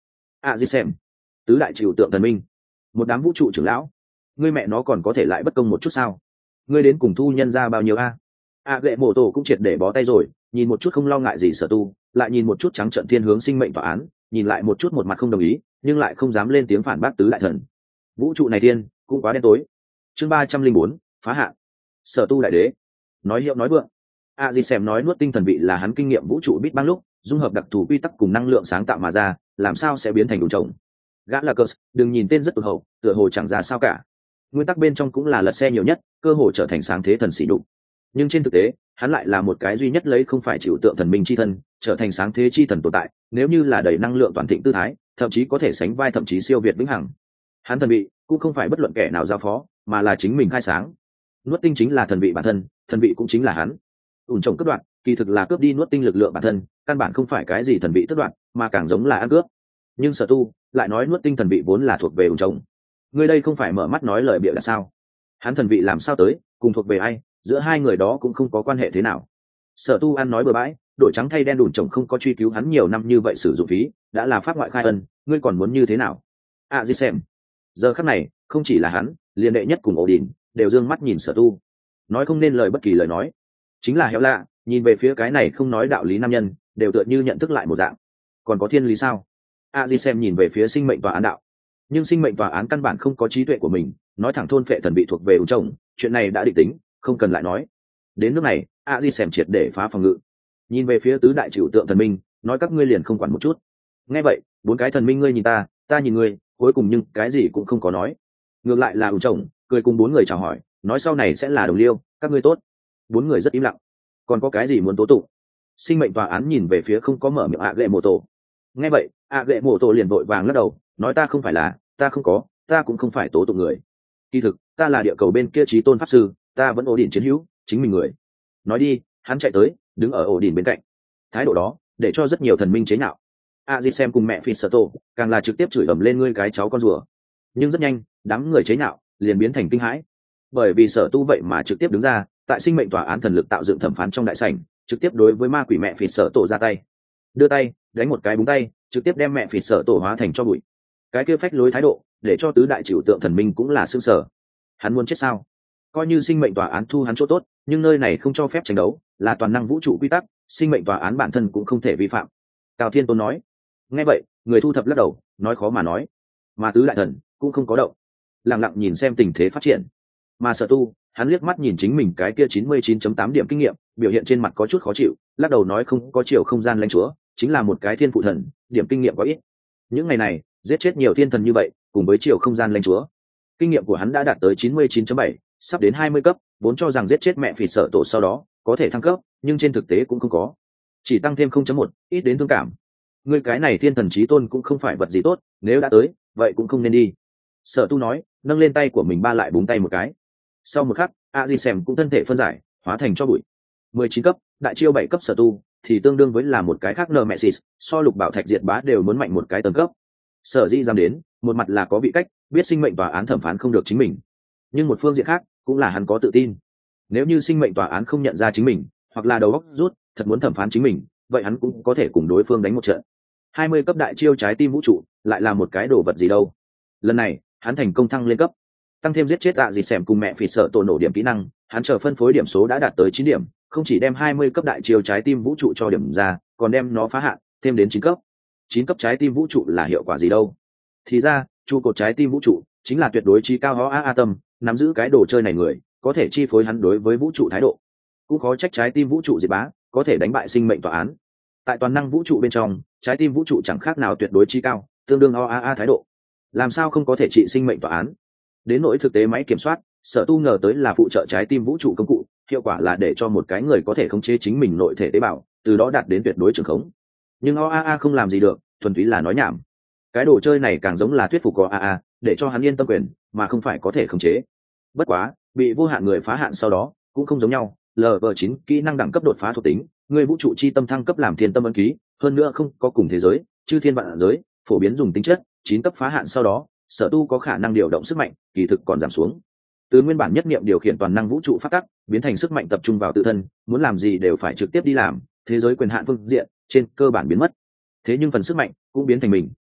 À gì xem, tứ đại trừu tượng thần minh, một đám vũ trụ trưởng lão, ngươi mẹ nó còn có thể lại bất công một chút sao? Ngươi đến cùng thu nhân ra bao nhiêu a? À gệ mổ tổ cũng triệt để bó tay rồi, nhìn một chút không lo ngại gì sở tu, lại nhìn một chút trắng trợn thiên hướng sinh mệnh tòa án, nhìn lại một chút một mặt không đồng ý, nhưng lại không dám lên tiếng phản bác tứ đại thần. Vũ trụ này thiên cũng quá đen tối. Chương ba trăm linh bốn, phá hạn. Sở tu đại đế, nói hiệu nói vượng. À gì xem nói nuốt tinh thần vị là hắn kinh nghiệm vũ trụ biết băng lúc dung hợp đặc thù quy tắc cùng năng lượng sáng tạo mà ra, làm sao sẽ biến thành đủ trồng. Gã là cờ, đừng nhìn tên rất tụt hậu, tựa hồ chẳng ra sao cả. Nguyên tắc bên trong cũng là lật xe nhiều nhất, cơ hồ trở thành sáng thế thần sĩ đụng. Nhưng trên thực tế, hắn lại là một cái duy nhất lấy không phải chịu tượng thần minh chi thân, trở thành sáng thế chi thần tồn tại, nếu như là đầy năng lượng toàn thịnh tư thái, thậm chí có thể sánh vai thậm chí siêu việt vĩnh hằng. Hắn thần vị cũng không phải bất luận kẻ nào giao phó, mà là chính mình khai sáng. Nuốt tinh chính là thần vị bản thân, thần vị cũng chính là hắn. Ủn trồng cướp đoạt, kỳ thực là cướp đi nuốt tinh lực lượng bản thân, căn bản không phải cái gì thần vị tước đoạt, mà càng giống là ăn cướp. Nhưng sở tu lại nói nuốt tinh thần vị vốn là thuộc về ủn trồng. Người đây không phải mở mắt nói lời bịa là sao? Hắn thần vị làm sao tới, cùng thuộc về ai, giữa hai người đó cũng không có quan hệ thế nào. Sở tu ăn nói bừa bãi, đổi trắng thay đen, đủn chồng không có truy cứu hắn nhiều năm như vậy sử dụng phí, đã là pháp ngoại khai ân, ngươi còn muốn như thế nào? À gì xem, giờ khắc này không chỉ là hắn, liền đệ nhất cùng ổ đỉnh đều dương mắt nhìn sở tu, nói không nên lời bất kỳ lời nói. Chính là héo lạ, nhìn về phía cái này không nói đạo lý nam nhân, đều tựa như nhận thức lại một dạng. Còn có thiên lý sao? À gì xem nhìn về phía sinh mệnh tòa án đạo, nhưng sinh mệnh tòa án căn bản không có trí tuệ của mình, nói thẳng thôn phệ thần bị thuộc về ủ chồng, chuyện này đã định tính, không cần lại nói. Đến nước này, a di xem triệt để phá phòng ngự, nhìn về phía tứ đại chịu tượng thần minh, nói các ngươi liền không quản một chút. Nghe vậy, bốn cái thần minh ngươi nhìn ta, ta nhìn ngươi, cuối cùng nhưng cái gì cũng không có nói. Ngược lại là ủ chồng cười cùng bốn người chào hỏi, nói sau này sẽ là đồng liêu, các ngươi tốt. Bốn người rất im lặng. Còn có cái gì muốn tố tụng? Sinh mệnh tòa án nhìn về phía không có mở miệng ạ gệ mô tổ. Nghe vậy, ạ gệ mô tổ liền vội vàng lắc đầu, nói ta không phải là, ta không có, ta cũng không phải tố tụng người. Kỳ thực, ta là địa cầu bên kia trí tôn pháp sư, ta vẫn ổ đỉnh chiến hữu, chính mình người. Nói đi, hắn chạy tới, đứng ở ổ đỉnh bên cạnh. Thái độ đó, để cho rất nhiều thần minh chế nhạo. A Di xem cùng mẹ Phi Sở Tổ, càng là trực tiếp chửi ầm lên ngươi cái cháu con rùa. Nhưng rất nhanh, đám người chế nhạo liền biến thành kinh hãi, bởi vì Sở Tu vậy mà trực tiếp đứng ra, tại sinh mệnh tòa án thần lực tạo dựng thẩm phán trong đại sảnh, trực tiếp đối với ma quỷ mẹ Phi Sở Tổ ra tay, đưa tay đánh một cái búng tay, trực tiếp đem mẹ Phi Sở Tổ hóa thành cho bụi. Cái kia phách lối thái độ, để cho tứ đại chịu tượng thần minh cũng là sương sở. Hắn muốn chết sao? Coi như sinh mệnh tòa án thu hắn chỗ tốt, nhưng nơi này không cho phép tranh đấu, là toàn năng vũ trụ quy tắc, sinh mệnh tòa án bản thân cũng không thể vi phạm. Cao Thiên Tôn nói. Nghe vậy, người thu thập lắc đầu, nói khó mà nói. Mà tứ đại thần cũng không có động, lặng lặng nhìn xem tình thế phát triển. Mà Sở Tu, hắn liếc mắt nhìn chính mình cái kia chín mươi chín chấm tám điểm kinh nghiệm, biểu hiện trên mặt có chút khó chịu, lắc đầu nói không có chiều không gian lãnh chúa, chính là một cái thiên phụ thần, điểm kinh nghiệm quá ít. Những ngày này, giết chết nhiều thiên thần như vậy, cùng với chiều không gian lãnh chúa, kinh nghiệm của hắn đã đạt tới chín mươi chín chấm bảy, sắp đến hai mươi cấp, vốn cho rằng giết chết mẹ Phỉ Sở Tổ sau đó có thể thăng cấp, nhưng trên thực tế cũng không có, chỉ tăng thêm không chấm một, ít đến thương cảm. Ngươi cái này thiên thần chí tôn cũng không phải vật gì tốt, nếu đã tới, vậy cũng không nên đi. Sở Tu nói, nâng lên tay của mình ba lại búng tay một cái. Sau một khắc, A Di Xem cũng thân thể phân giải, hóa thành cho bụi. mười chín cấp, đại chiêu bảy cấp Sở Tu, thì tương đương với là một cái khác Nemesis, so Lục Bảo Thạch diệt bá đều muốn mạnh một cái tầng cấp. Sở Dĩ dám đến, một mặt là có vị cách, biết sinh mệnh tòa án thẩm phán không được chính mình, nhưng một phương diện khác cũng là hắn có tự tin. Nếu như sinh mệnh tòa án không nhận ra chính mình, hoặc là đầu óc rút, thật muốn thẩm phán chính mình, vậy hắn cũng có thể cùng đối phương đánh một trận. hai mươi cấp đại chiêu trái tim vũ trụ, lại là một cái đồ vật gì đâu. Lần này, hắn thành công thăng lên cấp, tăng thêm giết chết ạ gì xẻm cùng mẹ Phỉ Sở Tổ nổ điểm kỹ năng, hắn chờ phân phối điểm số đã đạt tới chín điểm, không chỉ đem hai mươi cấp đại chiêu trái tim vũ trụ cho điểm ra, còn đem nó phá hạn, thêm đến chín cấp. chín cấp trái tim vũ trụ là hiệu quả gì đâu? Thì ra, trụ cột trái tim vũ trụ chính là tuyệt đối trí cao hóa a tâm, nắm giữ cái đồ chơi này người, có thể chi phối hắn đối với vũ trụ thái độ. Cũng khó trách trái tim vũ trụ diệt bá, có thể đánh bại sinh mệnh tòa án. Tại toàn năng vũ trụ bên trong, trái tim vũ trụ chẳng khác nào tuyệt đối trí cao, tương đương o a a thái độ. Làm sao không có thể trị sinh mệnh tòa án? Đến nỗi thực tế máy kiểm soát, Sở Tu ngờ tới là phụ trợ trái tim vũ trụ công cụ, hiệu quả là để cho một cái người có thể khống chế chính mình nội thể tế bào, từ đó đạt đến tuyệt đối trường khống. Nhưng o a a không làm gì được, thuần túy là nói nhảm. Cái đồ chơi này càng giống là thuyết phục o a a, để cho hắn yên tâm quyền, mà không phải có thể khống chế. Bất quá, bị vô hạn người phá hạn sau đó, cũng không giống nhau, lv chín kỹ năng đẳng cấp đột phá thuộc tính, người vũ trụ chi tâm thăng cấp làm thiên tâm ấn ký, hơn nữa không có cùng thế giới, chư thiên vạn giới, phổ biến dùng tính chất, chín cấp phá hạn sau đó, Sở Tu có khả năng điều động sức mạnh, kỳ thực còn giảm xuống. Từ nguyên bản nhất niệm điều khiển toàn năng vũ trụ phát tắc, biến thành sức mạnh tập trung vào tự thân, muốn làm gì đều phải trực tiếp đi làm, thế giới quyền hạn phương diện trên cơ bản biến mất. Thế nhưng phần sức mạnh cũng biến thành mình.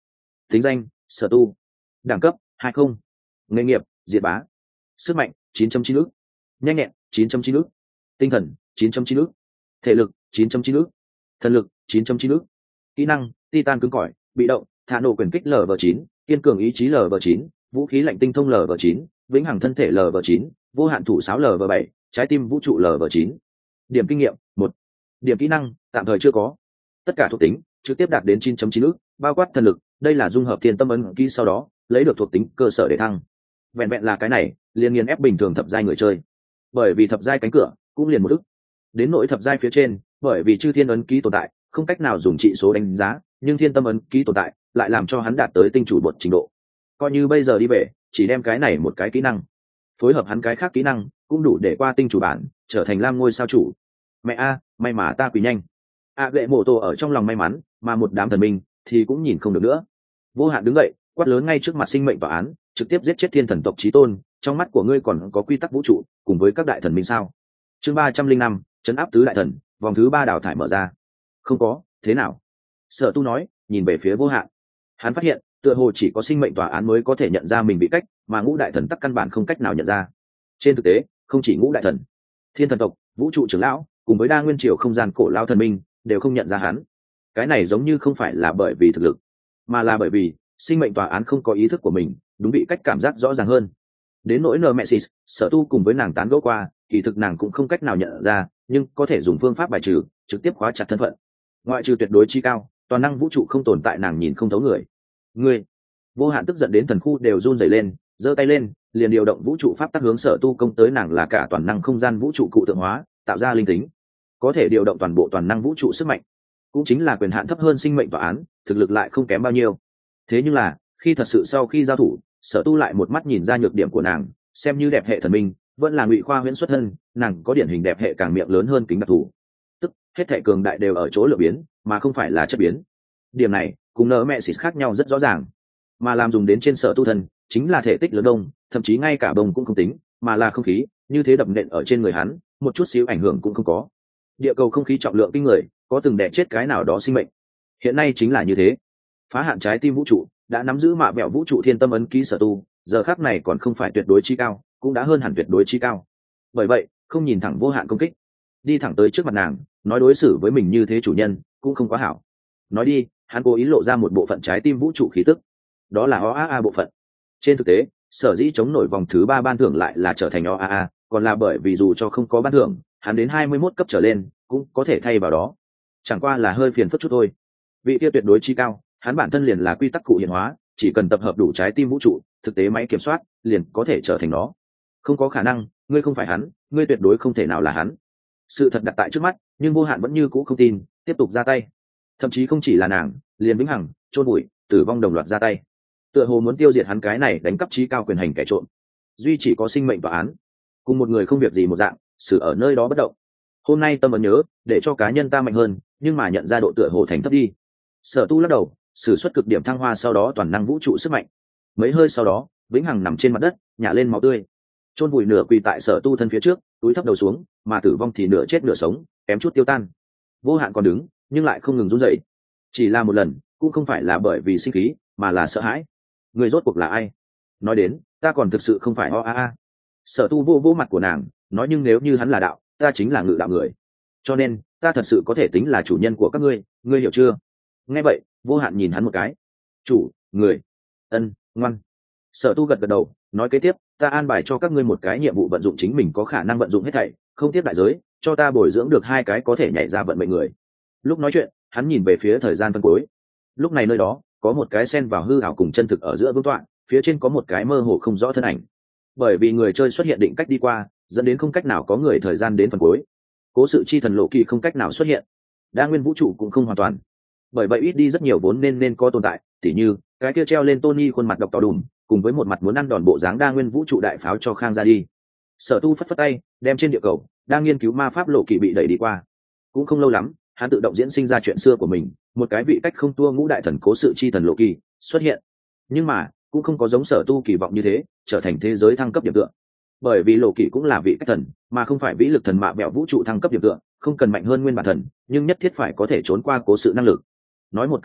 tính danh sở tu, đẳng cấp hai không, nghề nghiệp diệt bá, sức mạnh chín chín ức, nhanh nhẹn chín chín ức, tinh thần chín chín ức, thể lực chín chín ức, thần lực chín chín ức, kỹ năng titan cứng cỏi, bị động thả nổ quyền kích lv chín, kiên cường ý chí lv chín, vũ khí lạnh tinh thông lv chín, vĩnh hằng thân thể lv chín, vô hạn thủ sáo lv bảy, trái tim vũ trụ lv chín. Điểm kinh nghiệm một, điểm kỹ năng tạm thời chưa có. Tất cả thuộc tính trực tiếp đạt đến chín chín ức, bao quát thần lực, đây là dung hợp thiên tâm ấn ký sau đó lấy được thuộc tính cơ sở để thăng. Vẹn vẹn là cái này liền nghiền ép bình thường thập giai người chơi, bởi vì thập giai cánh cửa cũng liền một ức. Đến nỗi thập giai phía trên, bởi vì chư thiên ấn ký tồn tại không cách nào dùng trị số đánh giá, nhưng thiên tâm ấn ký tồn tại lại làm cho hắn đạt tới tinh chủ bột trình độ. Coi như bây giờ đi về chỉ đem cái này một cái kỹ năng phối hợp hắn cái khác kỹ năng cũng đủ để qua tinh chủ bản, trở thành lam ngôi sao chủ. Mẹ a, may mà ta quỳ nhanh. A gệ mộ tổ ở trong lòng may mắn, mà một đám thần minh thì cũng nhìn không được nữa. Vô Hạn đứng dậy quát lớn ngay trước mặt sinh mệnh tòa án, trực tiếp giết chết thiên thần tộc chí tôn. Trong mắt của ngươi còn có quy tắc vũ trụ cùng với các đại thần minh sao? Chương ba trăm linh năm, trấn áp tứ đại thần, vòng thứ ba đào thải mở ra. Không có. Thế nào? Sở Tu nói, nhìn về phía Vô Hạn. Hắn phát hiện tựa hồ chỉ có sinh mệnh tòa án mới có thể nhận ra mình bị cách, mà ngũ đại thần tắc căn bản không cách nào nhận ra. Trên thực tế không chỉ ngũ đại thần, thiên thần tộc, vũ trụ trưởng lão cùng với đa nguyên triều không gian cổ lao thần minh đều không nhận ra hắn. Cái này giống như không phải là bởi vì thực lực, mà là bởi vì sinh mệnh tòa án không có ý thức của mình, đúng bị cách cảm giác rõ ràng hơn. Đến nỗi Nemesis, Sở Tu cùng với nàng tán gẫu qua, kỳ thực nàng cũng không cách nào nhận ra, nhưng có thể dùng phương pháp bài trừ, trực tiếp khóa chặt thân phận. Ngoại trừ tuyệt đối chi cao, toàn năng vũ trụ không tồn tại, nàng nhìn không thấu người. Ngươi! Vô Hạn tức giận đến thần khu đều run rẩy lên, giơ tay lên, liền điều động vũ trụ pháp tác hướng Sở Tu công tới. Nàng là cả toàn năng không gian vũ trụ cụ tượng hóa, tạo ra linh tính, có thể điều động toàn bộ toàn năng vũ trụ sức mạnh, cũng chính là quyền hạn thấp hơn sinh mệnh tòa án, thực lực lại không kém bao nhiêu. Thế nhưng là khi thật sự sau khi giao thủ, Sở Tu lại một mắt nhìn ra nhược điểm của nàng, xem như đẹp hệ thần minh vẫn là ngụy khoa huyễn xuất thân, nàng có điển hình đẹp hệ càng miệng lớn hơn kính đặc thù, tức hết thể cường đại đều ở chỗ lượng biến mà không phải là chất biến. Điểm này cùng nợ mẹ xịt khác nhau rất rõ ràng, mà làm dùng đến trên Sở Tu thân chính là thể tích lớn đông, thậm chí ngay cả bông cũng không tính, mà là không khí, như thế đập nện ở trên người hắn, một chút xíu ảnh hưởng cũng không có. Địa cầu không khí trọng lượng kinh người, có từng đè chết cái nào đó sinh mệnh. Hiện nay chính là như thế. Phá hạn trái tim vũ trụ đã nắm giữ mạ bẹo vũ trụ thiên tâm ấn ký Sở Tu, giờ khắc này còn không phải tuyệt đối chi cao, cũng đã hơn hẳn tuyệt đối chi cao. Bởi vậy không nhìn thẳng Vô Hạn công kích, đi thẳng tới trước mặt nàng, nói đối xử với mình như thế chủ nhân cũng không quá hảo. Nói đi, hắn cố ý lộ ra một bộ phận trái tim vũ trụ khí tức, đó là o a a bộ phận. Trên thực tế sở dĩ chống nổi vòng thứ ba ban thưởng lại là trở thành o a a, còn là bởi vì dù cho không có ban thưởng, hắn đến hai mươi mốt cấp trở lên cũng có thể thay vào đó, chẳng qua là hơi phiền phức chút thôi. Vị kia tuyệt đối chi cao, hắn bản thân liền là quy tắc cụ hiện hóa, chỉ cần tập hợp đủ trái tim vũ trụ, thực tế máy kiểm soát liền có thể trở thành nó. Không có khả năng, ngươi không phải hắn, ngươi tuyệt đối không thể nào là hắn. Sự thật đặt tại trước mắt, nhưng Vô Hạn vẫn như cũ không tin, tiếp tục ra tay. Thậm chí không chỉ là nàng, liền vĩnh hằng, chôn bụi, tử vong đồng loạt ra tay, tựa hồ muốn tiêu diệt hắn cái này đánh cắp trí cao quyền hành kẻ trộm. Duy chỉ có sinh mệnh tòa án cùng một người không việc gì một dạng, xử ở nơi đó bất động. Hôm nay tâm ấn nhớ để cho cá nhân ta mạnh hơn, nhưng mà nhận ra độ tựa hồ thành thấp đi. Sở Tu lắc đầu, sử xuất cực điểm thăng hoa, sau đó toàn năng vũ trụ sức mạnh. Mấy hơi sau đó vĩnh hằng nằm trên mặt đất, nhả lên máu tươi, chôn vùi nửa quỳ tại Sở Tu thân phía trước, túi thấp đầu xuống, mà tử vong thì nửa chết nửa sống, kém chút tiêu tan. Vô Hạn còn đứng nhưng lại không ngừng run rẩy, chỉ là một lần cũng không phải là bởi vì sinh khí, mà là sợ hãi. Người rốt cuộc là ai? Nói đến ta còn thực sự không phải o a a. Sở Tu vô vô mặt của nàng, nói nhưng nếu như hắn là đạo, ta chính là ngự đạo người, cho nên ta thật sự có thể tính là chủ nhân của các ngươi, ngươi hiểu chưa? Nghe vậy Vô Hạn nhìn hắn một cái. Chủ người, ân, ngoan. Sở Tu gật gật đầu, nói kế tiếp, ta an bài cho các ngươi một cái nhiệm vụ, vận dụng chính mình có khả năng vận dụng hết thảy, không tiếp đại giới, cho ta bồi dưỡng được hai cái có thể nhảy ra vận mệnh người. Lúc nói chuyện hắn nhìn về phía thời gian phân cuối. Lúc này nơi đó có một cái sen vào hư ảo cùng chân thực ở giữa vương tọa, phía trên có một cái mơ hồ không rõ thân ảnh. Bởi vì người chơi xuất hiện định cách đi qua, dẫn đến không cách nào có người thời gian đến phần cuối. Cố sự chi thần Lộ Kỳ không cách nào xuất hiện, đa nguyên vũ trụ cũng không hoàn toàn, bởi vậy ít đi rất nhiều vốn nên nên có tồn tại, tỉ như cái kia treo lên Tony khuôn mặt độc tỏ đùm, cùng với một mặt muốn ăn đòn bộ dáng đa nguyên vũ trụ đại pháo cho Khang ra đi. Sở Tu phất phất tay, đem trên địa cầu đang nghiên cứu ma pháp Lộ Kỳ bị đẩy đi qua. Cũng không lâu lắm, hắn tự động diễn sinh ra chuyện xưa của mình, một cái vị cách không tua ngũ đại thần cố sự chi thần Lộ Kỳ xuất hiện. Nhưng mà cũng không có giống Sở Tu kỳ vọng như thế trở thành thế giới thăng cấp điểm tựa, bởi vì Lộ Kỳ cũng là vị cách thần mà không phải vĩ lực thần mạ bẹo vũ trụ thăng cấp điểm tựa, không cần mạnh hơn nguyên bản thần, nhưng nhất thiết phải có thể trốn qua cố sự năng lực. Nói một cách khác,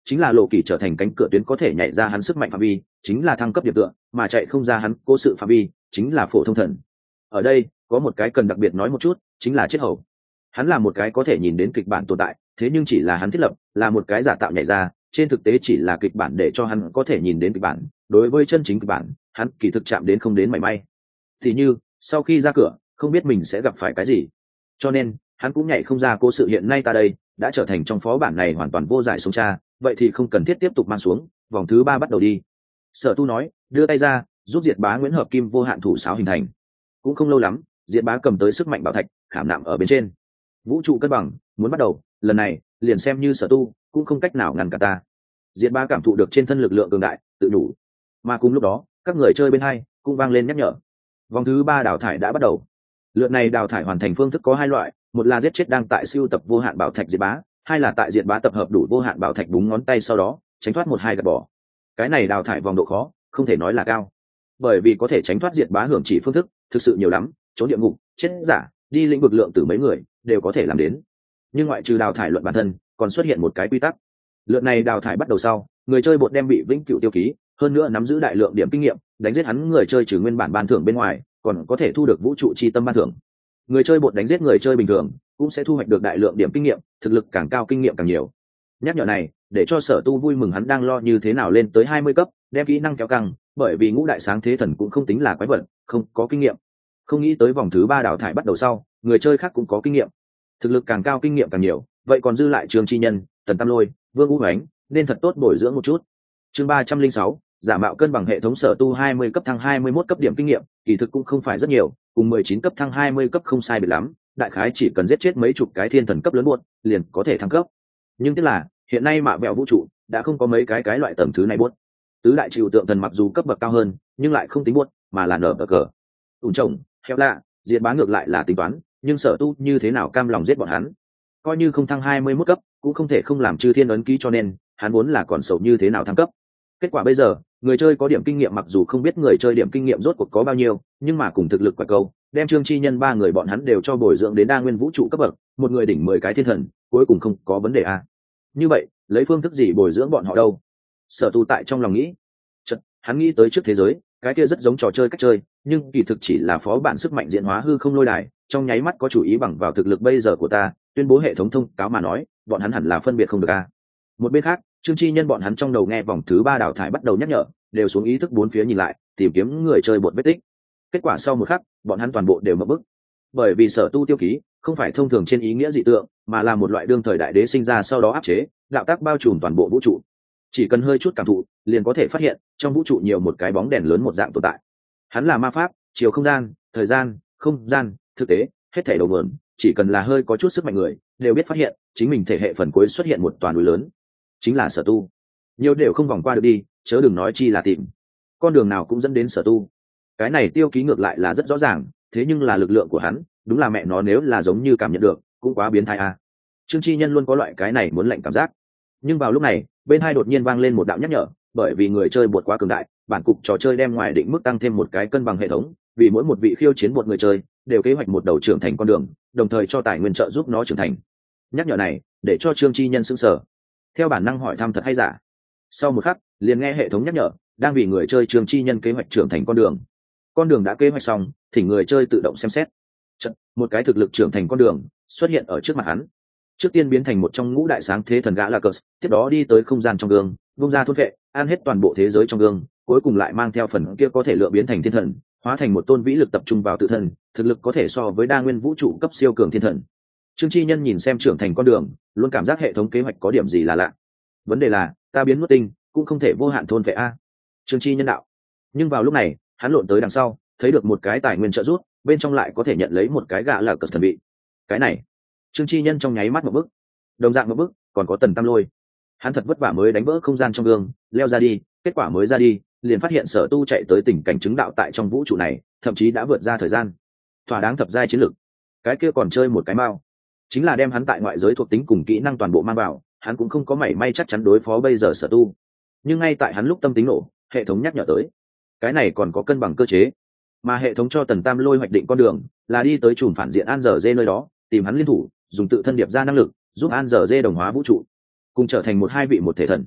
chính là lộ kỳ trở thành cánh cửa tuyến có thể nhảy ra hắn sức mạnh phạm vi, chính là thăng cấp điểm tựa, mà chạy không ra hắn cố sự phạm vi, chính là phổ thông thần. Ở đây có một cái cần đặc biệt nói một chút, chính là chết hầu. Hắn là một cái có thể nhìn đến kịch bản tồn tại, thế nhưng chỉ là hắn thiết lập, là một cái giả tạo nhảy ra, trên thực tế chỉ là kịch bản để cho hắn có thể nhìn đến kịch bản, đối với chân chính kịch bản hắn kỳ thực chạm đến không đến mảy may. Thì như sau khi ra cửa không biết mình sẽ gặp phải cái gì, cho nên hắn cũng nhảy không ra cố sự hiện nay ta đây đã trở thành trong phó bản này hoàn toàn vô giải sống cha, vậy thì không cần thiết tiếp tục mang xuống, vòng thứ ba bắt đầu đi. Sở Tu nói, đưa tay ra giúp Diệt Bá Nguyễn hợp kim vô hạn thủ sáo hình thành. Cũng không lâu lắm, Diệt Bá cầm tới sức mạnh bảo thạch khảm nạm ở bên trên. Vũ trụ cân bằng muốn bắt đầu, lần này liền xem như Sở Tu cũng không cách nào ngăn cả ta. Diệt Bá cảm thụ được trên thân lực lượng cường đại, tự đủ. Mà cùng lúc đó, các người chơi bên hai cũng vang lên nhắc nhở. Vòng thứ ba đào thải đã bắt đầu. Lượt này đào thải hoàn thành phương thức có hai loại, một là giết chết đang tại siêu tập vô hạn bảo thạch Diệt Bá, hai là tại Diệt Bá tập hợp đủ vô hạn bảo thạch búng ngón tay sau đó tránh thoát một hai gạt bỏ. Cái này đào thải vòng độ khó không thể nói là cao, bởi vì có thể tránh thoát Diệt Bá hưởng chỉ phương thức thực sự nhiều lắm, trốn địa ngục, chết giả, đi lĩnh vực lượng từ mấy người đều có thể làm đến. Nhưng ngoại trừ đào thải luận bản thân, còn xuất hiện một cái quy tắc. Lượt này đào thải bắt đầu sau, người chơi bột đem bị vĩnh cửu tiêu ký, hơn nữa nắm giữ đại lượng điểm kinh nghiệm, đánh giết hắn người chơi trừ nguyên bản ban thưởng bên ngoài, còn có thể thu được vũ trụ chi tâm ban thưởng. Người chơi bột đánh giết người chơi bình thường cũng sẽ thu hoạch được đại lượng điểm kinh nghiệm, thực lực càng cao kinh nghiệm càng nhiều. Nhắc nhở này để cho Sở Tu vui mừng, hắn đang lo như thế nào lên tới hai mươi cấp đem kỹ năng kéo căng, bởi vì ngũ đại sáng thế thần cũng không tính là quái vật, không có kinh nghiệm. Không nghĩ tới vòng thứ ba đào thải bắt đầu sau, người chơi khác cũng có kinh nghiệm, thực lực càng cao kinh nghiệm càng nhiều, vậy còn dư lại Trường Chi Nhân, Tần Tam Lôi, Vương Vũ Hoánh nên thật tốt bồi dưỡng một chút. Chương ba trăm linh sáu, giả mạo cân bằng hệ thống. Sở Tu hai mươi cấp thăng hai mươi mốt cấp điểm kinh nghiệm, kỳ thực cũng không phải rất nhiều, cùng mười chín cấp thăng hai mươi cấp không sai biệt lắm, đại khái chỉ cần giết chết mấy chục cái thiên thần cấp lớn buốt liền có thể thăng cấp. Nhưng tức là hiện nay mạ vẹo vũ trụ đã không có mấy cái cái loại tầm thứ này buốt. Tứ đại chịu tượng thần mặc dù cấp bậc cao hơn, nhưng lại không tính buốt, mà là nở cờ. Ủn trồng, heo lạ, Diệt Bá ngược lại là tính toán, nhưng Sở Tu như thế nào cam lòng giết bọn hắn? Coi như không thăng hai mươi mốt cấp, cũng không thể không làm chư thiên ấn ký, cho nên hắn vốn là còn sầu như thế nào thăng cấp. Kết quả bây giờ, người chơi có điểm kinh nghiệm, mặc dù không biết người chơi điểm kinh nghiệm rốt cuộc có bao nhiêu, nhưng mà cùng thực lực quả cầu, đem Trương Chi Nhân ba người bọn hắn đều cho bồi dưỡng đến đa nguyên vũ trụ cấp bậc, một người đỉnh mười cái thiên thần, cuối cùng không có vấn đề à? Như vậy, lấy phương thức gì bồi dưỡng bọn họ đâu? Sở Tu tại trong lòng nghĩ. Chật, hắn nghĩ tới trước thế giới, cái kia rất giống trò chơi cách chơi, nhưng kỳ thực chỉ là phó bản sức mạnh diễn hóa hư không lôi đài, trong nháy mắt có chủ ý bằng vào thực lực bây giờ của ta, tuyên bố hệ thống thông cáo mà nói, bọn hắn hẳn là phân biệt không được à? Một bên khác, Trương Chi Nhân bọn hắn trong đầu nghe vòng thứ ba đào thải bắt đầu nhắc nhở, đều xuống ý thức bốn phía nhìn lại, tìm kiếm người chơi bột vết tích. Kết quả sau một khắc, bọn hắn toàn bộ đều ngậm bức, bởi vì Sở Tu tiêu ký không phải thông thường trên ý nghĩa dị tượng, mà là một loại đương thời đại đế sinh ra sau đó áp chế, đạo tác bao trùm toàn bộ vũ trụ. Chỉ cần hơi chút cảm thụ, liền có thể phát hiện trong vũ trụ nhiều một cái bóng đèn lớn một dạng tồn tại. Hắn là ma pháp, chiều không gian, thời gian, không gian, thực tế, hết thảy đầu nguồn, chỉ cần là hơi có chút sức mạnh người, đều biết phát hiện chính mình thể hệ phần cuối xuất hiện một toàn núi lớn, chính là Sở Tu. Nhiều đều không vòng qua được đi, chớ đừng nói chi là tìm. Con đường nào cũng dẫn đến Sở Tu. Cái này tiêu ký ngược lại là rất rõ ràng, thế nhưng là lực lượng của hắn, đúng là mẹ nó nếu là giống như cảm nhận được, cũng quá biến thái à. Trương Chi Nhân luôn có loại cái này muốn lệnh cảm giác. Nhưng vào lúc này, bên hai đột nhiên vang lên một đạo nhắc nhở, bởi vì người chơi bột quá cường đại, bản cục trò chơi đem ngoài định mức tăng thêm một cái cân bằng hệ thống, vì mỗi một vị khiêu chiến một người chơi đều kế hoạch một đầu trưởng thành con đường, đồng thời cho tài nguyên trợ giúp nó trưởng thành. Nhắc nhở này để cho Trương Chi Nhân sững sờ, theo bản năng hỏi thăm thật hay giả. Sau một khắc, liền nghe hệ thống nhắc nhở, đang vì người chơi Trương Chi Nhân kế hoạch trưởng thành con đường. Con đường đã kế hoạch xong, thì người chơi tự động xem xét. Chật, một cái thực lực trưởng thành con đường xuất hiện ở trước mặt hắn. Trước tiên biến thành một trong ngũ đại sáng thế thần gã là cờ, tiếp đó đi tới không gian trong gương, vung ra thôn vệ, ăn hết toàn bộ thế giới trong gương, cuối cùng lại mang theo phần kia có thể lựa biến thành thiên thần, hóa thành một tôn vĩ lực tập trung vào tự thân, thực lực có thể so với đa nguyên vũ trụ cấp siêu cường thiên thần. Trương Chi Nhân nhìn xem trưởng thành con đường, luôn cảm giác hệ thống kế hoạch có điểm gì là lạ. Vấn đề là, ta biến mất tinh, cũng không thể vô hạn thôn vệ a. Trương Chi Nhân đạo. Nhưng vào lúc này, hắn lộn tới đằng sau, thấy được một cái tài nguyên trợ giúp, bên trong lại có thể nhận lấy một cái gã là cờ thần bị. Cái này, Trương Chi Nhân trong nháy mắt một bức. Đồng dạng một bức, còn có Tần Tam Lôi. Hắn thật vất vả mới đánh vỡ không gian trong gương, leo ra đi, kết quả mới ra đi, liền phát hiện Sở Tu chạy tới tình cảnh chứng đạo tại trong vũ trụ này, thậm chí đã vượt ra thời gian. Thỏa đáng thập giai chiến lực. Cái kia còn chơi một cái mao, chính là đem hắn tại ngoại giới thuộc tính cùng kỹ năng toàn bộ mang vào, hắn cũng không có mảy may chắc chắn đối phó bây giờ Sở Tu. Nhưng ngay tại hắn lúc tâm tính nổ, hệ thống nhắc nhở tới, cái này còn có cân bằng cơ chế, mà hệ thống cho Tần Tam Lôi hoạch định con đường là đi tới chùm phản diện An Giờ Dê nơi đó, tìm hắn liên thủ, dùng tự thân điệp ra năng lực giúp An Giờ Dê đồng hóa vũ trụ, cùng trở thành một hai vị một thể thần.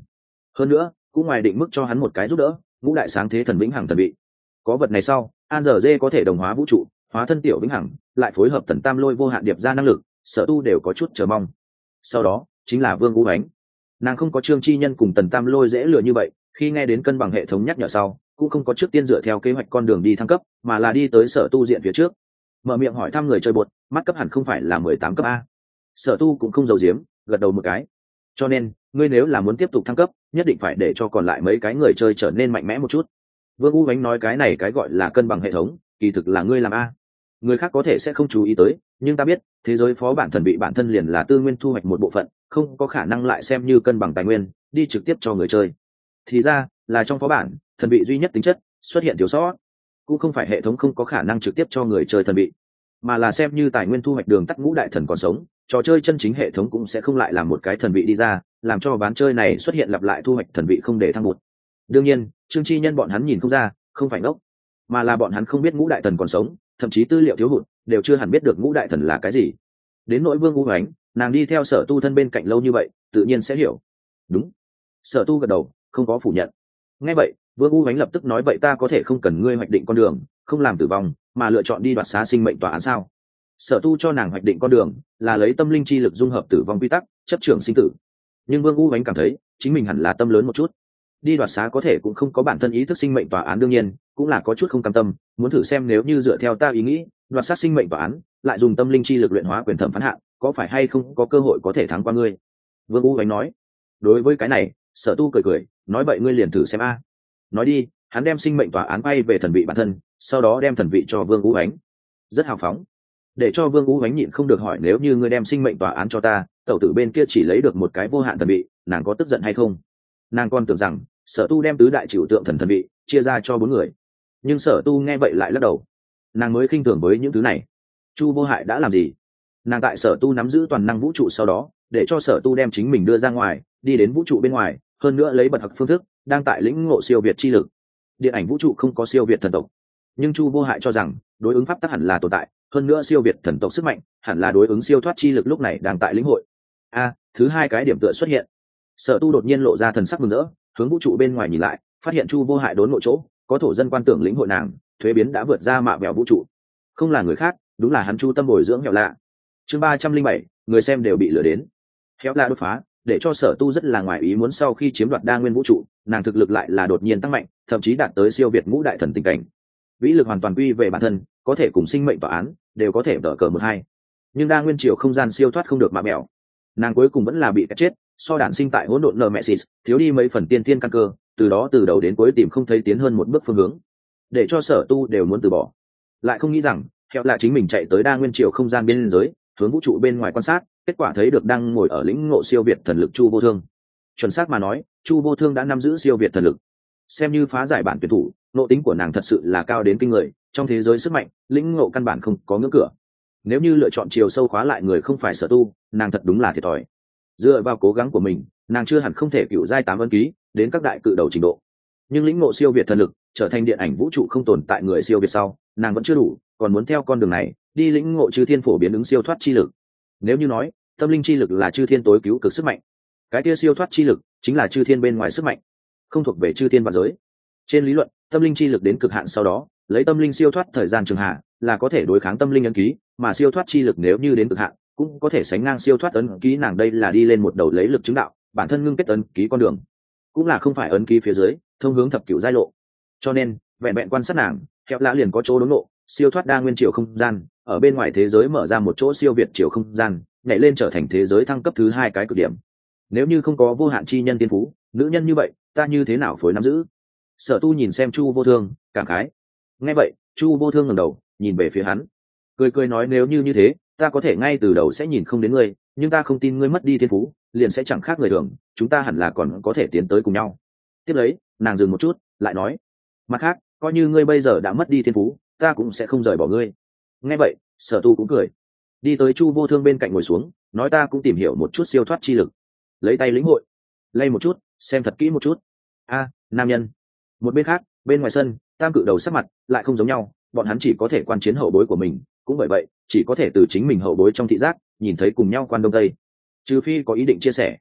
hơn nữa cũng ngoài định mức cho hắn một cái giúp đỡ, ngũ đại sáng thế thần vĩnh hằng thần vị. Có vật này sau, an giờ dê có thể đồng hóa vũ trụ, hóa thân tiểu vĩnh hằng, lại phối hợp tần tam lôi vô hạn điệp ra năng lực, Sở Tu đều có chút chờ mong. Sau đó chính là Vương Vũ Ánh. Nàng không có Trương Chi Nhân cùng tần tam lôi dễ lừa như vậy, khi nghe đến cân bằng hệ thống nhắc nhở sau, cũng không có trước tiên dựa theo kế hoạch con đường đi thăng cấp, mà là đi tới Sở Tu diện phía trước, mở miệng hỏi thăm người chơi bột, mắt cấp hẳn không phải là mười tám cấp a? Sở Tu cũng không giấu giếm, gật đầu một cái. Cho nên ngươi nếu là muốn tiếp tục thăng cấp, nhất định phải để cho còn lại mấy cái người chơi trở nên mạnh mẽ một chút. Vương U Ánh nói cái này cái gọi là cân bằng hệ thống, kỳ thực là ngươi làm a. Người khác có thể sẽ không chú ý tới, nhưng ta biết thế giới phó bản thần bị bản thân liền là tư nguyên thu hoạch một bộ phận, không có khả năng lại xem như cân bằng tài nguyên đi trực tiếp cho người chơi. Thì ra là trong phó bản thần bị duy nhất tính chất xuất hiện thiếu sót, cũng không phải hệ thống không có khả năng trực tiếp cho người chơi thần bị, mà là xem như tài nguyên thu hoạch đường tắt ngũ đại thần còn sống, trò chơi chân chính hệ thống cũng sẽ không lại làm một cái thần vị đi ra, làm cho ván chơi này xuất hiện lặp lại thu hoạch thần vị không để thăng một. Đương nhiên Trương Chi Nhân bọn hắn nhìn không ra, không phải ngốc, mà là bọn hắn không biết ngũ đại thần còn sống, thậm chí tư liệu thiếu hụt đều chưa hẳn biết được ngũ đại thần là cái gì. Đến nỗi Vương U Ánh, nàng đi theo Sở Tu thân bên cạnh lâu như vậy, tự nhiên sẽ hiểu. Đúng. Sở Tu gật đầu, không có phủ nhận. Nghe vậy Vương U Ánh lập tức nói vậy ta có thể không cần ngươi hoạch định con đường, không làm tử vong, mà lựa chọn đi đoạt xá sinh mệnh tòa án sao? Sở Tu cho nàng hoạch định con đường là lấy tâm linh chi lực dung hợp tử vong quy tắc, chấp trưởng sinh tử. Nhưng Vương U Ánh cảm thấy chính mình hẳn là tâm lớn một chút, đi đoạt xá có thể cũng không có bản thân ý thức sinh mệnh tòa án, đương nhiên cũng là có chút không cam tâm, muốn thử xem nếu như dựa theo ta ý nghĩ đoạt sát sinh mệnh tòa án, lại dùng tâm linh chi lực luyện hóa quyền thẩm phán hạn, có phải hay không có cơ hội có thể thắng qua ngươi? Vương U Ánh nói. Đối với cái này Sở Tu cười cười, nói vậy ngươi liền thử xem a. Nói đi, hắn đem sinh mệnh tòa án bay về thần vị bản thân, sau đó đem thần vị cho Vương U Ánh. Rất hào phóng. Để cho Vương U Ánh nhịn không được hỏi nếu như ngươi đem sinh mệnh tòa án cho ta, tẩu tử bên kia chỉ lấy được một cái vô hạn thần vị, nàng có tức giận hay không? Nàng còn tưởng rằng Sở Tu đem tứ đại chịu tượng thần thần vị chia ra cho bốn người, nhưng Sở Tu nghe vậy lại lắc đầu. Nàng mới khinh thường với những thứ này. Chu Vô Hại đã làm gì? Nàng tại Sở Tu nắm giữ toàn năng vũ trụ sau đó, để cho Sở Tu đem chính mình đưa ra ngoài, đi đến vũ trụ bên ngoài, hơn nữa lấy bật học phương thức đang tại lĩnh ngộ siêu việt chi lực. Điện ảnh vũ trụ không có siêu việt thần tộc, nhưng Chu Vô Hại cho rằng đối ứng pháp tắc hẳn là tồn tại, hơn nữa siêu việt thần tộc sức mạnh hẳn là đối ứng siêu thoát chi lực lúc này đang tại lĩnh hội. A, thứ hai cái điểm tựa xuất hiện. Sở Tu đột nhiên lộ ra thần sắc mừng rỡ, hướng vũ trụ bên ngoài nhìn lại, phát hiện Chu Vô Hại đốn ngộ chỗ có thổ dân quan tưởng lĩnh hội nàng, thuế biến đã vượt ra mạ bèo vũ trụ, không là người khác, đúng là hắn Chu Tâm bồi dưỡng Hẹo Lạ. Chương ba trăm linh bảy, người xem đều bị lừa đến. Hẹo Lạ đột phá, để cho Sở Tu rất là ngoài ý muốn, sau khi chiếm đoạt đa nguyên vũ trụ, nàng thực lực lại là đột nhiên tăng mạnh, thậm chí đạt tới siêu việt ngũ đại thần tình cảnh. Vĩ lực hoàn toàn quy về bản thân, có thể cùng sinh mệnh tòa án đều có thể đỡ cờ một hai. Nhưng đa nguyên chiều không gian siêu thoát không được mạ bèo, nàng cuối cùng vẫn là bị cắt chết, so đản sinh tại hỗn độn Nemesis, thiếu đi mấy phần tiên tiên căn cơ, từ đó từ đầu đến cuối tìm không thấy tiến hơn một bước phương hướng, để cho Sở Tu đều muốn từ bỏ. Lại không nghĩ rằng Hẹo Lạ chính mình chạy tới đa nguyên chiều không gian bên giới, hướng vũ trụ bên ngoài quan sát, kết quả thấy được đang ngồi ở lĩnh ngộ siêu việt thần lực Chu Vô Thương. Chuẩn xác mà nói, Chu Vô Thương đã nắm giữ siêu việt thần lực, xem như phá giải bản tuyển thủ, nội tính của nàng thật sự là cao đến kinh người, trong thế giới sức mạnh lĩnh ngộ căn bản không có ngưỡng cửa. Nếu như lựa chọn chiều sâu khóa lại người không phải Sở Tu, nàng thật đúng là thiệt thòi. Dựa vào cố gắng của mình, nàng chưa hẳn không thể cựu giai tám ân ký đến các đại cự đầu trình độ, nhưng lĩnh ngộ siêu việt thần lực, trở thành điện ảnh vũ trụ không tồn tại người siêu việt sau, nàng vẫn chưa đủ, còn muốn theo con đường này đi lĩnh ngộ chư thiên phổ biến ứng siêu thoát chi lực. Nếu như nói tâm linh chi lực là chư thiên tối cứu cực sức mạnh, cái kia siêu thoát chi lực chính là chư thiên bên ngoài sức mạnh, không thuộc về chư thiên và giới. Trên lý luận, tâm linh chi lực đến cực hạn sau đó, lấy tâm linh siêu thoát thời gian trường hạ là có thể đối kháng tâm linh ấn ký, mà siêu thoát chi lực nếu như đến cực hạn cũng có thể sánh ngang siêu thoát ấn ký. Nàng đây là đi lên một đầu lấy lực chứng đạo, bản thân ngưng kết ấn ký con đường, cũng là không phải ấn ký phía dưới thông hướng thập cửu giai lộ. Cho nên vẹn vẹn quan sát nàng, Hẹo Lạ liền có chỗ đốn nộ, siêu thoát đa nguyên chiều không gian, ở bên ngoài thế giới mở ra một chỗ siêu việt chiều không gian, nhảy lên trở thành thế giới thăng cấp thứ hai cái cực điểm. Nếu như không có vô hạn chi nhân tiên phú, nữ nhân như vậy ta như thế nào phối nắm giữ? Sở Tu nhìn xem Chu Vô Thương, cảm khái. Nghe vậy Chu Vô Thương ngẩng đầu nhìn về phía hắn, cười cười nói nếu như như thế, ta có thể ngay từ đầu sẽ nhìn không đến ngươi, nhưng ta không tin ngươi mất đi thiên phú liền sẽ chẳng khác người thường, chúng ta hẳn là còn có thể tiến tới cùng nhau. Tiếp lấy nàng dừng một chút lại nói, mặt khác coi như ngươi bây giờ đã mất đi thiên phú, ta cũng sẽ không rời bỏ ngươi. Nghe vậy Sở Tu cũng cười, đi tới Chu Vô Thương bên cạnh ngồi xuống, nói ta cũng tìm hiểu một chút siêu thoát chi lực, lấy tay lĩnh hội, lay một chút, xem thật kỹ một chút. A, nam nhân. Một bên khác, bên ngoài sân, tam cự đầu sắc mặt lại không giống nhau, bọn hắn chỉ có thể quan chiến hậu bối của mình, cũng bởi vậy chỉ có thể từ chính mình hậu bối trong thị giác nhìn thấy cùng nhau quan đông tây, trừ phi có ý định chia sẻ.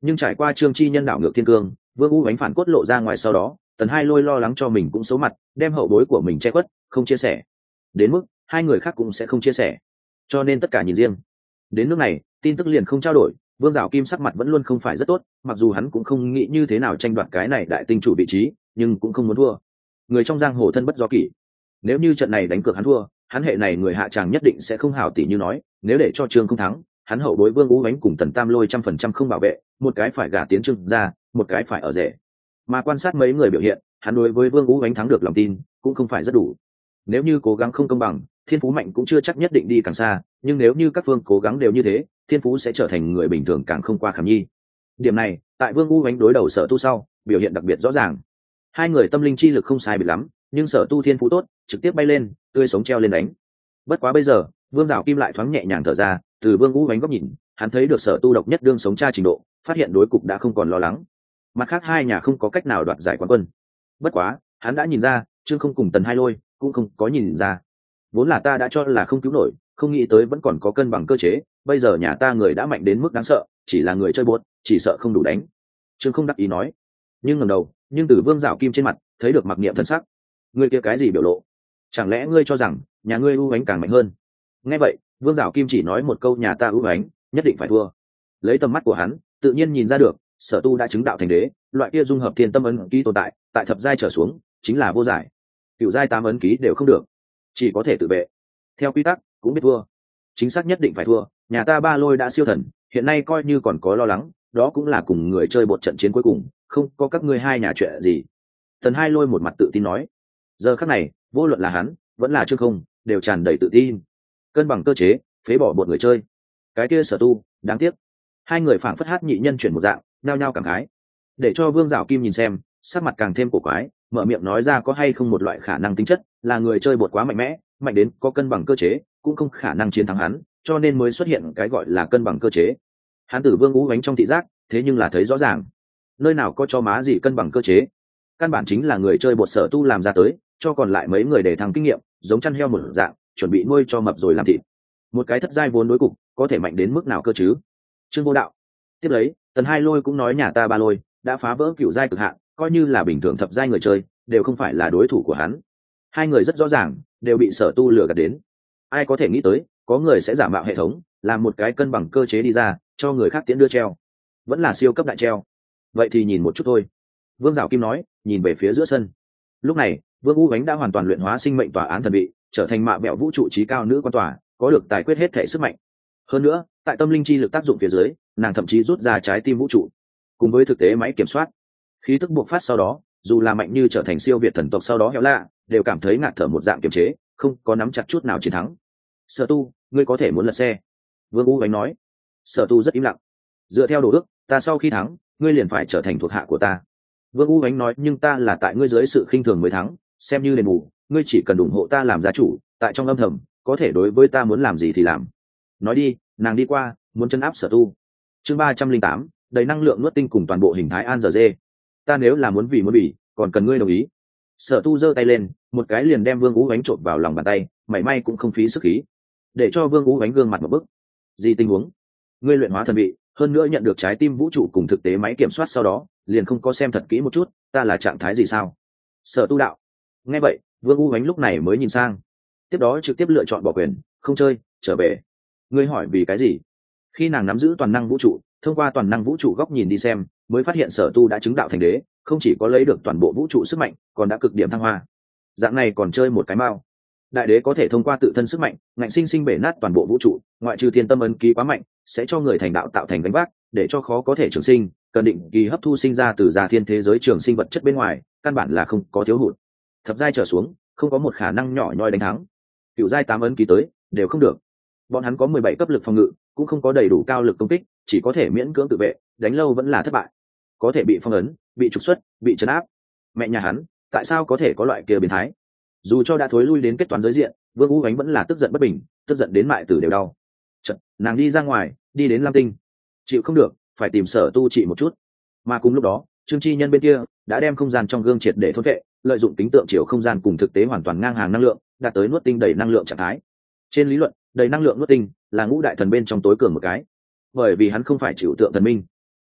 Nhưng trải qua trương chi nhân đảo ngược thiên cương, vương u ánh phản cốt lộ ra ngoài sau đó, tần hai lôi lo lắng cho mình cũng xấu mặt, đem hậu bối của mình che khuất, không chia sẻ, đến mức hai người khác cũng sẽ không chia sẻ, cho nên tất cả nhìn riêng. Đến nước này tin tức liền không trao đổi, vương dạo kim sắc mặt vẫn luôn không phải rất tốt, mặc dù hắn cũng không nghĩ như thế nào tranh đoạt cái này đại tinh chủ vị trí, nhưng cũng không muốn thua. Người trong giang hồ thân bất do kỷ, nếu như trận này đánh cược hắn thua, hắn hệ này người hạ tràng nhất định sẽ không hảo tỷ như nói, nếu để cho trương không thắng, hắn hậu bối vương ú bánh cùng tần tam lôi trăm phần trăm không bảo vệ, một cái phải gả tiến trương ra, một cái phải ở rể. Mà quan sát mấy người biểu hiện, hắn đối với vương ú bánh thắng được lòng tin cũng không phải rất đủ. Nếu như cố gắng không công bằng, thiên phú mạnh cũng chưa chắc nhất định đi càng xa, nhưng nếu như các phương cố gắng đều như thế, thiên phú sẽ trở thành người bình thường càng không qua khảm nhi. Điểm này tại vương ú bánh đối đầu sở tu sau biểu hiện đặc biệt rõ ràng. Hai người tâm linh chi lực không sai biệt lắm, nhưng sở tu thiên phú tốt, trực tiếp bay lên, tươi sống treo lên đánh. Bất quá bây giờ vương dạo kim lại thoáng nhẹ nhàng thở ra, từ vương ú bánh góc nhìn, hắn thấy được sở tu độc nhất đương sống cha trình độ, phát hiện đối cục đã không còn lo lắng. Mặt khác hai nhà không có cách nào đoạt giải quán quân. Bất quá hắn đã nhìn ra, trương không cùng tần hai lôi cũng không có nhìn ra. Vốn là ta đã cho là không cứu nổi, không nghĩ tới vẫn còn có cân bằng cơ chế, bây giờ nhà ta người đã mạnh đến mức đáng sợ, chỉ là người chơi buốt, chỉ sợ không đủ đánh. Trương không đắc ý nói, nhưng ngẩng đầu, nhưng từ vương dạo kim trên mặt thấy được mặc niệm thân sắc. Ngươi kia cái gì biểu lộ? Chẳng lẽ ngươi cho rằng nhà ngươi ưu ánh càng mạnh hơn? Nghe vậy vương dạo kim chỉ nói một câu nhà ta ưu ánh nhất định phải thua. Lấy tầm mắt của hắn tự nhiên nhìn ra được, sở tu đã chứng đạo thành đế, loại kia dung hợp thiên tâm ấn ký tồn tại, tại thập giai trở xuống chính là vô giải, cựu giai tám ấn ký đều không được, chỉ có thể tự vệ. Theo quy tắc cũng biết thua, chính xác nhất định phải thua. Nhà ta ba lôi đã siêu thần, hiện nay coi như còn có lo lắng, đó cũng là cùng người chơi một trận chiến cuối cùng, không có các ngươi hai nhà chuyện gì. Tần hai lôi một mặt tự tin nói. Giờ khắc này vô luận là hắn vẫn là trương không đều tràn đầy tự tin. Cân bằng cơ chế phế bỏ một người chơi, cái kia sở tu đáng tiếc. Hai người phảng phất hát nhị nhân chuyển một dạng, nhao nhao cảm khái. Để cho vương dạo kim nhìn xem, sắc mặt càng thêm cổ quái, mở miệng nói ra có hay không một loại khả năng tính chất là người chơi bột quá mạnh mẽ, mạnh đến có cân bằng cơ chế cũng không khả năng chiến thắng hắn, cho nên mới xuất hiện cái gọi là cân bằng cơ chế. Hắn tử vương ú bánh trong thị giác thế nhưng là thấy rõ ràng, nơi nào có cho má gì cân bằng cơ chế, căn bản chính là người chơi bột sở tu làm ra tới, cho còn lại mấy người để thăng kinh nghiệm, giống chăn heo một dạng, chuẩn bị nuôi cho mập rồi làm thịt. Một cái thất giai vốn đối cục có thể mạnh đến mức nào cơ chứ? Trương vô đạo tiếp lấy, tần hai lôi cũng nói nhà ta ba lôi đã phá vỡ cựu giai cực hạn, coi như là bình thường thập giai người chơi đều không phải là đối thủ của hắn. Hai người rất rõ ràng đều bị sở tu lừa gạt đến. Ai có thể nghĩ tới có người sẽ giả mạo hệ thống, làm một cái cân bằng cơ chế đi ra cho người khác tiễn đưa treo, vẫn là siêu cấp đại treo. Vậy thì nhìn một chút thôi. Vương dạo kim nói, nhìn về phía giữa sân. Lúc này vương u bánh đã hoàn toàn luyện hóa sinh mệnh tòa án thần vị, trở thành mạ mẹo vũ trụ trí cao nữ quan tòa, có được tài quyết hết thể sức mạnh. Hơn nữa tại tâm linh chi lực tác dụng phía dưới, nàng thậm chí rút ra trái tim vũ trụ, cùng với thực tế máy kiểm soát khí tức buộc phát sau đó, dù là mạnh như trở thành siêu việt thần tộc sau đó héo lạ, đều cảm thấy ngạt thở một dạng kiềm chế, không có nắm chặt chút nào chiến thắng. Sở tu, ngươi có thể muốn lật xe. Vương u bánh nói. Sở tu rất im lặng. Dựa theo đồ ước, ta sau khi thắng, ngươi liền phải trở thành thuộc hạ của ta. Vương u bánh nói, nhưng ta là tại ngươi dưới sự khinh thường mới thắng, xem như đền bù, ngươi chỉ cần ủng hộ ta làm gia chủ, tại trong âm thầm có thể đối với ta muốn làm gì thì làm. Nói đi. Nàng đi qua muốn chân áp sở tu. Chương ba trăm linh tám, đầy năng lượng nuốt tinh cùng toàn bộ hình thái an giờ dê. Ta nếu là muốn vì muốn bỉ, còn cần ngươi đồng ý. Sở tu giơ tay lên, một cái liền đem vương ú bánh trộn vào lòng bàn tay, mảy may cũng không phí sức khí, để cho vương ú bánh gương mặt một bức. Gì tình huống? Ngươi luyện hóa thần vị, hơn nữa nhận được trái tim vũ trụ cùng thực tế máy kiểm soát sau đó, liền không có xem thật kỹ một chút, ta là trạng thái gì sao? Sở tu đạo. Nghe vậy vương ú bánh lúc này mới nhìn sang, tiếp đó trực tiếp lựa chọn bỏ quyền, không chơi, trở về. Ngươi hỏi vì cái gì? Khi nàng nắm giữ toàn năng vũ trụ, thông qua toàn năng vũ trụ góc nhìn đi xem, mới phát hiện sở tu đã chứng đạo thành đế, không chỉ có lấy được toàn bộ vũ trụ sức mạnh, còn đã cực điểm thăng hoa. Dạng này còn chơi một cái mao. Đại đế có thể thông qua tự thân sức mạnh, ngạnh sinh sinh bể nát toàn bộ vũ trụ, ngoại trừ thiên tâm ấn ký quá mạnh, sẽ cho người thành đạo tạo thành gánh vác, để cho khó có thể trường sinh, cần định kỳ hấp thu sinh ra từ già thiên thế giới trường sinh vật chất bên ngoài, căn bản là không có thiếu hụt. Thập giai trở xuống, không có một khả năng nhỏ nhoi đánh thắng. Cựu giai tám ấn ký tới, đều không được. Bọn hắn có mười bảy cấp lực phòng ngự, cũng không có đầy đủ cao lực công kích, chỉ có thể miễn cưỡng tự vệ, đánh lâu vẫn là thất bại, có thể bị phong ấn, bị trục xuất, bị trấn áp. Mẹ nhà hắn, tại sao có thể có loại kia biến thái? Dù cho đã thối lui đến kết toán giới diện, vương u ánh vẫn là tức giận bất bình, tức giận đến mại tử đều đau. Chật, nàng đi ra ngoài, đi đến lam tinh, chịu không được, phải tìm sở tu trị một chút. Mà cùng lúc đó trương chi nhân bên kia đã đem không gian trong gương triệt để thôn vệ, lợi dụng tính tượng chiều không gian cùng thực tế hoàn toàn ngang hàng năng lượng, đạt tới nuốt tinh đầy năng lượng trạng thái. Trên lý luận, đầy năng lượng nuốt tinh là ngũ đại thần bên trong tối cường một cái, bởi vì hắn không phải chịu tượng thần minh.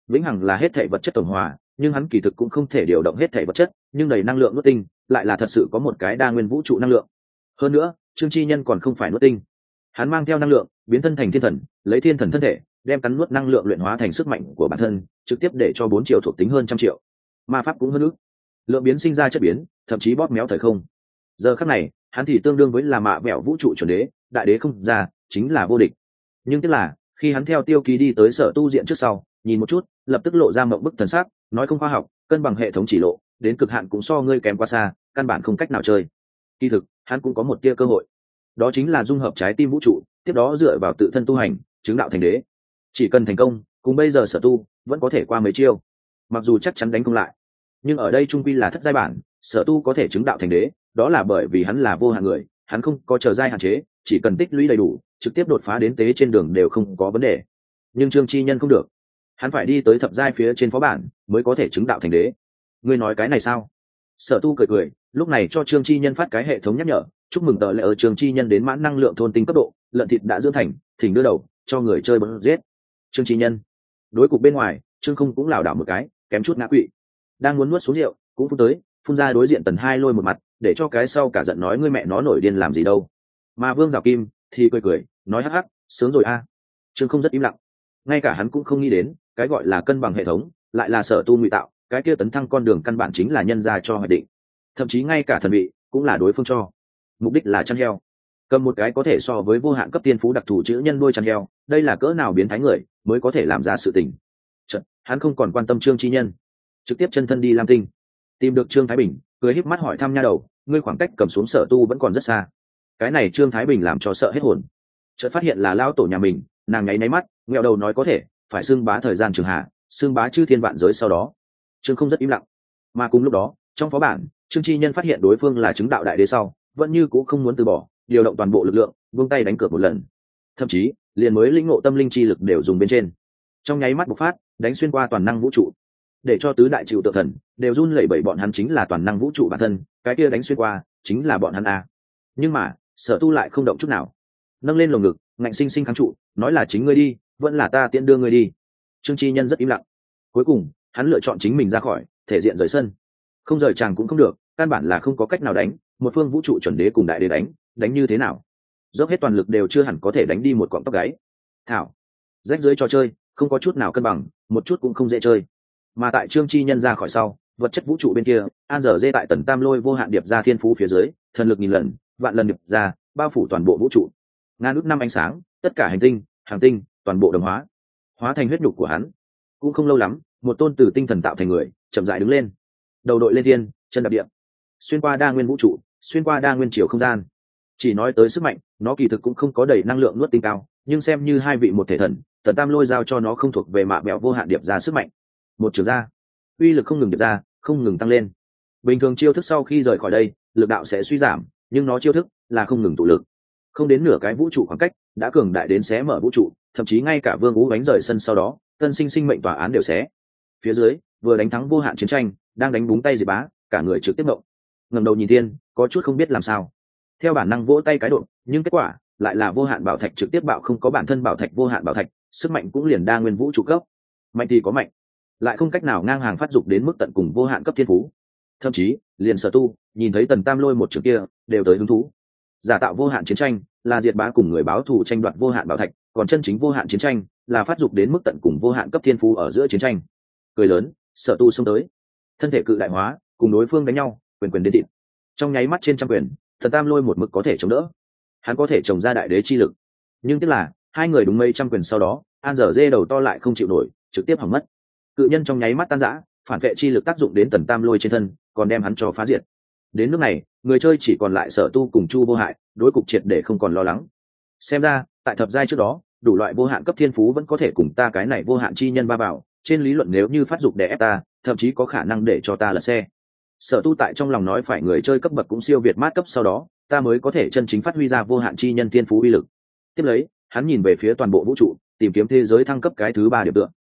vĩnh hằng là hết thể vật chất tổng hòa, nhưng hắn kỳ thực cũng không thể điều động hết thể vật chất, nhưng đầy năng lượng nuốt tinh lại là thật sự có một cái đa nguyên vũ trụ năng lượng. Hơn nữa Trương Chi Nhân còn không phải nuốt tinh, hắn mang theo năng lượng biến thân thành thiên thần, lấy thiên thần thân thể đem cắn nuốt năng lượng luyện hóa thành sức mạnh của bản thân, trực tiếp để cho bốn triệu thuộc tính hơn trăm triệu, ma pháp cũng hơn ước, lượng biến sinh ra chất biến, thậm chí bóp méo thời không. Giờ khắc này hắn thì tương đương với là mạ mẹo vũ trụ chuẩn đế, đại đế không ra chính là vô địch. Nhưng tiếc là khi hắn theo Tiêu Ký đi tới sở tu diện trước sau, nhìn một chút lập tức lộ ra mộng bức thần sắc, nói không khoa học, cân bằng hệ thống chỉ lộ đến cực hạn cũng so ngươi kém quá xa, căn bản không cách nào chơi. Kỳ thực hắn cũng có một tia cơ hội, đó chính là dung hợp trái tim vũ trụ, tiếp đó dựa vào tự thân tu hành chứng đạo thành đế. Chỉ cần thành công, cùng bây giờ sở tu vẫn có thể qua mấy chiêu, mặc dù chắc chắn đánh không lại, nhưng ở đây trung quy là thất giai bản, sở tu có thể chứng đạo thành đế, đó là bởi vì hắn là vô hạn người, hắn không có chờ giai hạn chế, chỉ cần tích lũy đầy đủ, trực tiếp đột phá đến tế trên đường đều không có vấn đề. Nhưng Trương Chi Nhân không được, hắn phải đi tới thập giai phía trên phó bản mới có thể chứng đạo thành đế. Ngươi nói cái này sao? Sở tu cười cười, lúc này cho Trương Chi Nhân phát cái hệ thống nhắc nhở, chúc mừng tờ lễ ở Trương Chi Nhân đến mãn năng lượng thôn tinh cấp độ, lợn thịt đã dưỡng thành, thỉnh đưa đầu cho người chơi bắn giết. Trương Chi Nhân đối cục bên ngoài, Trương không cũng lảo đảo một cái, kém chút ngã quỵ, đang muốn nuốt xuống rượu cũng phun tới, phun ra đối diện Tần Hai Lôi một mặt, để cho cái sau cả giận nói ngươi mẹ nó nổi điên làm gì đâu. Mà Vương Giảo Kim thì cười cười nói hắc hắc, sướng rồi a. Trương không rất im lặng, ngay cả hắn cũng không nghĩ đến cái gọi là cân bằng hệ thống lại là sở tu ngụy tạo, cái kia tấn thăng con đường căn bản chính là nhân ra cho hoạch định, thậm chí ngay cả thần vị cũng là đối phương cho, mục đích là chăn heo, cầm một cái có thể so với vô hạn cấp tiên phú đặc thù chữ nhân đuôi chăn heo, đây là cỡ nào biến thái người mới có thể làm ra sự tình. Chật, hắn không còn quan tâm Trương Chi Nhân, trực tiếp chân thân đi Lam Tinh, tìm được Trương Thái Bình, cười híp mắt hỏi thăm nha đầu, ngươi khoảng cách cầm xuống sở tu vẫn còn rất xa. Cái này Trương Thái Bình làm cho sợ hết hồn, chợt phát hiện là lao tổ nhà mình, nàng nháy nháy mắt, nghẹo đầu nói có thể phải xưng bá thời gian trường hạ, xưng bá chư thiên vạn giới sau đó. Trương không rất im lặng, mà cùng lúc đó trong phó bản, Trương Chi Nhân phát hiện đối phương là chứng đạo đại đế sau, vẫn như cũ không muốn từ bỏ, điều động toàn bộ lực lượng, buông tay đánh cược một lần, thậm chí liền mới lĩnh ngộ tâm linh chi lực đều dùng bên trên, trong nháy mắt bộc phát, đánh xuyên qua toàn năng vũ trụ, để cho tứ đại chịu tự thần đều run lẩy bẩy, bọn hắn chính là toàn năng vũ trụ bản thân, cái kia đánh xuyên qua chính là bọn hắn a. Nhưng mà sở tu lại không động chút nào, nâng lên lồng ngực ngạnh sinh sinh kháng trụ, nói là chính ngươi đi, vẫn là ta tiễn đưa ngươi đi. Trương Chi Nhân rất im lặng, cuối cùng hắn lựa chọn chính mình ra khỏi, thể diện rời sân, không rời chàng cũng không được, căn bản là không có cách nào đánh, một phương vũ trụ chuẩn đế cùng đại đế đánh đánh như thế nào, dốc hết toàn lực đều chưa hẳn có thể đánh đi một cọng tóc gáy. Thảo, rách dưới trò chơi không có chút nào cân bằng, một chút cũng không dễ chơi. Mà tại Trương Chi Nhân ra khỏi sau, vật chất vũ trụ bên kia, an dở dê tại Tần Tam Lôi vô hạn điệp ra thiên phú phía dưới, thần lực nghìn lần vạn lần điệp ra, bao phủ toàn bộ vũ trụ, ngàn ước năm ánh sáng, tất cả hành tinh hàng tinh toàn bộ đồng hóa, hóa thành huyết nhục của hắn. Cũng không lâu lắm, một tôn từ tinh thần tạo thành người chậm rãi đứng lên, đầu đội lên thiên, chân đạp địa, xuyên qua đa nguyên vũ trụ, xuyên qua đa nguyên chiều không gian. Chỉ nói tới sức mạnh, nó kỳ thực cũng không có đầy năng lượng nuốt tinh cao, nhưng xem như hai vị một thể thần, Tần Tam Lôi giao cho nó không thuộc về mạ mẹo vô hạn điệp ra sức mạnh, một trường ra, uy lực không ngừng điệp ra, không ngừng tăng lên. Bình thường chiêu thức sau khi rời khỏi đây, lực đạo sẽ suy giảm, nhưng nó chiêu thức là không ngừng tụ lực, không đến nửa cái vũ trụ khoảng cách đã cường đại đến xé mở vũ trụ, thậm chí ngay cả Vương Vũ đánh rời sân sau đó, tân sinh sinh mệnh tòa án đều xé. Phía dưới vừa đánh thắng vô hạn chiến tranh, đang đánh búng tay Diệp Bá, cả người trực tiếp ngộng, ngẩng đầu nhìn thiên, có chút không biết làm sao, theo bản năng vỗ tay cái độ, nhưng kết quả lại là vô hạn bảo thạch trực tiếp bạo, không có bản thân bảo thạch vô hạn bảo thạch, sức mạnh cũng liền đa nguyên vũ trụ cấp, mạnh thì có mạnh, lại không cách nào ngang hàng phát dục đến mức tận cùng vô hạn cấp thiên phú. Thậm chí liền sở tu nhìn thấy Tần Tam Lôi một trường kia đều tới hứng thú. Giả tạo vô hạn chiến tranh là Diệt Bá cùng người báo thù tranh đoạt vô hạn bảo thạch, còn chân chính vô hạn chiến tranh là phát dục đến mức tận cùng vô hạn cấp thiên phú ở giữa chiến tranh. Cười lớn, sở tu xông tới, thân thể cự đại hóa, cùng đối phương đánh nhau, quyền quyền đến thịt. Trong nháy mắt trên trăm quyền, Tần Tam Lôi một mực có thể chống đỡ, hắn có thể trồng ra đại đế chi lực. Nhưng tiếc là hai người đúng mấy trăm quyền sau đó, an dở dê đầu to lại không chịu nổi, trực tiếp hỏng mất. Cự nhân trong nháy mắt tan rã, phản vệ chi lực tác dụng đến Tần Tam Lôi trên thân, còn đem hắn cho phá diệt. Đến lúc này, người chơi chỉ còn lại sở tu cùng Chu Vô Hại, đối cục triệt để không còn lo lắng. Xem ra tại thập giai trước đó, đủ loại vô hạn cấp thiên phú vẫn có thể cùng ta cái này vô hạn chi nhân ba bảo, trên lý luận nếu như phát dục để ép ta, thậm chí có khả năng để cho ta lật xe. Sở tu tại trong lòng nói phải người chơi cấp bậc cũng siêu việt mát cấp sau đó, ta mới có thể chân chính phát huy ra vô hạn chi nhân thiên phú uy lực. Tiếp lấy, hắn nhìn về phía toàn bộ vũ trụ, tìm kiếm thế giới thăng cấp cái thứ ba điểm tựa.